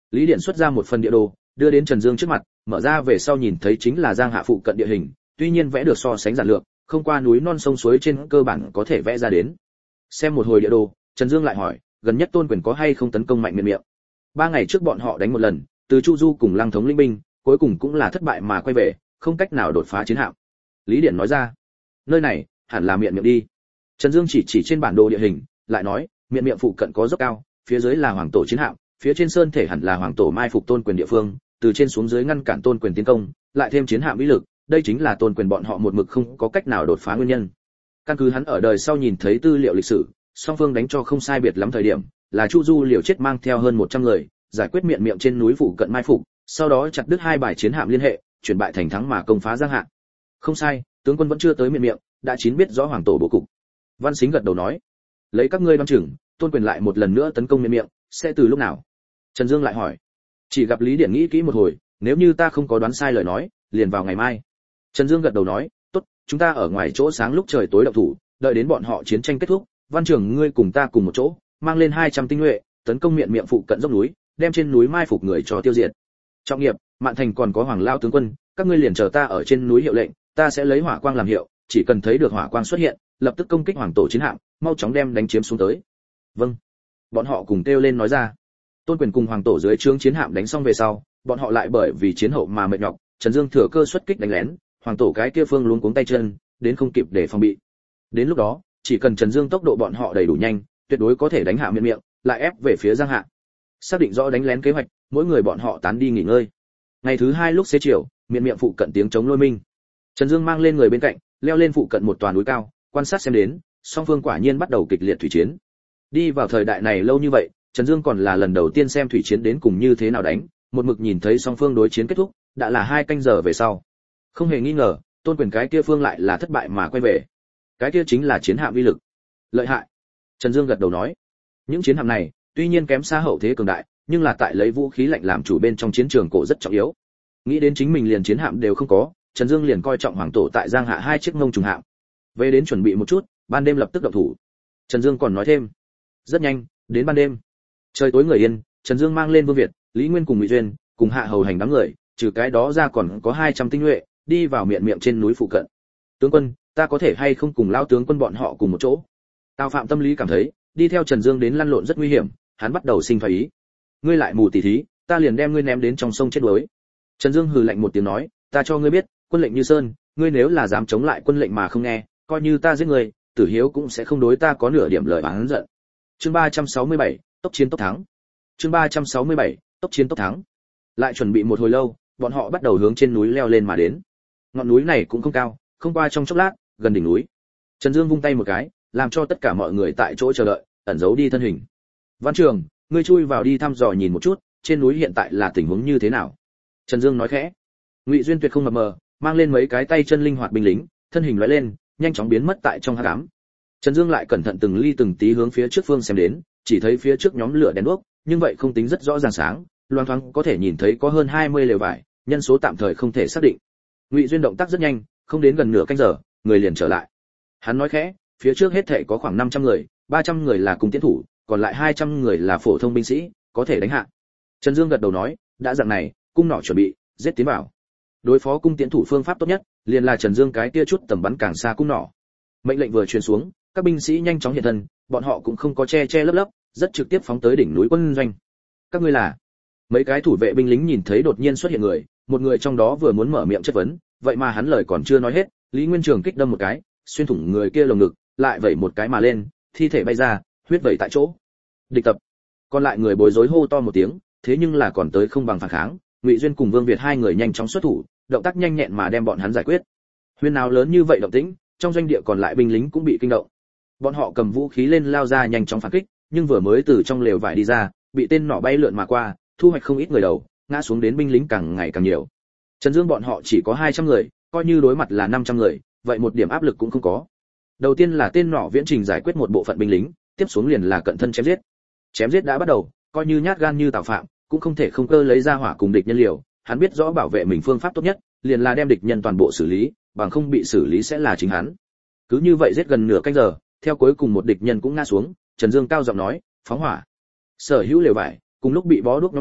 Lý Điển xuất ra một phần địa đồ, đưa đến Trần Dương trước mặt, mở ra về sau nhìn thấy chính là Giang Hạ phụ cận địa hình, tuy nhiên vẽ được so sánh giản lược, không qua núi non sông suối trên cơ bản có thể vẽ ra đến. Xem một hồi địa đồ, Trần Dương lại hỏi, gần nhất Tôn Quyền có hay không tấn công mạnh miệng miệng? 3 ngày trước bọn họ đánh một lần, từ Chu Du cùng Lăng Thống lĩnh binh, cuối cùng cũng là thất bại mà quay về, không cách nào đột phá chiến hạm. Lý Điển nói ra, nơi này hẳn là miệng miệng đi. Trần Dương chỉ trên bản đồ địa hình, lại nói, miệng miệng phụ cận có dốc cao, phía dưới là hoàng tổ chiến hạm, phía trên sơn thể hẳn là hoàng tổ mai phục Tôn Quyền địa phương, từ trên xuống dưới ngăn cản Tôn Quyền tiến công, lại thêm chiến hạm uy lực, đây chính là Tôn Quyền bọn họ một mực không có cách nào đột phá nguyên nhân. Căn cứ hắn ở đời sau nhìn thấy tư liệu lịch sử, song phương đánh cho không sai biệt lắm thời điểm, là Chu Du liều chết mang theo hơn 100 người, giải quyết miệng miệng trên núi phụ cận mai phục, sau đó chặt đứt 2 bài chiến hạm liên hệ, chuyển bại thành thắng mà công phá Giang Hạ. Không sai, tướng quân vẫn chưa tới miệng miệng, đã chín biết rõ hoàng tổ bố cục. Văn Sính gật đầu nói, lấy các ngươi đoán chừng, Tôn Quyền lại một lần nữa tấn công miệng miệng, sẽ từ lúc nào? Trần Dương lại hỏi. Chỉ gặp Lý Điển nghĩ kỹ một hồi, nếu như ta không có đoán sai lời nói, liền vào ngày mai. Trần Dương gật đầu nói, tốt, chúng ta ở ngoài chỗ sáng lúc trời tối động thủ, đợi đến bọn họ chiến tranh kết thúc, Văn Trường ngươi cùng ta cùng một chỗ, mang lên 200 tinh nhuệ, tấn công miệng miệng phụ cận dốc núi, đem trên núi mai phục người cho tiêu diệt. Trọng nghiệp, Mạn Thành còn có Hoàng Lao tướng quân, các ngươi liền chờ ta ở trên núi hiệu lệnh, ta sẽ lấy hỏa quang làm hiệu, chỉ cần thấy được hỏa quang xuất hiện, lập tức công kích hoàng tổ chiến hạm, mau chóng đem đánh chiếm xuống tới. Vâng. Bọn họ cùng kêu lên nói ra. Tôn Quyền cùng hoàng tổ dưới trướng chiến hạm đánh xong về sau, bọn họ lại bởi vì chiến hậu mà mệt nhọc, Trần Dương thừa cơ xuất kích đánh lén, hoàng tổ cái kia phương luống cuống tay chân, đến không kịp để phòng bị. Đến lúc đó, chỉ cần Trần Dương tốc độ bọn họ đầy đủ nhanh, tuyệt đối có thể đánh hạ miệng miệng, lại ép về phía Giang Hạ. Xác định rõ đánh lén kế hoạch, mỗi người bọn họ tán đi nghỉ ngơi. Ngày thứ 2 lúc xế chiều, miệng miệng phụ cận tiếng chống lôi minh. Trần Dương mang lên người bên cạnh, leo lên phụ cận một tòa núi cao, quan sát xem đến, song phương quả nhiên bắt đầu kịch liệt thủy chiến. Đi vào thời đại này lâu như vậy, Trần Dương còn là lần đầu tiên xem thủy chiến đến cùng như thế nào đánh, một mực nhìn thấy song phương đối chiến kết thúc, đã là 2 canh giờ về sau. Không hề nghi ngờ, Tôn Quyền cái kia phương lại là thất bại mà quay về. Cái kia chính là chiến hạm uy lực. Lợi hại. Trần Dương gật đầu nói, những chiến hạm này, tuy nhiên kém xa hậu thế cường đại, nhưng là tại lấy vũ khí lạnh làm chủ bên trong chiến trường cổ rất trọng yếu. Nghĩ đến chính mình liền chiến hạm đều không có, Trần Dương liền coi trọng hoàng tổ tại Giang Hạ 2 chiếc ngông trùng hạm. Về đến chuẩn bị một chút, ban đêm lập tức động thủ. Trần Dương còn nói thêm, rất nhanh, đến ban đêm. Trời tối người yên, Trần Dương mang lên Vương Việt, Lý Nguyên cùng Ngụy Duyên, cùng hạ hầu hành đám người, trừ cái đó ra còn có 200 tinh nhuệ, đi vào miệng miệng trên núi phụ cận. Tướng quân, ta có thể hay không cùng lao tướng quân bọn họ cùng một chỗ? Tào Phạm tâm lý cảm thấy, đi theo Trần Dương đến lăn lộn rất nguy hiểm, hắn bắt đầu sinh phải ý. Ngươi lại mù tỉ thí, ta liền đem ngươi ném đến trong sông chết đuối. Trần Dương hừ lạnh một tiếng nói, ta cho ngươi biết, quân lệnh như sơn, ngươi nếu là dám chống lại quân lệnh mà không nghe, coi như ta giết ngươi, Tử Hiếu cũng sẽ không đối ta có nửa điểm lời oán giận. Chương 367, tốc chiến tốc thắng. Chương 367, tốc chiến tốc thắng. Lại chuẩn bị một hồi lâu, bọn họ bắt đầu hướng trên núi leo lên mà đến. Ngọn núi này cũng không cao, không qua trong chốc lát, gần đỉnh núi. Trần Dương vung tay một cái, làm cho tất cả mọi người tại chỗ chờ đợi, ẩn giấu đi thân hình. Văn Trường, ngươi chui vào đi thăm dò nhìn một chút, trên núi hiện tại là tình huống như thế nào? Trần Dương nói khẽ. Ngụy Duyên tuyệt không mập mờ, mang lên mấy cái tay chân linh hoạt binh lính, thân hình lóe lên, nhanh chóng biến mất tại trong hắc ám. Trần Dương lại cẩn thận từng ly từng tí hướng phía trước phương xem đến, chỉ thấy phía trước nhóm lửa đèn đuốc, nhưng vậy không tính rất rõ ràng sáng, loang thoáng có thể nhìn thấy có hơn 20 lều vải, nhân số tạm thời không thể xác định. Ngụy Duyên động tác rất nhanh, không đến gần nửa canh giờ, người liền trở lại. Hắn nói khẽ, phía trước hết thảy có khoảng 500 người, 300 người là cung tiến thủ, còn lại 200 người là phổ thông binh sĩ, có thể đánh hạ. Trần Dương gật đầu nói, đã dạng này, cung nỏ chuẩn bị, giết tiến vào. Đối phó cung tiến thủ phương pháp tốt nhất, liền là Trần Dương cái kia chút tầm bắn càng xa cung nỏ. Mệnh lệnh vừa truyền xuống, các binh sĩ nhanh chóng hiện thân, bọn họ cũng không có che lấp lấp, rất trực tiếp phóng tới đỉnh núi quân doanh. Các ngươi là? Mấy cái thủ vệ binh lính nhìn thấy đột nhiên xuất hiện người, một người trong đó vừa muốn mở miệng chất vấn, vậy mà hắn lời còn chưa nói hết, Lý Nguyên Trường kích đâm một cái, xuyên thủng người kia lồng ngực, lại vẩy một cái mà lên, thi thể bay ra, huyết vẩy tại chỗ. Địch tập. Còn lại người bối rối hô to một tiếng, thế nhưng là còn tới không bằng phản kháng, Ngụy Duyên cùng Vương Việt hai người nhanh chóng xuất thủ, động tác nhanh nhẹn mà đem bọn hắn giải quyết. Huyên nào lớn như vậy động tĩnh, trong doanh địa còn lại binh lính cũng bị kinh động. Bọn họ cầm vũ khí lên lao ra nhanh chóng phản kích, nhưng vừa mới từ trong lều vải đi ra, bị tên nỏ bay lượn mà qua, thu hoạch không ít người đầu, ngã xuống đến binh lính càng ngày càng nhiều. Trần Dương bọn họ chỉ có 200 người, coi như đối mặt là 500 người, vậy một điểm áp lực cũng không có. Đầu tiên là tên nỏ viễn trình giải quyết một bộ phận binh lính, tiếp xuống liền là cận thân chém giết. Chém giết đã bắt đầu, coi như nhát gan như Tào Phạm, cũng không thể không cơ lấy ra hỏa cùng địch nhân liều, hắn biết rõ bảo vệ mình phương pháp tốt nhất, liền là đem địch nhân toàn bộ xử lý, bằng không bị xử lý sẽ là chính hắn. Cứ như vậy giết gần nửa canh giờ, theo cuối cùng một địch nhân cũng ngã xuống, Trần Dương cao giọng nói, phóng hỏa. Sở hữu lều vải, cùng lúc bị bó đuốc nhóm lửa,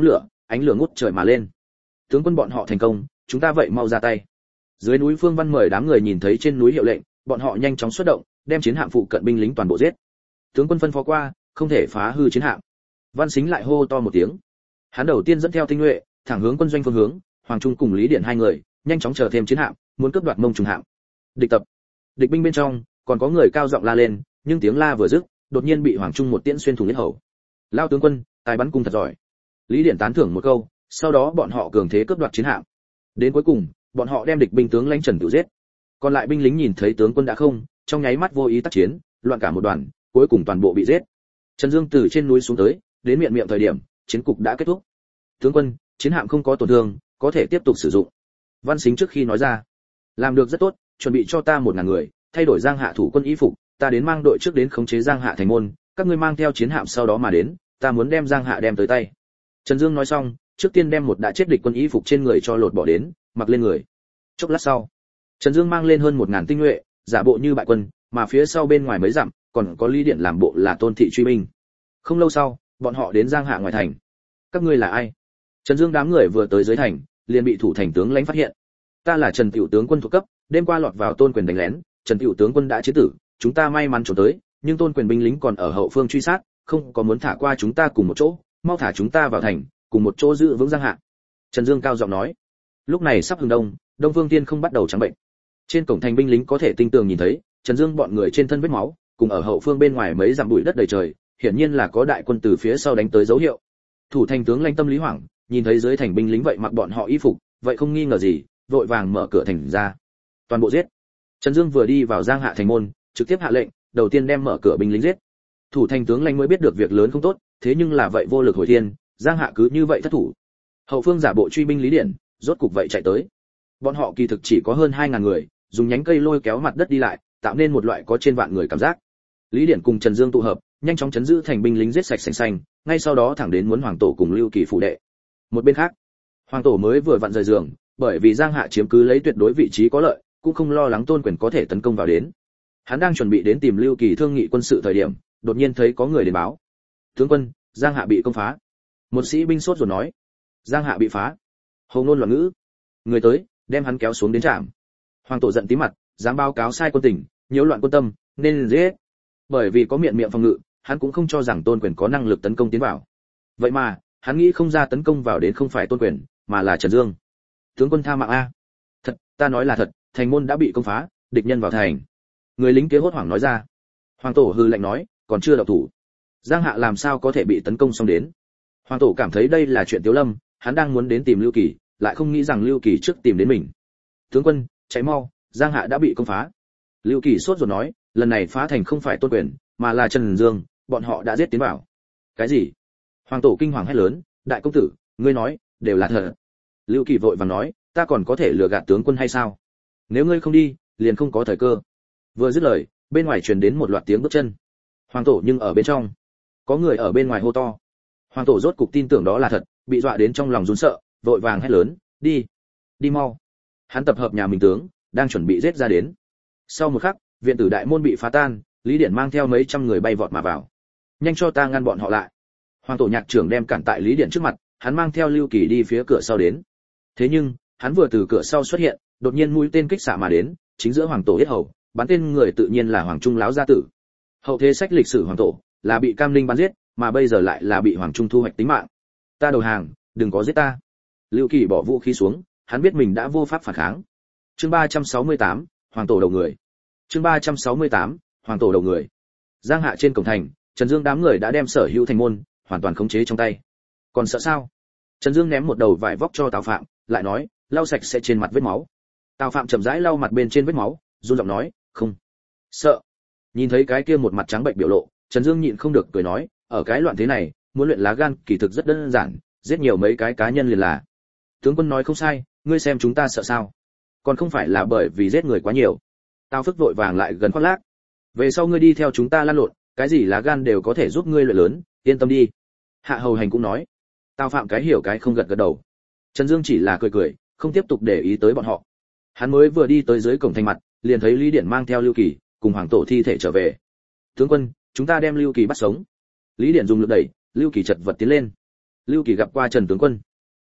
ánh lửa ngút trời mà lên. Tướng quân bọn họ thành công, chúng ta vậy mau ra tay. Dưới núi Phương Văn mời đám người nhìn thấy trên núi hiệu lệnh, bọn họ nhanh chóng xuất động, đem chiến hạm phụ cận binh lính toàn bộ giết. Tướng quân phân phó qua, không thể phá hư chiến hạm. Văn Sính lại hô to một tiếng. Hắn đầu tiên dẫn theo tinh nhuệ, thẳng hướng quân doanh phương hướng, Hoàng Trung cùng Lý Điển hai người, nhanh chóng chờ thêm chiến hạm, muốn cướp đoạt Mông Trùng hạm. Địch tập. Địch binh bên trong, còn có người cao giọng la lên, nhưng tiếng la vừa dứt, đột nhiên bị Hoàng Trung một tiễn xuyên thủng yết hầu. Lao tướng quân, tài bắn cung thật giỏi. Lý Điển tán thưởng một câu, sau đó bọn họ cường thế cướp đoạt chiến hạm. Đến cuối cùng, bọn họ đem địch binh tướng lãnh Trần Tiểu giết. Còn lại binh lính nhìn thấy tướng quân đã không, trong nháy mắt vô ý tác chiến, loạn cả một đoàn, cuối cùng toàn bộ bị giết. Trần Dương từ trên núi xuống tới, đến miệng miệng thời điểm, chiến cục đã kết thúc. Tướng quân, chiến hạm không có tổn thương, có thể tiếp tục sử dụng. Văn Sính trước khi nói ra, làm được rất tốt, chuẩn bị cho ta 1000 người, thay đổi Giang Hạ thủ quân y phục, ta đến mang đội trước đến khống chế Giang Hạ thành môn, các ngươi mang theo chiến hạm sau đó mà đến, ta muốn đem Giang Hạ đem tới tay. Trần Dương nói xong, trước tiên đem một đã chết địch quân y phục trên người cho lột bỏ đến, mặc lên người. Chốc lát sau, Trần Dương mang lên hơn 1000 tinh nhuệ, giả bộ như bại quân, mà phía sau bên ngoài mấy dặm, còn có Lý Điện làm bộ là Tôn thị truy binh. Không lâu sau, bọn họ đến Giang Hạ ngoài thành. Các ngươi là ai? Trần Dương đám người vừa tới dưới thành, liền bị thủ thành tướng lãnh phát hiện. Ta là Trần Tiểu tướng quân thuộc cấp, đêm qua lọt vào Tôn quyền đánh lén, Trần Tiểu tướng quân đã chết tử, chúng ta may mắn trốn tới, nhưng Tôn quyền binh lính còn ở hậu phương truy sát, không có muốn thả qua chúng ta cùng một chỗ, mau thả chúng ta vào thành, cùng một chỗ giữ vững Giang Hạ. Trần Dương cao giọng nói. Lúc này sắp hừng đông, Đông Phương Tiên không bắt đầu trắng bệnh. Trên cổng thành binh lính có thể tinh tường nhìn thấy, Trần Dương bọn người trên thân vết máu, cùng ở hậu phương bên ngoài mấy dặm bụi đất đầy trời, hiển nhiên là có đại quân từ phía sau đánh tới dấu hiệu. Thủ thành tướng lãnh tâm lý hoảng, nhìn thấy dưới thành binh lính vậy mặc bọn họ y phục, vậy không nghi ngờ gì, vội vàng mở cửa thành ra. Toàn bộ giết. Trần Dương vừa đi vào Giang Hạ thành môn, trực tiếp hạ lệnh, đầu tiên đem mở cửa binh lính giết. Thủ thành tướng lãnh mới biết được việc lớn không tốt, thế nhưng là vậy vô lực hồi thiên, Giang Hạ cứ như vậy thất thủ. Hậu phương giả bộ truy binh Lý Điển, rốt cục vậy chạy tới. Bọn họ kỳ thực chỉ có hơn 2000 người, dùng nhánh cây lôi kéo mặt đất đi lại, tạo nên một loại có trên vạn người cảm giác. Lý Điển cùng Trần Dương tụ hợp, nhanh chóng chấn giữ thành binh lính giết sạch sành xanh, ngay sau đó thẳng đến muốn Hoàng Tổ cùng Lưu Kỳ phủ đệ. Một bên khác, Hoàng Tổ mới vừa vặn rời giường, bởi vì Giang Hạ chiếm cứ lấy tuyệt đối vị trí có lợi, cũng không lo lắng Tôn quyền có thể tấn công vào đến. Hắn đang chuẩn bị đến tìm Lưu Kỳ thương nghị quân sự thời điểm, đột nhiên thấy có người đến báo. Tướng quân, Giang Hạ bị công phá. Một sĩ binh sốt ruột nói. Giang Hạ bị phá. Hầu ngôn loạn ngữ. Người tới, đem hắn kéo xuống đến trạm. Hoàng Tổ giận tí mặt, dám báo cáo sai quân tình, nhiễu loạn quân tâm, nên giết. Bởi vì có miệng phòng ngự, hắn cũng không cho rằng Tôn quyền có năng lực tấn công tiến vào. Vậy mà, hắn nghĩ không ra tấn công vào đến không phải Tôn quyền, mà là Trần Dương. Tướng quân tha mạng a. Thật, ta nói là thật, thành môn đã bị công phá, địch nhân vào thành. Người lính kia hốt hoảng nói ra. Hoàng Tổ hừ lạnh nói, còn chưa động thủ. Giang Hạ làm sao có thể bị tấn công xong đến? Hoàng Tổ cảm thấy đây là chuyện Tiếu Lâm, hắn đang muốn đến tìm Lưu Kỳ, lại không nghĩ rằng Lưu Kỳ trước tìm đến mình. Tướng quân, chạy mau, Giang Hạ đã bị công phá. Lưu Kỳ sốt ruột nói, lần này phá thành không phải Tôn quyền, mà là Trần Dương, bọn họ đã giết tiến vào. Cái gì? Hoàng Tổ kinh hoàng hét lớn, đại công tử, ngươi nói, đều là thật. Lưu Kỳ vội vàng nói, ta còn có thể lừa gạt tướng quân hay sao? Nếu ngươi không đi, liền không có thời cơ. Vừa dứt lời, bên ngoài truyền đến một loạt tiếng bước chân. Hoàng Tổ nhưng ở bên trong, có người ở bên ngoài hô to. Hoàng Tổ rốt cục tin tưởng đó là thật, bị dọa đến trong lòng run sợ, vội vàng hét lớn, đi, đi mau. Hắn tập hợp nhà mình tướng, đang chuẩn bị giết ra đến. Sau một khắc, viện tử đại môn bị phá tan, Lý Điển mang theo mấy trăm người bay vọt mà vào. Nhanh cho ta ngăn bọn họ lại. Hoàng Tổ nhạc trưởng đem cản tại Lý Điển trước mặt, hắn mang theo Lưu Kỳ đi phía cửa sau đến. Thế nhưng, hắn vừa từ cửa sau xuất hiện, đột nhiên mũi tên kích xạ mà đến, chính giữa Hoàng Tổ yết hầu, bắn tên người tự nhiên là Hoàng Trung láo gia tử. Hậu thế sách lịch sử Hoàng Tổ là bị Cam Ninh bắn giết, mà bây giờ lại là bị Hoàng Trung thu hoạch tính mạng. Ta đầu hàng, đừng có giết ta. Lưu Kỳ bỏ vũ khí xuống, hắn biết mình đã vô pháp phản kháng. Chương 368, Hoàng Tổ đầu người. Chương 368, Hoàng Tổ đầu người. Giang Hạ trên cổng thành, Trần Dương đám người đã đem sở hữu thành môn hoàn toàn khống chế trong tay. Còn sợ sao? Trần Dương ném một đầu vải vóc cho Tào Phạm, lại nói, lau sạch sẽ trên mặt vết máu. Tào Phạm chậm rãi lau mặt bên trên vết máu, run giọng nói, không sợ. Nhìn thấy cái kia một mặt trắng bệnh biểu lộ, Trần Dương nhịn không được cười nói, ở cái loạn thế này, muốn luyện lá gan kỳ thực rất đơn giản, giết nhiều mấy cái cá nhân liền là. Tướng quân nói không sai, ngươi xem chúng ta sợ sao? Còn không phải là bởi vì giết người quá nhiều. Tào Phức vội vàng lại gần khoác lác. Về sau ngươi đi theo chúng ta lăn lộn, cái gì lá gan đều có thể giúp ngươi luyện lớn, yên tâm đi. Hạ Hầu Hành cũng nói. Tào Phạm cái hiểu cái không gật gật đầu. Trần Dương chỉ là cười cười, không tiếp tục để ý tới bọn họ. Hắn mới vừa đi tới dưới cổng thành mặt, liền thấy Lý Điển mang theo Lưu Kỳ cùng Hoàng Tổ thi thể trở về. Tướng quân, chúng ta đem Lưu Kỳ bắt sống. Lý Điển dùng lực đẩy, Lưu Kỳ chật vật tiến lên. Lưu Kỳ gặp qua Trần tướng quân.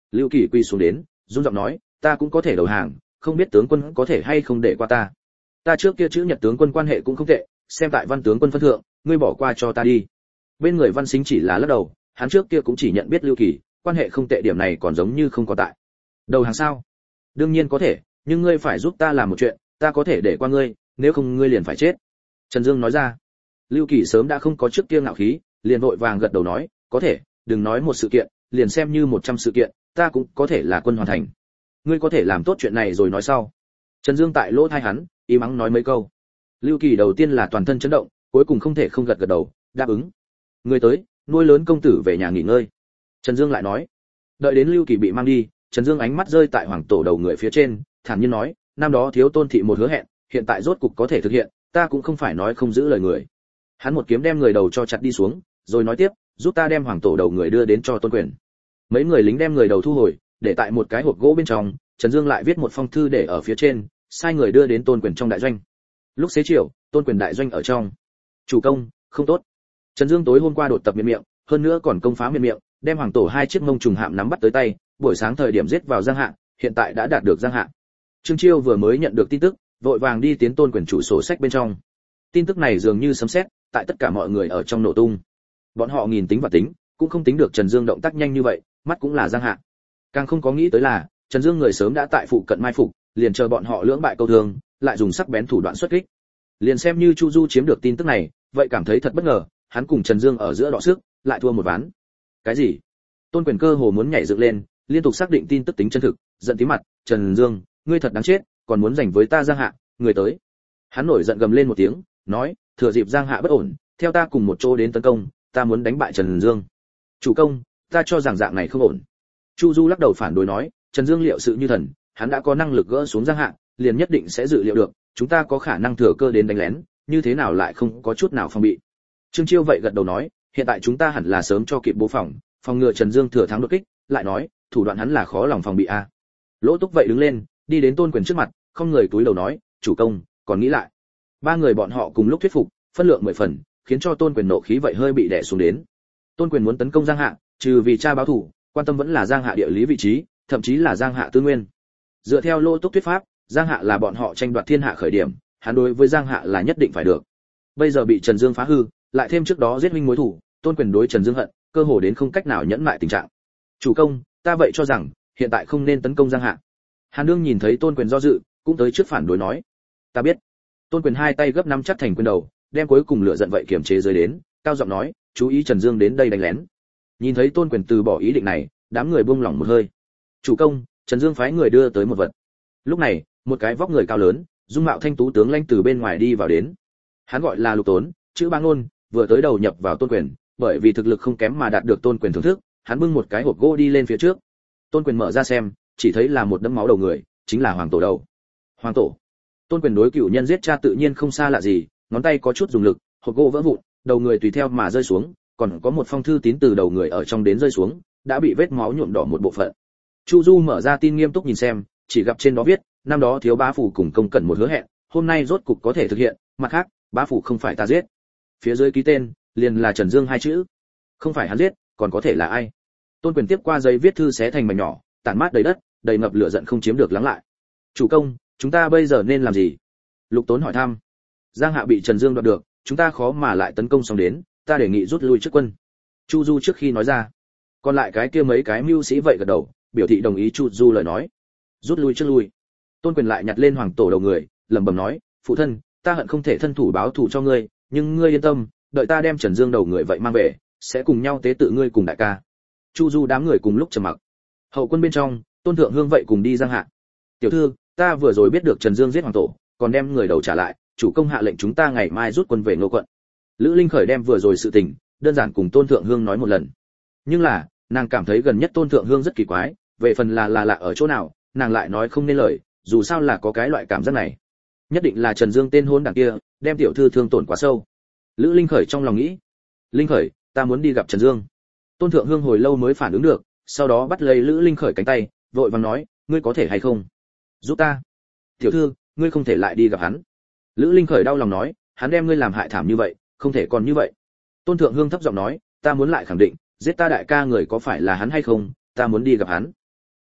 Lưu Kỳ quỳ xuống đến, run giọng nói, ta cũng có thể đầu hàng, không biết tướng quân có thể hay không để qua ta. Ta trước kia chữ Nhật tướng quân quan hệ cũng không tệ, xem tại Văn tướng quân phân thượng, ngươi bỏ qua cho ta đi. Bên người Văn Sính chỉ là lắc đầu, hắn trước kia cũng chỉ nhận biết Lưu Kỳ, quan hệ không tệ điểm này còn giống như không có tại. Đầu hàng sao? Đương nhiên có thể, nhưng ngươi phải giúp ta làm một chuyện, ta có thể để qua ngươi, nếu không ngươi liền phải chết. Trần Dương nói ra. Lưu Kỳ sớm đã không có trước kia ngạo khí, liền vội vàng gật đầu nói, có thể, đừng nói một sự kiện, liền xem như 100 sự kiện, ta cũng có thể là quân hoàn thành. Ngươi có thể làm tốt chuyện này rồi nói sau. Trần Dương tại lỗ tai hắn, im ắng nói mấy câu. Lưu Kỳ đầu tiên là toàn thân chấn động, cuối cùng không thể không gật gật đầu, đáp ứng. Ngươi tới, nuôi lớn công tử về nhà nghỉ ngơi. Trần Dương lại nói. Đợi đến Lưu Kỳ bị mang đi, Trần Dương ánh mắt rơi tại hoàng tổ đầu người phía trên, thản nhiên nói, năm đó thiếu Tôn thị một hứa hẹn, hiện tại rốt cục có thể thực hiện, ta cũng không phải nói không giữ lời người. Hắn một kiếm đem người đầu cho chặt đi xuống, rồi nói tiếp, giúp ta đem hoàng tổ đầu người đưa đến cho Tôn Quyền. Mấy người lính đem người đầu thu hồi, để tại một cái hộp gỗ bên trong, Trần Dương lại viết một phong thư để ở phía trên, sai người đưa đến Tôn Quyền trong đại doanh. Lúc xế chiều, Tôn Quyền đại doanh ở trong. Chủ công, không tốt. Trần Dương tối hôm qua đột tập miệng, hơn nữa còn công phá miệng, đem hoàng tổ 2 chiếc mông trùng hạm nắm bắt tới tay, buổi sáng thời điểm giết vào Giang Hạ, hiện tại đã đạt được Giang Hạ. Trương Chiêu vừa mới nhận được tin tức, vội vàng đi tiến Tôn Quyền chủ sổ sách bên trong. Tin tức này dường như sấm sét, tại tất cả mọi người ở trong nổ tung. Bọn họ nghìn tính và tính, cũng không tính được Trần Dương động tác nhanh như vậy, mắt cũng là Giang Hạ. Càng không có nghĩ tới là, Trần Dương người sớm đã tại phụ cận mai phục, liền chờ bọn họ lưỡng bại câu thương, lại dùng sắc bén thủ đoạn xuất kích. Liền xem như Chu Du chiếm được tin tức này, vậy cảm thấy thật bất ngờ, hắn cùng Trần Dương ở giữa đọ sức, lại thua một ván. Cái gì? Tôn Quyền cơ hồ muốn nhảy dựng lên, liên tục xác định tin tức tính chân thực, giận tím mặt, Trần Dương, ngươi thật đáng chết, còn muốn giành với ta Giang Hạ, người tới. Hắn nổi giận gầm lên một tiếng, nói, thừa dịp Giang Hạ bất ổn, theo ta cùng một chỗ đến tấn công, ta muốn đánh bại Trần Dương. Chủ công, ta cho rằng dạng này không ổn. Chu Du lắc đầu phản đối nói, Trần Dương liệu sự như thần, hắn đã có năng lực gỡ xuống Giang Hạ, liền nhất định sẽ dự liệu được, chúng ta có khả năng thừa cơ đến đánh lén, như thế nào lại không có chút nào phòng bị. Trương Chiêu vậy gật đầu nói, hiện tại chúng ta hẳn là sớm cho kịp bố phòng ngừa Trần Dương thừa thắng đột kích, lại nói, thủ đoạn hắn là khó lòng phòng bị a. Lỗ Túc vậy đứng lên, đi đến Tôn Quyền trước mặt, không người túi đầu nói, chủ công, còn nghĩ lại. Ba người bọn họ cùng lúc thuyết phục, phân lượng 10 phần, khiến cho Tôn Quyền nộ khí vậy hơi bị đè xuống đến. Tôn Quyền muốn tấn công Giang Hạ, trừ vì cha báo thù, quan tâm vẫn là Giang Hạ địa lý vị trí, thậm chí là Giang Hạ tư nguyên. Dựa theo Lỗ Túc thuyết pháp, Giang Hạ là bọn họ tranh đoạt thiên hạ khởi điểm, hắn đối với Giang Hạ là nhất định phải được. Bây giờ bị Trần Dương phá hư, lại thêm trước đó giết huynh mối thù, Tôn Quyền đối Trần Dương hận, cơ hồ đến không cách nào nhẫn lại tình trạng. Chủ công, ta vậy cho rằng, hiện tại không nên tấn công Giang Hạ. Hàn Dương nhìn thấy Tôn Quyền do dự, cũng tới trước phản đối nói. Ta biết. Tôn Quyền hai tay gấp nắm chắc thành quyền đầu, đem cuối cùng lựa giận vậy kiềm chế dưới đến, cao giọng nói, chú ý Trần Dương đến đây đánh lén. Nhìn thấy Tôn Quyền từ bỏ ý định này, đám người buông lỏng một hơi. Chủ công, Trần Dương phái người đưa tới một vật. Lúc này, một cái vóc người cao lớn, dung mạo thanh tú tướng lãnh từ bên ngoài đi vào đến. Hắn gọi là Lục Tốn, chữ Bang Nôn, vừa tới đầu nhập vào Tôn Quyền, bởi vì thực lực không kém mà đạt được Tôn Quyền thưởng thức, hắn bưng một cái hộp gỗ đi lên phía trước. Tôn Quyền mở ra xem, chỉ thấy là một đấm máu đầu người, chính là hoàng tổ đầu. Hoàng tổ. Tôn Quyền đối cửu nhân giết cha tự nhiên không xa lạ gì, ngón tay có chút dùng lực, hộp gỗ vỡ vụn, đầu người tùy theo mà rơi xuống, còn có một phong thư tín từ đầu người ở trong đến rơi xuống, đã bị vết máu nhuộm đỏ một bộ phận. Chu Du mở ra tin nghiêm túc nhìn xem, chỉ gặp trên đó viết, năm đó thiếu bá phủ cùng công cẩn một hứa hẹn, hôm nay rốt cục có thể thực hiện, mặt khác, bá phủ không phải ta giết. Phía dưới ký tên, liền là Trần Dương hai chữ. Không phải hắn giết, còn có thể là ai? Tôn Quyền tiếp qua giấy viết thư xé thành mảnh nhỏ, tản mát đầy đất, đầy ngập lửa giận không chiếm được lắng lại. Chủ công, chúng ta bây giờ nên làm gì? Lục Tốn hỏi thăm. Giang Hạ bị Trần Dương đoạt được, chúng ta khó mà lại tấn công xong đến, ta đề nghị rút lui trước quân. Chu Du trước khi nói ra, còn lại cái kia mấy cái mưu sĩ vậy gật đầu, biểu thị đồng ý Chu Du lời nói. Rút lui trước lui. Tôn Quyền lại nhặt lên hoàng tổ đầu người, lẩm bẩm nói, phụ thân, ta hận không thể thân thủ báo thù cho ngươi, nhưng ngươi yên tâm, đợi ta đem Trần Dương đầu người vậy mang về, sẽ cùng nhau tế tự ngươi cùng đại ca. Chu Du đám người cùng lúc trầm mặc. Hậu quân bên trong, Tôn Thượng Hương vậy cùng đi Giang Hạ. Tiểu thư, ta vừa rồi biết được Trần Dương giết hoàng tổ, còn đem người đầu trả lại, chủ công hạ lệnh chúng ta ngày mai rút quân về Ngô quận. Lữ Linh Khởi đem vừa rồi sự tình đơn giản cùng Tôn Thượng Hương nói một lần. Nhưng là, nàng cảm thấy gần nhất Tôn Thượng Hương rất kỳ quái, về phần là lạ ở chỗ nào, nàng lại nói không nên lời, dù sao là có cái loại cảm giác này. Nhất định là Trần Dương tên hôn đảng kia, đem tiểu thư thương tổn quá sâu. Lữ Linh Khởi trong lòng nghĩ, Linh Khởi, ta muốn đi gặp Trần Dương. Tôn Thượng Hương hồi lâu mới phản ứng được, sau đó bắt lấy Lữ Linh Khởi cánh tay, vội vàng nói, ngươi có thể hay không giúp ta? Tiểu thư, ngươi không thể lại đi gặp hắn. Lữ Linh Khởi đau lòng nói, hắn đem ngươi làm hại thảm như vậy, không thể còn như vậy. Tôn Thượng Hương thấp giọng nói, ta muốn lại khẳng định, giết ta đại ca người có phải là hắn hay không, ta muốn đi gặp hắn.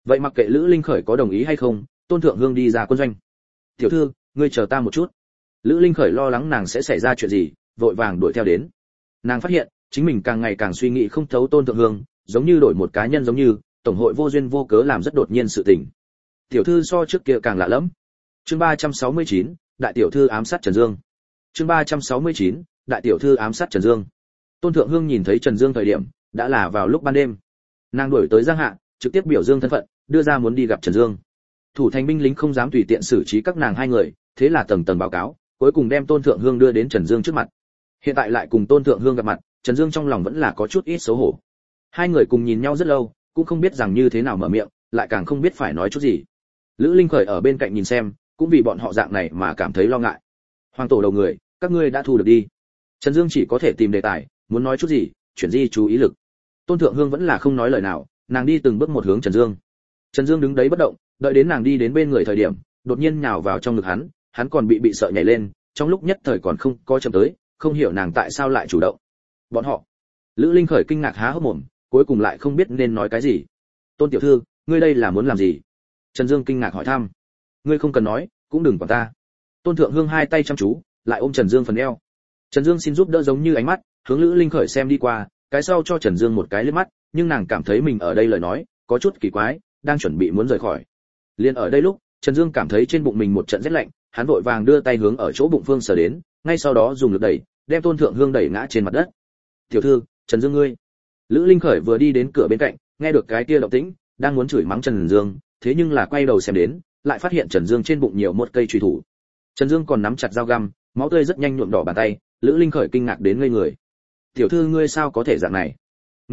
vậy mặc kệ Lữ Linh Khởi có đồng ý hay không, Tôn Thượng Hương đi ra quân doanh. Tiểu thư, ngươi chờ ta một chút. Lữ Linh Khởi lo lắng nàng sẽ xảy ra chuyện gì, vội vàng đuổi theo đến. Nàng phát hiện chính mình càng ngày càng suy nghĩ không thấu Tôn Thượng Hương, giống như đổi một cá nhân, giống như tổng hội vô duyên vô cớ làm rất đột nhiên sự tình. Tiểu thư so trước kia càng lạ lẫm. Chương 369, đại tiểu thư ám sát Trần Dương. Chương 369, đại tiểu thư ám sát Trần Dương. Tôn Thượng Hương nhìn thấy Trần Dương thời điểm, đã là vào lúc ban đêm. Nàng đuổi tới Giang Hạ, trực tiếp biểu dương thân phận, đưa ra muốn đi gặp Trần Dương. Thủ thành binh lính không dám tùy tiện xử trí các nàng hai người, thế là tầng tầng báo cáo, cuối cùng đem Tôn Thượng Hương đưa đến Trần Dương trước mặt. Hiện tại lại cùng Tôn Thượng Hương gặp mặt, Trần Dương trong lòng vẫn là có chút ít xấu hổ. Hai người cùng nhìn nhau rất lâu, cũng không biết rằng như thế nào mở miệng, lại càng không biết phải nói chút gì. Lữ Linh Khởi ở bên cạnh nhìn xem, cũng vì bọn họ dạng này mà cảm thấy lo ngại. Hoàng tổ đầu người, các ngươi đã thu được đi. Trần Dương chỉ có thể tìm đề tài, muốn nói chút gì, chuyển di chú ý lực. Tôn Thượng Hương vẫn là không nói lời nào, nàng đi từng bước một hướng Trần Dương. Trần Dương đứng đấy bất động, đợi đến nàng đi đến bên người thời điểm, đột nhiên nhào vào trong ngực hắn còn bị sợ nhảy lên, trong lúc nhất thời còn không có chậm tới, không hiểu nàng tại sao lại chủ động. Bọn họ. Lữ Linh Khởi kinh ngạc há hốc mồm, cuối cùng lại không biết nên nói cái gì. Tôn tiểu thư, ngươi đây là muốn làm gì? Trần Dương kinh ngạc hỏi thăm. Ngươi không cần nói, cũng đừng quản ta. Tôn Thượng Hương hai tay chăm chú, lại ôm Trần Dương phần eo. Trần Dương xin giúp đỡ giống như ánh mắt, hướng Lữ Linh Khởi xem đi qua, cái sau cho Trần Dương một cái liếc mắt, nhưng nàng cảm thấy mình ở đây lời nói có chút kỳ quái, đang chuẩn bị muốn rời khỏi. Liên ở đây lúc, Trần Dương cảm thấy trên bụng mình một trận rét lạnh, hắn vội vàng đưa tay hướng ở chỗ bụng phương sờ đến, ngay sau đó dùng lực đẩy, đem Tôn Thượng Hương đẩy ngã trên mặt đất. "Tiểu thư, Trần Dương ngươi." Lữ Linh Khởi vừa đi đến cửa bên cạnh, nghe được cái kia động tĩnh, đang muốn chửi mắng Trần Dương, thế nhưng là quay đầu xem đến, lại phát hiện Trần Dương trên bụng nhiều một cây chùy thủ. Trần Dương còn nắm chặt dao găm, máu tươi rất nhanh nhuộm đỏ bàn tay, Lữ Linh Khởi kinh ngạc đến ngây người. "Tiểu thư ngươi sao có thể dạng này?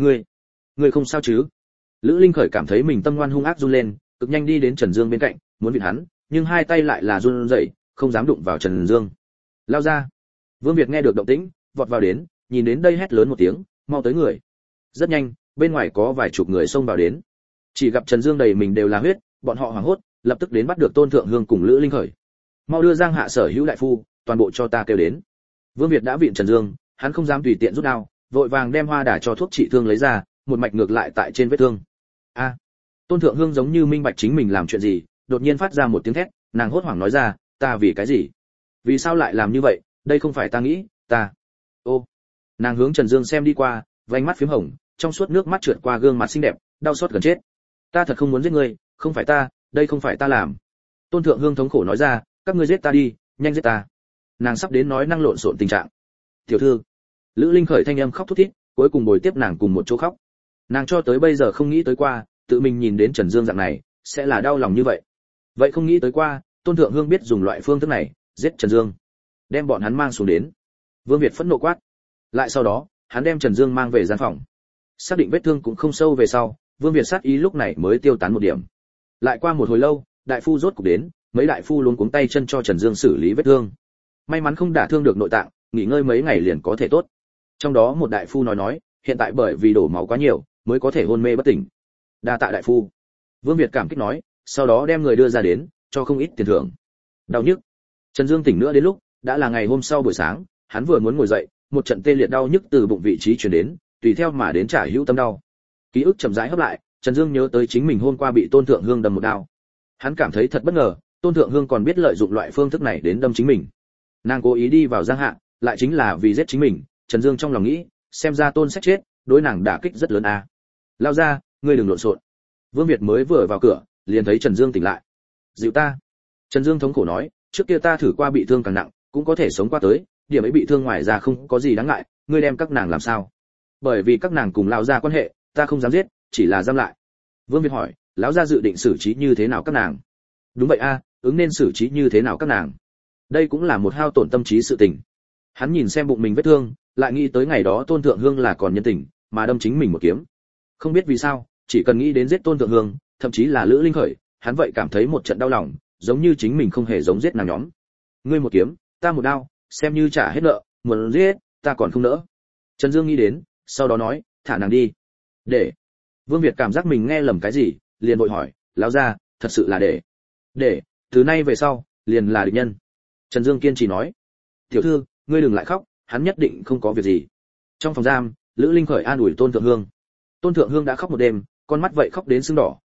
Ngươi không sao chứ?" Lữ Linh Khởi cảm thấy mình tâm ngoan hung ác run lên, cực nhanh đi đến Trần Dương bên cạnh, muốn vịn hắn, nhưng hai tay lại là run rẩy, không dám đụng vào Trần Dương. "Lao ra!" Vương Việt nghe được động tĩnh, vọt vào đến, nhìn đến đây hét lớn một tiếng, mau tới người. Rất nhanh, bên ngoài có vài chục người xông vào đến. Chỉ gặp Trần Dương đầy mình đều là huyết, bọn họ hoảng hốt, lập tức đến bắt được Tôn Thượng Hương cùng Lữ Linh Khởi. "Mau đưa Giang Hạ sở hữu đại phu, toàn bộ cho ta kêu đến." Vương Việt đã viện Trần Dương, hắn không dám tùy tiện rút đao, vội vàng đem hoa đà cho thuốc trị thương lấy ra, một mạch ngược lại tại trên vết thương. A! Tôn Thượng Hương giống như minh bạch chính mình làm chuyện gì, đột nhiên phát ra một tiếng thét, nàng hốt hoảng nói ra, "Ta vì cái gì? Vì sao lại làm như vậy? Đây không phải ta nghĩ, ta." Ô! Nàng hướng Trần Dương xem đi qua, vành mắt phím hồng, trong suốt nước mắt trượt qua gương mặt xinh đẹp, đau xót gần chết. "Ta thật không muốn giết ngươi, không phải ta, đây không phải ta làm." Tôn Thượng Hương thống khổ nói ra, "Các ngươi giết ta đi, nhanh giết ta." Nàng sắp đến nói năng lộn xộn tình trạng. "Tiểu thư." Lữ Linh Khởi thanh âm khóc thút thít, cuối cùng bồi tiếp nàng cùng một chỗ khóc. Nàng cho tới bây giờ không nghĩ tới qua, tự mình nhìn đến Trần Dương dạng này, sẽ là đau lòng như vậy. Vậy không nghĩ tới qua, Tôn Thượng Hương biết dùng loại phương thức này, giết Trần Dương, đem bọn hắn mang xuống đến. Vương Việt phẫn nộ quát. Lại sau đó, hắn đem Trần Dương mang về gian phòng. Xác định vết thương cũng không sâu về sau, Vương Việt sát ý lúc này mới tiêu tán một điểm. Lại qua một hồi lâu, đại phu rốt cục đến, mấy đại phu luống cuống tay chân cho Trần Dương xử lý vết thương. May mắn không đả thương được nội tạng, nghỉ ngơi mấy ngày liền có thể tốt. Trong đó một đại phu nói, hiện tại bởi vì đổ máu quá nhiều, mới có thể hôn mê bất tỉnh. Đa tạ đại phu. Vương Việt cảm kích nói, sau đó đem người đưa ra đến, cho không ít tiền thưởng. Đau nhức. Trần Dương tỉnh nữa đến lúc, đã là ngày hôm sau buổi sáng, hắn vừa muốn ngồi dậy, một trận tê liệt đau nhức từ bụng vị trí truyền đến, tùy theo mà đến trả hữu tâm đau. Ký ức chậm rãi hấp lại, Trần Dương nhớ tới chính mình hôm qua bị Tôn Thượng Hương đâm một đao. Hắn cảm thấy thật bất ngờ, Tôn Thượng Hương còn biết lợi dụng loại phương thức này đến đâm chính mình. Nàng cố ý đi vào Giang Hạ, lại chính là vì giết chính mình. Trần Dương trong lòng nghĩ, xem ra Tôn sẽ chết, đối nàng đả kích rất lớn a. Lao ra, ngươi đừng lộn xộn. Vương Việt mới vừa vào cửa, liền thấy Trần Dương tỉnh lại. Dịu ta. Trần Dương thống khổ nói, trước kia ta thử qua bị thương càng nặng, cũng có thể sống qua tới, điểm ấy bị thương ngoài ra không có gì đáng ngại, ngươi đem các nàng làm sao? Bởi vì các nàng cùng lão gia quan hệ, ta không dám giết, chỉ là giam lại. Vương Việt hỏi, lão gia dự định xử trí như thế nào các nàng? Đúng vậy a, ứng nên xử trí như thế nào các nàng? Đây cũng là một hao tổn tâm trí sự tình. Hắn nhìn xem bụng mình vết thương, lại nghĩ tới ngày đó Tôn Thượng Hương là còn nhân tình, mà đâm chính mình một kiếm. Không biết vì sao, chỉ cần nghĩ đến giết Tôn Thượng Hương, thậm chí là Lữ Linh Khởi, hắn vậy cảm thấy một trận đau lòng, giống như chính mình không hề giống giết nàng nhóm. Ngươi một kiếm, ta một đao, xem như trả hết nợ, muốn giết, ta còn không nỡ. Trần Dương nghĩ đến, sau đó nói, thả nàng đi. Để. Vương Việt cảm giác mình nghe lầm cái gì, liền vội hỏi, lão gia, thật sự là để, từ nay về sau, liền là địch nhân. Trần Dương kiên trì nói, tiểu thư, ngươi đừng lại khóc, hắn nhất định không có việc gì. Trong phòng giam, Lữ Linh Khởi an ủi Tôn Thượng Hương. Tôn Thượng Hương đã khóc một đêm, con mắt vậy khóc đến sưng đỏ,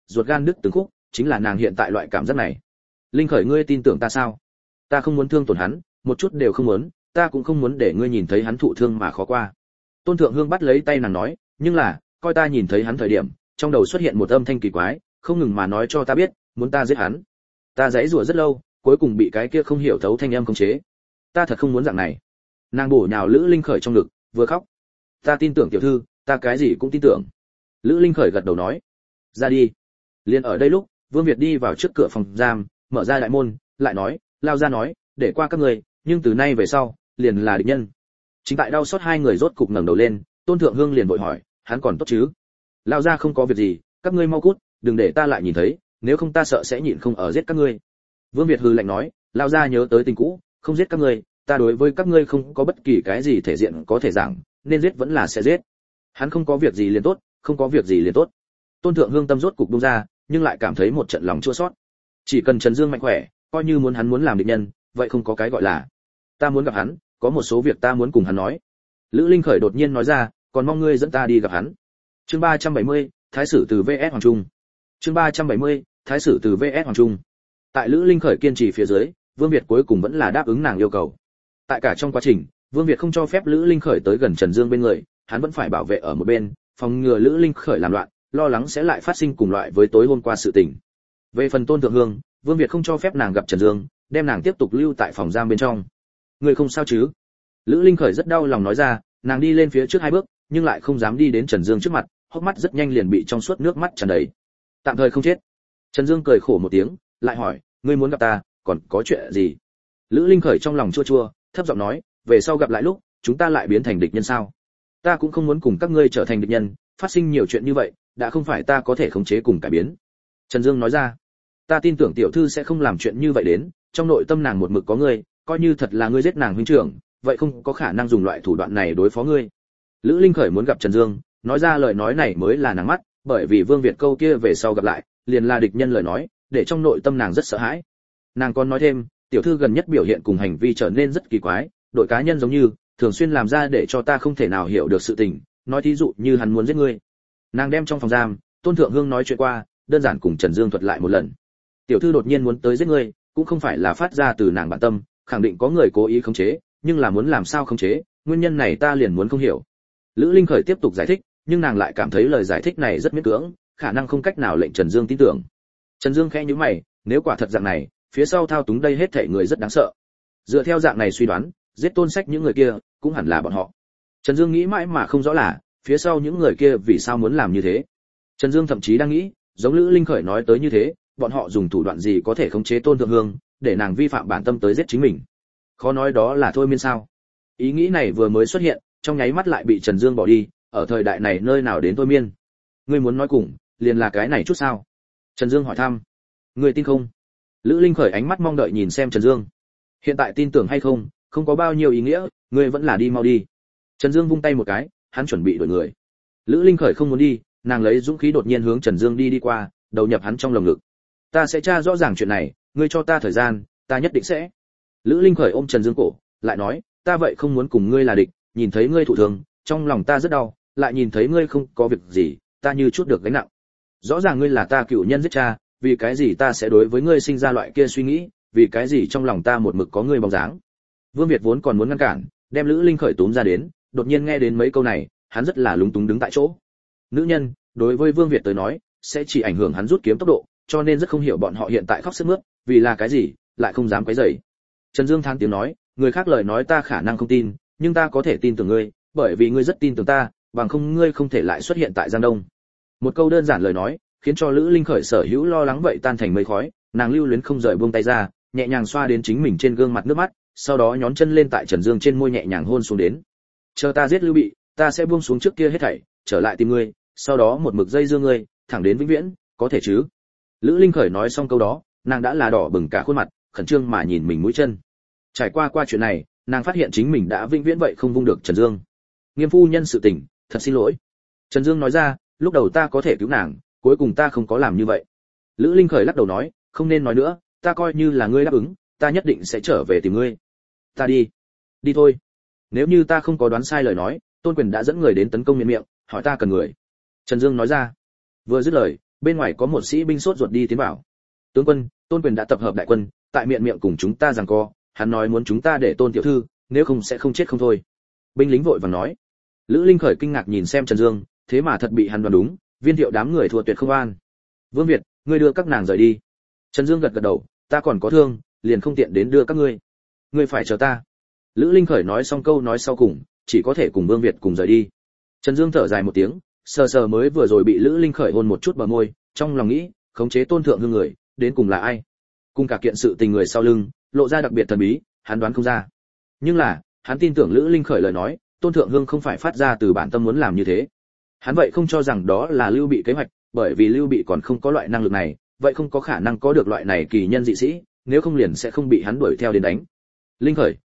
ruột gan đứt từng khúc, chính là nàng hiện tại loại cảm giác này. Linh Khởi, ngươi tin tưởng ta sao? Ta không muốn thương tổn hắn, một chút đều không muốn, ta cũng không muốn để ngươi nhìn thấy hắn thụ thương mà khó qua. Tôn Thượng Hương bắt lấy tay nàng nói, nhưng là, coi ta nhìn thấy hắn thời điểm, trong đầu xuất hiện một âm thanh kỳ quái, không ngừng mà nói cho ta biết, muốn ta giết hắn. Ta giãy giụa rất lâu, cuối cùng bị cái kia không hiểu thấu thanh âm khống chế. Ta thật không muốn dạng này. Nàng bổ nhào Lữ Linh Khởi trong ngực, vừa khóc. Ta tin tưởng tiểu thư, ta cái gì cũng tin tưởng. Lữ Linh Khởi gật đầu nói, ra đi. Liên ở đây lúc, Vương Việt đi vào trước cửa phòng giam, mở ra đại môn, lại nói, lao ra nói, để qua các người, nhưng từ nay về sau, liền là địch nhân. Chính tại đau xót hai người rốt cục ngẩng đầu lên, Tôn Thượng Hương liền vội hỏi, hắn còn tốt chứ? Lao ra không có việc gì, các ngươi mau cút, đừng để ta lại nhìn thấy, nếu không ta sợ sẽ nhịn không ở giết các ngươi. Vương Việt hừ lạnh nói, lao ra nhớ tới tình cũ, không giết các ngươi, ta đối với các ngươi không có bất kỳ cái gì thể diện có thể giảng, nên giết vẫn là sẽ giết. Hắn không có việc gì liền tốt, không có việc gì liền tốt. Tôn Thượng Hương tâm rốt cục buông ra, nhưng lại cảm thấy một trận lòng chua xót. Chỉ cần Trần Dương mạnh khỏe, coi như hắn muốn làm địch nhân, vậy không có cái gọi là. Ta muốn gặp hắn, có một số việc ta muốn cùng hắn nói. Lữ Linh Khởi đột nhiên nói ra, còn mong ngươi dẫn ta đi gặp hắn. Chương 370, Thái sử từ VS Hoàng Trung. Chương 370, Thái sử từ VS Hoàng Trung. Tại Lữ Linh Khởi kiên trì phía dưới, Vương Việt cuối cùng vẫn là đáp ứng nàng yêu cầu. Tại cả trong quá trình, Vương Việt không cho phép Lữ Linh Khởi tới gần Trần Dương bên người, hắn vẫn phải bảo vệ ở một bên, phòng ngừa Lữ Linh Khởi làm loạn, lo lắng sẽ lại phát sinh cùng loại với tối hôm qua sự tình. Về phần Tôn Thượng Hương, Vương Việt không cho phép nàng gặp Trần Dương, đem nàng tiếp tục lưu tại phòng giam bên trong. Người không sao chứ? Lữ Linh Khởi rất đau lòng nói ra, nàng đi lên phía trước hai bước, nhưng lại không dám đi đến Trần Dương trước mặt, hốc mắt rất nhanh liền bị trong suốt nước mắt tràn đầy. Tạm thời không chết. Trần Dương cười khổ một tiếng, lại hỏi, ngươi muốn gặp ta, còn có chuyện gì? Lữ Linh Khởi trong lòng chua chua, thấp giọng nói, về sau gặp lại lúc, chúng ta lại biến thành địch nhân sao? Ta cũng không muốn cùng các ngươi trở thành địch nhân, phát sinh nhiều chuyện như vậy, đã không phải ta có thể khống chế cùng cải biến. Trần Dương nói ra, ta tin tưởng tiểu thư sẽ không làm chuyện như vậy đến, trong nội tâm nàng một mực có ngươi, coi như thật là ngươi giết nàng huynh trưởng, vậy không có khả năng dùng loại thủ đoạn này đối phó ngươi. Lữ Linh Khởi muốn gặp Trần Dương, nói ra lời nói này mới là nàng mắt, bởi vì Vương Việt câu kia về sau gặp lại, liền là địch nhân lời nói, để trong nội tâm nàng rất sợ hãi. Nàng còn nói thêm, tiểu thư gần nhất biểu hiện cùng hành vi trở nên rất kỳ quái, đội cá nhân giống như thường xuyên làm ra để cho ta không thể nào hiểu được sự tình, nói thí dụ như hắn muốn giết ngươi. Nàng đem trong phòng giam, Tôn Thượng Hương nói chuyện qua, đơn giản cùng Trần Dương thuật lại một lần. Tiểu thư đột nhiên muốn tới giết ngươi, cũng không phải là phát ra từ nàng bản tâm, khẳng định có người cố ý khống chế, nhưng là muốn làm sao khống chế, nguyên nhân này ta liền muốn không hiểu. Lữ Linh Khởi tiếp tục giải thích, nhưng nàng lại cảm thấy lời giải thích này rất miễn cưỡng, khả năng không cách nào lệnh Trần Dương tin tưởng. Trần Dương khẽ nhíu mày, nếu quả thật dạng này, phía sau thao túng đây hết thảy người rất đáng sợ. Dựa theo dạng này suy đoán, giết Tôn Sách những người kia, cũng hẳn là bọn họ. Trần Dương nghĩ mãi mà không rõ là, phía sau những người kia vì sao muốn làm như thế. Trần Dương thậm chí đang nghĩ, giống Lữ Linh Khởi nói tới như thế, bọn họ dùng thủ đoạn gì có thể khống chế Tôn Thượng Hương, để nàng vi phạm bản tâm tới giết chính mình. Khó nói đó là thôi miên sao? Ý nghĩ này vừa mới xuất hiện, trong nháy mắt lại bị Trần Dương bỏ đi, ở thời đại này nơi nào đến thôi miên? Ngươi muốn nói cùng, liền là cái này chút sao? Trần Dương hỏi thăm. Ngươi tin không? Lữ Linh Khởi ánh mắt mong đợi nhìn xem Trần Dương. Hiện tại tin tưởng hay không, không có bao nhiêu ý nghĩa, ngươi vẫn là đi mau đi. Trần Dương vung tay một cái, hắn chuẩn bị đuổi người. Lữ Linh Khởi không muốn đi, nàng lấy dũng khí đột nhiên hướng Trần Dương đi qua, đầu nhập hắn trong lồng ngực. Ta sẽ tra rõ ràng chuyện này, ngươi cho ta thời gian, ta nhất định sẽ. Lữ Linh Khởi ôm Trần Dương cổ, lại nói, ta vậy không muốn cùng ngươi là địch, nhìn thấy ngươi thụ thương, trong lòng ta rất đau, lại nhìn thấy ngươi không có việc gì, ta như chút được gánh nặng. Rõ ràng ngươi là ta cựu nhân giết cha, vì cái gì ta sẽ đối với ngươi sinh ra loại kia suy nghĩ, vì cái gì trong lòng ta một mực có ngươi bóng dáng. Vương Việt vốn còn muốn ngăn cản, đem Lữ Linh Khởi túm ra đến, đột nhiên nghe đến mấy câu này, hắn rất là lúng túng đứng tại chỗ. Nữ nhân, đối với Vương Việt tới nói, sẽ chỉ ảnh hưởng hắn rút kiếm tốc độ, cho nên rất không hiểu bọn họ hiện tại khóc sướt mướt, vì là cái gì, lại không dám quấy rầy. Trần Dương than tiếng nói, người khác lời nói ta khả năng không tin, nhưng ta có thể tin tưởng ngươi, bởi vì ngươi rất tin tưởng ta, bằng không ngươi không thể lại xuất hiện tại Giang Đông. Một câu đơn giản lời nói, khiến cho Lữ Linh Khởi sở hữu lo lắng vậy tan thành mây khói, nàng lưu luyến không rời buông tay ra, nhẹ nhàng xoa đến chính mình trên gương mặt nước mắt, sau đó nhón chân lên tại Trần Dương trên môi nhẹ nhàng hôn xuống đến. Chờ ta giết Lưu Bị, ta sẽ buông xuống trước kia hết thảy, trở lại tìm ngươi, sau đó một mực dây dưa ngươi, thẳng đến vĩnh viễn, có thể chứ? Lữ Linh Khởi nói xong câu đó, nàng đã là đỏ bừng cả khuôn mặt, khẩn trương mà nhìn mình mũi chân. Trải qua chuyện này, nàng phát hiện chính mình đã vĩnh viễn vậy không vung được Trần Dương. Nghiêm phu nhân sự tình, thật xin lỗi. Trần Dương nói ra, lúc đầu ta có thể cứu nàng, cuối cùng ta không có làm như vậy. Lữ Linh Khởi lắc đầu nói, không nên nói nữa, ta coi như là ngươi đáp ứng, ta nhất định sẽ trở về tìm ngươi. Ta đi thôi. Nếu như ta không có đoán sai lời nói, Tôn Quyền đã dẫn người đến tấn công miệng, hỏi ta cần người. Trần Dương nói ra. Vừa dứt lời, bên ngoài có một sĩ binh sốt ruột đi tiến vào. Tướng quân, Tôn Quyền đã tập hợp đại quân, tại miệng miệng cùng chúng ta giằng co, hắn nói muốn chúng ta để Tôn tiểu thư, nếu không sẽ không chết không thôi. Binh lính vội vàng nói. Lữ Linh Khởi kinh ngạc nhìn xem Trần Dương, thế mà thật bị hắn đoán đúng, Viên Thiệu đám người thua tuyệt không an. Vương Việt, ngươi đưa các nàng rời đi. Trần Dương gật gật đầu, ta còn có thương, liền không tiện đến đưa các ngươi. Ngươi phải chờ ta. Lữ Linh Khởi nói xong câu nói sau cùng, chỉ có thể cùng Vương Việt cùng rời đi. Trần Dương thở dài một tiếng, sờ sờ mới vừa rồi bị Lữ Linh Khởi hôn một chút bờ môi, trong lòng nghĩ, khống chế Tôn thượng hương người, đến cùng là ai? Cùng cả kiện sự tình người sau lưng, lộ ra đặc biệt thần bí, hắn đoán không ra. Nhưng là, hắn tin tưởng Lữ Linh Khởi lời nói, Tôn thượng hương không phải phát ra từ bản tâm muốn làm như thế. Hắn vậy không cho rằng đó là Lưu Bị kế hoạch, bởi vì Lưu Bị còn không có loại năng lực này, vậy không có khả năng có được loại này kỳ nhân dị sĩ, nếu không liền sẽ không bị hắn đuổi theo đến đánh. Linh Khởi,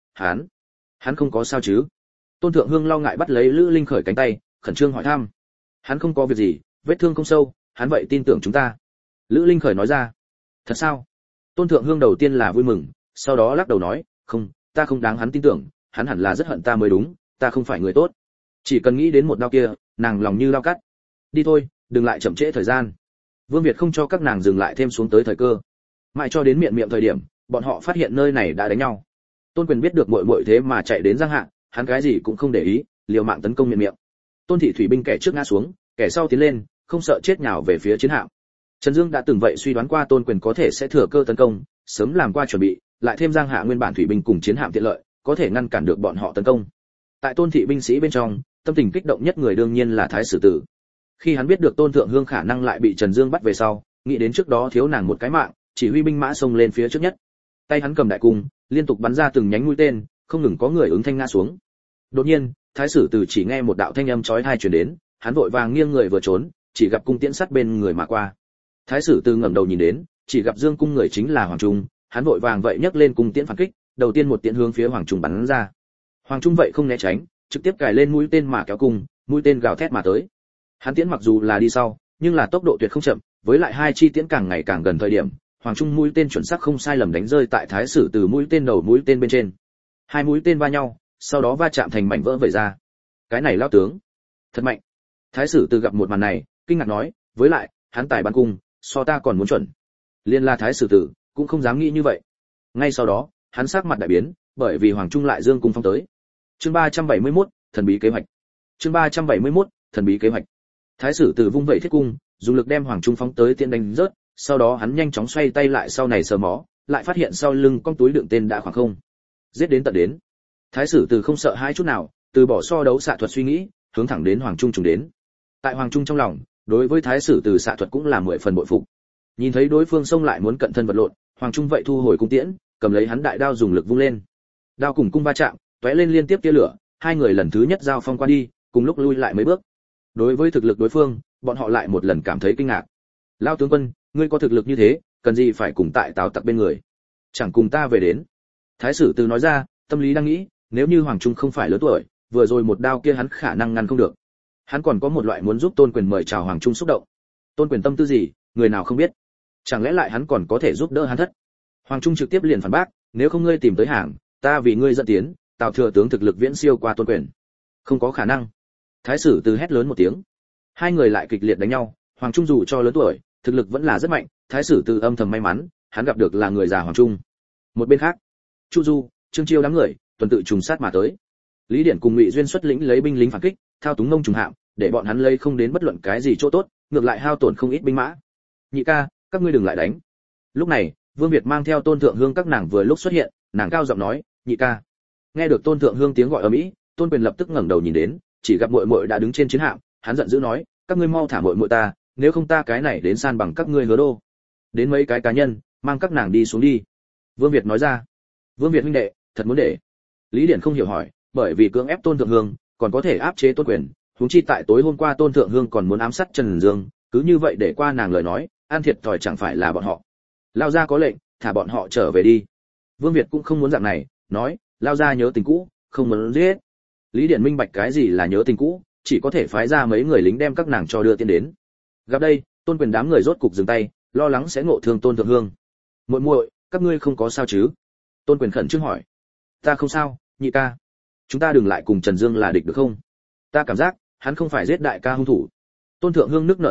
hắn không có sao chứ? Tôn thượng hương lo ngại bắt lấy Lữ Linh Khởi cánh tay, khẩn trương hỏi thăm. Hắn không có việc gì, vết thương không sâu, hắn vậy tin tưởng chúng ta. Lữ Linh Khởi nói ra. Thật sao? Tôn thượng hương đầu tiên là vui mừng, sau đó lắc đầu nói, không, ta không đáng hắn tin tưởng, hắn hẳn là rất hận ta mới đúng, ta không phải người tốt. Chỉ cần nghĩ đến một đao kia, nàng lòng như dao cắt. Đi thôi, đừng lại chậm trễ thời gian. Vương Việt không cho các nàng dừng lại thêm xuống tới thời cơ. Mãi cho đến miệng thời điểm, bọn họ phát hiện nơi này đã đánh nhau. Tôn Quyền biết được muội muội thế mà chạy đến Giang Hạ, hắn cái gì cũng không để ý, liều mạng tấn công miệng. Tôn thị thủy binh kẻ trước ngã xuống, kẻ sau tiến lên, không sợ chết nhào về phía chiến hạm. Trần Dương đã từng vậy suy đoán qua Tôn Quyền có thể sẽ thừa cơ tấn công, sớm làm qua chuẩn bị, lại thêm Giang Hạ nguyên bản thủy binh cùng chiến hạm tiện lợi, có thể ngăn cản được bọn họ tấn công. Tại Tôn thị binh sĩ bên trong, tâm tình kích động nhất người đương nhiên là Thái Sử Tử. Khi hắn biết được Tôn thượng hương khả năng lại bị Trần Dương bắt về sau, nghĩ đến trước đó thiếu nàng một cái mạng, chỉ huy binh mã xông lên phía trước nhất. Tay hắn cầm đại cung, liên tục bắn ra từng nhánh mũi tên, không ngừng có người ứng thanh ngã xuống. Đột nhiên, Thái Sử Tử chỉ nghe một đạo thanh âm chói tai truyền đến, hắn vội vàng nghiêng người vừa trốn, chỉ gặp cung tiễn sắt bên người mà qua. Thái Sử Tử ngẩng đầu nhìn đến, chỉ gặp Dương cung người chính là Hoàng Trung, hắn vội vàng vậy nhấc lên cung tiễn phản kích, đầu tiên một tiễn hướng phía Hoàng Trung bắn ra. Hoàng Trung vậy không né tránh, trực tiếp cài lên mũi tên mà kéo cung, mũi tên gào thét mà tới. Hắn tiễn mặc dù là đi sau, nhưng là tốc độ tuyệt không chậm, với lại hai chi tiễn càng ngày càng gần thời điểm, Hoàng Trung mũi tên chuẩn xác không sai lầm đánh rơi tại Thái Sử Tử mũi tên đầu mũi tên bên trên. Hai mũi tên va nhau, sau đó va chạm thành mảnh vỡ vẩy ra. Cái này lao tướng, thật mạnh. Thái Sử Tử gặp một màn này, kinh ngạc nói, với lại, hắn tài bắn cung, so ta còn muốn chuẩn. Liên la Thái Sử Tử cũng không dám nghĩ như vậy. Ngay sau đó, hắn sắc mặt đại biến, bởi vì Hoàng Trung lại dương cung phong tới. Chương 371, thần bí kế hoạch. Chương 371, thần bí kế hoạch. Thái Sử Tử vung vẩy thiết cung, dùng lực đem Hoàng Trung phóng tới tiễn đánh rớt, sau đó hắn nhanh chóng xoay tay lại sau này sờ mó, lại phát hiện sau lưng con túi đựng tên đã khoảng không. Giết đến tận đến. Thái Sử Tử không sợ hai chút nào, từ bỏ so đấu xạ thuật suy nghĩ, hướng thẳng đến Hoàng Trung trùng đến. Tại Hoàng Trung trong lòng, đối với Thái Sử Tử xạ thuật cũng là 10 phần bội phục. Nhìn thấy đối phương xông lại muốn cận thân vật lộn, Hoàng Trung vậy thu hồi cung tiễn, cầm lấy hắn đại đao dùng lực vung lên. Đao cùng cung va chạm, tóe lên liên tiếp tia lửa, hai người lần thứ nhất giao phong qua đi, cùng lúc lui lại mấy bước. Đối với thực lực đối phương, bọn họ lại một lần cảm thấy kinh ngạc. Lao tướng quân, ngươi có thực lực như thế, cần gì phải cùng tại Tào Tặc bên người? Chẳng cùng ta về đến. Thái Sử Tử nói ra, tâm lý đang nghĩ, nếu như Hoàng Trung không phải lớn tuổi, vừa rồi một đao kia hắn khả năng ngăn không được. Hắn còn có một loại muốn giúp Tôn Quyền mời chào Hoàng Trung xúc động. Tôn Quyền tâm tư gì, người nào không biết? Chẳng lẽ lại hắn còn có thể giúp đỡ hắn thất? Hoàng Trung trực tiếp liền phản bác, nếu không ngươi tìm tới hàng, ta vì ngươi dẫn tiến, Tào thừa tướng thực lực viễn siêu qua Tôn Quyền. Không có khả năng. Thái Sử Tử hét lớn một tiếng. Hai người lại kịch liệt đánh nhau, Hoàng Trung dù cho lớn tuổi, thực lực vẫn là rất mạnh, Thái Sử Tử âm thầm may mắn, hắn gặp được là người già Hoàng Trung. Một bên khác, Chu Du, Trương Chiêu đám người, tuần tự trùng sát mà tới. Lý Điển cùng Ngụy Duyên xuất lĩnh lấy binh lính phản kích, thao túng nông trùng hạm, để bọn hắn lấy không đến bất luận cái gì chỗ tốt, ngược lại hao tổn không ít binh mã. Nhị ca, các ngươi đừng lại đánh. Lúc này, Vương Việt mang theo Tôn Thượng Hương các nàng vừa lúc xuất hiện, nàng cao giọng nói, nhị ca. Nghe được Tôn Thượng Hương tiếng gọi ầm ĩ, Tôn Quyền lập tức ngẩng đầu nhìn đến, chỉ gặp muội muội đã đứng trên chiến hạm, hắn giận dữ nói, các ngươi mau thả muội muội ta, nếu không ta cái này đến san bằng các ngươi Hứa Đô. Đến mấy cái cá nhân, mang các nàng đi xuống đi. Vương Việt nói ra. Vương Việt huynh đệ, thật muốn để. Lý Điển không hiểu hỏi, bởi vì cưỡng ép Tôn Thượng Hương, còn có thể áp chế Tôn Quyền, huống chi tại tối hôm qua Tôn Thượng Hương còn muốn ám sát Trần Dương, cứ như vậy để qua nàng lời nói, an thiệt thòi chẳng phải là bọn họ. Lao gia có lệnh, thả bọn họ trở về đi. Vương Việt cũng không muốn dạng này, nói, Lao gia nhớ tình cũ, không muốn giết. Lý Điển minh bạch cái gì là nhớ tình cũ, chỉ có thể phái ra mấy người lính đem các nàng cho đưa tiến đến. Gặp đây, Tôn Quyền đám người rốt cục dừng tay, lo lắng sẽ ngộ thương Tôn Thượng Hương. Muội muội, các ngươi không có sao chứ? Tôn Quyền khẩn trương hỏi. Ta không sao, nhị ca. Chúng ta đừng lại cùng Trần Dương là địch được không? Ta cảm giác, hắn không phải giết đại ca hung thủ. Tôn Thượng Hương nức nở nói,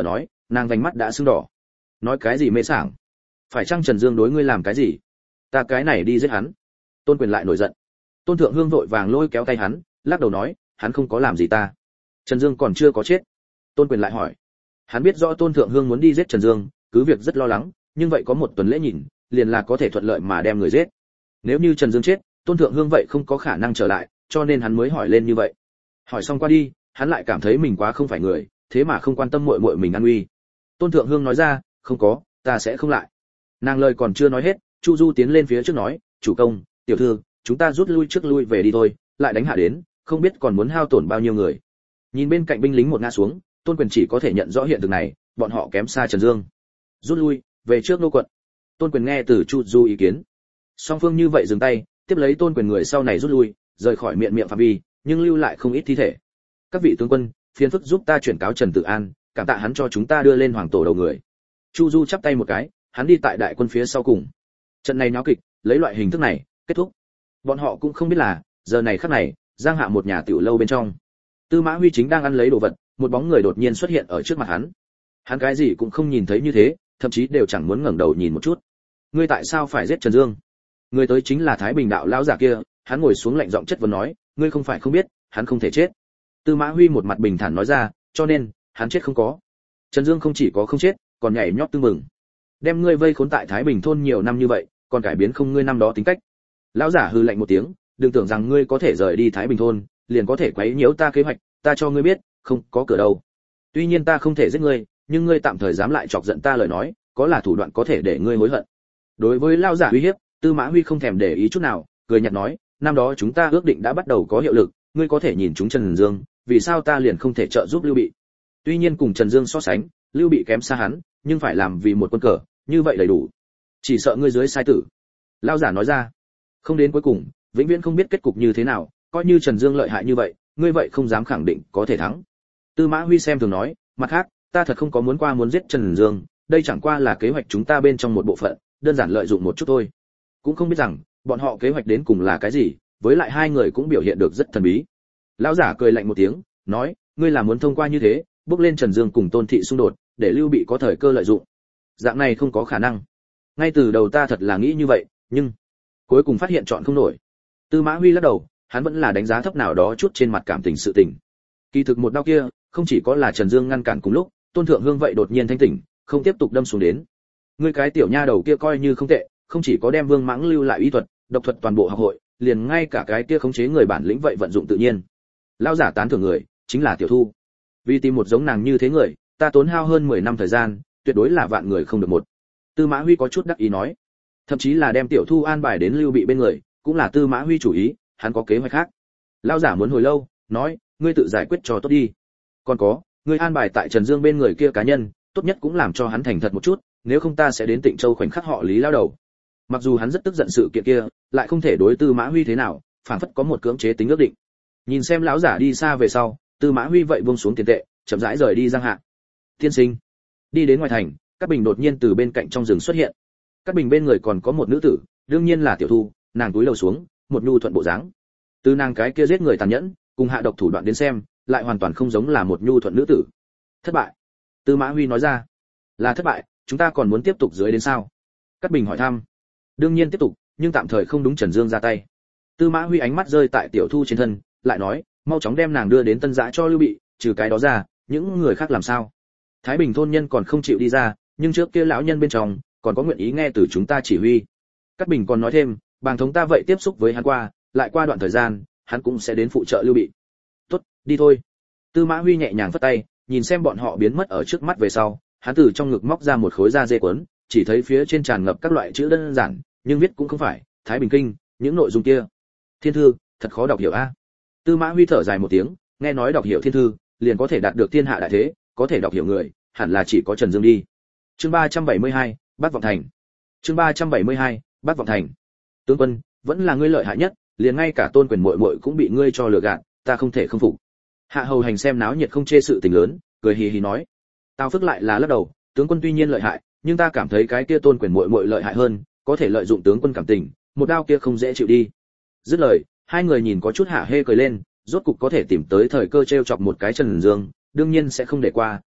nàng vành mắt đã sưng đỏ. Nói cái gì mê sảng? Phải chăng Trần Dương đối ngươi làm cái gì? Ta cái này đi giết hắn. Tôn Quyền lại nổi giận. Tôn Thượng Hương vội vàng lôi kéo tay hắn, lắc đầu nói, hắn không có làm gì ta. Trần Dương còn chưa có chết. Tôn Quyền lại hỏi. Hắn biết rõ Tôn Thượng Hương muốn đi giết Trần Dương, cứ việc rất lo lắng, nhưng vậy có một tuần lễ nhìn, liền là có thể thuận lợi mà đem người giết. Nếu như Trần Dương chết, Tôn Thượng Hương vậy không có khả năng trở lại, cho nên hắn mới hỏi lên như vậy. Hỏi xong qua đi, hắn lại cảm thấy mình quá không phải người, thế mà không quan tâm muội muội mình an nguy. Tôn Thượng Hương nói ra, không có, ta sẽ không lại. Nàng lời còn chưa nói hết, Chu Du tiến lên phía trước nói, chủ công, tiểu thư, chúng ta rút lui trước lui về đi thôi, lại đánh hạ đến, không biết còn muốn hao tổn bao nhiêu người. Nhìn bên cạnh binh lính một ngã xuống, Tôn Quyền chỉ có thể nhận rõ hiện thực này, bọn họ kém xa Trần Dương. Rút lui, về trước nô quận. Tôn Quyền nghe từ Chu Du ý kiến. Song phương như vậy dừng tay, tiếp lấy Tôn Quyền người sau này rút lui, rời khỏi miệng phạm vi, nhưng lưu lại không ít thi thể. Các vị tướng quân, phiền phức giúp ta chuyển cáo Trần Tử An, cảm tạ hắn cho chúng ta đưa lên hoàng tổ đầu người. Chu Du chắp tay một cái, hắn đi tại đại quân phía sau cùng. Trận này náo kịch, lấy loại hình thức này kết thúc. Bọn họ cũng không biết là, giờ này khắc này, Giang Hạ một nhà tiểu lâu bên trong, Tư Mã Huy chính đang ăn lấy đồ vật, một bóng người đột nhiên xuất hiện ở trước mặt hắn. Hắn cái gì cũng không nhìn thấy như thế, thậm chí đều chẳng muốn ngẩng đầu nhìn một chút. Ngươi tại sao phải giết Trần Dương? Người tới chính là Thái Bình đạo lão giả kia, hắn ngồi xuống lạnh giọng chất vấn nói, ngươi không phải không biết, hắn không thể chết. Tư Mã Huy một mặt bình thản nói ra, cho nên, hắn chết không có. Trần Dương không chỉ có không chết, còn nhảy nhót tưng mừng. Đem ngươi vây khốn tại Thái Bình thôn nhiều năm như vậy, còn cải biến không ngươi năm đó tính cách. Lão giả hừ lạnh một tiếng, đừng tưởng rằng ngươi có thể rời đi Thái Bình thôn, liền có thể quấy nhiễu ta kế hoạch, ta cho ngươi biết, không có cửa đâu. Tuy nhiên ta không thể giết ngươi, nhưng ngươi tạm thời dám lại chọc giận ta lời nói, có là thủ đoạn có thể để ngươi hối hận. Đối với lão giả uy hiếp, Tư Mã Huy không thèm để ý chút nào, cười nhạt nói, năm đó chúng ta ước định đã bắt đầu có hiệu lực, ngươi có thể nhìn chúng Trần Dương, vì sao ta liền không thể trợ giúp Lưu Bị? Tuy nhiên cùng Trần Dương so sánh, Lưu Bị kém xa hắn, nhưng phải làm vì một quân cờ, như vậy đầy đủ. Chỉ sợ ngươi dưới sai tử. Lão giả nói ra, không đến cuối cùng, vĩnh viễn không biết kết cục như thế nào, coi như Trần Dương lợi hại như vậy, ngươi vậy không dám khẳng định có thể thắng. Tư Mã Huy xem thường nói, mặt khác, ta thật không có muốn giết Trần Dương, đây chẳng qua là kế hoạch chúng ta bên trong một bộ phận, đơn giản lợi dụng một chút thôi. Cũng không biết rằng, bọn họ kế hoạch đến cùng là cái gì, với lại hai người cũng biểu hiện được rất thần bí. Lão giả cười lạnh một tiếng, nói, ngươi là muốn thông qua như thế, bước lên Trần Dương cùng Tôn Thị xung đột, để Lưu Bị có thời cơ lợi dụng. Dạng này không có khả năng. Ngay từ đầu ta thật là nghĩ như vậy, nhưng cuối cùng phát hiện chọn không nổi. Tư Mã Huy lắc đầu, hắn vẫn là đánh giá thấp nào đó chút trên mặt cảm tình sự tình. Kỳ thực một đao kia, không chỉ có là Trần Dương ngăn cản cùng lúc, Tôn Thượng Hương vậy đột nhiên thanh tỉnh, không tiếp tục đâm xuống đến. Ngươi cái tiểu nha đầu kia coi như không tệ, không chỉ có đem Vương Mãng lưu lại y thuật, độc thuật toàn bộ học hội, liền ngay cả cái kia khống chế người bản lĩnh vậy vận dụng tự nhiên. Lão giả tán thưởng người, chính là Tiểu Thu. Vì tìm một giống nàng như thế người, ta tốn hao hơn 10 năm thời gian, tuyệt đối là vạn người không được một. Tư Mã Huy có chút đắc ý nói, thậm chí là đem Tiểu Thu an bài đến Lưu Bị bên người, cũng là Tư Mã Huy chủ ý, hắn có kế hoạch khác. Lão giả muốn hồi lâu, nói, ngươi tự giải quyết cho tốt đi. Còn có, ngươi an bài tại Trần Dương bên người kia cá nhân, tốt nhất cũng làm cho hắn thành thật một chút, nếu không ta sẽ đến Tịnh Châu khoảnh khắc họ Lý lao đầu. Mặc dù hắn rất tức giận sự kiện kia, lại không thể đối Tư Mã Huy thế nào, phản phất có một cưỡng chế tính ước định. Nhìn xem lão giả đi xa về sau, Tư Mã Huy vậy buông xuống tiền tệ, chậm rãi rời đi Giang Hạ. Tiên sinh. Đi đến ngoài thành, Cát Bình đột nhiên từ bên cạnh trong rừng xuất hiện. Cát Bình bên người còn có một nữ tử, đương nhiên là Tiểu Thu, nàng cúi đầu xuống, một nhu thuận bộ dáng. Từ nàng cái kia giết người tàn nhẫn, cùng hạ độc thủ đoạn đến xem, lại hoàn toàn không giống là một nhu thuận nữ tử. Thất bại. Tư Mã Huy nói ra. Là thất bại, chúng ta còn muốn tiếp tục dưới đến sao? Cát Bình hỏi thăm. Đương nhiên tiếp tục, nhưng tạm thời không đúng Trần Dương ra tay. Tư Mã Huy ánh mắt rơi tại Tiểu Thu trên thân, lại nói, mau chóng đem nàng đưa đến Tân Giã cho Lưu Bị, trừ cái đó ra, những người khác làm sao? Thái Bình thôn nhân còn không chịu đi ra, nhưng trước kia lão nhân bên trong còn có nguyện ý nghe từ chúng ta chỉ huy. Cát Bình còn nói thêm, bàng thống ta vậy tiếp xúc với hắn qua, lại qua đoạn thời gian, hắn cũng sẽ đến phụ trợ Lưu Bị. Tốt, đi thôi. Tư Mã Huy nhẹ nhàng phất tay, nhìn xem bọn họ biến mất ở trước mắt về sau, hắn từ trong ngực móc ra một khối da dê cuốn, chỉ thấy phía trên tràn ngập các loại chữ đơn giản, nhưng viết cũng không phải Thái Bình kinh, những nội dung kia. Thiên thư, thật khó đọc hiểu a. Tư Mã Huy thở dài một tiếng, nghe nói đọc hiểu thiên thư, liền có thể đạt được thiên hạ đại thế, có thể đọc hiểu người, hẳn là chỉ có Trần Dương đi. Chương 372, Bắc Vọng Thành. Chương 372, Bắc Vọng Thành. Tướng quân, vẫn là ngươi lợi hại nhất, liền ngay cả Tôn Quyền muội muội cũng bị ngươi cho lừa gạt, ta không thể không phục. Hạ Hầu Hành xem náo nhiệt không chê sự tình lớn, cười hì hì nói. Tào Phước lại là lắc đầu, tướng quân tuy nhiên lợi hại, nhưng ta cảm thấy cái kia Tôn Quyền muội muội lợi hại hơn, có thể lợi dụng tướng quân cảm tình, một đao kia không dễ chịu đi. Dứt lời, hai người nhìn có chút hả hê cười lên, rốt cục có thể tìm tới thời cơ trêu chọc một cái Trần Dương, đương nhiên sẽ không để qua,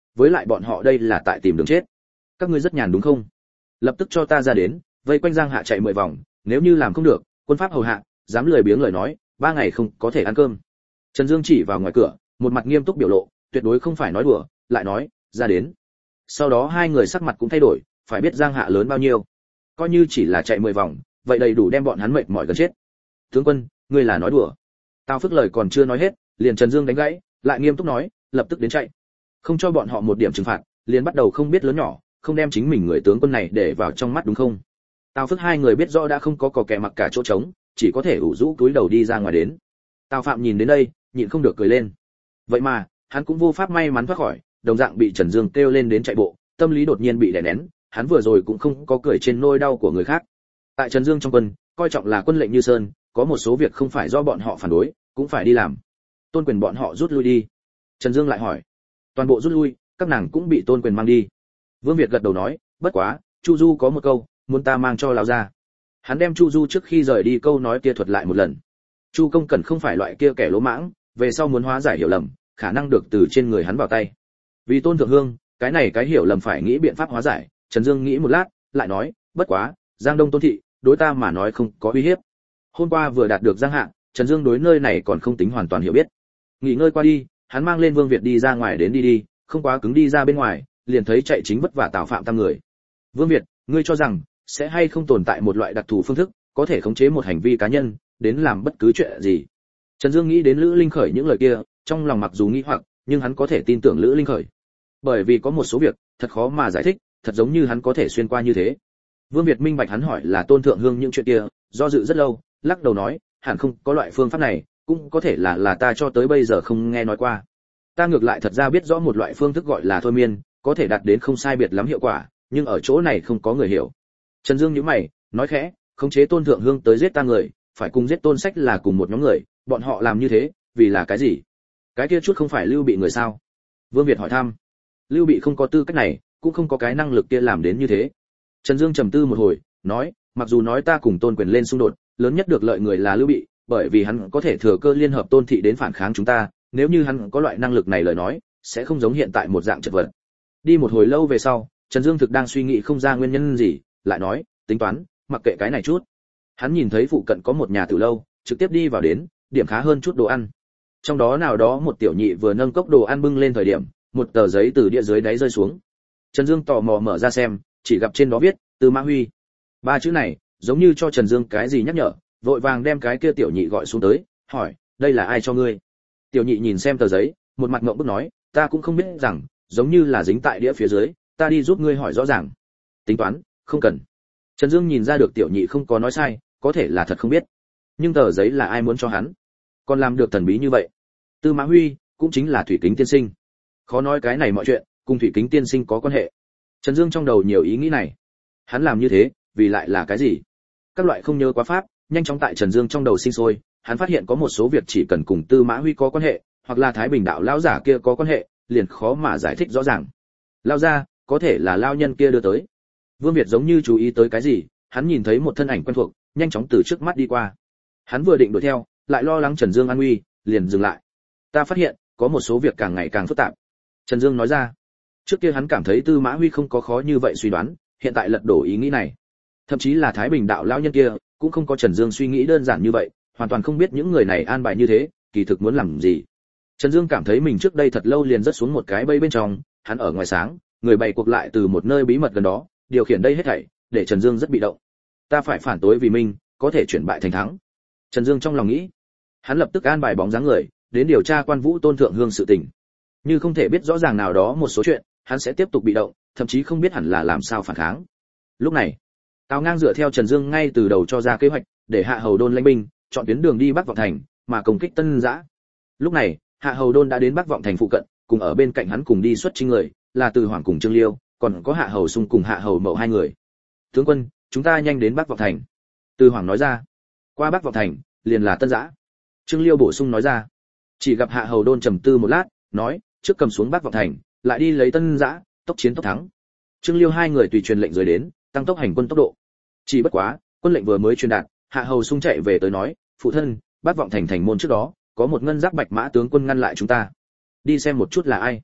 với lại bọn họ đây là tại tìm đường chết. Các ngươi rất nhàn đúng không? Lập tức cho ta ra đến, vây quanh Giang Hạ chạy 10 vòng, nếu như làm không được, quân pháp hầu hạ, dám lười biếng lời nói, 3 ngày không có thể ăn cơm. Trần Dương chỉ vào ngoài cửa, một mặt nghiêm túc biểu lộ, tuyệt đối không phải nói đùa, lại nói, ra đến. Sau đó hai người sắc mặt cũng thay đổi, phải biết Giang Hạ lớn bao nhiêu. Coi như chỉ là chạy 10 vòng, vậy đầy đủ đem bọn hắn mệt mỏi gần chết. Tướng quân, ngươi là nói đùa. Tào Phước lời còn chưa nói hết, liền Trần Dương đánh gãy, lại nghiêm túc nói, lập tức đến chạy. Không cho bọn họ một điểm trừng phạt, liền bắt đầu không biết lớn nhỏ, không đem chính mình người tướng quân này để vào trong mắt đúng không? Tào Phước hai người biết rõ đã không có cò kè mặc cả chỗ trống, chỉ có thể ủ rũ túi đầu đi ra ngoài đến. Tào Phạm nhìn đến đây, nhịn không được cười lên. Vậy mà, hắn cũng vô pháp may mắn thoát khỏi, đồng dạng bị Trần Dương kêu lên đến chạy bộ, tâm lý đột nhiên bị đè nén, hắn vừa rồi cũng không có cười trên nỗi đau của người khác. Tại Trần Dương trong quân, coi trọng là quân lệnh như sơn, có một số việc không phải do bọn họ phản đối, cũng phải đi làm. Tôn Quyền bọn họ rút lui đi. Trần Dương lại hỏi, toàn bộ rút lui, các nàng cũng bị Tôn Quyền mang đi. Vương Việt gật đầu nói, bất quá, Chu Du có một câu, muốn ta mang cho lão gia. Hắn đem Chu Du trước khi rời đi câu nói kia thuật lại một lần. Chu Công Cẩn không phải loại kia kẻ lỗ mãng, về sau muốn hóa giải hiểu lầm, khả năng được từ trên người hắn vào tay. Vì Tôn Thượng Hương, cái này cái hiểu lầm phải nghĩ biện pháp hóa giải. Trần Dương nghĩ một lát, lại nói, bất quá, Giang Đông Tôn thị, đối ta mà nói không có uy hiếp. Hôm qua vừa đạt được Giang Hạ, Trần Dương đối nơi này còn không tính hoàn toàn hiểu biết. Nghỉ ngơi qua đi, hắn mang lên Vương Việt đi ra ngoài đến đi, không quá cứng đi ra bên ngoài, liền thấy chạy chính vất vả Tào Phạm tam người. Vương Việt, ngươi cho rằng sẽ hay không tồn tại một loại đặc thù phương thức, có thể khống chế một hành vi cá nhân, đến làm bất cứ chuyện gì? Trần Dương nghĩ đến Lữ Linh Khởi những lời kia, trong lòng mặc dù nghi hoặc, nhưng hắn có thể tin tưởng Lữ Linh Khởi. Bởi vì có một số việc, thật khó mà giải thích, thật giống như hắn có thể xuyên qua như thế. Vương Việt minh bạch hắn hỏi là Tôn Thượng Hương những chuyện kia, do dự rất lâu, lắc đầu nói, hẳn không có loại phương pháp này, cũng có thể là ta cho tới bây giờ không nghe nói qua. Ta ngược lại thật ra biết rõ một loại phương thức gọi là thôi miên, có thể đạt đến không sai biệt lắm hiệu quả, nhưng ở chỗ này không có người hiểu. Trần Dương nhíu mày, nói khẽ, khống chế Tôn Thượng Hương tới giết ta người, phải cùng giết Tôn Sách là cùng một nhóm người, bọn họ làm như thế, vì là cái gì? Cái kia chút không phải Lưu Bị người sao? Vương Việt hỏi thăm. Lưu Bị không có tư cách này, cũng không có cái năng lực kia làm đến như thế. Trần Dương trầm tư một hồi, nói, mặc dù nói ta cùng Tôn Quyền lên xung đột, lớn nhất được lợi người là Lưu Bị, bởi vì hắn có thể thừa cơ liên hợp Tôn thị đến phản kháng chúng ta, nếu như hắn có loại năng lực này lời nói, sẽ không giống hiện tại một dạng chật vật. Đi một hồi lâu về sau, Trần Dương thực đang suy nghĩ không ra nguyên nhân gì, lại nói, tính toán, mặc kệ cái này chút. Hắn nhìn thấy phụ cận có một nhà tử lâu, trực tiếp đi vào đến, điểm khá hơn chút đồ ăn. Trong đó nào đó một tiểu nhị vừa nâng cốc đồ ăn bưng lên thời điểm, một tờ giấy từ địa dưới đáy rơi xuống. Trần Dương tò mò mở ra xem, chỉ gặp trên đó viết, Tư Mã Huy. 3 chữ này, giống như cho Trần Dương cái gì nhắc nhở, vội vàng đem cái kia tiểu nhị gọi xuống tới, hỏi, đây là ai cho ngươi? Tiểu nhị nhìn xem tờ giấy, một mặt ngượng bức nói, ta cũng không biết rằng, giống như là dính tại đĩa phía dưới, ta đi giúp ngươi hỏi rõ ràng. Tính toán, không cần. Trần Dương nhìn ra được tiểu nhị không có nói sai, có thể là thật không biết. Nhưng tờ giấy là ai muốn cho hắn? Còn làm được thần bí như vậy? Tư Mã Huy, cũng chính là Thủy Kính tiên sinh. Khó nói cái này mọi chuyện, cùng Thủy Kính tiên sinh có quan hệ. Trần Dương trong đầu nhiều ý nghĩ này. Hắn làm như thế, vì lại là cái gì? Các loại không nhớ quá pháp, nhanh chóng tại Trần Dương trong đầu sinh sôi, hắn phát hiện có một số việc chỉ cần cùng Tư Mã Huy có quan hệ, hoặc là Thái Bình đạo lão giả kia có quan hệ, liền khó mà giải thích rõ ràng. Lao ra, có thể là lao nhân kia đưa tới. Vương Việt giống như chú ý tới cái gì, hắn nhìn thấy một thân ảnh quen thuộc, nhanh chóng từ trước mắt đi qua. Hắn vừa định đuổi theo, lại lo lắng Trần Dương an nguy, liền dừng lại. Ta phát hiện, có một số việc càng ngày càng phức tạp. Trần Dương nói ra. Trước kia hắn cảm thấy Tư Mã Huy không có khó như vậy suy đoán, hiện tại lật đổ ý nghĩ này. Thậm chí là Thái Bình đạo lão nhân kia, cũng không có Trần Dương suy nghĩ đơn giản như vậy, hoàn toàn không biết những người này an bài như thế, kỳ thực muốn làm gì. Trần Dương cảm thấy mình trước đây thật lâu liền rớt xuống một cái bẫy bên trong, hắn ở ngoài sáng, người bày cuộc lại từ một nơi bí mật gần đó, điều khiển đây hết thảy, để Trần Dương rất bị động. Ta phải phản tối vì mình, có thể chuyển bại thành thắng. Trần Dương trong lòng nghĩ. Hắn lập tức an bài bóng dáng người, đến điều tra Quan Vũ Tôn Thượng Hương sự tình. Như không thể biết rõ ràng nào đó một số chuyện, hắn sẽ tiếp tục bị động, thậm chí không biết hẳn là làm sao phản kháng. Lúc này, Tào Ngang dựa theo Trần Dương ngay từ đầu cho ra kế hoạch, để Hạ Hầu Đôn lãnh binh, chọn tuyến đường đi Bắc Vọng Thành, mà công kích Tân Giã. Lúc này, Hạ Hầu Đôn đã đến Bắc Vọng Thành phụ cận, cùng ở bên cạnh hắn cùng đi xuất chinh người, là Từ Hoàng cùng Trương Liêu, còn có Hạ Hầu Sung cùng Hạ Hầu Mậu hai người. Tướng quân, chúng ta nhanh đến Bắc Vọng Thành. Từ Hoàng nói ra. Qua Bắc Vọng Thành, liền là Tân Giã. Trương Liêu bổ sung nói ra. Chỉ gặp Hạ Hầu Đôn trầm tư một lát, nói, trước cầm xuống Bắc Vọng Thành, lại đi lấy Tân Giã, tốc chiến tốc thắng. Trương Liêu hai người tùy truyền lệnh rồi đến, tăng tốc hành quân tốc độ. Chỉ bất quá, quân lệnh vừa mới truyền đạt, Hạ Hầu Sung chạy về tới nói, phụ thân, Bắc Vọng Thành thành môn trước đó, có một ngân giáp bạch mã tướng quân ngăn lại chúng ta. Đi xem một chút là ai.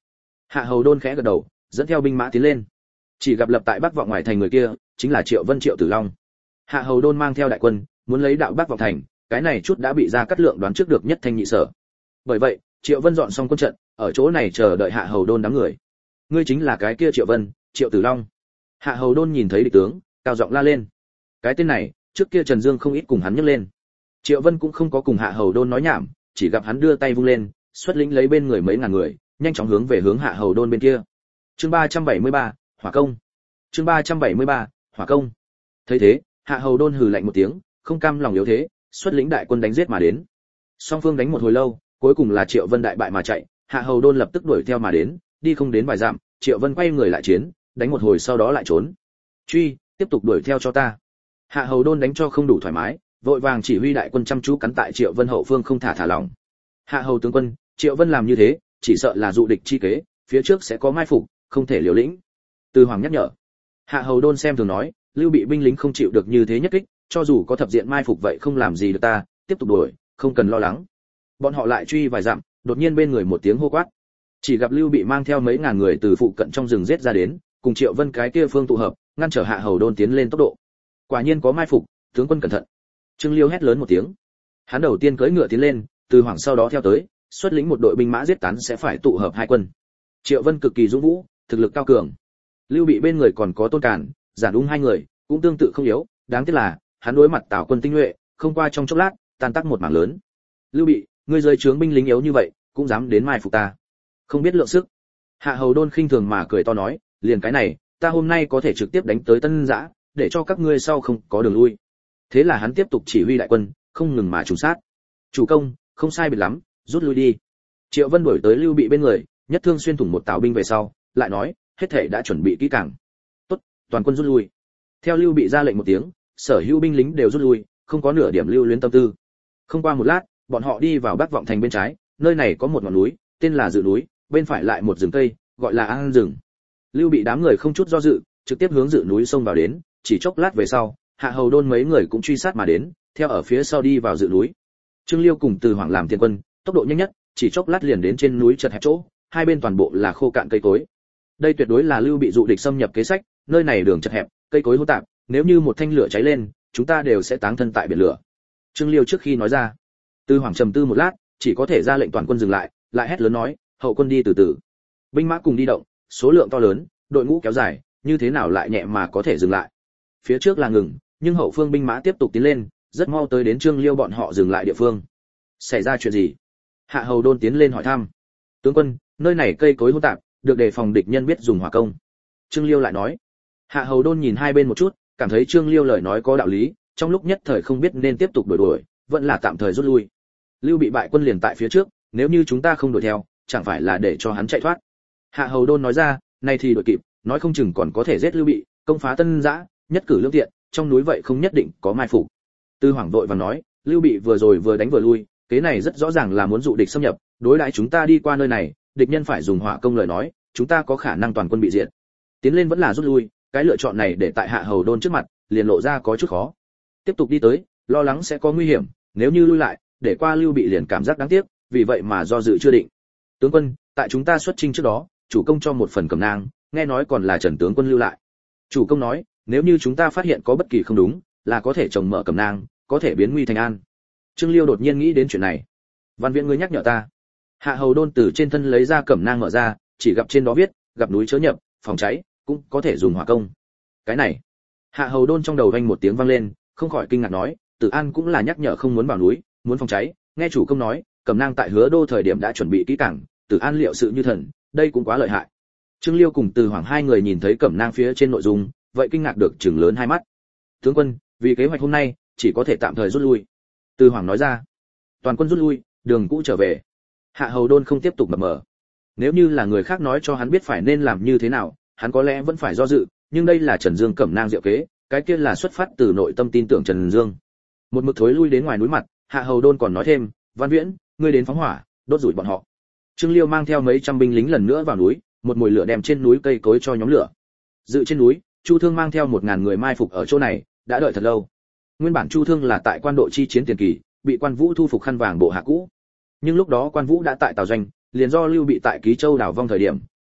Hạ Hầu Đôn khẽ gật đầu, dẫn theo binh mã tiến lên. Chỉ gặp lập tại Bắc Vọng ngoài thành người kia, chính là Triệu Vân Triệu Tử Long. Hạ Hầu Đôn mang theo đại quân, muốn lấy đạo Bắc Vọng thành, cái này chút đã bị Gia Cát Lượng đoán trước được nhất thanh nhị sở. Bởi vậy, Triệu Vân dọn xong quân trận, ở chỗ này chờ đợi Hạ Hầu Đôn đám người. Ngươi chính là cái kia Triệu Vân, Triệu Tử Long. Hạ Hầu Đôn nhìn thấy địch tướng, cao giọng la lên. Cái tên này, trước kia Trần Dương không ít cùng hắn nhắc lên. Triệu Vân cũng không có cùng Hạ Hầu Đôn nói nhảm, chỉ gặp hắn đưa tay vung lên, xuất lĩnh lấy bên người mấy ngàn người, nhanh chóng hướng về hướng Hạ Hầu Đôn bên kia. Chương 373, Hỏa công. Chương 373, Hỏa công. Thấy thế, Hạ Hầu Đôn hừ lạnh một tiếng, không cam lòng yếu thế, xuất lĩnh đại quân đánh giết mà đến. Song phương đánh một hồi lâu, cuối cùng là Triệu Vân đại bại mà chạy, Hạ Hầu Đôn lập tức đuổi theo mà đến, đi không đến vài dặm, Triệu Vân quay người lại chiến, đánh một hồi sau đó lại trốn. Truy, tiếp tục đuổi theo cho ta. Hạ Hầu Đôn đánh cho không đủ thoải mái, vội vàng chỉ huy đại quân chăm chú cắn tại Triệu Vân hậu phương không thả lỏng. Hạ Hầu tướng quân, Triệu Vân làm như thế, chỉ sợ là dụ địch chi kế, phía trước sẽ có mai phục, không thể liều lĩnh. Từ Hoàng nhắc nhở. Hạ Hầu Đôn xem thường nói, Lưu Bị binh lính không chịu được như thế nhất kích, cho dù có thập diện mai phục vậy không làm gì được ta, tiếp tục đuổi, không cần lo lắng. Bọn họ lại truy vài dặm, đột nhiên bên người một tiếng hô quát. Chỉ gặp Lưu Bị mang theo mấy ngàn người từ phụ cận trong rừng giết ra đến, cùng Triệu Vân cái kia phương tụ hợp, ngăn trở Hạ Hầu Đôn tiến lên tốc độ. Quả nhiên có mai phục, tướng quân cẩn thận. Trương Liêu hét lớn một tiếng. Hắn đầu tiên cưỡi ngựa tiến lên, Từ Hoàng sau đó theo tới, xuất lĩnh một đội binh mã giết tán sẽ phải tụ hợp hai quân. Triệu Vân cực kỳ dũng vũ, thực lực cao cường. Lưu Bị bên người còn có Tôn Càn, Giản Ung hai người, cũng tương tự không yếu, đáng tiếc là, hắn đối mặt Tào quân tinh nhuệ, không qua trong chốc lát, tan tác một mảng lớn. Lưu Bị, ngươi rơi trướng binh lính yếu như vậy, cũng dám đến mai phục ta, không biết lượng sức. Hạ Hầu Đôn khinh thường mà cười to nói, liền cái này, ta hôm nay có thể trực tiếp đánh tới Tân Giã, để cho các ngươi sau không có đường lui. Thế là hắn tiếp tục chỉ huy đại quân, không ngừng mà trùng sát. Chủ công, không sai biệt lắm, rút lui đi. Triệu Vân đuổi tới Lưu Bị bên người, nhất thương xuyên thủng một tào binh về sau, lại nói, hết thảy đã chuẩn bị kỹ càng. Tốt, toàn quân rút lui. Theo Lưu Bị ra lệnh một tiếng, sở hữu binh lính đều rút lui, không có nửa điểm lưu luyến tâm tư. Không qua một lát, bọn họ đi vào Bắc Vọng thành bên trái, nơi này có một ngọn núi, tên là Dự núi, bên phải lại một rừng cây, gọi là An rừng. Lưu Bị đám người không chút do dự, trực tiếp hướng Dự núi xông vào đến, chỉ chốc lát về sau, Hạ Hầu Đôn mấy người cũng truy sát mà đến, theo ở phía sau đi vào Dự núi. Trương Liêu cùng Từ Hoàng làm tiền quân, tốc độ nhanh nhất, chỉ chốc lát liền đến trên núi chật hẹp chỗ, hai bên toàn bộ là khô cạn cây cối. Đây tuyệt đối là Lưu Bị dụ địch xâm nhập kế sách, nơi này đường chật hẹp, cây cối hỗn tạp, nếu như một thanh lửa cháy lên, chúng ta đều sẽ táng thân tại biển lửa. Trương Liêu trước khi nói ra. Từ Hoàng trầm tư một lát, chỉ có thể ra lệnh toàn quân dừng lại, lại hét lớn nói, hậu quân đi từ từ. Binh mã cùng đi động, số lượng to lớn, đội ngũ kéo dài, như thế nào lại nhẹ mà có thể dừng lại. Phía trước là ngừng, nhưng hậu phương binh mã tiếp tục tiến lên, rất mau tới đến Trương Liêu bọn họ dừng lại địa phương. Xảy ra chuyện gì? Hạ Hầu Đôn tiến lên hỏi thăm. Tướng quân, nơi này cây cối hỗn tạp, được đề phòng địch nhân biết dùng hỏa công. Trương Liêu lại nói. Hạ Hầu Đôn nhìn hai bên một chút, cảm thấy Trương Liêu lời nói có đạo lý, trong lúc nhất thời không biết nên tiếp tục đuổi, vẫn là tạm thời rút lui. Lưu Bị bại quân liền tại phía trước, nếu như chúng ta không đuổi theo, chẳng phải là để cho hắn chạy thoát. Hạ Hầu Đôn nói ra, nay thì đuổi kịp, nói không chừng còn có thể giết Lưu Bị, công phá Tân Giã, nhất cử lưỡng tiện, trong núi vậy không nhất định có mai phục. Tư Hoàng vội vàng nói, Lưu Bị vừa rồi vừa đánh vừa lui, cái này rất rõ ràng là muốn dụ địch xâm nhập, đối đãi chúng ta đi qua nơi này, địch nhân phải dùng hỏa công lời nói, chúng ta có khả năng toàn quân bị diệt. Tiến lên vẫn là rút lui, cái lựa chọn này để tại Hạ Hầu Đôn trước mặt, liền lộ ra có chút khó. Tiếp tục đi tới, lo lắng sẽ có nguy hiểm, nếu như lui lại, để qua Lưu Bị liền cảm giác đáng tiếc, vì vậy mà do dự chưa định. Tướng quân, tại chúng ta xuất chinh trước đó, chủ công cho một phần cẩm nang, nghe nói còn là Trần tướng quân lưu lại. Chủ công nói, nếu như chúng ta phát hiện có bất kỳ không đúng, là có thể trồng mở cẩm nang, có thể biến nguy thành an. Trương Liêu đột nhiên nghĩ đến chuyện này. Văn Viễn ngươi nhắc nhở ta. Hạ Hầu Đôn từ trên thân lấy ra cẩm nang mở ra, chỉ gặp trên đó viết, gặp núi chớ nhập, phòng cháy, cũng có thể dùng hỏa công. Cái này. Hạ Hầu Đôn trong đầu vang một tiếng vang lên, không khỏi kinh ngạc nói, Tử An cũng là nhắc nhở không muốn vào núi, muốn phòng cháy, nghe chủ công nói, cẩm nang tại Hứa Đô thời điểm đã chuẩn bị kỹ càng, Tử An liệu sự như thần, đây cũng quá lợi hại. Trương Liêu cùng Từ Hoàng hai người nhìn thấy cẩm nang phía trên nội dung, vậy kinh ngạc được trừng lớn hai mắt. Tướng quân, vì kế hoạch hôm nay, chỉ có thể tạm thời rút lui. Từ Hoàng nói ra. Toàn quân rút lui, đường cũ trở về. Hạ Hầu Đôn không tiếp tục mập mờ. Nếu như là người khác nói cho hắn biết phải nên làm như thế nào, hắn có lẽ vẫn phải do dự, nhưng đây là Trần Dương cẩm nang diệu kế, cái kia là xuất phát từ nội tâm tin tưởng Trần Dương. Một mực thối lui đến ngoài núi mặt, Hạ Hầu Đôn còn nói thêm, Văn Viễn, ngươi đến phóng hỏa, đốt rủi bọn họ. Trương Liêu mang theo mấy trăm binh lính lần nữa vào núi, một mồi lửa đem trên núi cây cối cho nhóm lửa. Dự trên núi, Chu Thương mang theo 1000 người mai phục ở chỗ này, đã đợi thật lâu. Nguyên bản Chu Thương là tại quan độ chi chiến tiền kỳ, bị Quan Vũ thu phục khăn vàng bộ hạ cũ. Nhưng lúc đó Quan Vũ đã tại Tào Doanh, liền do Lưu Bị tại Ký Châu đảo vong thời điểm,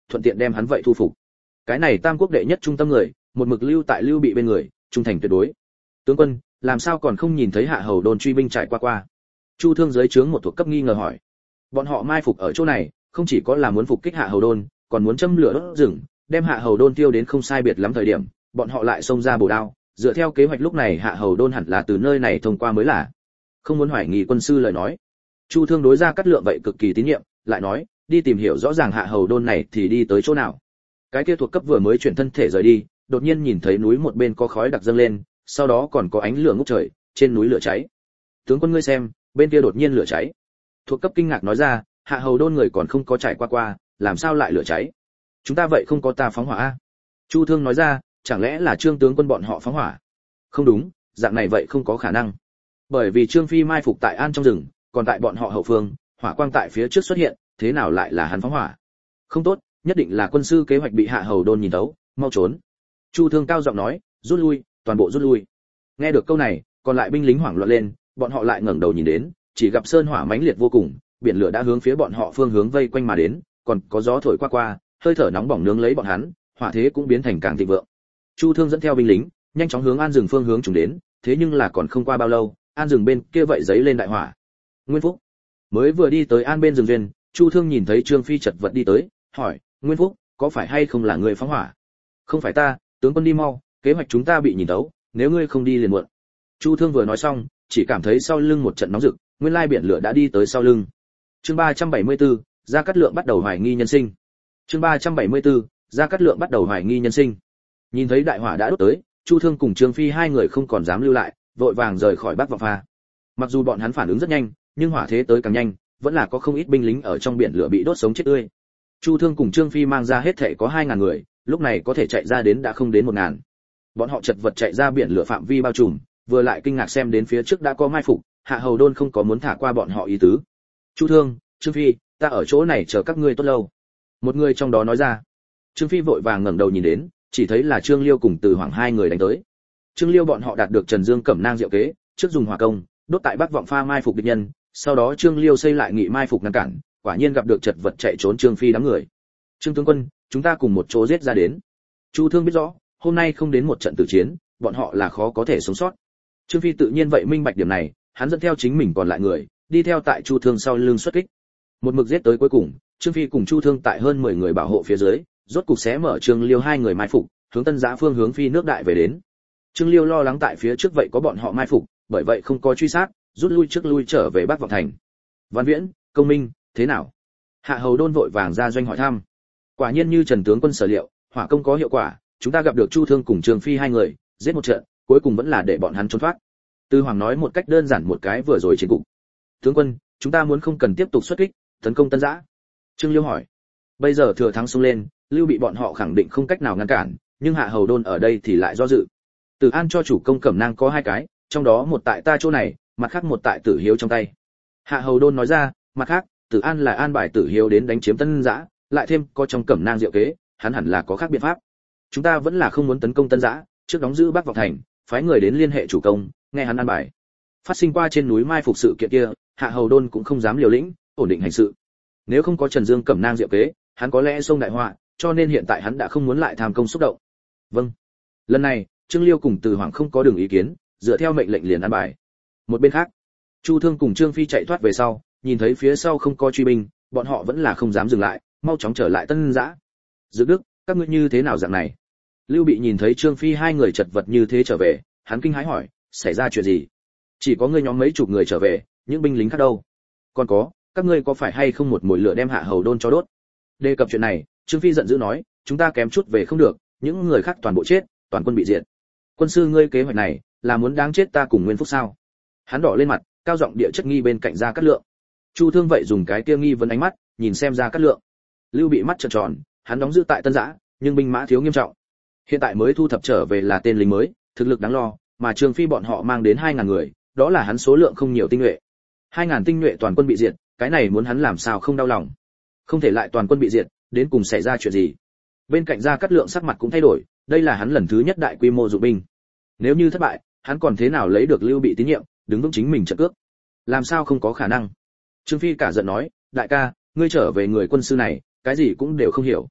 thuận tiện đem hắn vậy thu phục. Cái này tam quốc đệ nhất trung tâm người, một mực lưu tại Lưu Bị bên người, trung thành tuyệt đối. Tướng quân, làm sao còn không nhìn thấy Hạ Hầu Đôn truy binh trải qua? Chu Thương dưới trướng một thuộc cấp nghi ngờ hỏi. Bọn họ mai phục ở chỗ này, không chỉ có là muốn phục kích Hạ Hầu Đôn, còn muốn châm lửa đốt rừng, đem Hạ Hầu Đôn tiêu đến không sai biệt lắm thời điểm, bọn họ lại xông ra bổ đao, dựa theo kế hoạch lúc này Hạ Hầu Đôn hẳn là từ nơi này thông qua mới là. Không muốn hoài nghi quân sư lời nói. Chu Thương đối Ra Cát Lượng vậy cực kỳ tín nhiệm, lại nói, đi tìm hiểu rõ ràng Hạ Hầu Đôn này thì đi tới chỗ nào. Cái kia thuộc cấp vừa mới chuyển thân thể rời đi, đột nhiên nhìn thấy núi một bên có khói đặc dâng lên, sau đó còn có ánh lửa ngút trời, trên núi lửa cháy. Tướng quân ngươi xem, bên kia đột nhiên lửa cháy. Thuộc cấp kinh ngạc nói ra, Hạ Hầu Đôn người còn không có trải qua, làm sao lại lửa cháy? Chúng ta vậy không có ta phóng hỏa a? Chu Thương nói ra, chẳng lẽ là Trương tướng quân bọn họ phóng hỏa? Không đúng, dạng này vậy không có khả năng. Bởi vì Trương Phi mai phục tại An trong rừng, còn tại bọn họ hậu phương, hỏa quang tại phía trước xuất hiện, thế nào lại là hắn phóng hỏa? Không tốt, nhất định là quân sư kế hoạch bị Hạ Hầu Đôn nhìn thấu, mau trốn. Chu Thương cao giọng nói, rút lui, toàn bộ rút lui. Nghe được câu này, còn lại binh lính hoảng loạn lên, bọn họ lại ngẩng đầu nhìn đến, chỉ gặp sơn hỏa mãnh liệt vô cùng, biển lửa đã hướng phía bọn họ phương hướng vây quanh mà đến, còn có gió thổi qua, hơi thở nóng bỏng nướng lấy bọn hắn, hỏa thế cũng biến thành càng thịnh vượng. Chu Thương dẫn theo binh lính, nhanh chóng hướng An rừng phương hướng trùng đến, thế nhưng là còn không qua bao lâu, An rừng bên kia vậy giấy lên đại hỏa. Nguyên Phúc mới vừa đi tới An bên rừng duyên, Chu Thương nhìn thấy Trương Phi chật vật đi tới, hỏi, Nguyên Phúc, có phải hay không là người phóng hỏa? Không phải ta, tướng quân đi mau, kế hoạch chúng ta bị nhìn thấu, nếu ngươi không đi liền muộn. Chu Thương vừa nói xong, chỉ cảm thấy sau lưng một trận nóng rực, nguyên lai biển lửa đã đi tới sau lưng. Chương 374, Gia Cát Lượng bắt đầu hoài nghi nhân sinh. Chương 374, Gia Cát Lượng bắt đầu hoài nghi nhân sinh. Nhìn thấy đại hỏa đã đốt tới, Chu Thương cùng Trương Phi hai người không còn dám lưu lại, vội vàng rời khỏi Bắc Vọng Pha. Mặc dù bọn hắn phản ứng rất nhanh, nhưng hỏa thế tới càng nhanh, vẫn là có không ít binh lính ở trong biển lửa bị đốt sống chết tươi. Chu Thương cùng Trương Phi mang ra hết thảy có 2000 người, lúc này có thể chạy ra đến đã không đến 1000. Bọn họ chật vật chạy ra biển lửa phạm vi bao trùm, vừa lại kinh ngạc xem đến phía trước đã có mai phục, Hạ Hầu Đôn không có muốn thả qua bọn họ ý tứ. Chu Thương, Trương Phi, ta ở chỗ này chờ các ngươi tốt lâu. Một người trong đó nói ra. Trương Phi vội vàng ngẩng đầu nhìn đến, chỉ thấy là Trương Liêu cùng Từ Hoàng hai người đánh tới. Trương Liêu bọn họ đạt được Trần Dương cẩm nang diệu kế, trước dùng hỏa công đốt tại Bắc Vọng Pha mai phục địch nhân, sau đó Trương Liêu xây lại nghị mai phục ngăn cản, quả nhiên gặp được chật vật chạy trốn Trương Phi đám người. Trương tướng quân, chúng ta cùng một chỗ giết ra đến. Chu Thương biết rõ, hôm nay không đến một trận tử chiến, bọn họ là khó có thể sống sót. Trương Phi tự nhiên vậy minh bạch điểm này, hắn dẫn theo chính mình còn lại người, đi theo tại Chu Thương sau lưng xuất kích. Một mực giết tới cuối cùng, Trương Phi cùng Chu Thương tại hơn 10 người bảo hộ phía dưới, rốt cục xé mở Trương Liêu hai người mai phục, hướng Tân Giã phương hướng phi nước đại về đến. Trương Liêu lo lắng tại phía trước vậy có bọn họ mai phục, bởi vậy không có truy sát, rút lui trước lui trở về Bắc Vọng thành. Văn Viễn, Công Minh, thế nào? Hạ Hầu Đôn vội vàng ra doanh hỏi thăm. Quả nhiên như Trần tướng quân sở liệu, hỏa công có hiệu quả, chúng ta gặp được Chu Thương cùng Trương Phi hai người, giết một trận, cuối cùng vẫn là để bọn hắn trốn thoát. Tư Hoàng nói một cách đơn giản một cái vừa rồi trên cục. Tướng quân, chúng ta muốn không cần tiếp tục xuất kích, tấn công Tân Giã? Trương Liêu hỏi. Bây giờ thừa thắng xông lên, Lưu Bị bọn họ khẳng định không cách nào ngăn cản, nhưng Hạ Hầu Đôn ở đây thì lại do dự. Từ An cho chủ công cẩm nang có 2 cái, trong đó một tại ta chỗ này, mặt khác một tại Tử Hiếu trong tay. Hạ Hầu Đôn nói ra, mặt khác, Tử An là an bài Tử Hiếu đến đánh chiếm Tân Giã, lại thêm có trong cẩm nang diệu kế, hắn hẳn là có khác biện pháp. Chúng ta vẫn là không muốn tấn công Tân Giã, trước đóng giữ Bắc Vọng thành, phái người đến liên hệ chủ công, nghe hắn an bài. Phát sinh qua trên núi mai phục sự kiện kia, Hạ Hầu Đôn cũng không dám liều lĩnh, ổn định hành sự. Nếu không có Trần Dương cẩm nang diệu kế, hắn có lẽ xông đại họa, cho nên hiện tại hắn đã không muốn lại tham công xúc động. Vâng. Lần này, Trương Liêu cùng Từ Hoàng không có đường ý kiến, dựa theo mệnh lệnh liền an bài. Một bên khác, Chu Thương cùng Trương Phi chạy thoát về sau, nhìn thấy phía sau không có truy binh, bọn họ vẫn là không dám dừng lại, mau chóng trở lại Tân Giã. Dự Đức, các ngươi như thế nào dạng này? Lưu Bị nhìn thấy Trương Phi hai người chật vật như thế trở về, hắn kinh hãi hỏi, xảy ra chuyện gì? Chỉ có ngươi nhóm mấy chục người trở về, những binh lính khác đâu? Còn có, các ngươi có phải hay không một mồi lửa đem Hạ Hầu Đôn cho đốt? Đề cập chuyện này, Trương Phi giận dữ nói, chúng ta kém chút về không được, những người khác toàn bộ chết, toàn quân bị diệt. Quân sư ngươi kế hoạch này, là muốn đáng chết ta cùng Nguyên Phúc sao? Hắn đỏ lên mặt, cao giọng địa chất nghi bên cạnh Gia Cát Lượng. Chu Thương vậy dùng cái kia nghi vấn ánh mắt, nhìn xem Gia Cát Lượng. Lưu Bị mắt trợn tròn, hắn đóng giữ tại Tân Giã, nhưng binh mã thiếu nghiêm trọng. Hiện tại mới thu thập trở về là tên lính mới, thực lực đáng lo, mà Trương Phi bọn họ mang đến 2000 người, đó là hắn số lượng không nhiều tinh nhuệ. 2000 tinh nhuệ toàn quân bị diệt, cái này muốn hắn làm sao không đau lòng. Không thể lại toàn quân bị diệt, đến cùng xảy ra chuyện gì? Bên cạnh Gia Cát Lượng sắc mặt cũng thay đổi, đây là hắn lần thứ nhất đại quy mô dụng binh. Nếu như thất bại, hắn còn thế nào lấy được Lưu Bị tín nhiệm, đứng vững chính mình trận cước? Làm sao không có khả năng? Trương Phi cả giận nói, đại ca, ngươi trở về người quân sư này, cái gì cũng đều không hiểu.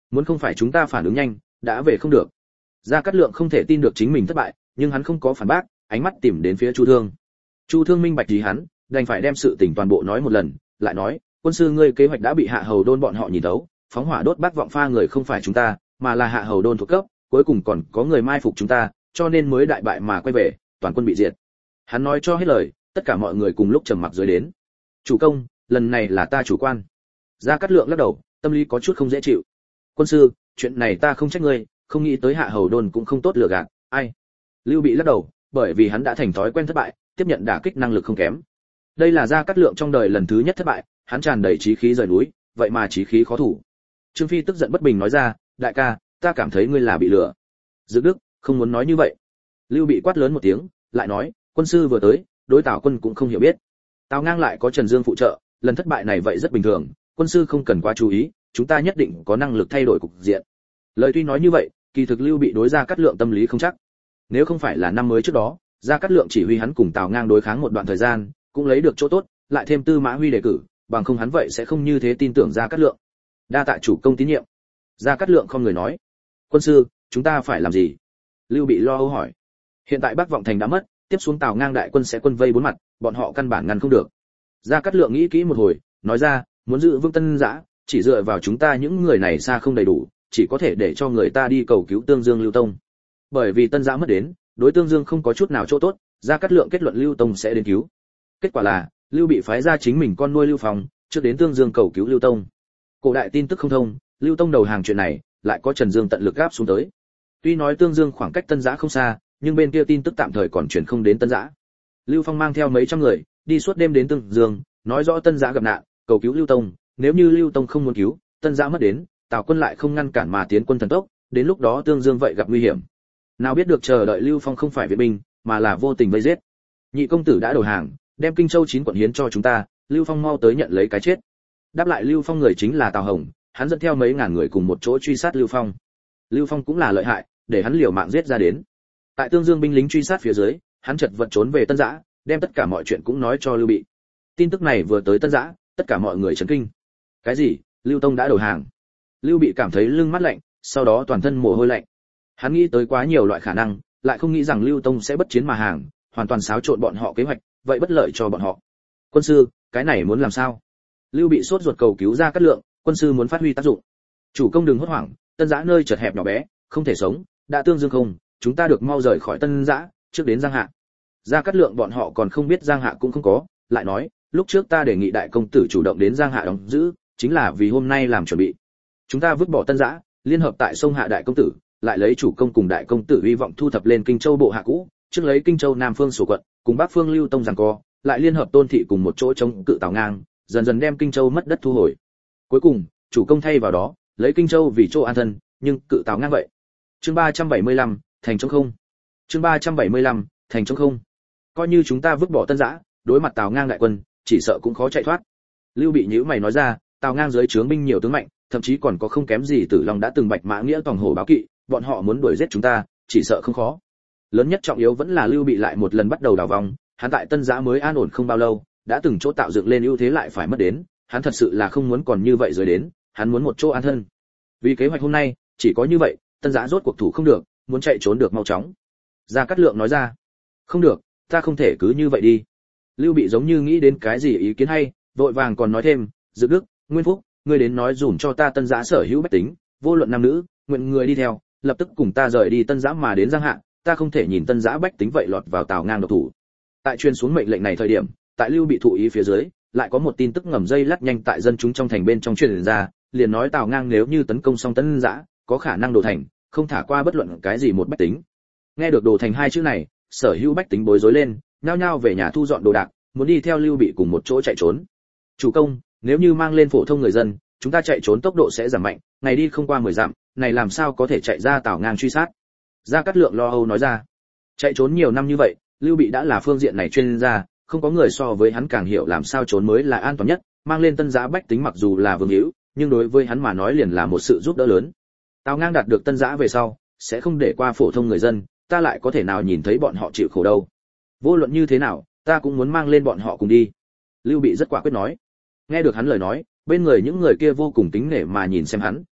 Muốn không phải chúng ta phản ứng nhanh, đã về không được. Gia Cát Lượng không thể tin được chính mình thất bại, nhưng hắn không có phản bác, ánh mắt tìm đến phía Chu Thương. Chu Thương minh bạch ý hắn, đành phải đem sự tình toàn bộ nói một lần, lại nói, quân sư ngươi kế hoạch đã bị Hạ Hầu Đôn bọn họ nhìn thấu, phóng hỏa đốt Bắc Vọng Pha người không phải chúng ta, mà là Hạ Hầu Đôn thuộc cấp, cuối cùng còn có người mai phục chúng ta, cho nên mới đại bại mà quay về, toàn quân bị diệt. Hắn nói cho hết lời, tất cả mọi người cùng lúc trầm mặc dưới đến. Chủ công, lần này là ta chủ quan. Gia Cát Lượng lắc đầu, tâm lý có chút không dễ chịu. Quân sư, chuyện này ta không trách ngươi, không nghĩ tới Hạ Hầu Đôn cũng không tốt lừa gạt, ai? Lưu Bị lắc đầu, bởi vì hắn đã thành thói quen thất bại, tiếp nhận đả kích năng lực không kém. Đây là Gia Cát Lượng trong đời lần thứ nhất thất bại, hắn tràn đầy chí khí rời núi, vậy mà chí khí khó thủ. Trương Phi tức giận bất bình nói ra, đại ca, ta cảm thấy ngươi là bị lừa. Dực Đức, không muốn nói như vậy. Lưu Bị quát lớn một tiếng, lại nói, quân sư vừa tới, đối Tào quân cũng không hiểu biết. Tào Ngang lại có Trần Dương phụ trợ, lần thất bại này vậy rất bình thường, quân sư không cần quá chú ý, chúng ta nhất định có năng lực thay đổi cục diện. Lời tuy nói như vậy, kỳ thực Lưu Bị đối Gia Cát Lượng tâm lý không chắc. Nếu không phải là năm mới trước đó, Gia Cát Lượng chỉ huy hắn cùng Tào Ngang đối kháng một đoạn thời gian, cũng lấy được chỗ tốt, lại thêm Tư Mã Huy đề cử, bằng không hắn vậy sẽ không như thế tin tưởng Gia Cát Lượng. Đa tạ chủ công tín nhiệm. Gia Cát Lượng không người nói. Quân sư, chúng ta phải làm gì? Lưu Bị lo âu hỏi. Hiện tại Bắc Vọng Thành đã mất, tiếp xuống Tào Ngang đại quân sẽ quân vây bốn mặt, bọn họ căn bản ngăn không được. Gia Cát Lượng nghĩ kỹ một hồi, nói ra, muốn giữ vững Tân Giã, chỉ dựa vào chúng ta những người này xa không đầy đủ, chỉ có thể để cho người ta đi cầu cứu Tương Dương Lưu Tông. Bởi vì Tân Giã mất đến, đối Tương Dương không có chút nào chỗ tốt, Gia Cát Lượng kết luận Lưu Tông sẽ đến cứu. Kết quả là, Lưu Bị phái ra chính mình con nuôi Lưu Phong, trước đến Tương Dương cầu cứu Lưu Tông. Cổ đại tin tức không thông, Lưu Tông đầu hàng chuyện này, lại có Trần Dương tận lực gáp xuống tới. Tuy nói Tương Dương khoảng cách Tân Giã không xa, nhưng bên kia tin tức tạm thời còn truyền không đến Tân Giã. Lưu Phong mang theo mấy trăm người, đi suốt đêm đến Tương Dương, nói rõ Tân Giã gặp nạn, cầu cứu Lưu Tông, nếu như Lưu Tông không muốn cứu, Tân Giã mất đến, Tào quân lại không ngăn cản mà tiến quân thần tốc, đến lúc đó Tương Dương vậy gặp nguy hiểm. Nào biết được chờ đợi Lưu Phong không phải viện binh, mà là vô tình vây giết. Nhị công tử đã đầu hàng, đem Kinh Châu 9 quận hiến cho chúng ta, Lưu Phong mau tới nhận lấy cái chết. Đáp lại Lưu Phong người chính là Tào Hồng, hắn dẫn theo mấy ngàn người cùng một chỗ truy sát Lưu Phong. Lưu Phong cũng là lợi hại, để hắn liều mạng giết ra đến. Tại Tương Dương binh lính truy sát phía dưới, hắn chật vật trốn về Tân Giã, đem tất cả mọi chuyện cũng nói cho Lưu Bị. Tin tức này vừa tới Tân Giã, tất cả mọi người chấn kinh. Cái gì? Lưu Tông đã đầu hàng? Lưu Bị cảm thấy lưng mát lạnh, sau đó toàn thân mồ hôi lạnh. Hắn nghĩ tới quá nhiều loại khả năng, lại không nghĩ rằng Lưu Tông sẽ bất chiến mà hàng, hoàn toàn xáo trộn bọn họ kế hoạch, vậy bất lợi cho bọn họ. Quân sư, cái này muốn làm sao? Lưu Bị sốt ruột cầu cứu Gia Cát Lượng, quân sư muốn phát huy tác dụng. Chủ công đừng hốt hoảng, Tân Giã nơi chật hẹp nhỏ bé, không thể sống, đã Tương Dương không, chúng ta được mau rời khỏi Tân Giã, trước đến Giang Hạ. Gia Cát Lượng bọn họ còn không biết Giang Hạ cũng không có, lại nói, lúc trước ta đề nghị đại công tử chủ động đến Giang Hạ đóng giữ, chính là vì hôm nay làm chuẩn bị. Chúng ta vứt bỏ Tân Giã, liên hợp tại sông Hạ đại công tử, lại lấy chủ công cùng đại công tử hy vọng thu thập lên Kinh Châu bộ hạ cũ, trước lấy Kinh Châu Nam phương sổ quận, cùng Bắc phương Lưu Tông giằng co, lại liên hợp Tôn thị cùng một chỗ chống cự Tào Ngang, dần dần đem Kinh Châu mất đất thu hồi. Cuối cùng, chủ công thay vào đó, lấy Kinh Châu vì chỗ an thân, nhưng cự Tào Ngang vậy. Chương 375, thành trống không. Chương 375, thành trống không. Coi như chúng ta vứt bỏ Tân Giã, đối mặt Tào Ngang đại quân, chỉ sợ cũng khó chạy thoát. Lưu Bị nhíu mày nói ra, Tào Ngang dưới trướng binh nhiều tướng mạnh, thậm chí còn có không kém gì Tử Long đã từng Bạch Mã Nghĩa tòng hổ báo kỵ, bọn họ muốn đuổi giết chúng ta, chỉ sợ không khó. Lớn nhất trọng yếu vẫn là Lưu Bị lại một lần bắt đầu đảo vòng, hắn tại Tân Giã mới an ổn không bao lâu, đã từng chỗ tạo dựng lên ưu thế lại phải mất đến, hắn thật sự là không muốn còn như vậy rồi đến, hắn muốn một chỗ an thân. Vì kế hoạch hôm nay, chỉ có như vậy, Tân Giã rốt cuộc thủ không được, muốn chạy trốn được mau chóng. Gia Cát Lượng nói ra, không được, ta không thể cứ như vậy đi. Lưu Bị giống như nghĩ đến cái gì ý kiến hay, vội vàng còn nói thêm, Dực Đức, Nguyên Phúc, ngươi đến nói dùm cho ta Tân Giã sở hữu bách tính, vô luận nam nữ, nguyện người đi theo, lập tức cùng ta rời đi Tân Giã mà đến Giang Hạ, ta không thể nhìn Tân Giã bách tính vậy lọt vào Tào Ngang độc thủ. Tại truyền xuống mệnh lệnh này thời điểm, tại Lưu Bị thụ ý phía dưới, lại có một tin tức ngầm dây lắt nhanh tại dân chúng trong thành bên trong truyền ra, liền nói Tào Ngang nếu như tấn công xong Tân Giã, có khả năng đổ thành, không thả qua bất luận cái gì một bách tính. Nghe được đổ thành hai chữ này, sở hữu bách tính bối rối lên, nhao nhao về nhà thu dọn đồ đạc, muốn đi theo Lưu Bị cùng một chỗ chạy trốn. Chủ công, nếu như mang lên phổ thông người dân, chúng ta chạy trốn tốc độ sẽ giảm mạnh, ngày đi không qua 10 dặm, này làm sao có thể chạy ra Tào Ngang truy sát? Gia Cát Lượng lo âu nói ra. Chạy trốn nhiều năm như vậy, Lưu Bị đã là phương diện này chuyên gia, không có người so với hắn càng hiểu làm sao trốn mới là an toàn nhất, mang lên Tân Giã bách tính mặc dù là vương hữu, nhưng đối với hắn mà nói liền là một sự giúp đỡ lớn. Tào Ngang đạt được Tân Giã về sau, sẽ không để qua phổ thông người dân, ta lại có thể nào nhìn thấy bọn họ chịu khổ đâu. Vô luận như thế nào, ta cũng muốn mang lên bọn họ cùng đi. Lưu Bị rất quả quyết nói. Nghe được hắn lời nói, bên người những người kia vô cùng kính nể mà nhìn xem hắn,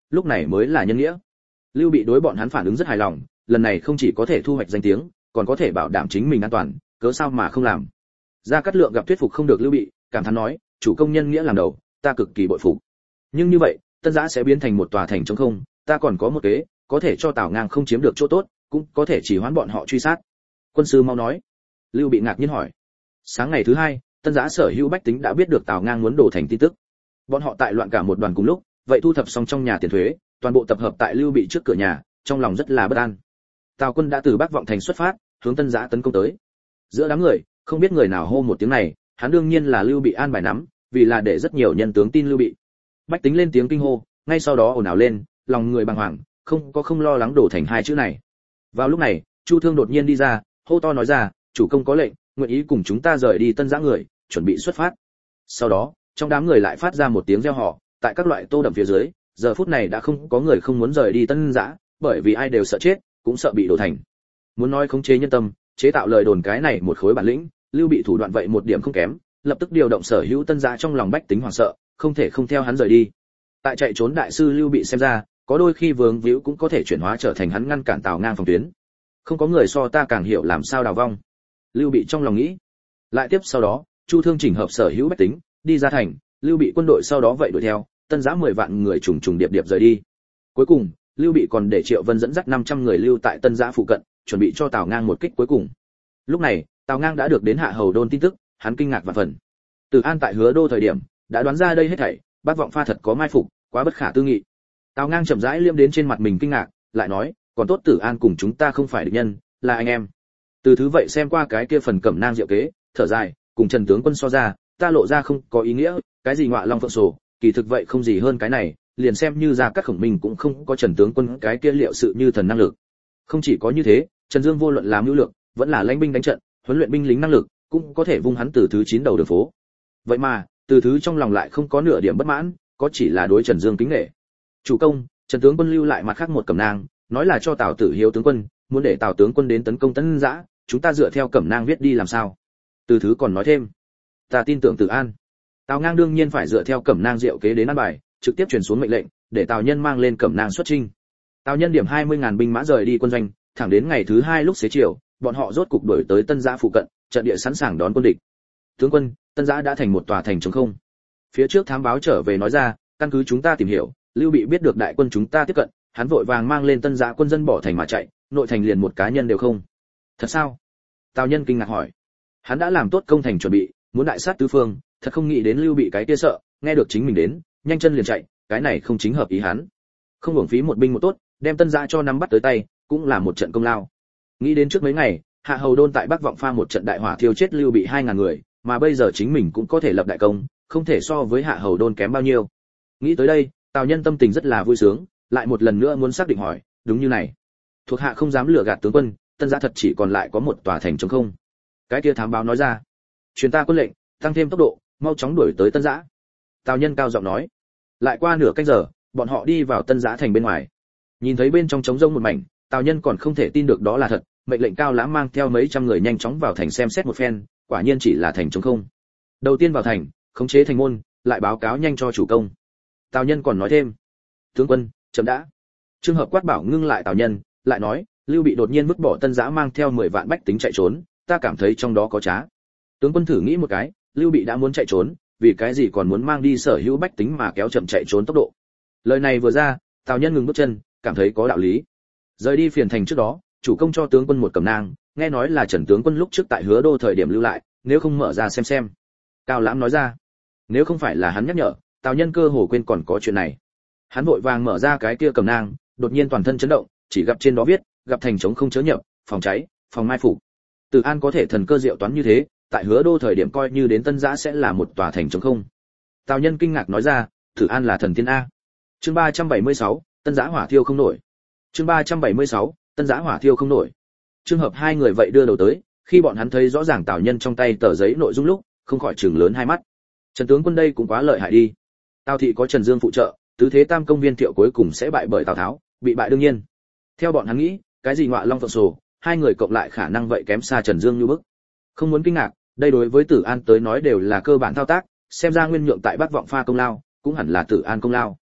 lúc này mới là nhân nghĩa. Lưu Bị đối bọn hắn phản ứng rất hài lòng, lần này không chỉ có thể thu hoạch danh tiếng, còn có thể bảo đảm chính mình an toàn, cớ sao mà không làm. Gia Cát Lượng gặp thuyết phục không được Lưu Bị, cảm thán nói, chủ công nhân nghĩa làm đầu, ta cực kỳ bội phục. Nhưng như vậy, Tân Giã sẽ biến thành một tòa thành trống không, ta còn có một kế, có thể cho Tào Ngang không chiếm được chỗ tốt, cũng có thể chỉ hoãn bọn họ truy sát. Quân sư mau nói. Lưu Bị ngạc nhiên hỏi. Sáng ngày thứ hai, Tân Giã sở hữu bách tính đã biết được Tào Ngang muốn đổ thành tin tức. Bọn họ tại loạn cả một đoàn cùng lúc, vậy thu thập xong trong nhà tiền thuế, toàn bộ tập hợp tại Lưu Bị trước cửa nhà, trong lòng rất là bất an. Tào quân đã từ Bắc Vọng thành xuất phát, hướng Tân Giã tấn công tới. Giữa đám người, không biết người nào hô một tiếng này, hắn đương nhiên là Lưu Bị an bài nắm, vì là để rất nhiều nhân tướng tin Lưu Bị. Bách tính lên tiếng kinh hô, ngay sau đó ồn ào lên, lòng người bàng hoàng, không lo lắng đổ thành hai chữ này. Vào lúc này, Chu Thương đột nhiên đi ra, hô to nói ra, chủ công có lệnh, nguyện ý cùng chúng ta rời đi Tân Giã người, chuẩn bị xuất phát. Sau đó, trong đám người lại phát ra một tiếng reo hò, tại các loại tô đậm phía dưới, giờ phút này đã không có người không muốn rời đi Tân Giã, bởi vì ai đều sợ chết, cũng sợ bị đổ thành. Muốn nói khống chế nhân tâm, chế tạo lời đồn cái này một khối bản lĩnh, Lưu Bị thủ đoạn vậy một điểm không kém, lập tức điều động sở hữu Tân Giã trong lòng bách tính hoảng sợ, không thể không theo hắn rời đi. Tại chạy trốn đại sư Lưu Bị xem ra, có đôi khi vướng víu cũng có thể chuyển hóa trở thành hắn ngăn cản Tào Ngang phòng tuyến. Không có người so ta càng hiểu làm sao đào vong. Lưu Bị trong lòng nghĩ. Lại tiếp sau đó, Chu Thương chỉnh hợp sở hữu bách tính, đi ra thành, Lưu Bị quân đội sau đó vậy đuổi theo, Tân Giã 10 vạn người trùng trùng điệp điệp rời đi. Cuối cùng, Lưu Bị còn để Triệu Vân dẫn dắt 500 người lưu tại Tân Giã phụ cận, chuẩn bị cho Tào Ngang một kích cuối cùng. Lúc này, Tào Ngang đã được đến Hạ Hầu Đôn tin tức, hắn kinh ngạc vạn phần. Từ An tại Hứa Đô thời điểm, đã đoán ra đây hết thảy, Bắc Vọng Pha thật có mai phục, quá bất khả tư nghị. Tào Ngang chậm rãi liêm đến trên mặt mình kinh ngạc, lại nói, còn tốt Tử An cùng chúng ta không phải địch nhân, là anh em. Từ thứ vậy xem qua cái kia phần cẩm nang diệu kế, thở dài, cùng Trần tướng quân so ra, ta lộ ra không có ý nghĩa, cái gì ngọa long phượng sổ, kỳ thực vậy không gì hơn cái này, liền xem như ra các khổng minh cũng không có Trần tướng quân cái kia liệu sự như thần năng lực. Không chỉ có như thế, Trần Dương vô luận làm mưu lược, vẫn là lãnh binh đánh trận, huấn luyện binh lính năng lực, cũng có thể vung hắn từ thứ 9 đầu đường phố. Vậy mà, từ thứ trong lòng lại không có nửa điểm bất mãn, có chỉ là đối Trần Dương kính nể. Chủ công, Trần tướng quân lưu lại mặt khác một cẩm nang, nói là cho Tào Tử Hiếu tướng quân, muốn để Tào tướng quân đến tấn công Tân Giã, chúng ta dựa theo cẩm nang viết đi làm sao? Từ thứ còn nói thêm, ta tin tưởng Tử An. Tào Ngang đương nhiên phải dựa theo cẩm nang diệu kế đến an bài, trực tiếp truyền xuống mệnh lệnh, để Tào Nhân mang lên cẩm nang xuất chinh. Tào Nhân điểm 20.000 binh mã rời đi quân doanh, thẳng đến ngày thứ 2 lúc xế chiều, bọn họ rốt cục đuổi tới Tân Giã phụ cận, trận địa sẵn sàng đón quân địch. Tướng quân, Tân Giã đã thành một tòa thành trống không. Phía trước thám báo trở về nói ra, căn cứ chúng ta tìm hiểu, Lưu Bị biết được đại quân chúng ta tiếp cận, hắn vội vàng mang lên Tân Giã quân dân bỏ thành mà chạy, nội thành liền một cá nhân đều không. Thật sao? Tào Nhân kinh ngạc hỏi. Hắn đã làm tốt công thành chuẩn bị, muốn đại sát tứ phương, thật không nghĩ đến Lưu Bị cái kia sợ, nghe được chính mình đến, nhanh chân liền chạy, cái này không chính hợp ý hắn. Không uổng phí một binh một tốt, đem Tân Giã cho nắm bắt tới tay, cũng là một trận công lao. Nghĩ đến trước mấy ngày, Hạ Hầu Đôn tại Bắc Vọng Pha một trận đại hỏa thiêu chết Lưu Bị 2000 người, mà bây giờ chính mình cũng có thể lập đại công, không thể so với Hạ Hầu Đôn kém bao nhiêu. Nghĩ tới đây, Tào Nhân tâm tình rất là vui sướng, lại một lần nữa muốn xác định hỏi, đúng như này. Thuộc hạ không dám lừa gạt tướng quân, Tân Giã thật chỉ còn lại có một tòa thành trống không. Cái kia thám báo nói ra, truyền ta quân lệnh, tăng thêm tốc độ, mau chóng đuổi tới Tân Giã. Tào Nhân cao giọng nói. Lại qua nửa canh giờ, bọn họ đi vào Tân Giã thành bên ngoài. Nhìn thấy bên trong trống rông một mảnh, Tào Nhân còn không thể tin được đó là thật, mệnh lệnh Cao Lãm mang theo mấy trăm người nhanh chóng vào thành xem xét một phen, quả nhiên chỉ là thành trống không. Đầu tiên vào thành, khống chế thành môn, lại báo cáo nhanh cho chủ công. Tào Nhân còn nói thêm, tướng quân, chấm đã. Trường hợp quát bảo ngưng lại Tào Nhân, lại nói, Lưu Bị đột nhiên vứt bỏ Tân Giã mang theo 10 vạn bách tính chạy trốn, ta cảm thấy trong đó có trá. Tướng quân thử nghĩ một cái, Lưu Bị đã muốn chạy trốn, vì cái gì còn muốn mang đi sở hữu bách tính mà kéo chậm chạy trốn tốc độ. Lời này vừa ra, Tào Nhân ngừng bước chân, cảm thấy có đạo lý. Rời đi phiền thành trước đó, chủ công cho tướng quân một cẩm nang, nghe nói là Trần tướng quân lúc trước tại Hứa Đô thời điểm lưu lại, nếu không mở ra xem. Cao Lãm nói ra. Nếu không phải là hắn nhắc nhở, Tào Nhân cơ hồ quên còn có chuyện này. Hắn vội vàng mở ra cái kia cẩm nang, đột nhiên toàn thân chấn động, chỉ gặp trên đó viết, gặp thành trống không chớ nhập, phòng cháy, phòng mai phục. Từ An có thể thần cơ diệu toán như thế, tại Hứa Đô thời điểm coi như đến Tân Giã sẽ là một tòa thành trống không. Tào Nhân kinh ngạc nói ra, Từ An là thần tiên a. Chương 376, Tân Giã hỏa thiêu không nổi. Chương 376, Tân Giã hỏa thiêu không nổi. Trường hợp hai người vậy đưa đầu tới, khi bọn hắn thấy rõ ràng Tào Nhân trong tay tờ giấy nội dung lúc, không khỏi trừng lớn hai mắt. Trần tướng quân đây cũng quá lợi hại đi. Tào thị có Trần Dương phụ trợ, tứ thế tam công viên thiệu cuối cùng sẽ bại bởi Tào Tháo, bị bại đương nhiên. Theo bọn hắn nghĩ, cái gì ngọa long phượng sổ, hai người cộng lại khả năng vậy kém xa Trần Dương như bức. Không muốn kinh ngạc, đây đối với Tử An tới nói đều là cơ bản thao tác, xem ra nguyên nhượng tại Bắc Vọng Pha công lao, cũng hẳn là Tử An công lao.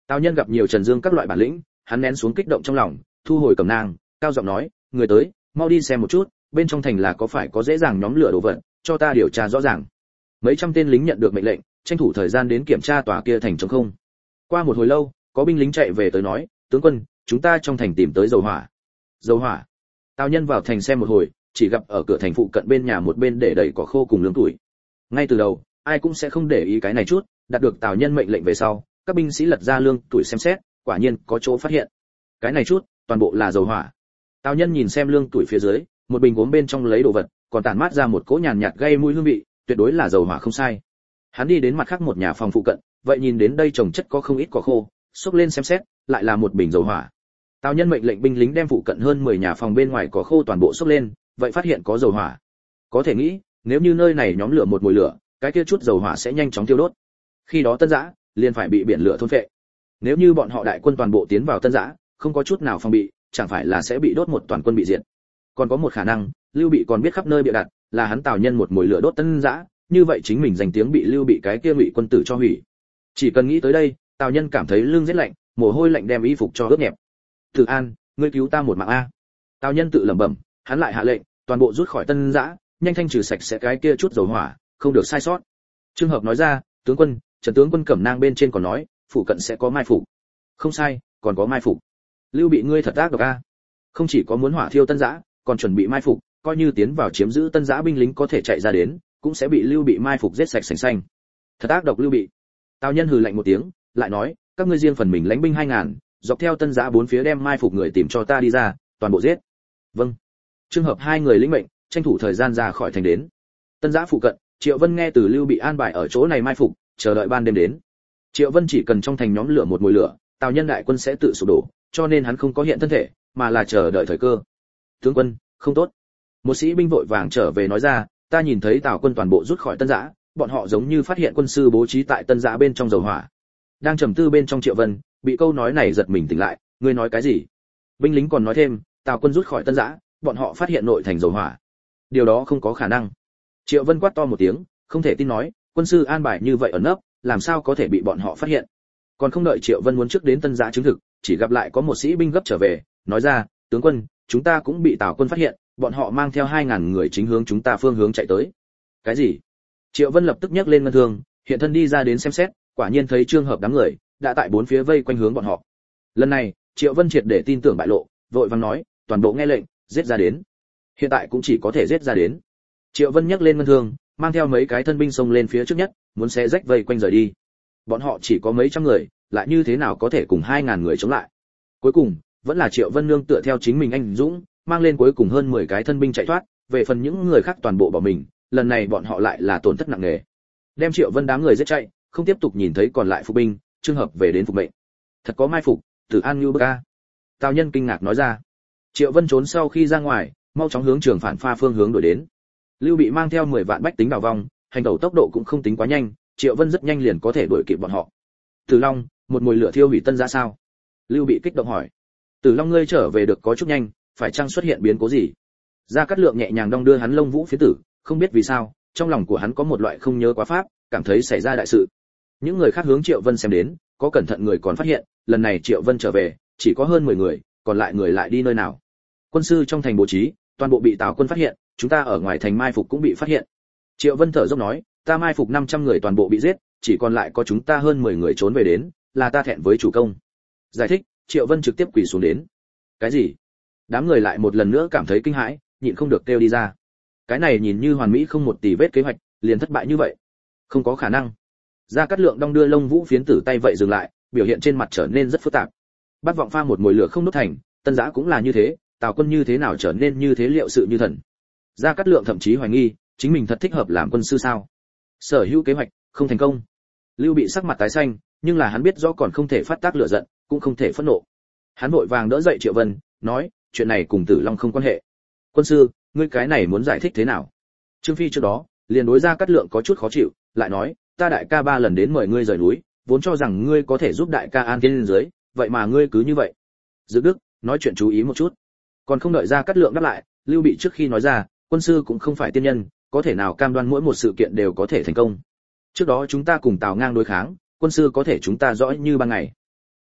Tào Nhân gặp nhiều Trần Dương các loại bản lĩnh, hắn nén xuống kích động trong lòng, thu hồi cẩm nang, cao giọng nói, người tới, mau đi xem một chút, bên trong thành là có phải có dễ dàng nhóm lửa đồ vật, cho ta điều tra rõ ràng. Mấy trăm tên lính nhận được mệnh lệnh, tranh thủ thời gian đến kiểm tra tòa kia thành trống không. Qua một hồi lâu, có binh lính chạy về tới nói, tướng quân, chúng ta trong thành tìm tới dầu hỏa. Dầu hỏa? Tào Nhân vào thành xem một hồi, chỉ gặp ở cửa thành phụ cận bên nhà một bên để đầy cỏ khô cùng lương tuổi. Ngay từ đầu, ai cũng sẽ không để ý cái này chút, đạt được Tào Nhân mệnh lệnh về sau, các binh sĩ lật ra lương tuổi xem xét, quả nhiên có chỗ phát hiện. Cái này chút, toàn bộ là dầu hỏa. Tào Nhân nhìn xem lương tuổi phía dưới, một bình gốm bên trong lấy đồ vật, còn tản mát ra một cỗ nhàn nhạt gây mùi hương vị, tuyệt đối là dầu hỏa không sai. Hắn đi đến mặt khác một nhà phòng phụ cận, vậy nhìn đến đây trồng chất có không ít cỏ khô, xốc lên xem xét, lại là một bình dầu hỏa. Tào Nhân mệnh lệnh binh lính đem phụ cận hơn 10 nhà phòng bên ngoài cỏ khô toàn bộ xốc lên, vậy phát hiện có dầu hỏa. Có thể nghĩ, nếu như nơi này nhóm lửa một mùi lửa, cái kia chút dầu hỏa sẽ nhanh chóng tiêu đốt. Khi đó Tân Giã liền phải bị biển lửa thôn phệ. Nếu như bọn họ đại quân toàn bộ tiến vào Tân Giã, không có chút nào phòng bị, chẳng phải là sẽ bị đốt một toàn quân bị diệt. Còn có một khả năng, Lưu Bị còn biết khắp nơi bịa đặt, là hắn Tào Nhân một mùi lửa đốt Tân Giã, như vậy chính mình danh tiếng bị Lưu Bị cái kia Ngụy quân tử cho hủy. Chỉ cần nghĩ tới đây, Tào Nhân cảm thấy lưng rét lạnh, mồ hôi lạnh đem y phục cho ướt nhẹp. "Tử An, ngươi cứu ta một mạng a." Tào Nhân tự lẩm bẩm, hắn lại hạ lệnh, toàn bộ rút khỏi Tân Giã, nhanh thanh trừ sạch sẽ cái kia chút dầu hỏa, không được sai sót. Trường hợp nói ra, tướng quân, Trần tướng quân cẩm nang bên trên còn nói, phụ cận sẽ có mai phục. Không sai, còn có mai phục. Lưu Bị ngươi thật ác độc a. Không chỉ có muốn hỏa thiêu Tân Giã, còn chuẩn bị mai phục, coi như tiến vào chiếm giữ Tân Giã binh lính có thể chạy ra đến, cũng sẽ bị Lưu Bị mai phục giết sạch sành xanh. Thật ác độc Lưu Bị. Tào Nhân hừ lạnh một tiếng, lại nói, các ngươi riêng phần mình lãnh binh 2000, dọc theo Tân Giã bốn phía đem mai phục người tìm cho ta đi ra, toàn bộ giết. Vâng. Trường hợp hai người lĩnh mệnh, tranh thủ thời gian ra khỏi thành đến. Tân Giã phụ cận, Triệu Vân nghe từ Lưu Bị an bài ở chỗ này mai phục, chờ đợi ban đêm đến. Triệu Vân chỉ cần trong thành nhóm lửa một mùi lửa, Tào Nhân đại quân sẽ tự sụp đổ, cho nên hắn không có hiện thân thể, mà là chờ đợi thời cơ. Tướng quân, không tốt. Một sĩ binh vội vàng trở về nói ra, ta nhìn thấy Tào quân toàn bộ rút khỏi Tân Giã, bọn họ giống như phát hiện quân sư bố trí tại Tân Giã bên trong dầu hỏa. Đang trầm tư bên trong Triệu Vân, bị câu nói này giật mình tỉnh lại, ngươi nói cái gì? Binh lính còn nói thêm, Tào quân rút khỏi Tân Giã, bọn họ phát hiện nội thành dầu hỏa. Điều đó không có khả năng. Triệu Vân quát to một tiếng, không thể tin nói, quân sư an bài như vậy ẩn nấp, làm sao có thể bị bọn họ phát hiện? Còn không đợi Triệu Vân muốn trước đến Tân Giã chứng thực, chỉ gặp lại có một sĩ binh gấp trở về, nói ra, tướng quân, chúng ta cũng bị Tào quân phát hiện, bọn họ mang theo 2000 người chính hướng chúng ta phương hướng chạy tới. Cái gì? Triệu Vân lập tức nhấc lên ngân thương, hiện thân đi ra đến xem xét, quả nhiên thấy trường hợp đám người đã tại bốn phía vây quanh hướng bọn họ. Lần này, Triệu Vân triệt để tin tưởng bại lộ, vội vàng nói, toàn bộ nghe lệnh, giết ra đến. Hiện tại cũng chỉ có thể giết ra đến. Triệu Vân nhấc lên ngân thương, mang theo mấy cái thân binh xông lên phía trước nhất, muốn xé rách vây quanh rời đi. Bọn họ chỉ có mấy trăm người, lại như thế nào có thể cùng 2000 người chống lại? Cuối cùng, vẫn là Triệu Vân nương tựa theo chính mình anh dũng, mang lên cuối cùng hơn 10 cái thân binh chạy thoát, về phần những người khác toàn bộ bỏ mình, lần này bọn họ lại là tổn thất nặng nề. Đem Triệu Vân đám người giết chạy, không tiếp tục nhìn thấy còn lại phục binh, trường hợp về đến phục mệnh. Thật có mai phục, Tử An Nhu Bức a. Tào Nhân kinh ngạc nói ra. Triệu Vân trốn sau khi ra ngoài, mau chóng hướng Trường Phản Pha phương hướng đuổi đến. Lưu Bị mang theo 10 vạn bách tính đào vong, hành động tốc độ cũng không tính quá nhanh, Triệu Vân rất nhanh liền có thể đuổi kịp bọn họ. Tử Long, một mùi lửa thiêu hủy Tân Giã sao? Lưu Bị kích động hỏi. Tử Long ngươi trở về được có chút nhanh, phải chăng xuất hiện biến cố gì? Gia Cát Lượng nhẹ nhàng đong đưa hắn lông vũ phía tử, không biết vì sao, trong lòng của hắn có một loại không nhớ quá pháp, cảm thấy xảy ra đại sự. Những người khác hướng Triệu Vân xem đến, có cẩn thận người còn phát hiện, lần này Triệu Vân trở về, chỉ có hơn 10 người, còn lại người lại đi nơi nào? Quân sư trong thành bố trí, toàn bộ bị Tào quân phát hiện, chúng ta ở ngoài thành mai phục cũng bị phát hiện. Triệu Vân thở dốc nói, ta mai phục 500 người toàn bộ bị giết, chỉ còn lại có chúng ta hơn 10 người trốn về đến, là ta thẹn với chủ công. Giải thích, Triệu Vân trực tiếp quỳ xuống đến. Cái gì? Đám người lại một lần nữa cảm thấy kinh hãi, nhịn không được kêu đi ra. Cái này nhìn như hoàn mỹ không một tì vết kế hoạch, liền thất bại như vậy. Không có khả năng. Gia Cát Lượng đong đưa lông vũ phiến tử tay vậy dừng lại, biểu hiện trên mặt trở nên rất phức tạp. Bắt vọng pha một mùi lửa không đốt thành, Tân Giã cũng là như thế, Tào quân như thế nào trở nên như thế liệu sự như thần. Gia Cát Lượng thậm chí hoài nghi, chính mình thật thích hợp làm quân sư sao? Sở hữu kế hoạch không thành công. Lưu Bị sắc mặt tái xanh, nhưng là hắn biết rõ còn không thể phát tác lửa giận, cũng không thể phẫn nộ. Hắn vội vàng đỡ dậy Triệu Vân, nói, chuyện này cùng Tử Long không quan hệ. Quân sư, ngươi cái này muốn giải thích thế nào? Trương Phi trước đó liền đối Gia Cát Lượng có chút khó chịu, lại nói, ta đại ca 3 lần đến mời ngươi rời núi, vốn cho rằng ngươi có thể giúp đại ca an tiên lên dưới, vậy mà ngươi cứ như vậy. Dự Đức, nói chuyện chú ý một chút. Còn không đợi Gia Cát Lượng đáp lại, Lưu Bị trước khi nói ra, quân sư cũng không phải tiên nhân, có thể nào cam đoan mỗi một sự kiện đều có thể thành công. Trước đó chúng ta cùng Tào Ngang đối kháng, quân sư có thể chúng ta rõ như ban ngày.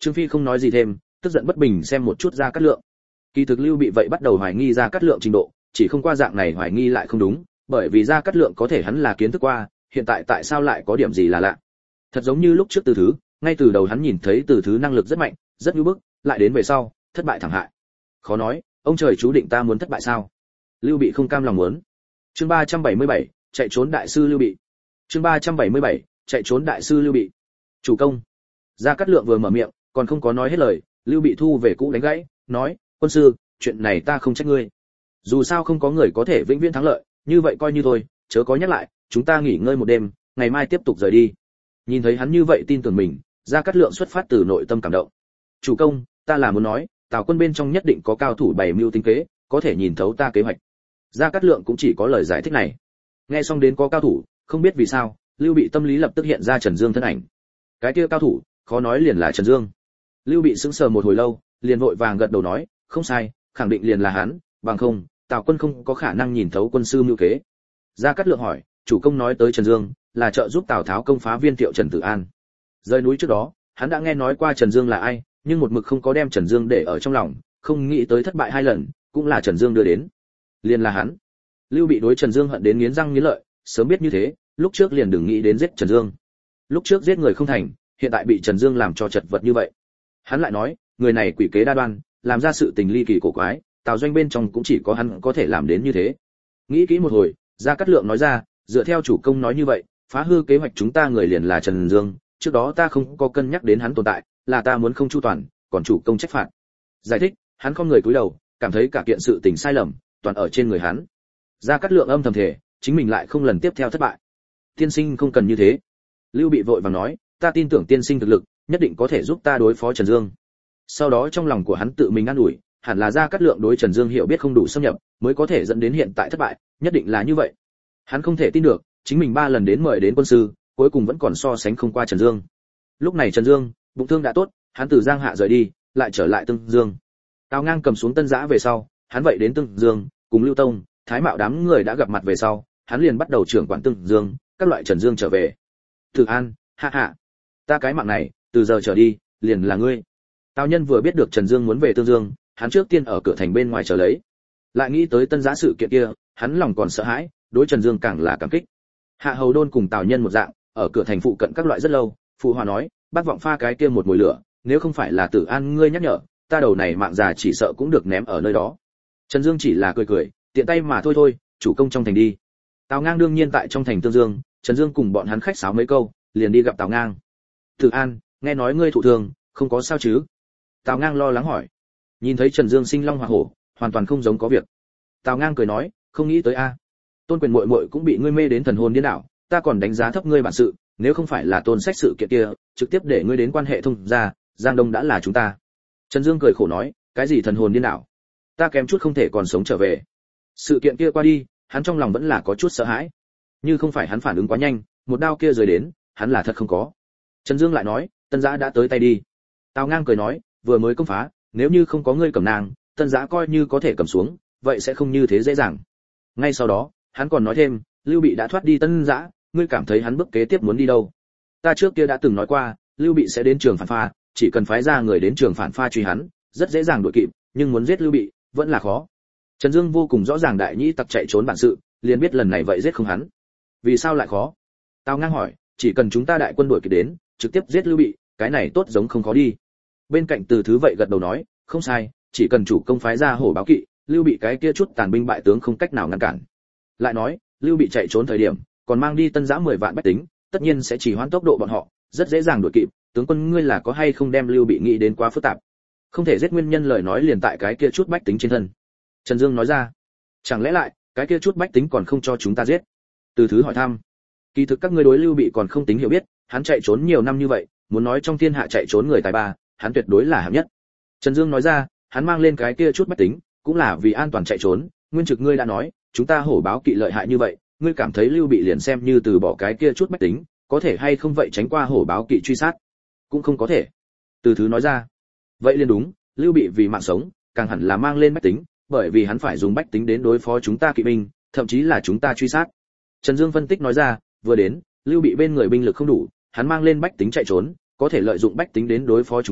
Trương Phi không nói gì thêm, tức giận bất bình xem một chút Gia Cát Lượng. Kỳ thực Lưu Bị vậy bắt đầu hoài nghi Gia Cát Lượng trình độ, chỉ không qua dạng này hoài nghi lại không đúng, bởi vì Gia Cát Lượng có thể hắn là kiến thức qua, hiện tại tại sao lại có điểm gì là lạ. Thật giống như lúc trước Từ Thứ, ngay từ đầu hắn nhìn thấy Từ Thứ năng lực rất mạnh, rất nhu bức, lại đến về sau, thất bại thảm hại. Khó nói, ông trời chú định ta muốn thất bại sao? Lưu Bị không cam lòng muốn. Chương 377, chạy trốn đại sư Lưu Bị. Chương 377, chạy trốn đại sư Lưu Bị. Chủ công. Gia Cát Lượng vừa mở miệng, còn không có nói hết lời, Lưu Bị thu về cũ đánh gãy, nói: "Quân sư, chuyện này ta không trách ngươi. Dù sao không có người có thể vĩnh viễn thắng lợi, như vậy coi như thôi, chớ có nhắc lại, chúng ta nghỉ ngơi một đêm, ngày mai tiếp tục rời đi." Nhìn thấy hắn như vậy tin tưởng mình, Gia Cát Lượng xuất phát từ nội tâm cảm động. "Chủ công, ta là muốn nói, Tào quân bên trong nhất định có cao thủ bày mưu tính kế, có thể nhìn thấu ta kế hoạch." Gia Cát Lượng cũng chỉ có lời giải thích này. Nghe xong đến có cao thủ, không biết vì sao, Lưu Bị tâm lý lập tức hiện ra Trần Dương thân ảnh. Cái kia cao thủ, khó nói liền là Trần Dương. Lưu Bị sững sờ một hồi lâu, liền vội vàng gật đầu nói: "Không sai, khẳng định liền là hắn, bằng không, Tào quân không có khả năng nhìn thấu quân sư mưu kế." Gia Cát Lượng hỏi: "Chủ công nói tới Trần Dương, là trợ giúp Tào Tháo công phá Viên Thiệu Trần Tử An?" Rời núi trước đó, hắn đã nghe nói qua Trần Dương là ai, nhưng một mực không có đem Trần Dương để ở trong lòng, không nghĩ tới thất bại 2 lần, cũng là Trần Dương đưa đến. Liền là hắn. Lưu Bị đối Trần Dương hận đến nghiến răng nghiến lợi, sớm biết như thế, lúc trước liền đừng nghĩ đến giết Trần Dương. Lúc trước giết người không thành, hiện tại bị Trần Dương làm cho chật vật như vậy. Hắn lại nói, người này quỷ kế đa đoan, làm ra sự tình ly kỳ cổ quái, Tào doanh bên trong cũng chỉ có hắn có thể làm đến như thế. Nghĩ kỹ một hồi, Gia Cát Lượng nói ra, dựa theo chủ công nói như vậy, phá hư kế hoạch chúng ta người liền là Trần Dương, trước đó ta không có cân nhắc đến hắn tồn tại, là ta muốn không chu toàn, còn chủ công trách phạt. Giải thích, hắn không người cúi đầu, cảm thấy cả kiện sự tình sai lầm, toàn ở trên người hắn. Gia Cát Lượng âm thầm thề, chính mình lại không lần tiếp theo thất bại. Tiên sinh không cần như thế. Lưu Bị vội vàng nói, ta tin tưởng tiên sinh thực lực, nhất định có thể giúp ta đối phó Trần Dương. Sau đó trong lòng của hắn tự mình an ủi, hẳn là Gia Cát Lượng đối Trần Dương hiểu biết không đủ xâm nhập, mới có thể dẫn đến hiện tại thất bại, nhất định là như vậy. Hắn không thể tin được, chính mình 3 lần đến mời đến quân sư, cuối cùng vẫn còn so sánh không qua Trần Dương. Lúc này Trần Dương, bụng thương đã tốt, hắn từ Giang Hạ rời đi, lại trở lại Tương Dương. Tào Ngang cầm xuống Tân Giã về sau, hắn vậy đến Tương Dương, cùng Lưu Tông, Thái Mạo đám người đã gặp mặt về sau, hắn liền bắt đầu trưởng quản Tương Dương, các loại Trần Dương trở về. Tử An, hạ hạ, ta cái mạng này, từ giờ trở đi, liền là ngươi. Tào Nhân vừa biết được Trần Dương muốn về Tương Dương, hắn trước tiên ở cửa thành bên ngoài chờ lấy. Lại nghĩ tới Tân Giã sự kiện kia, hắn lòng còn sợ hãi, đối Trần Dương càng là cảm kích. Hạ Hầu Đôn cùng Tào Nhân một dạng, ở cửa thành phụ cận các loại rất lâu, phụ hòa nói, bác vọng pha cái kia một mùi lửa, nếu không phải là Tử An ngươi nhắc nhở, ta đầu này mạng già chỉ sợ cũng được ném ở nơi đó. Trần Dương chỉ là cười cười, tiện tay mà thôi thôi, chủ công trong thành đi. Tào Ngang đương nhiên tại trong thành Tương Dương, Trần Dương cùng bọn hắn khách sáo mấy câu, liền đi gặp Tào Ngang. Tử An, nghe nói ngươi thụ thương, không có sao chứ? Tào Ngang lo lắng hỏi. Nhìn thấy Trần Dương sinh long hỏa hổ, hoàn toàn không giống có việc. Tào Ngang cười nói, không nghĩ tới a. Tôn Quyền muội muội cũng bị ngươi mê đến thần hồn điên đảo, ta còn đánh giá thấp ngươi bản sự, nếu không phải là Tôn Sách sự kiện kia, trực tiếp để ngươi đến quan hệ thông gia, Giang Đông đã là chúng ta. Trần Dương cười khổ nói, cái gì thần hồn điên đảo? Ta kém chút không thể còn sống trở về. Sự kiện kia qua đi, hắn trong lòng vẫn là có chút sợ hãi. Như không phải hắn phản ứng quá nhanh, một đao kia rơi đến, hắn là thật không có. Trần Dương lại nói, Tân Giã đã tới tay đi. Tào Ngang cười nói, vừa mới công phá, nếu như không có ngươi cầm nàng, Tân Giã coi như có thể cầm xuống, vậy sẽ không như thế dễ dàng. Ngay sau đó, hắn còn nói thêm, Lưu Bị đã thoát đi Tân Giã, ngươi cảm thấy hắn bước kế tiếp muốn đi đâu? Ta trước kia đã từng nói qua, Lưu Bị sẽ đến trường phản pha, chỉ cần phái ra người đến trường phản pha truy hắn, rất dễ dàng đuổi kịp, nhưng muốn giết Lưu Bị, vẫn là khó. Trần Dương vô cùng rõ ràng đại nhĩ tặc chạy trốn bản sự, liền biết lần này vậy giết không hắn. Vì sao lại khó? Tào Ngang hỏi, chỉ cần chúng ta đại quân đuổi kịp đến, trực tiếp giết Lưu Bị, cái này tốt giống không khó đi. Bên cạnh Từ Thứ vậy gật đầu nói, không sai, chỉ cần chủ công phái ra hổ báo kỵ, Lưu Bị cái kia chút tàn binh bại tướng không cách nào ngăn cản. Lại nói, Lưu Bị chạy trốn thời điểm, còn mang đi Tân Giã 10 vạn bách tính, tất nhiên sẽ chỉ hoãn tốc độ bọn họ, rất dễ dàng đuổi kịp, tướng quân ngươi là có hay không đem Lưu Bị nghĩ đến quá phức tạp. Không thể giết nguyên nhân lời nói liền tại cái kia chút bách tính trên thân. Trần Dương nói ra, chẳng lẽ lại, cái kia chút bách tính còn không cho chúng ta giết? Từ Thứ hỏi thăm, kỳ thực các ngươi đối Lưu Bị còn không tính hiểu biết, hắn chạy trốn nhiều năm như vậy, muốn nói trong thiên hạ chạy trốn người tài ba, hắn tuyệt đối là hạng nhất. Trần Dương nói ra, hắn mang lên cái kia chút bách tính, cũng là vì an toàn chạy trốn, Nguyên Trực ngươi đã nói, chúng ta hổ báo kỵ lợi hại như vậy, ngươi cảm thấy Lưu Bị liền xem như từ bỏ cái kia chút bách tính, có thể hay không vậy tránh qua hổ báo kỵ truy sát? Cũng không có thể. Từ Thứ nói ra, vậy liền đúng, Lưu Bị vì mạng sống, càng hẳn là mang lên bách tính, bởi vì hắn phải dùng bách tính đến đối phó chúng ta kỵ binh, thậm chí là chúng ta truy sát. Trần Dương phân tích nói ra, vừa đến, Lưu Bị bên người binh lực không đủ, hắn mang lên bách tính chạy trốn, có thể lợi dụng bách tính đến đối phó chúng ta,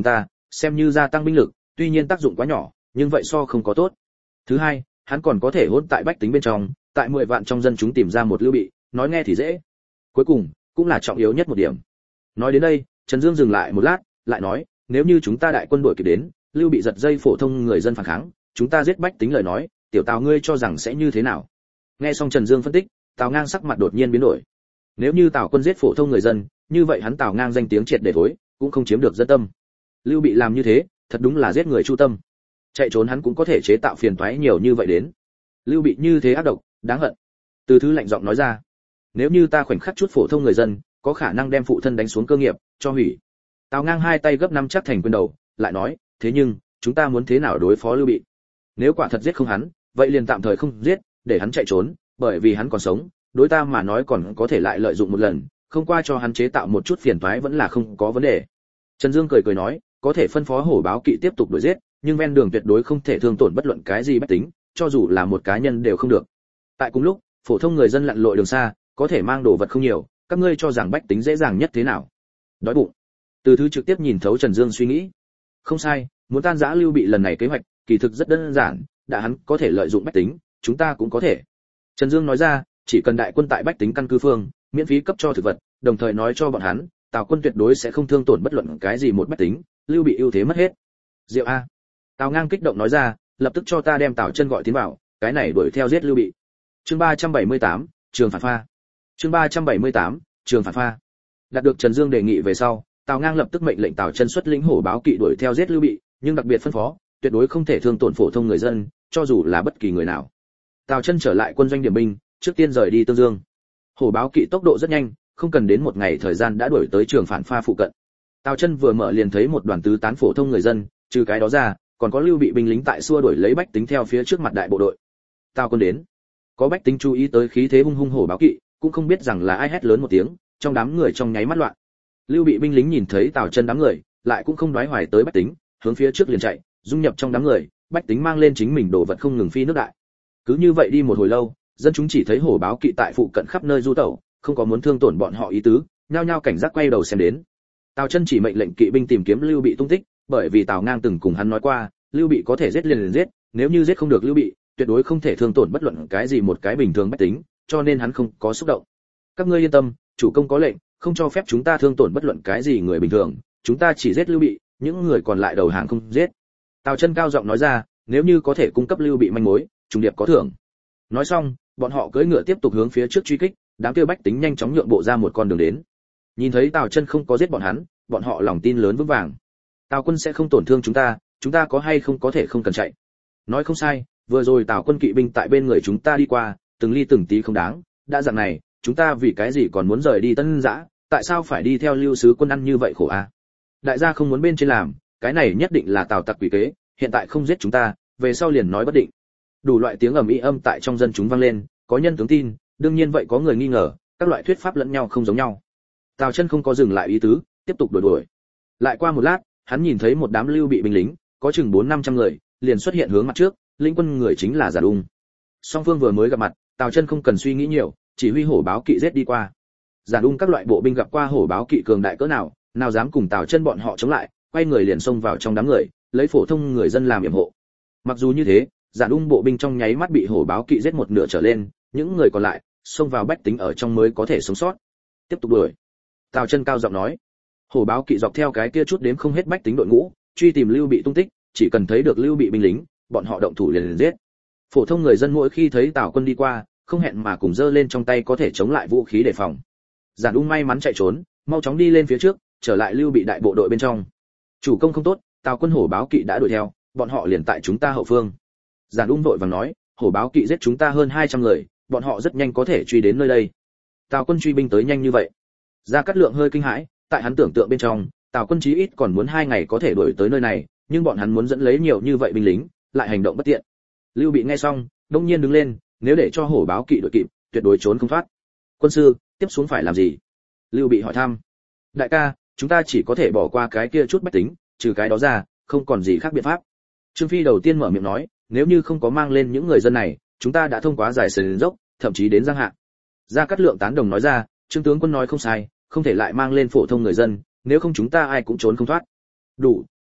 xem như gia tăng binh lực, tuy nhiên tác dụng quá nhỏ, nhưng vậy so không có tốt. Thứ hai, hắn còn có thể hỗn tại bách tính bên trong, tại 10 vạn trong dân chúng tìm ra một Lưu Bị, nói nghe thì dễ. Cuối cùng, cũng là trọng yếu nhất một điểm. Nói đến đây, Trần Dương dừng lại một lát, lại nói, nếu như chúng ta đại quân đội kịp đến, Lưu Bị giật dây phổ thông người dân phản kháng, chúng ta giết bách tính lời nói, tiểu Tào ngươi cho rằng sẽ như thế nào? Nghe xong Trần Dương phân tích, Tào Ngang sắc mặt đột nhiên biến đổi. Nếu như Tào quân giết phổ thông người dân, như vậy hắn Tào Ngang danh tiếng triệt để thối, cũng không chiếm được dân tâm. Lưu Bị làm như thế, thật đúng là giết người chu tâm. Chạy trốn hắn cũng có thể chế tạo phiền toái nhiều như vậy đến. Lưu Bị như thế ác độc, đáng hận. Từ Thứ lạnh giọng nói ra, nếu như ta khoảnh khắc chút phổ thông người dân, có khả năng đem phụ thân đánh xuống cơ nghiệp, cho hủy. Tào Ngang hai tay gấp năm chắc thành quyền đầu, lại nói, thế nhưng, chúng ta muốn thế nào đối phó Lưu Bị? Nếu quả thật giết không hắn, vậy liền tạm thời không giết, để hắn chạy trốn, bởi vì hắn còn sống, đối ta mà nói còn có thể lại lợi dụng một lần, không qua cho hắn chế tạo một chút phiền toái vẫn là không có vấn đề. Trần Dương cười cười nói, có thể phân phó hổ báo kỵ tiếp tục đuổi giết, nhưng ven đường tuyệt đối không thể thương tổn bất luận cái gì bách tính, cho dù là một cá nhân đều không được. Tại cùng lúc, phổ thông người dân lặn lội đường xa, có thể mang đồ vật không nhiều, các ngươi cho rằng bách tính dễ dàng nhất thế nào? Đói bụng. Từ Thứ trực tiếp nhìn thấu Trần Dương suy nghĩ. Không sai, muốn tan rã Lưu Bị lần này kế hoạch, kỳ thực rất đơn giản, đã hắn có thể lợi dụng bách tính, chúng ta cũng có thể. Trần Dương nói ra, chỉ cần đại quân tại bách tính căn cứ phương, miễn phí cấp cho thực vật, đồng thời nói cho bọn hắn, Tào quân tuyệt đối sẽ không thương tổn bất luận cái gì một bách tính, Lưu Bị ưu thế mất hết. Diệu a. Tào Ngang kích động nói ra, lập tức cho ta đem Tào Chân gọi tiến vào, cái này đuổi theo giết Lưu Bị. Chương 378, trường phản pha. Chương 378, trường phản pha. Đạt được Trần Dương đề nghị về sau, Tào Ngang lập tức mệnh lệnh Tào Chân xuất lĩnh hổ báo kỵ đuổi theo giết Lưu Bị, nhưng đặc biệt phân phó, tuyệt đối không thể thương tổn phổ thông người dân, cho dù là bất kỳ người nào. Tào Chân trở lại quân doanh điểm binh, trước tiên rời đi Tương Dương. Hổ báo kỵ tốc độ rất nhanh, không cần đến một ngày thời gian đã đuổi tới trường phản pha phụ cận. Tào Chân vừa mở liền thấy một đoàn tứ tán phổ thông người dân, trừ cái đó ra, còn có Lưu Bị binh lính tại xua đuổi lấy bách tính theo phía trước mặt đại bộ đội. Tào quân đến. Có bách tính chú ý tới khí thế hung hung hổ báo kỵ, cũng không biết rằng là ai hét lớn một tiếng, trong đám người trong nháy mắt loạn. Lưu Bị binh lính nhìn thấy Tào Chân đám người, lại cũng không đoái hoài tới bách tính, hướng phía trước liền chạy, dung nhập trong đám người, bách tính mang lên chính mình đồ vật không ngừng phi nước đại. Cứ như vậy đi một hồi lâu, dân chúng chỉ thấy hổ báo kỵ tại phụ cận khắp nơi du tẩu, không có muốn thương tổn bọn họ ý tứ, nhao nhao cảnh giác quay đầu xem đến. Tào Chân chỉ mệnh lệnh kỵ binh tìm kiếm Lưu Bị tung tích, bởi vì Tào Ngang từng cùng hắn nói qua, Lưu Bị có thể giết liền giết, nếu như giết không được Lưu Bị, tuyệt đối không thể thương tổn bất luận cái gì một cái bình thường bách tính, cho nên hắn không có xúc động. Các ngươi yên tâm, chủ công có lệnh, không cho phép chúng ta thương tổn bất luận cái gì người bình thường, chúng ta chỉ giết Lưu Bị, những người còn lại đầu hàng không giết. Tào Chân cao giọng nói ra, nếu như có thể cung cấp Lưu Bị manh mối, trùng điệp có thưởng. Nói xong, bọn họ cưỡi ngựa tiếp tục hướng phía trước truy kích, đám kia bách tính nhanh chóng nhượng bộ ra một con đường đến. Nhìn thấy Tào Chân không có giết bọn họ lòng tin lớn vững vàng. Tào quân sẽ không tổn thương chúng ta có hay không có thể không cần chạy. Nói không sai, vừa rồi Tào quân kỵ binh tại bên người chúng ta đi qua, từng ly từng tí không đáng, đã dạng này, chúng ta vì cái gì còn muốn rời đi Tân Dã, tại sao phải đi theo Lưu sứ quân ăn như vậy khổ a? Đại gia không muốn bên trên làm, cái này nhất định là Tào tặc quỷ kế, hiện tại không giết chúng ta, về sau liền nói bất định. Đủ loại tiếng ầm ĩ âm tại trong dân chúng vang lên, có nhân tướng tin, đương nhiên vậy có người nghi ngờ, các loại thuyết pháp lẫn nhau không giống nhau. Tào Chân không có dừng lại ý tứ, tiếp tục đuổi. Lại qua một lát, hắn nhìn thấy một đám Lưu Bị binh lính, có chừng 400-500 người, liền xuất hiện hướng mặt trước, lĩnh quân người chính là Giản Ung. Song phương vừa mới gặp mặt, Tào Chân không cần suy nghĩ nhiều, chỉ huy hổ báo kỵ giết đi qua. Giản Ung các loại bộ binh gặp qua hổ báo kỵ cường đại cỡ nào, nào dám cùng Tào Chân bọn họ chống lại, quay người liền xông vào trong đám người, lấy phổ thông người dân làm yểm hộ. Mặc dù như thế, Giản Ung bộ binh trong nháy mắt bị hổ báo kỵ giết một nửa trở lên, những người còn lại xông vào bách tính ở trong mới có thể sống sót. Tiếp tục đuổi. Tào Chân cao giọng nói. Hổ báo kỵ dọc theo cái kia chút đếm không hết bách tính đội ngũ, truy tìm Lưu Bị tung tích, chỉ cần thấy được Lưu Bị binh lính, bọn họ động thủ liền giết. Phổ thông người dân mỗi khi thấy Tào quân đi qua, không hẹn mà cùng giơ lên trong tay có thể chống lại vũ khí đề phòng. Giản Ung may mắn chạy trốn, mau chóng đi lên phía trước, trở lại Lưu Bị đại bộ đội bên trong. Chủ công không tốt, Tào quân hổ báo kỵ đã đuổi theo, bọn họ liền tại chúng ta hậu phương. Giản Ung vội vàng nói, hổ báo kỵ giết chúng ta hơn 200 người, bọn họ rất nhanh có thể truy đến nơi đây. Tào quân truy binh tới nhanh như vậy. Gia Cát Lượng hơi kinh hãi, tại hắn tưởng tượng bên trong, Tào quân chí ít còn muốn 2 ngày có thể đuổi tới nơi này, nhưng bọn hắn muốn dẫn lấy nhiều như vậy binh lính, lại hành động bất tiện. Lưu Bị nghe xong, đột nhiên đứng lên, nếu để cho hổ báo kỵ đuổi kịp, tuyệt đối trốn không thoát. Quân sư, tiếp xuống phải làm gì? Lưu Bị hỏi thăm. Đại ca, chúng ta chỉ có thể bỏ qua cái kia chút bách tính, trừ cái đó ra, không còn gì khác biện pháp. Trương Phi đầu tiên mở miệng nói, nếu như không có mang lên những người dân này, chúng ta đã thông qua giải sườn dốc, thậm chí đến Giang Hạ. Gia Cát Lượng tán đồng nói ra, Trương tướng quân nói không sai, không thể lại mang lên phổ thông người dân, nếu không chúng ta ai cũng trốn không thoát. Đủ,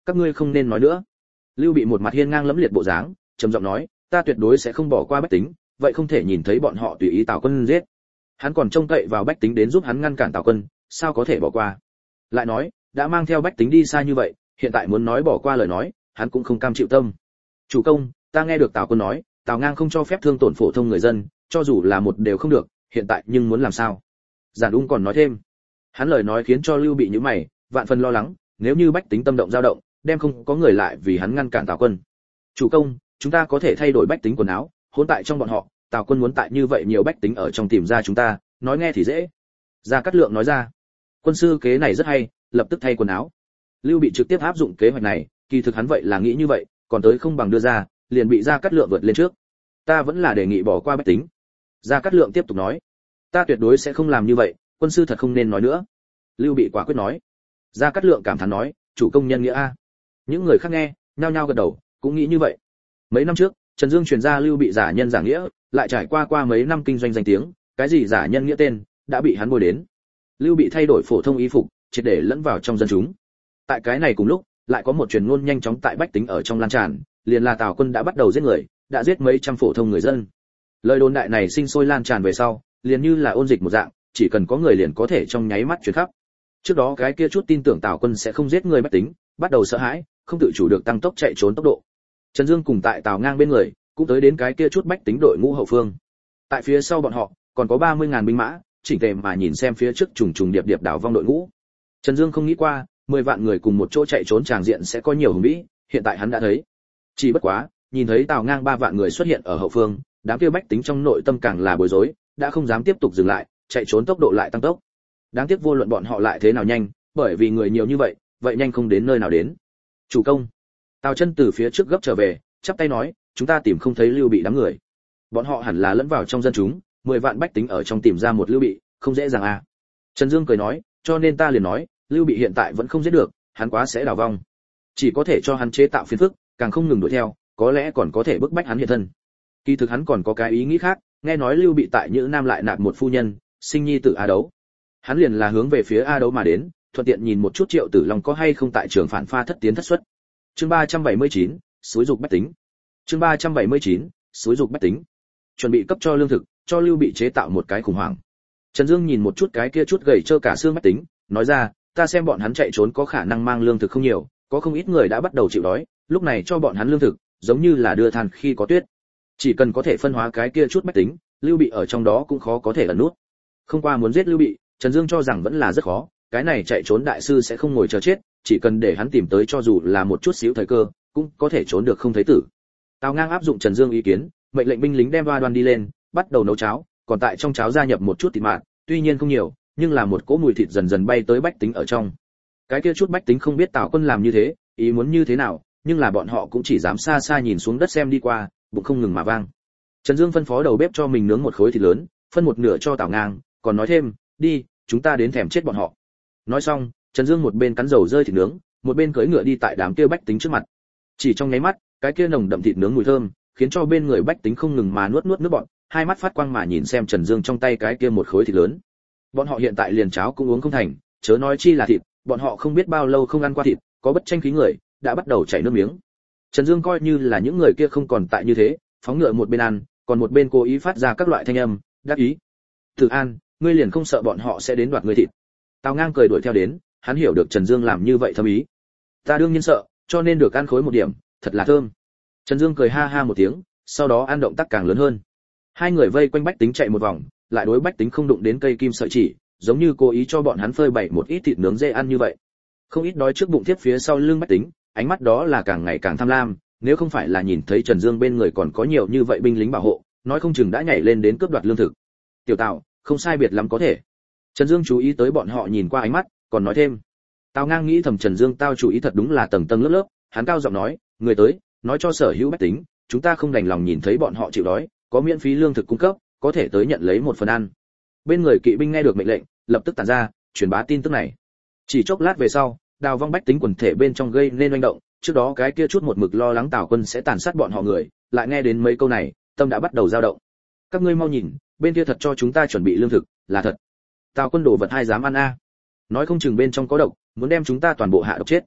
các ngươi không nên nói nữa. Lưu Bị một mặt hiên ngang lẫm liệt bộ dáng, trầm giọng nói, ta tuyệt đối sẽ không bỏ qua Bách Tính, vậy không thể nhìn thấy bọn họ tùy ý Tào Quân giết. Hắn còn trông cậy vào Bách Tính đến giúp hắn ngăn cản Tào Quân, sao có thể bỏ qua. Lại nói, đã mang theo Bách Tính đi xa như vậy, hiện tại muốn nói bỏ qua lời nói, hắn cũng không cam chịu tâm. Chủ công, ta nghe được Tào Quân nói, Tào Ngang không cho phép thương tổn phổ thông người dân, cho dù là một đều không được, hiện tại nhưng muốn làm sao? Giản Ung còn nói thêm. Hắn lời nói khiến cho Lưu Bị nhíu mày, vạn phần lo lắng, nếu như Bách Tính tâm động dao động, đem không có người lại vì hắn ngăn cản Tào Quân. Chủ công, chúng ta có thể thay đổi Bách Tính quần áo, hỗn tại trong bọn họ, Tào Quân muốn tại như vậy nhiều Bách Tính ở trong tìm ra chúng ta, nói nghe thì dễ. Gia Cát Lượng nói ra. Quân sư kế này rất hay, lập tức thay quần áo. Lưu Bị trực tiếp áp dụng kế hoạch này, kỳ thực hắn vậy là nghĩ như vậy, còn tới không bằng đưa ra, liền bị Gia Cát Lượng vượt lên trước. Ta vẫn là đề nghị bỏ qua Bách Tính. Gia Cát Lượng tiếp tục nói, ta tuyệt đối sẽ không làm như vậy, quân sư thật không nên nói nữa. Lưu Bị quả quyết nói. Gia Cát Lượng cảm thán nói, chủ công nhân nghĩa a. Những người khác nghe, nhao nhao gật đầu, cũng nghĩ như vậy. Mấy năm trước, Trần Dương truyền ra Lưu Bị giả nhân giả nghĩa, lại trải qua mấy năm kinh doanh danh tiếng, cái gì giả nhân nghĩa tên đã bị hắn bôi đến. Lưu Bị thay đổi phổ thông y phục, triệt để lẫn vào trong dân chúng. Tại cái này cùng lúc, lại có một truyền ngôn nhanh chóng tại Bách Tính ở trong lan tràn, liền là Tào Quân đã bắt đầu giết người, đã giết mấy trăm phổ thông người dân. Lời đồn đại này sinh sôi lan tràn về sau, liền như là ôn dịch một dạng, chỉ cần có người liền có thể trong nháy mắt truyền khắp. Trước đó cái kia chút tin tưởng Tào Quân sẽ không giết người Bách Tính, bắt đầu sợ hãi, không tự chủ được tăng tốc chạy trốn tốc độ. Trần Dương cùng tại Tào Ngang bên người, cũng tới đến cái kia chút Bách Tính đội ngũ hậu phương. Tại phía sau bọn họ, còn có 30.000 binh mã, chỉnh tề mà nhìn xem phía trước trùng trùng điệp điệp đảo vong đội ngũ. Trần Dương không nghĩ qua, 10 vạn người cùng một chỗ chạy trốn tràng diện sẽ có nhiều hùng vĩ, hiện tại hắn đã thấy. Chỉ bất quá, nhìn thấy Tào Ngang 3 vạn người xuất hiện ở hậu phương, đám kia Bách Tính trong nội tâm càng là bối rối, đã không dám tiếp tục dừng lại, chạy trốn tốc độ lại tăng tốc. Đáng tiếc vô luận bọn họ lại thế nào nhanh, bởi vì người nhiều như vậy, vậy nhanh không đến nơi nào đến. Chủ công. Tào Chân từ phía trước gấp trở về, chắp tay nói, chúng ta tìm không thấy Lưu Bị đám người. Bọn họ hẳn là lẫn vào trong dân chúng, 10 vạn Bách Tính ở trong tìm ra một Lưu Bị, không dễ dàng à. Trần Dương cười nói, cho nên ta liền nói, Lưu Bị hiện tại vẫn không giết được, hắn quá sẽ đào vong. Chỉ có thể cho hắn chế tạo phiền phức, càng không ngừng đuổi theo, có lẽ còn có thể bức bách hắn hiện thân. Kỳ thực hắn còn có cái ý nghĩ khác, nghe nói Lưu Bị tại Nhữ Nam lại nạp một phu nhân, sinh nhi tử A Đấu. Hắn liền là hướng về phía A Đấu mà đến, thuận tiện nhìn một chút Triệu Tử Long có hay không tại trường phản pha thất tiến thất xuất. Chương 379, xúi dục Bách Tính. Chương 379, xúi dục Bách Tính. Chuẩn bị cấp cho lương thực, cho Lưu Bị chế tạo một cái khủng hoảng. Trần Dương nhìn một chút cái kia chút gầy trơ cả xương Bách Tính, nói ra, ta xem bọn hắn chạy trốn có khả năng mang lương thực không nhiều, có không ít người đã bắt đầu chịu đói, lúc này cho bọn hắn lương thực, giống như là đưa than khi có tuyết. Chỉ cần có thể phân hóa cái kia chút Bách Tính, Lưu Bị ở trong đó cũng khó có thể ẩn nút. Không qua muốn giết Lưu Bị, Trần Dương cho rằng vẫn là rất khó, cái này chạy trốn đại sư sẽ không ngồi chờ chết, chỉ cần để hắn tìm tới cho dù là một chút xíu thời cơ, cũng có thể trốn được không thấy tử. Tào Ngang áp dụng Trần Dương ý kiến, mệnh lệnh binh lính đem đoan đi lên, bắt đầu nấu cháo, còn tại trong cháo gia nhập một chút thịt mạt, tuy nhiên không nhiều, nhưng là một cỗ mùi thịt dần dần bay tới Bách Tính ở trong. Cái kia chút Bách Tính không biết Tào Quân làm như thế, ý muốn như thế nào, nhưng là bọn họ cũng chỉ dám xa xa nhìn xuống đất xem đi qua, bụng không ngừng mà vang. Trần Dương phân phó đầu bếp cho mình nướng một khối thịt lớn, phân một nửa cho Tào Ngang, còn nói thêm, đi, chúng ta đến thèm chết bọn họ. Nói xong, Trần Dương một bên cắn dầu rơi thịt nướng, một bên cưỡi ngựa đi tại đám kia Bách Tính trước mặt. Chỉ trong nháy mắt, cái kia nồng đậm thịt nướng mùi thơm, khiến cho bên người Bách Tính không ngừng mà nuốt nuốt nước bọt, hai mắt phát quang mà nhìn xem Trần Dương trong tay cái kia một khối thịt lớn. Bọn họ hiện tại liền cháo cũng uống không thành, chớ nói chi là thịt, bọn họ không biết bao lâu không ăn qua thịt, có bất tranh khí người, đã bắt đầu chảy nước miếng. Trần Dương coi như là những người kia không còn tại như thế, phóng ngựa một bên ăn, còn một bên cố ý phát ra các loại thanh âm, đáp ý. Tử An, ngươi liền không sợ bọn họ sẽ đến đoạt ngươi thịt? Tào Ngang cười đuổi theo đến, hắn hiểu được Trần Dương làm như vậy thâm ý. Ta đương nhiên sợ, cho nên được ăn khối một điểm, thật là thơm. Trần Dương cười ha ha một tiếng, sau đó ăn động tác càng lớn hơn. Hai người vây quanh Bách Tính chạy một vòng, lại đối Bách Tính không đụng đến cây kim sợi chỉ, giống như cố ý cho bọn hắn phơi bày một ít thịt nướng dễ ăn như vậy. Không ít đói trước bụng tiếp phía sau lưng Bách Tính, ánh mắt đó là càng ngày càng tham lam, nếu không phải là nhìn thấy Trần Dương bên người còn có nhiều như vậy binh lính bảo hộ, nói không chừng đã nhảy lên đến cướp đoạt lương thực. Tiểu Tào, không sai biệt lắm có thể. Trần Dương chú ý tới bọn họ nhìn qua ánh mắt, còn nói thêm. Tào Ngang nghĩ thầm Trần Dương tao chú ý thật đúng là tầng tầng lớp lớp, hắn cao giọng nói, người tới, nói cho sở hữu Bách Tính, chúng ta không đành lòng nhìn thấy bọn họ chịu đói, có miễn phí lương thực cung cấp, có thể tới nhận lấy một phần ăn. Bên người kỵ binh nghe được mệnh lệnh, lập tức tản ra, truyền bá tin tức này. Chỉ chốc lát về sau, đào vong Bách Tính quần thể bên trong gây nên oanh động, trước đó cái kia chút một mực lo lắng Tào Quân sẽ tàn sát bọn họ người, lại nghe đến mấy câu này, tâm đã bắt đầu dao động. Các ngươi mau nhìn, bên kia thật cho chúng ta chuẩn bị lương thực, là thật. Tào Quân đồ vật ai dám ăn a? Nói không chừng bên trong có độc, muốn đem chúng ta toàn bộ hạ độc chết.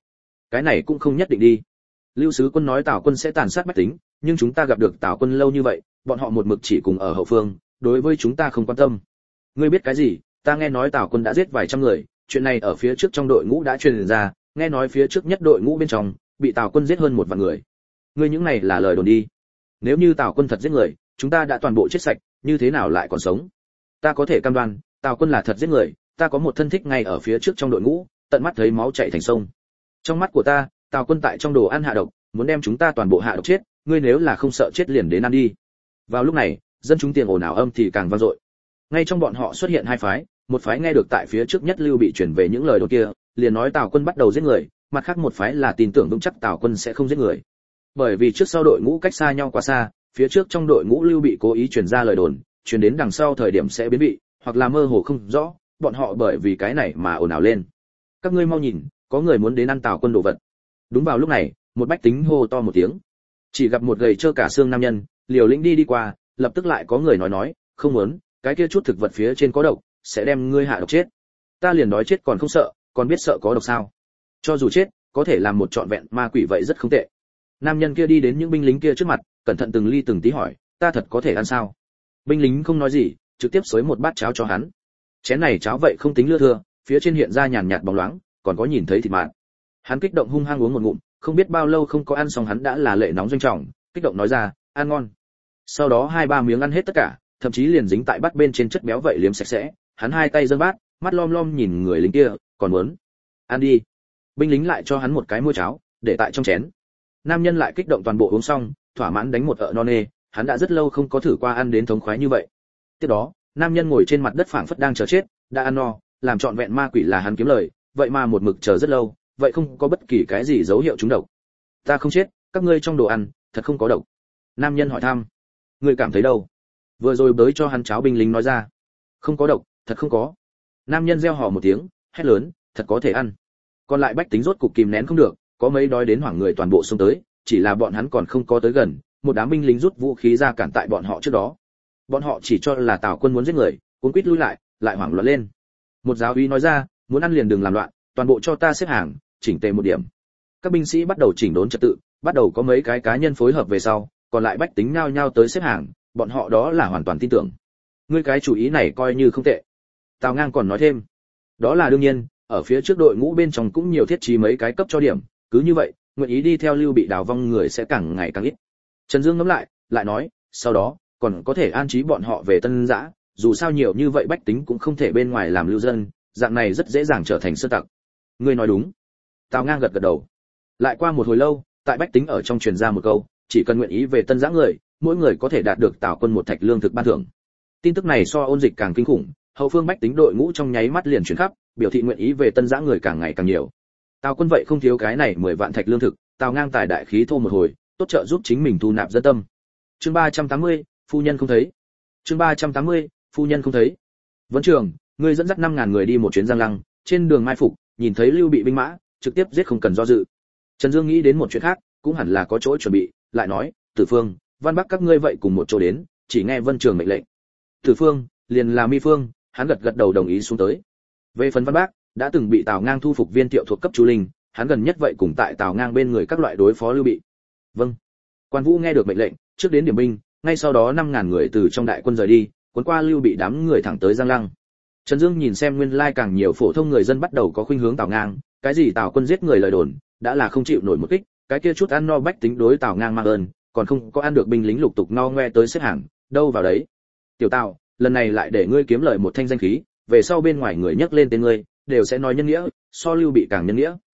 Cái này cũng không nhất định đi. Lưu sứ quân nói Tào quân sẽ tàn sát bách tính, nhưng chúng ta gặp được Tào quân lâu như vậy, bọn họ một mực chỉ cùng ở hậu phương, đối với chúng ta không quan tâm. Ngươi biết cái gì? Ta nghe nói Tào quân đã giết vài trăm người, chuyện này ở phía trước trong đội ngũ đã truyền ra, nghe nói phía trước nhất đội ngũ bên trong bị Tào quân giết hơn 1 vạn người. Ngươi những này là lời đồn đi. Nếu như Tào quân thật giết người, chúng ta đã toàn bộ chết sạch, như thế nào lại còn sống? Ta có thể cam đoan, Tào quân là thật giết người, ta có một thân thích ngay ở phía trước trong đội ngũ, tận mắt thấy máu chảy thành sông. Trong mắt của ta, Tào quân tại trong đồ ăn hạ độc, muốn đem chúng ta toàn bộ hạ độc chết, ngươi nếu là không sợ chết liền đến ăn đi. Vào lúc này, dân chúng tiền ồn ào âm thì càng vang dội. Ngay trong bọn họ xuất hiện 2 phái, một phái nghe được tại phía trước nhất Lưu bị truyền về những lời đồn kia, liền nói Tào quân bắt đầu giết người, mặt khác một phái là tin tưởng vững chắc Tào quân sẽ không giết người. Bởi vì trước sau đội ngũ cách xa nhau quá xa, phía trước trong đội ngũ Lưu bị cố ý truyền ra lời đồn, truyền đến đằng sau thời điểm sẽ biến vị, hoặc là mơ hồ không rõ, bọn họ bởi vì cái này mà ồn ào lên. Các ngươi mau nhìn, có người muốn đến ăn Tào quân đồ vật. Đúng vào lúc này, một bách tính hô to một tiếng. Chỉ gặp một gầy trơ cả xương nam nhân, liều lĩnh đi qua, lập tức lại có người nói, không muốn, cái kia chút thực vật phía trên có độc, sẽ đem ngươi hạ độc chết. Ta liền nói chết còn không sợ, còn biết sợ có độc sao? Cho dù chết, có thể làm một trọn vẹn ma quỷ vậy rất không tệ. Nam nhân kia đi đến những binh lính kia trước mặt, cẩn thận từng ly từng tí hỏi, ta thật có thể ăn sao? Binh lính không nói gì, trực tiếp xới một bát cháo cho hắn. Chén này cháo vậy không tính lưa thưa, phía trên hiện ra nhàn nhạt bóng loáng, còn có nhìn thấy thịt mạt. Hắn kích động hung hăng uống một ngụm, không biết bao lâu không có ăn xong hắn đã là lệ nóng doanh trọng, kích động nói ra, ăn ngon. Sau đó 2-3 miếng ăn hết tất cả, thậm chí liền dính tại bát bên trên chất béo vậy liếm sạch sẽ, hắn 2 tay giơ bát, mắt lom lom nhìn người lính kia, còn muốn ăn đi. Binh lính lại cho hắn một cái muôi cháo, để tại trong chén. Nam nhân lại kích động toàn bộ uống xong, thỏa mãn đánh một ợ no nê, hắn đã rất lâu không có thử qua ăn đến thống khoái như vậy. Tiếp đó, nam nhân ngồi trên mặt đất phảng phất đang chờ chết, đã ăn no, làm trọn vẹn ma quỷ là hắn kiếm lời, vậy mà một mực chờ rất lâu, vậy không có bất kỳ cái gì dấu hiệu trúng độc. Ta không chết, các ngươi trong đồ ăn thật không có độc. Nam nhân hỏi thăm, ngươi cảm thấy đâu? Vừa rồi bới cho hắn cháo binh lính nói ra, không có độc, thật không có. Nam nhân reo hò một tiếng, hét lớn, thật có thể ăn. Còn lại bách tính rốt cục kìm nén không được, có mấy đói đến hoảng người toàn bộ xông tới, chỉ là bọn hắn còn không có tới gần, một đám binh lính rút vũ khí ra cản tại bọn họ trước đó. Bọn họ chỉ cho là Tào quân muốn giết người, cuống quýt lui lại hoảng loạn lên. Một giáo úy nói ra, muốn ăn liền đừng làm loạn, toàn bộ cho ta xếp hàng, chỉnh tề một điểm. Các binh sĩ bắt đầu chỉnh đốn trật tự, bắt đầu có mấy cái cá nhân phối hợp về sau, còn lại bách tính nhao nhao tới xếp hàng, bọn họ đó là hoàn toàn tin tưởng. Ngươi cái chủ ý này coi như không tệ. Tào Ngang còn nói thêm, đó là đương nhiên, ở phía trước đội ngũ bên trong cũng nhiều thiết trí mấy cái cấp cho điểm, cứ như vậy, nguyện ý đi theo Lưu bị đào vong người sẽ càng ngày càng ít. Trần Dương ngẫm lại nói, sau đó còn có thể an trí bọn họ về Tân Dã, dù sao nhiều như vậy bách tính cũng không thể bên ngoài làm lưu dân, dạng này rất dễ dàng trở thành sơ tặc. Ngươi nói đúng. Tào Ngang gật gật đầu. Lại qua một hồi lâu, tại bách tính ở trong truyền ra một câu, chỉ cần nguyện ý về Tân Dã người, mỗi người có thể đạt được Tào quân một thạch lương thực ban thưởng. Tin tức này so Ôn Dịch càng kinh khủng, hậu phương bách tính đội ngũ trong nháy mắt liền truyền khắp, biểu thị nguyện ý về Tân Dã người càng ngày càng nhiều. Tào quân vậy không thiếu cái này 10 vạn thạch lương thực, Tào Ngang tài đại khí thô một hồi, tốt trợ giúp chính mình thu nạp dân tâm. Chương 380, phu nhân không thấy. Chương 380, phu nhân không thấy. Vấn Trường, ngươi dẫn dắt 5000 người đi một chuyến Giang Lăng, trên đường mai phục, nhìn thấy Lưu bị binh mã, trực tiếp giết không cần do dự. Trần Dương nghĩ đến một chuyện khác, cũng hẳn là có chỗ chuẩn bị, lại nói, Tử Phương, Văn Bắc các ngươi vậy cùng một chỗ đến, chỉ nghe Vân Trường mệnh lệnh. Tử Phương, liền là Mi Phương, hắn gật gật đầu đồng ý xuống tới. Về phần Văn Bắc, đã từng bị Tào Ngang thu phục viên thiệu thuộc cấp chú linh, hắn gần nhất vậy cùng tại Tào Ngang bên người các loại đối phó Lưu bị. Vâng. Quan Vũ nghe được mệnh lệnh, trước đến điểm binh, ngay sau đó 5000 người từ trong đại quân rời đi, cuốn qua Lưu bị đám người thẳng tới Giang Lăng. Trần Dương nhìn xem nguyên lai càng nhiều phổ thông người dân bắt đầu có khuynh hướng Tào Ngang, cái gì Tào quân giết người lời đồn, đã là không chịu nổi một kích, cái kia chút ăn no bách tính đối Tào Ngang mang ơn, còn không có ăn được binh lính lục tục no ngoe tới xếp hàng, đâu vào đấy. Tiểu Tào, lần này lại để ngươi kiếm lời một thanh danh khí, về sau bên ngoài người nhắc lên tên ngươi, đều sẽ nói nhân nghĩa, so Lưu bị càng nhân nghĩa.